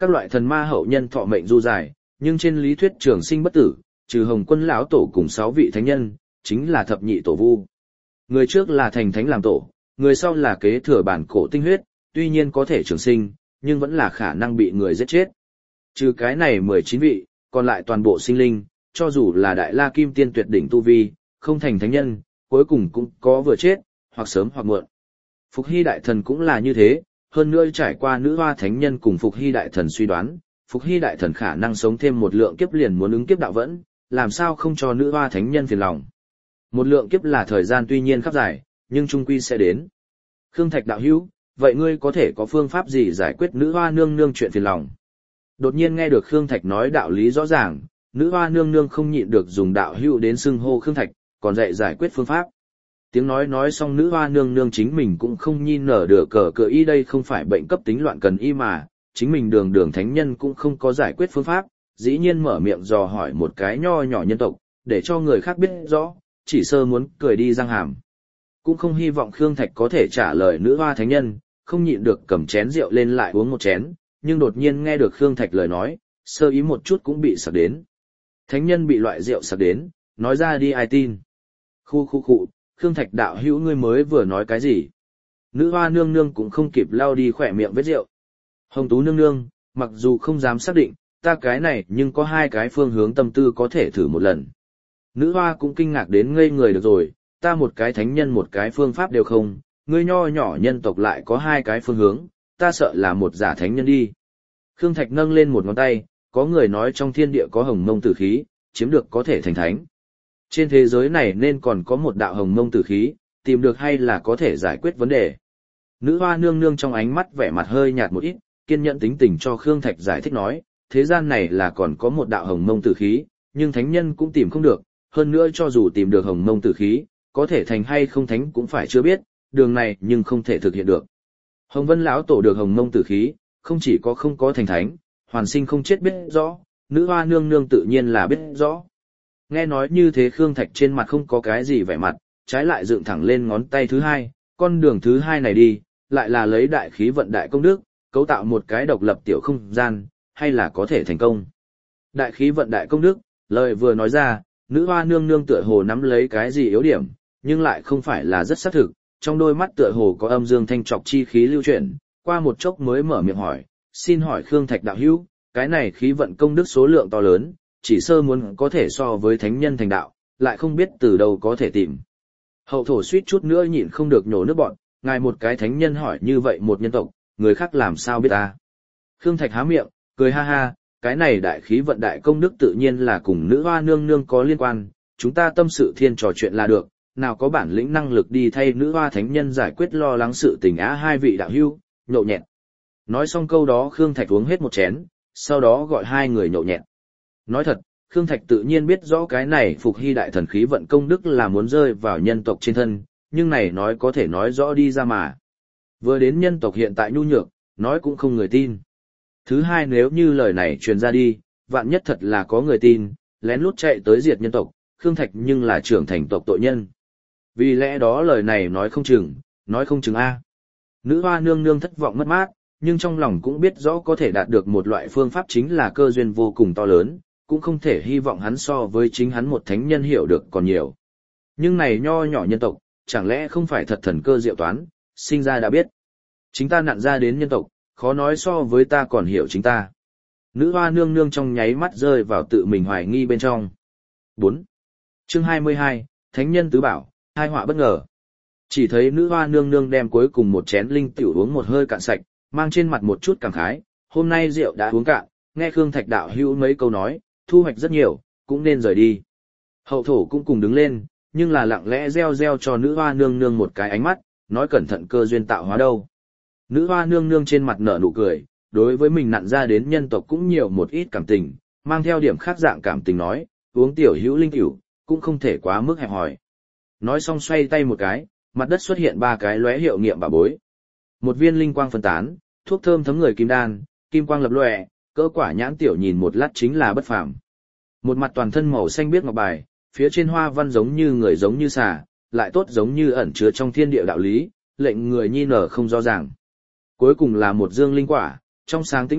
Các loại thần ma hậu nhân thọ mệnh du dài, nhưng trên lý thuyết trường sinh bất tử, trừ Hồng Quân lão tổ cùng sáu vị thánh nhân, chính là thập nhị tổ vu. Người trước là thành thánh làm tổ, người sau là kế thừa bản cổ tinh huyết, tuy nhiên có thể trường sinh, nhưng vẫn là khả năng bị người giết chết. Trừ cái này mười chín vị, còn lại toàn bộ sinh linh, cho dù là đại la kim tiên tuyệt đỉnh tu vi, không thành thánh nhân, cuối cùng cũng có vừa chết, hoặc sớm hoặc muộn. Phục Hy đại thần cũng là như thế, hơn nữa trải qua nữ hoa thánh nhân cùng Phục Hy đại thần suy đoán, Phục Hy đại thần khả năng sống thêm một lượng kiếp liền muốn ứng kiếp đạo vẫn, làm sao không cho nữ hoa thánh nhân phiền lòng. Một lượng kiếp là thời gian tuy nhiên khắp dài, nhưng trung quy sẽ đến. Khương Thạch đạo hữu, vậy ngươi có thể có phương pháp gì giải quyết nữ hoa nương nương chuyện phiền lòng? Đột nhiên nghe được Khương Thạch nói đạo lý rõ ràng, nữ hoa nương nương không nhịn được dùng đạo hữu đến xưng hô Khương Thạch, còn dạy giải quyết phương pháp. Tiếng nói nói xong nữ hoa nương nương chính mình cũng không nhìn nở được cờ cờ y đây không phải bệnh cấp tính loạn cần y mà, chính mình đường đường thánh nhân cũng không có giải quyết phương pháp, dĩ nhiên mở miệng dò hỏi một cái nho nhỏ nhân tộc, để cho người khác biết rõ, chỉ sơ muốn cười đi răng hàm. Cũng không hy vọng Khương Thạch có thể trả lời nữ hoa thánh nhân, không nhịn được cầm chén rượu lên lại uống một chén, nhưng đột nhiên nghe được Khương Thạch lời nói, sơ ý một chút cũng bị sặc đến. Thánh nhân bị loại rượu sặc đến, nói ra đi ai tin. Khu khu khu, Khương Thạch đạo hữu ngươi mới vừa nói cái gì? Nữ hoa nương nương cũng không kịp lau đi khỏe miệng vết rượu. Hồng Tú nương nương, mặc dù không dám xác định, ta cái này nhưng có hai cái phương hướng tâm tư có thể thử một lần. Nữ hoa cũng kinh ngạc đến ngây người được rồi, ta một cái thánh nhân một cái phương pháp đều không, ngươi nho nhỏ nhân tộc lại có hai cái phương hướng, ta sợ là một giả thánh nhân đi. Khương Thạch nâng lên một ngón tay, có người nói trong thiên địa có hồng mông tử khí, chiếm được có thể thành thánh. Trên thế giới này nên còn có một đạo hồng mông tử khí, tìm được hay là có thể giải quyết vấn đề. Nữ hoa nương nương trong ánh mắt vẻ mặt hơi nhạt một ít, kiên nhẫn tính tình cho Khương Thạch giải thích nói, thế gian này là còn có một đạo hồng mông tử khí, nhưng thánh nhân cũng tìm không được, hơn nữa cho dù tìm được hồng mông tử khí, có thể thành hay không thánh cũng phải chưa biết, đường này nhưng không thể thực hiện được. Hồng Vân lão tổ được hồng mông tử khí, không chỉ có không có thành thánh, hoàn sinh không chết biết rõ, nữ hoa nương nương tự nhiên là biết rõ. Nghe nói như thế Khương Thạch trên mặt không có cái gì vẻ mặt, trái lại dựng thẳng lên ngón tay thứ hai, con đường thứ hai này đi, lại là lấy đại khí vận đại công đức, cấu tạo một cái độc lập tiểu không gian, hay là có thể thành công. Đại khí vận đại công đức, lời vừa nói ra, nữ hoa nương nương tựa hồ nắm lấy cái gì yếu điểm, nhưng lại không phải là rất xác thực, trong đôi mắt tựa hồ có âm dương thanh trọc chi khí lưu chuyển, qua một chốc mới mở miệng hỏi, xin hỏi Khương Thạch đạo hữu, cái này khí vận công đức số lượng to lớn, chỉ sơ muốn có thể so với thánh nhân thành đạo, lại không biết từ đâu có thể tìm. Hậu thổ suýt chút nữa nhịn không được nhổ nước bọn, ngài một cái thánh nhân hỏi như vậy một nhân tộc, người khác làm sao biết ta. Khương Thạch há miệng, cười ha ha, cái này đại khí vận đại công đức tự nhiên là cùng nữ hoa nương nương có liên quan, chúng ta tâm sự thiên trò chuyện là được, nào có bản lĩnh năng lực đi thay nữ hoa thánh nhân giải quyết lo lắng sự tình á hai vị đạo hữu, nhậu nhẹt. Nói xong câu đó Khương Thạch uống hết một chén, sau đó gọi hai người nhậu nhẹt. Nói thật, Khương Thạch tự nhiên biết rõ cái này Phục Hy đại thần khí vận công đức là muốn rơi vào nhân tộc trên thân, nhưng này nói có thể nói rõ đi ra mà. Vừa đến nhân tộc hiện tại nhu nhược, nói cũng không người tin. Thứ hai nếu như lời này truyền ra đi, vạn nhất thật là có người tin, lén lút chạy tới diệt nhân tộc, Khương Thạch nhưng là trưởng thành tộc tội nhân. Vì lẽ đó lời này nói không chừng, nói không chừng A. Nữ hoa nương nương thất vọng mất mát, nhưng trong lòng cũng biết rõ có thể đạt được một loại phương pháp chính là cơ duyên vô cùng to lớn, cũng không thể hy vọng hắn so với chính hắn một thánh nhân hiểu được còn nhiều. Nhưng này nho nhỏ nhân tộc, chẳng lẽ không phải thật thần cơ diệu toán, sinh ra đã biết. Chính ta nặn ra đến nhân tộc, khó nói so với ta còn hiểu chính ta. Nữ hoa nương nương trong nháy mắt rơi vào tự mình hoài nghi bên trong. bốn. Chương hai mươi hai, Thánh nhân tứ bảo, hai họa bất ngờ. Chỉ thấy nữ hoa nương nương đem cuối cùng một chén linh tiểu uống một hơi cạn sạch, mang trên mặt một chút cảm khái, hôm nay rượu đã uống cạn, nghe Khương Thạch đạo hữu mấy câu nói, thu hoạch rất nhiều, cũng nên rời đi. Hậu thổ cũng cùng đứng lên, nhưng là lặng lẽ reo reo cho nữ hoa nương nương một cái ánh mắt, nói cẩn thận cơ duyên tạo hóa đâu. Nữ hoa nương nương trên mặt nở nụ cười, đối với mình nặn ra đến nhân tộc cũng nhiều một ít cảm tình, mang theo điểm khác dạng cảm tình nói, uống tiểu hữu linh tiểu, cũng không thể quá mức hẹp hòi. Nói xong xoay tay một cái, mặt đất xuất hiện ba cái lóe hiệu nghiệm bà bối. Một viên linh quang phân tán, thuốc thơm thấm người kim đan, kim quang lập lòe, cỡ quả nhãn tiểu nhìn một lát chính là bất phàm. Một mặt toàn thân màu xanh biếc ngọc bài, phía trên hoa văn giống như người giống như xà, lại tốt giống như ẩn chứa trong thiên địa đạo lý, lệnh người nhi nở không rõ ràng. Cuối cùng là một dương linh quả, trong sáng tĩnh lặng,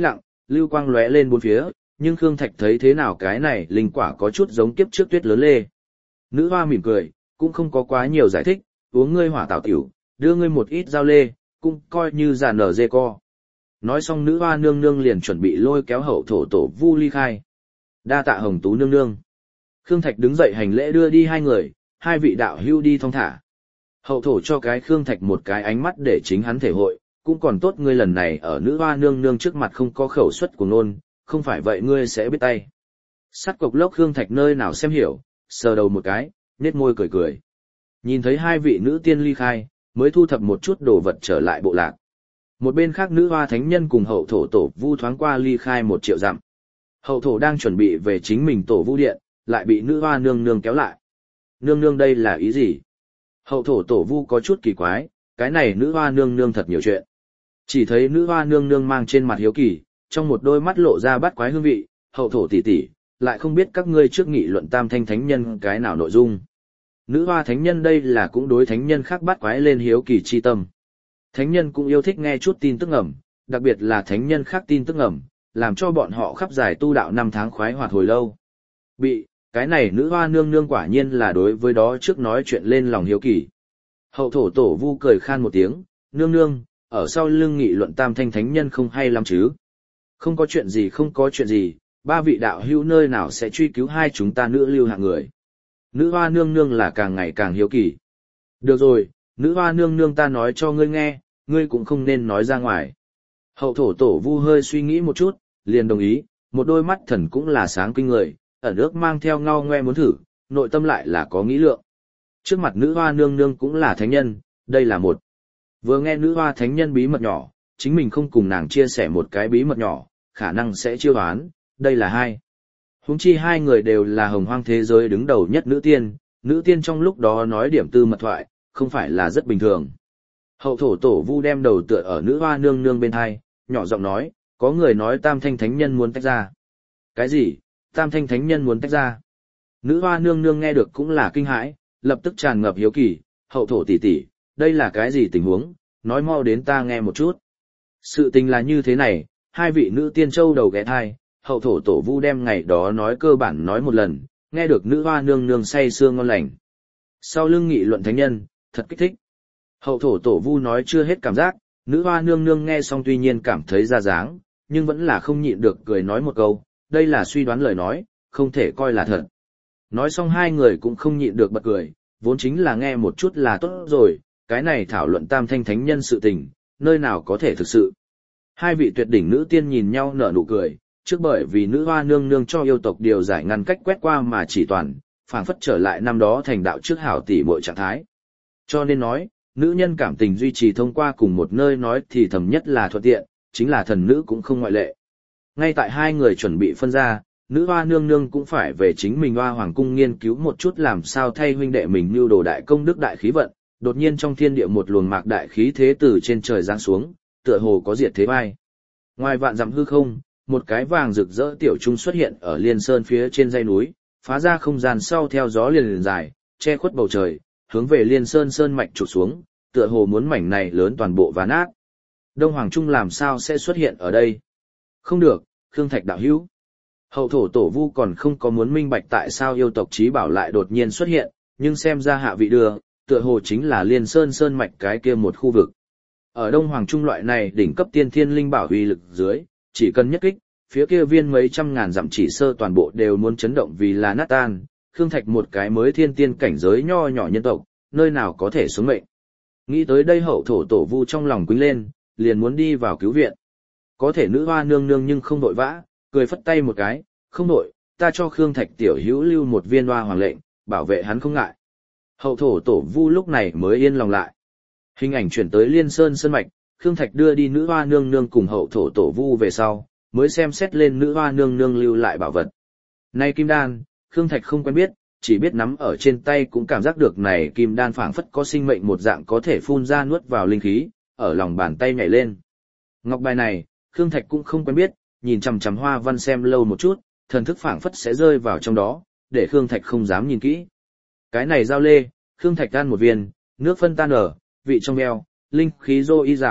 lưu quang lóe lên bốn phía, nhưng Khương Thạch thấy thế nào cái này linh quả có chút giống kiếp trước tuyết lớn lê. Nữ hoa mỉm cười, cũng không có quá nhiều giải thích, uống ngươi hỏa tảo tiểu, đưa ngươi một ít dao lê, cũng coi như giả nở dê co. Nói xong nữ hoa nương nương liền chuẩn bị lôi kéo hậu thổ tổ vu ly khai. Đa tạ hồng tú nương nương. Khương Thạch đứng dậy hành lễ đưa đi hai người, hai vị đạo hưu đi thong thả. Hậu thổ cho cái Khương Thạch một cái ánh mắt để chính hắn thể hội, cũng còn tốt ngươi lần này ở nữ hoa nương nương trước mặt không có khẩu suất của nôn, không phải vậy ngươi sẽ biết tay. Sắt cục lốc Khương Thạch nơi nào xem hiểu, sờ đầu một cái, nét môi cười cười. Nhìn thấy hai vị nữ tiên ly khai, mới thu thập một chút đồ vật trở lại bộ lạc. Một bên khác nữ hoa thánh nhân cùng hậu thổ tổ vu thoáng qua ly khai một triệu dặm. Hậu thổ đang chuẩn bị về chính mình tổ vu điện, lại bị nữ hoa nương nương kéo lại. Nương nương đây là ý gì? Hậu thổ tổ vu có chút kỳ quái, cái này nữ hoa nương nương thật nhiều chuyện. Chỉ thấy nữ hoa nương nương mang trên mặt hiếu kỳ, trong một đôi mắt lộ ra bắt quái hương vị, hậu thổ tỷ tỷ, lại không biết các ngươi trước nghị luận tam thanh thánh nhân cái nào nội dung. Nữ hoa thánh nhân đây là cũng đối thánh nhân khác bắt quái lên hiếu kỳ chi tâm. Thánh nhân cũng yêu thích nghe chút tin tức ẩm, đặc biệt là thánh nhân khác tin tức ẩm, làm cho bọn họ khắp giải tu đạo năm tháng khoái hoạt hồi lâu. Bị, cái này nữ hoa nương nương quả nhiên là đối với đó trước nói chuyện lên lòng hiếu kỳ. Hậu thổ tổ vu cười khan một tiếng, nương nương, ở sau lưng nghị luận tam thanh thánh nhân không hay lắm chứ. Không có chuyện gì không có chuyện gì, ba vị đạo hữu nơi nào sẽ truy cứu hai chúng ta nữ lưu hạng người. Nữ hoa nương nương là càng ngày càng hiếu kỳ. Được rồi, nữ hoa nương nương ta nói cho ngươi nghe, ngươi cũng không nên nói ra ngoài. Hậu thổ tổ vu hơi suy nghĩ một chút, liền đồng ý, một đôi mắt thần cũng là sáng kinh người, ẩn ước mang theo ngao ngoe muốn thử, nội tâm lại là có nghĩ lượng. Trước mặt nữ hoa nương nương cũng là thánh nhân, đây là một. Vừa nghe nữ hoa thánh nhân bí mật nhỏ, chính mình không cùng nàng chia sẻ một cái bí mật nhỏ, khả năng sẽ chiêu oán, đây là hai. Huống chi hai người đều là hồng hoang thế giới đứng đầu nhất nữ tiên, nữ tiên trong lúc đó nói điểm tư mật thoại, không phải là rất bình thường. Hậu thổ tổ vu đem đầu tựa ở nữ hoa nương nương bên hai, nhỏ giọng nói, có người nói tam thanh thánh nhân muốn tách ra. Cái gì, tam thanh thánh nhân muốn tách ra? Nữ hoa nương nương nghe được cũng là kinh hãi, lập tức tràn ngập hiếu kỳ, hậu thổ tỷ tỷ, đây là cái gì tình huống, nói mau đến ta nghe một chút. Sự tình là như thế này, hai vị nữ tiên châu đầu ghé thai, hậu thổ tổ vu đem ngày đó nói cơ bản nói một lần, nghe được nữ hoa nương nương say sưa ngon lành. Sau lưng nghị luận thánh nhân, thật kích thích. Hậu thổ tổ vu nói chưa hết cảm giác, nữ hoa nương nương nghe xong tuy nhiên cảm thấy ra dáng, nhưng vẫn là không nhịn được cười nói một câu, đây là suy đoán lời nói, không thể coi là thật. Nói xong hai người cũng không nhịn được bật cười, vốn chính là nghe một chút là tốt rồi, cái này thảo luận tam thanh thánh nhân sự tình, nơi nào có thể thực sự. Hai vị tuyệt đỉnh nữ tiên nhìn nhau nở nụ cười, trước bởi vì nữ hoa nương nương cho yêu tộc điều giải ngăn cách quét qua mà chỉ toàn, phảng phất trở lại năm đó thành đạo trước hảo tỷ muội trạng thái. Cho nên nói, nữ nhân cảm tình duy trì thông qua cùng một nơi nói thì thầm nhất là thuận tiện, chính là thần nữ cũng không ngoại lệ. Ngay tại hai người chuẩn bị phân ra, nữ hoa nương nương cũng phải về chính mình hoa hoàng cung nghiên cứu một chút làm sao thay huynh đệ mình mưu đồ đại công đức đại khí vận, đột nhiên trong thiên địa một luồng mạc đại khí thế từ trên trời giáng xuống, tựa hồ có diệt thế vai. Ngoài vạn dặm hư không, một cái vàng rực rỡ tiểu trung xuất hiện ở liên sơn phía trên dãy núi, phá ra không gian sau theo gió liền liền dài, che khuất bầu trời, hướng về liên sơn sơn mạch trục xuống, tựa hồ muốn mảnh này lớn toàn bộ và nát. Đông Hoàng Trung làm sao sẽ xuất hiện ở đây? Không được, Khương Thạch đạo hữu. Hậu thổ tổ vu còn không có muốn minh bạch tại sao yêu tộc trí bảo lại đột nhiên xuất hiện, nhưng xem ra hạ vị đưa, tựa hồ chính là liên sơn sơn mạch cái kia một khu vực. Ở Đông Hoàng Trung loại này đỉnh cấp tiên thiên linh bảo uy lực dưới, chỉ cần nhất kích, phía kia viên mấy trăm ngàn dặm chỉ sơ toàn bộ đều muốn chấn động vì là nát tan, Khương Thạch một cái mới thiên tiên cảnh giới nho nhỏ nhân tộc, nơi nào có thể sống mệnh. Nghĩ tới đây hậu thổ tổ vu trong lòng quýnh lên, liền muốn đi vào cứu viện. Có thể nữ hoa nương nương nhưng không đội vã, cười phất tay một cái, không đội, ta cho Khương Thạch tiểu hữu lưu một viên hoa hoàng lệnh, bảo vệ hắn không ngại. Hậu thổ tổ vu lúc này mới yên lòng lại. Hình ảnh chuyển tới Liên Sơn Sơn Mạch, Khương Thạch đưa đi nữ hoa nương nương cùng hậu thổ tổ vu về sau, mới xem xét lên nữ hoa nương nương lưu lại bảo vật. Này kim đan, Khương Thạch không quen biết, chỉ biết nắm ở trên tay cũng cảm giác được này kim đan phảng phất có sinh mệnh một dạng có thể phun ra nuốt vào linh khí, ở lòng bàn tay nhảy lên. Ngọc bài này, Khương Thạch cũng không quen biết, nhìn chằm chằm hoa văn xem lâu một chút, thần thức phảng phất sẽ rơi vào trong đó, để Khương Thạch không dám nhìn kỹ. Cái này giao lê, Khương Thạch ăn một viên, nước phân tan ở, vị trong eo, linh khí rô y rào,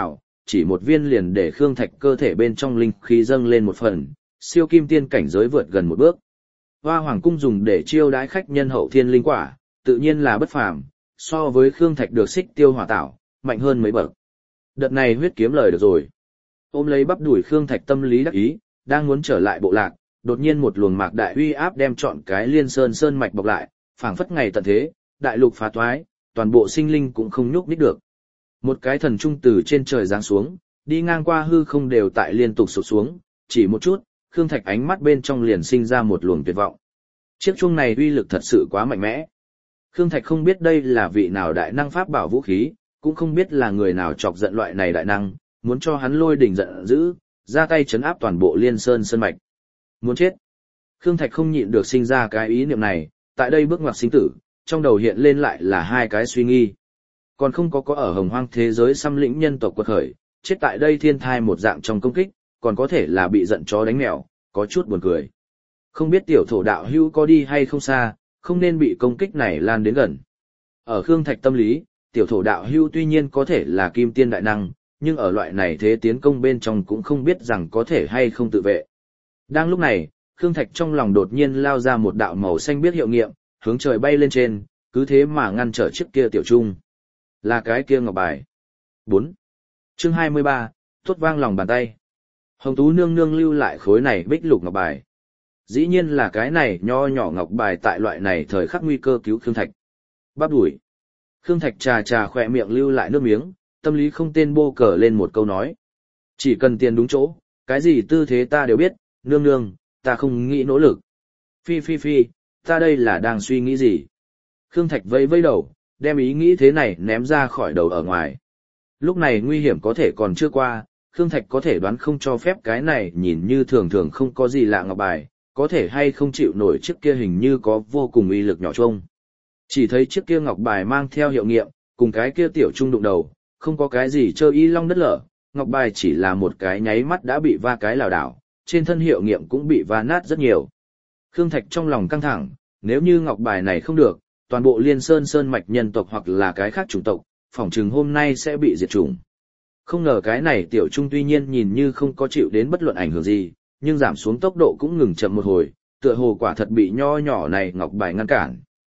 chỉ một viên liền để Khương Thạch cơ thể bên trong linh khí dâng lên một phần, siêu kim tiên cảnh giới vượt gần một bước. Hoa Hoàng cung dùng để chiêu đãi khách nhân hậu thiên linh quả, tự nhiên là bất phàm, so với Khương Thạch được xích tiêu hỏa tảo, mạnh hơn mấy bậc. Đợt này huyết kiếm lời được rồi. Ôm lấy bắp đuổi Khương Thạch tâm lý đắc ý, đang muốn trở lại bộ lạc, đột nhiên một luồng mạc đại uy áp đem trọn cái Liên Sơn sơn mạch bọc lại, phảng phất ngày tận thế, đại lục phá toái, toàn bộ sinh linh cũng không nhúc nhích được. Một cái thần trung từ trên trời giáng xuống, đi ngang qua hư không đều tại liên tục sụp xuống, chỉ một chút, Khương Thạch ánh mắt bên trong liền sinh ra một luồng tuyệt vọng. Chiếc chuông này uy lực thật sự quá mạnh mẽ. Khương Thạch không biết đây là vị nào đại năng pháp bảo vũ khí, cũng không biết là người nào chọc giận loại này đại năng, muốn cho hắn lôi đỉnh giận dữ, ra tay chấn áp toàn bộ Liên Sơn sơn mạch. Muốn chết. Khương Thạch không nhịn được sinh ra cái ý niệm này, tại đây bước ngoặt sinh tử, trong đầu hiện lên lại là hai cái suy nghi. Còn không có có ở hồng hoang thế giới xâm lĩnh nhân tộc quật khởi, chết tại đây thiên thai một dạng trong công kích, còn có thể là bị giận chó đánh mèo, có chút buồn cười. Không biết tiểu thổ đạo hưu có đi hay không xa, không nên bị công kích này lan đến gần. Ở Khương Thạch tâm lý, tiểu thổ đạo hưu tuy nhiên có thể là kim tiên đại năng, nhưng ở loại này thế tiến công bên trong cũng không biết rằng có thể hay không tự vệ. Đang lúc này, Khương Thạch trong lòng đột nhiên lao ra một đạo màu xanh biết hiệu nghiệm, hướng trời bay lên trên, cứ thế mà ngăn trở chiếc kia tiểu trung. Là cái kia ngọc bài. bốn. Chương hai mươi ba, tốt vang lòng bàn tay. Hồng Tú nương nương lưu lại khối này bích lục ngọc bài. Dĩ nhiên là cái này nho nhỏ ngọc bài tại loại này thời khắc nguy cơ cứu Khương Thạch. Bắp đuổi. Khương Thạch trà trà khỏe miệng lưu lại nước miếng, tâm lý không tên bô cờ lên một câu nói. Chỉ cần tiền đúng chỗ, cái gì tư thế ta đều biết, nương nương, ta không nghĩ nỗ lực. Phi phi phi, ta đây là đang suy nghĩ gì? Khương Thạch vẫy vẫy đầu, đem ý nghĩ thế này ném ra khỏi đầu ở ngoài. Lúc này nguy hiểm có thể còn chưa qua, Khương Thạch có thể đoán không cho phép cái này nhìn như thường thường không có gì lạ ngọc bài, có thể hay không chịu nổi chiếc kia hình như có vô cùng uy lực nhỏ trông. Chỉ thấy chiếc kia ngọc bài mang theo hiệu nghiệm, cùng cái kia tiểu trung đụng đầu, không có cái gì chơi y long đất lở, ngọc bài chỉ là một cái nháy mắt đã bị va cái lảo đảo, trên thân hiệu nghiệm cũng bị va nát rất nhiều. Khương Thạch trong lòng căng thẳng, nếu như ngọc bài này không được, toàn bộ Liên Sơn sơn mạch nhân tộc hoặc là cái khác chủng tộc, phỏng chừng hôm nay sẽ bị diệt chủng. Không ngờ cái này tiểu trung tuy nhiên nhìn như không có chịu đến bất luận ảnh hưởng gì, nhưng giảm xuống tốc độ cũng ngừng chậm một hồi, tựa hồ quả thật bị nho nhỏ này ngọc bài ngăn cản.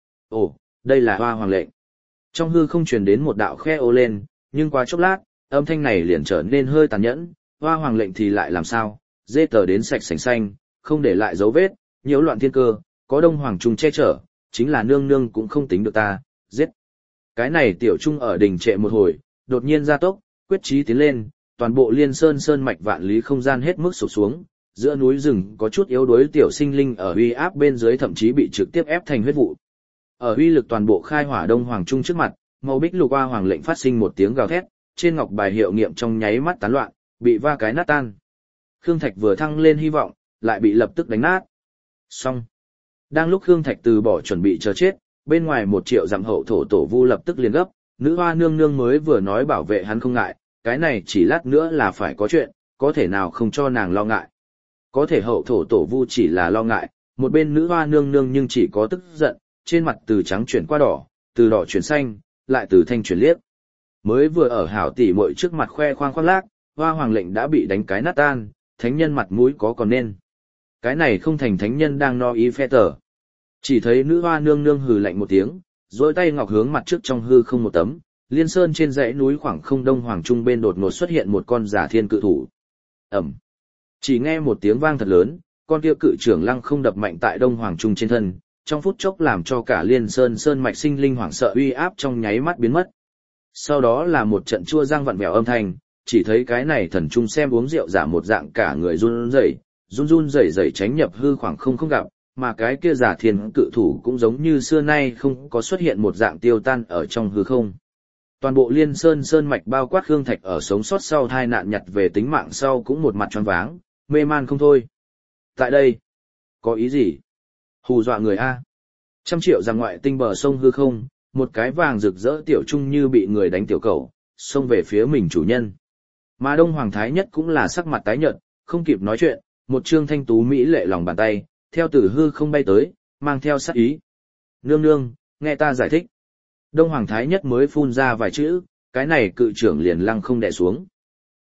Ồ, đây là Hoa Hoàng lệnh. Trong hư không truyền đến một đạo khe ô lên, nhưng qua chốc lát, âm thanh này liền trở nên hơi tàn nhẫn, Hoa Hoàng lệnh thì lại làm sao, dê tờ đến sạch sành xanh, không để lại dấu vết, nhiễu loạn thiên cơ, có Đông Hoàng Trung che chở, chính là nương nương cũng không tính được ta, giết. Cái này tiểu trung ở đỉnh trệ một hồi, đột nhiên gia tốc, quyết chí tiến lên, toàn bộ Liên Sơn sơn mạch vạn lý không gian hết mức sụp xuống, giữa núi rừng có chút yếu đuối tiểu sinh linh ở uy áp bên dưới thậm chí bị trực tiếp ép thành huyết vụ. Ở uy lực toàn bộ khai hỏa Đông Hoàng Trung trước mặt, màu bích lục Hoa Hoàng lệnh phát sinh một tiếng gào thét, trên ngọc bài hiệu nghiệm trong nháy mắt tán loạn, bị va cái nát tan. Khương Thạch vừa thăng lên hy vọng, lại bị lập tức đánh nát. Xong. Đang lúc Khương Thạch từ bỏ chuẩn bị chờ chết, bên ngoài một triệu dặm hậu thổ tổ vu lập tức liền gấp, nữ hoa nương nương mới vừa nói bảo vệ hắn không ngại, cái này chỉ lát nữa là phải có chuyện, có thể nào không cho nàng lo ngại. Có thể hậu thổ tổ vu chỉ là lo ngại, một bên nữ hoa nương nương nhưng chỉ có tức giận, trên mặt từ trắng chuyển qua đỏ, từ đỏ chuyển xanh, lại từ thanh chuyển liếc. Mới vừa ở hảo tỷ muội trước mặt khoe khoang khoác lác, Hoa Hoàng lệnh đã bị đánh cái nát tan, thánh nhân mặt mũi có còn nên. Cái này không thành thánh nhân đang no ý phe tờ. Chỉ thấy nữ hoa nương nương hừ lạnh một tiếng, dối tay ngọc hướng mặt trước trong hư không một tấm, Liên Sơn trên dãy núi khoảng không Đông Hoàng Trung bên đột ngột xuất hiện một con giả thiên cự thủ. Ẩm. Chỉ nghe một tiếng vang thật lớn, con kia cự trưởng lăng không đập mạnh tại Đông Hoàng Trung trên thân, trong phút chốc làm cho cả Liên Sơn sơn mạch sinh linh hoảng sợ uy áp trong nháy mắt biến mất. Sau đó là một trận chua răng vặn vẹo âm thanh, chỉ thấy cái này thần trung xem uống rượu giả một dạng cả người run rẩy, run run rẩy rẩy tránh nhập hư khoảng không không gặp, mà cái kia giả thiên cự thủ cũng giống như xưa nay không có xuất hiện một dạng tiêu tan ở trong hư không. Toàn bộ Liên Sơn sơn mạch bao quát Khương Thạch ở sống sót sau tai nạn nhặt về tính mạng sau cũng một mặt choáng váng, mê man không thôi. Tại đây, có ý gì? Hù dọa người a. Trăm triệu rằng ngoại tinh bờ sông hư không, một cái vàng rực rỡ tiểu trung như bị người đánh tiểu cầu, xông về phía mình chủ nhân. Mà Đông Hoàng Thái Nhất cũng là sắc mặt tái nhợt, không kịp nói chuyện, một trương thanh tú mỹ lệ lòng bàn tay, theo từ hư không bay tới, mang theo sát ý. Nương nương, nghe ta giải thích. Đông Hoàng Thái Nhất mới phun ra vài chữ, cái này cự trưởng liền lăng không đè xuống.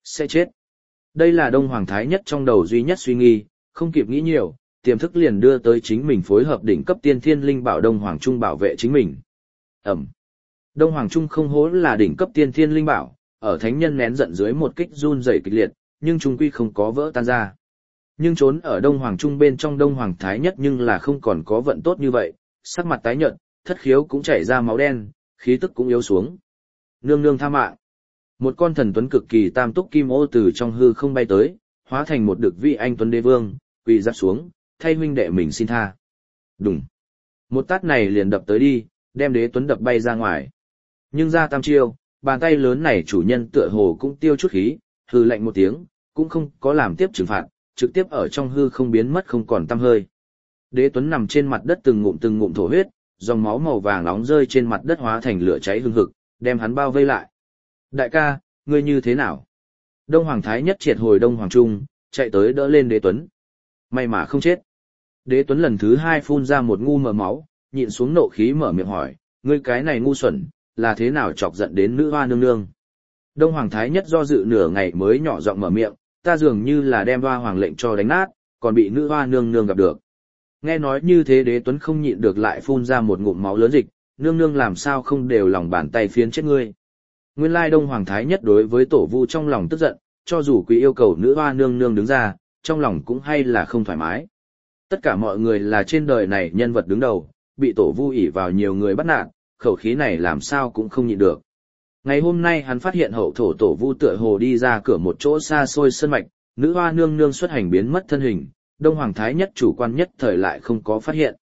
sẽ chết. Đây là Đông Hoàng Thái Nhất trong đầu duy nhất suy nghĩ, không kịp nghĩ nhiều, tiềm thức liền đưa tới chính mình phối hợp đỉnh cấp tiên thiên linh bảo Đông Hoàng Trung bảo vệ chính mình. Ẩm. Đông Hoàng Trung không hố là đỉnh cấp tiên thiên linh bảo, ở thánh nhân nén giận dưới một kích run rẩy kịch liệt, nhưng trung quy không có vỡ tan ra. Nhưng trốn ở Đông Hoàng Trung bên trong Đông Hoàng Thái Nhất nhưng là không còn có vận tốt như vậy, sắc mặt tái nhợt, thất khiếu cũng chảy ra máu đen, khí tức cũng yếu xuống. Nương nương tha mạng. Một con thần tuấn cực kỳ tam túc kim ô từ trong hư không bay tới, hóa thành một đực vị anh tuấn đế vương, quỳ giáp xuống, thay huynh đệ mình xin tha. Đùng. Một tát này liền đập tới đi, đem đế tuấn đập bay ra ngoài. Nhưng ra tam chiêu, bàn tay lớn này chủ nhân tựa hồ cũng tiêu chút khí, hư lạnh một tiếng, cũng không có làm tiếp trừng phạt, trực tiếp ở trong hư không biến mất không còn tăm hơi. Đế tuấn nằm trên mặt đất từng ngụm từng ngụm thổ huyết, dòng máu màu vàng nóng rơi trên mặt đất hóa thành lửa cháy hừng hực, đem hắn bao vây lại. Đại ca, ngươi như thế nào? Đông Hoàng Thái Nhất triệt hồi Đông Hoàng Trung, chạy tới đỡ lên đế tuấn. May mà không chết. Đế tuấn lần thứ hai phun ra một ngu mờ máu, nhịn xuống nộ khí mở miệng hỏi, ngươi cái này ngu xuẩn, là thế nào chọc giận đến nữ hoa nương nương? Đông Hoàng Thái Nhất do dự nửa ngày mới nhỏ giọng mở miệng, ta dường như là đem hoa hoàng lệnh cho đánh nát, còn bị nữ hoa nương nương gặp được. Nghe nói như thế đế tuấn không nhịn được lại phun ra một ngụm máu lớn dịch, nương nương làm sao không đều lòng bàn tay phiến chết ngươi. Nguyên lai Đông Hoàng Thái Nhất đối với tổ vu trong lòng tức giận, cho dù quý yêu cầu nữ hoa nương nương đứng ra, trong lòng cũng hay là không thoải mái. Tất cả mọi người là trên đời này nhân vật đứng đầu, bị tổ vu ỷ vào nhiều người bắt nạt, khẩu khí này làm sao cũng không nhịn được. Ngày hôm nay hắn phát hiện hậu thổ tổ vu tựa hồ đi ra cửa một chỗ xa xôi sơn mạch, nữ hoa nương nương xuất hành biến mất thân hình, Đông Hoàng Thái Nhất chủ quan nhất thời lại không có phát hiện.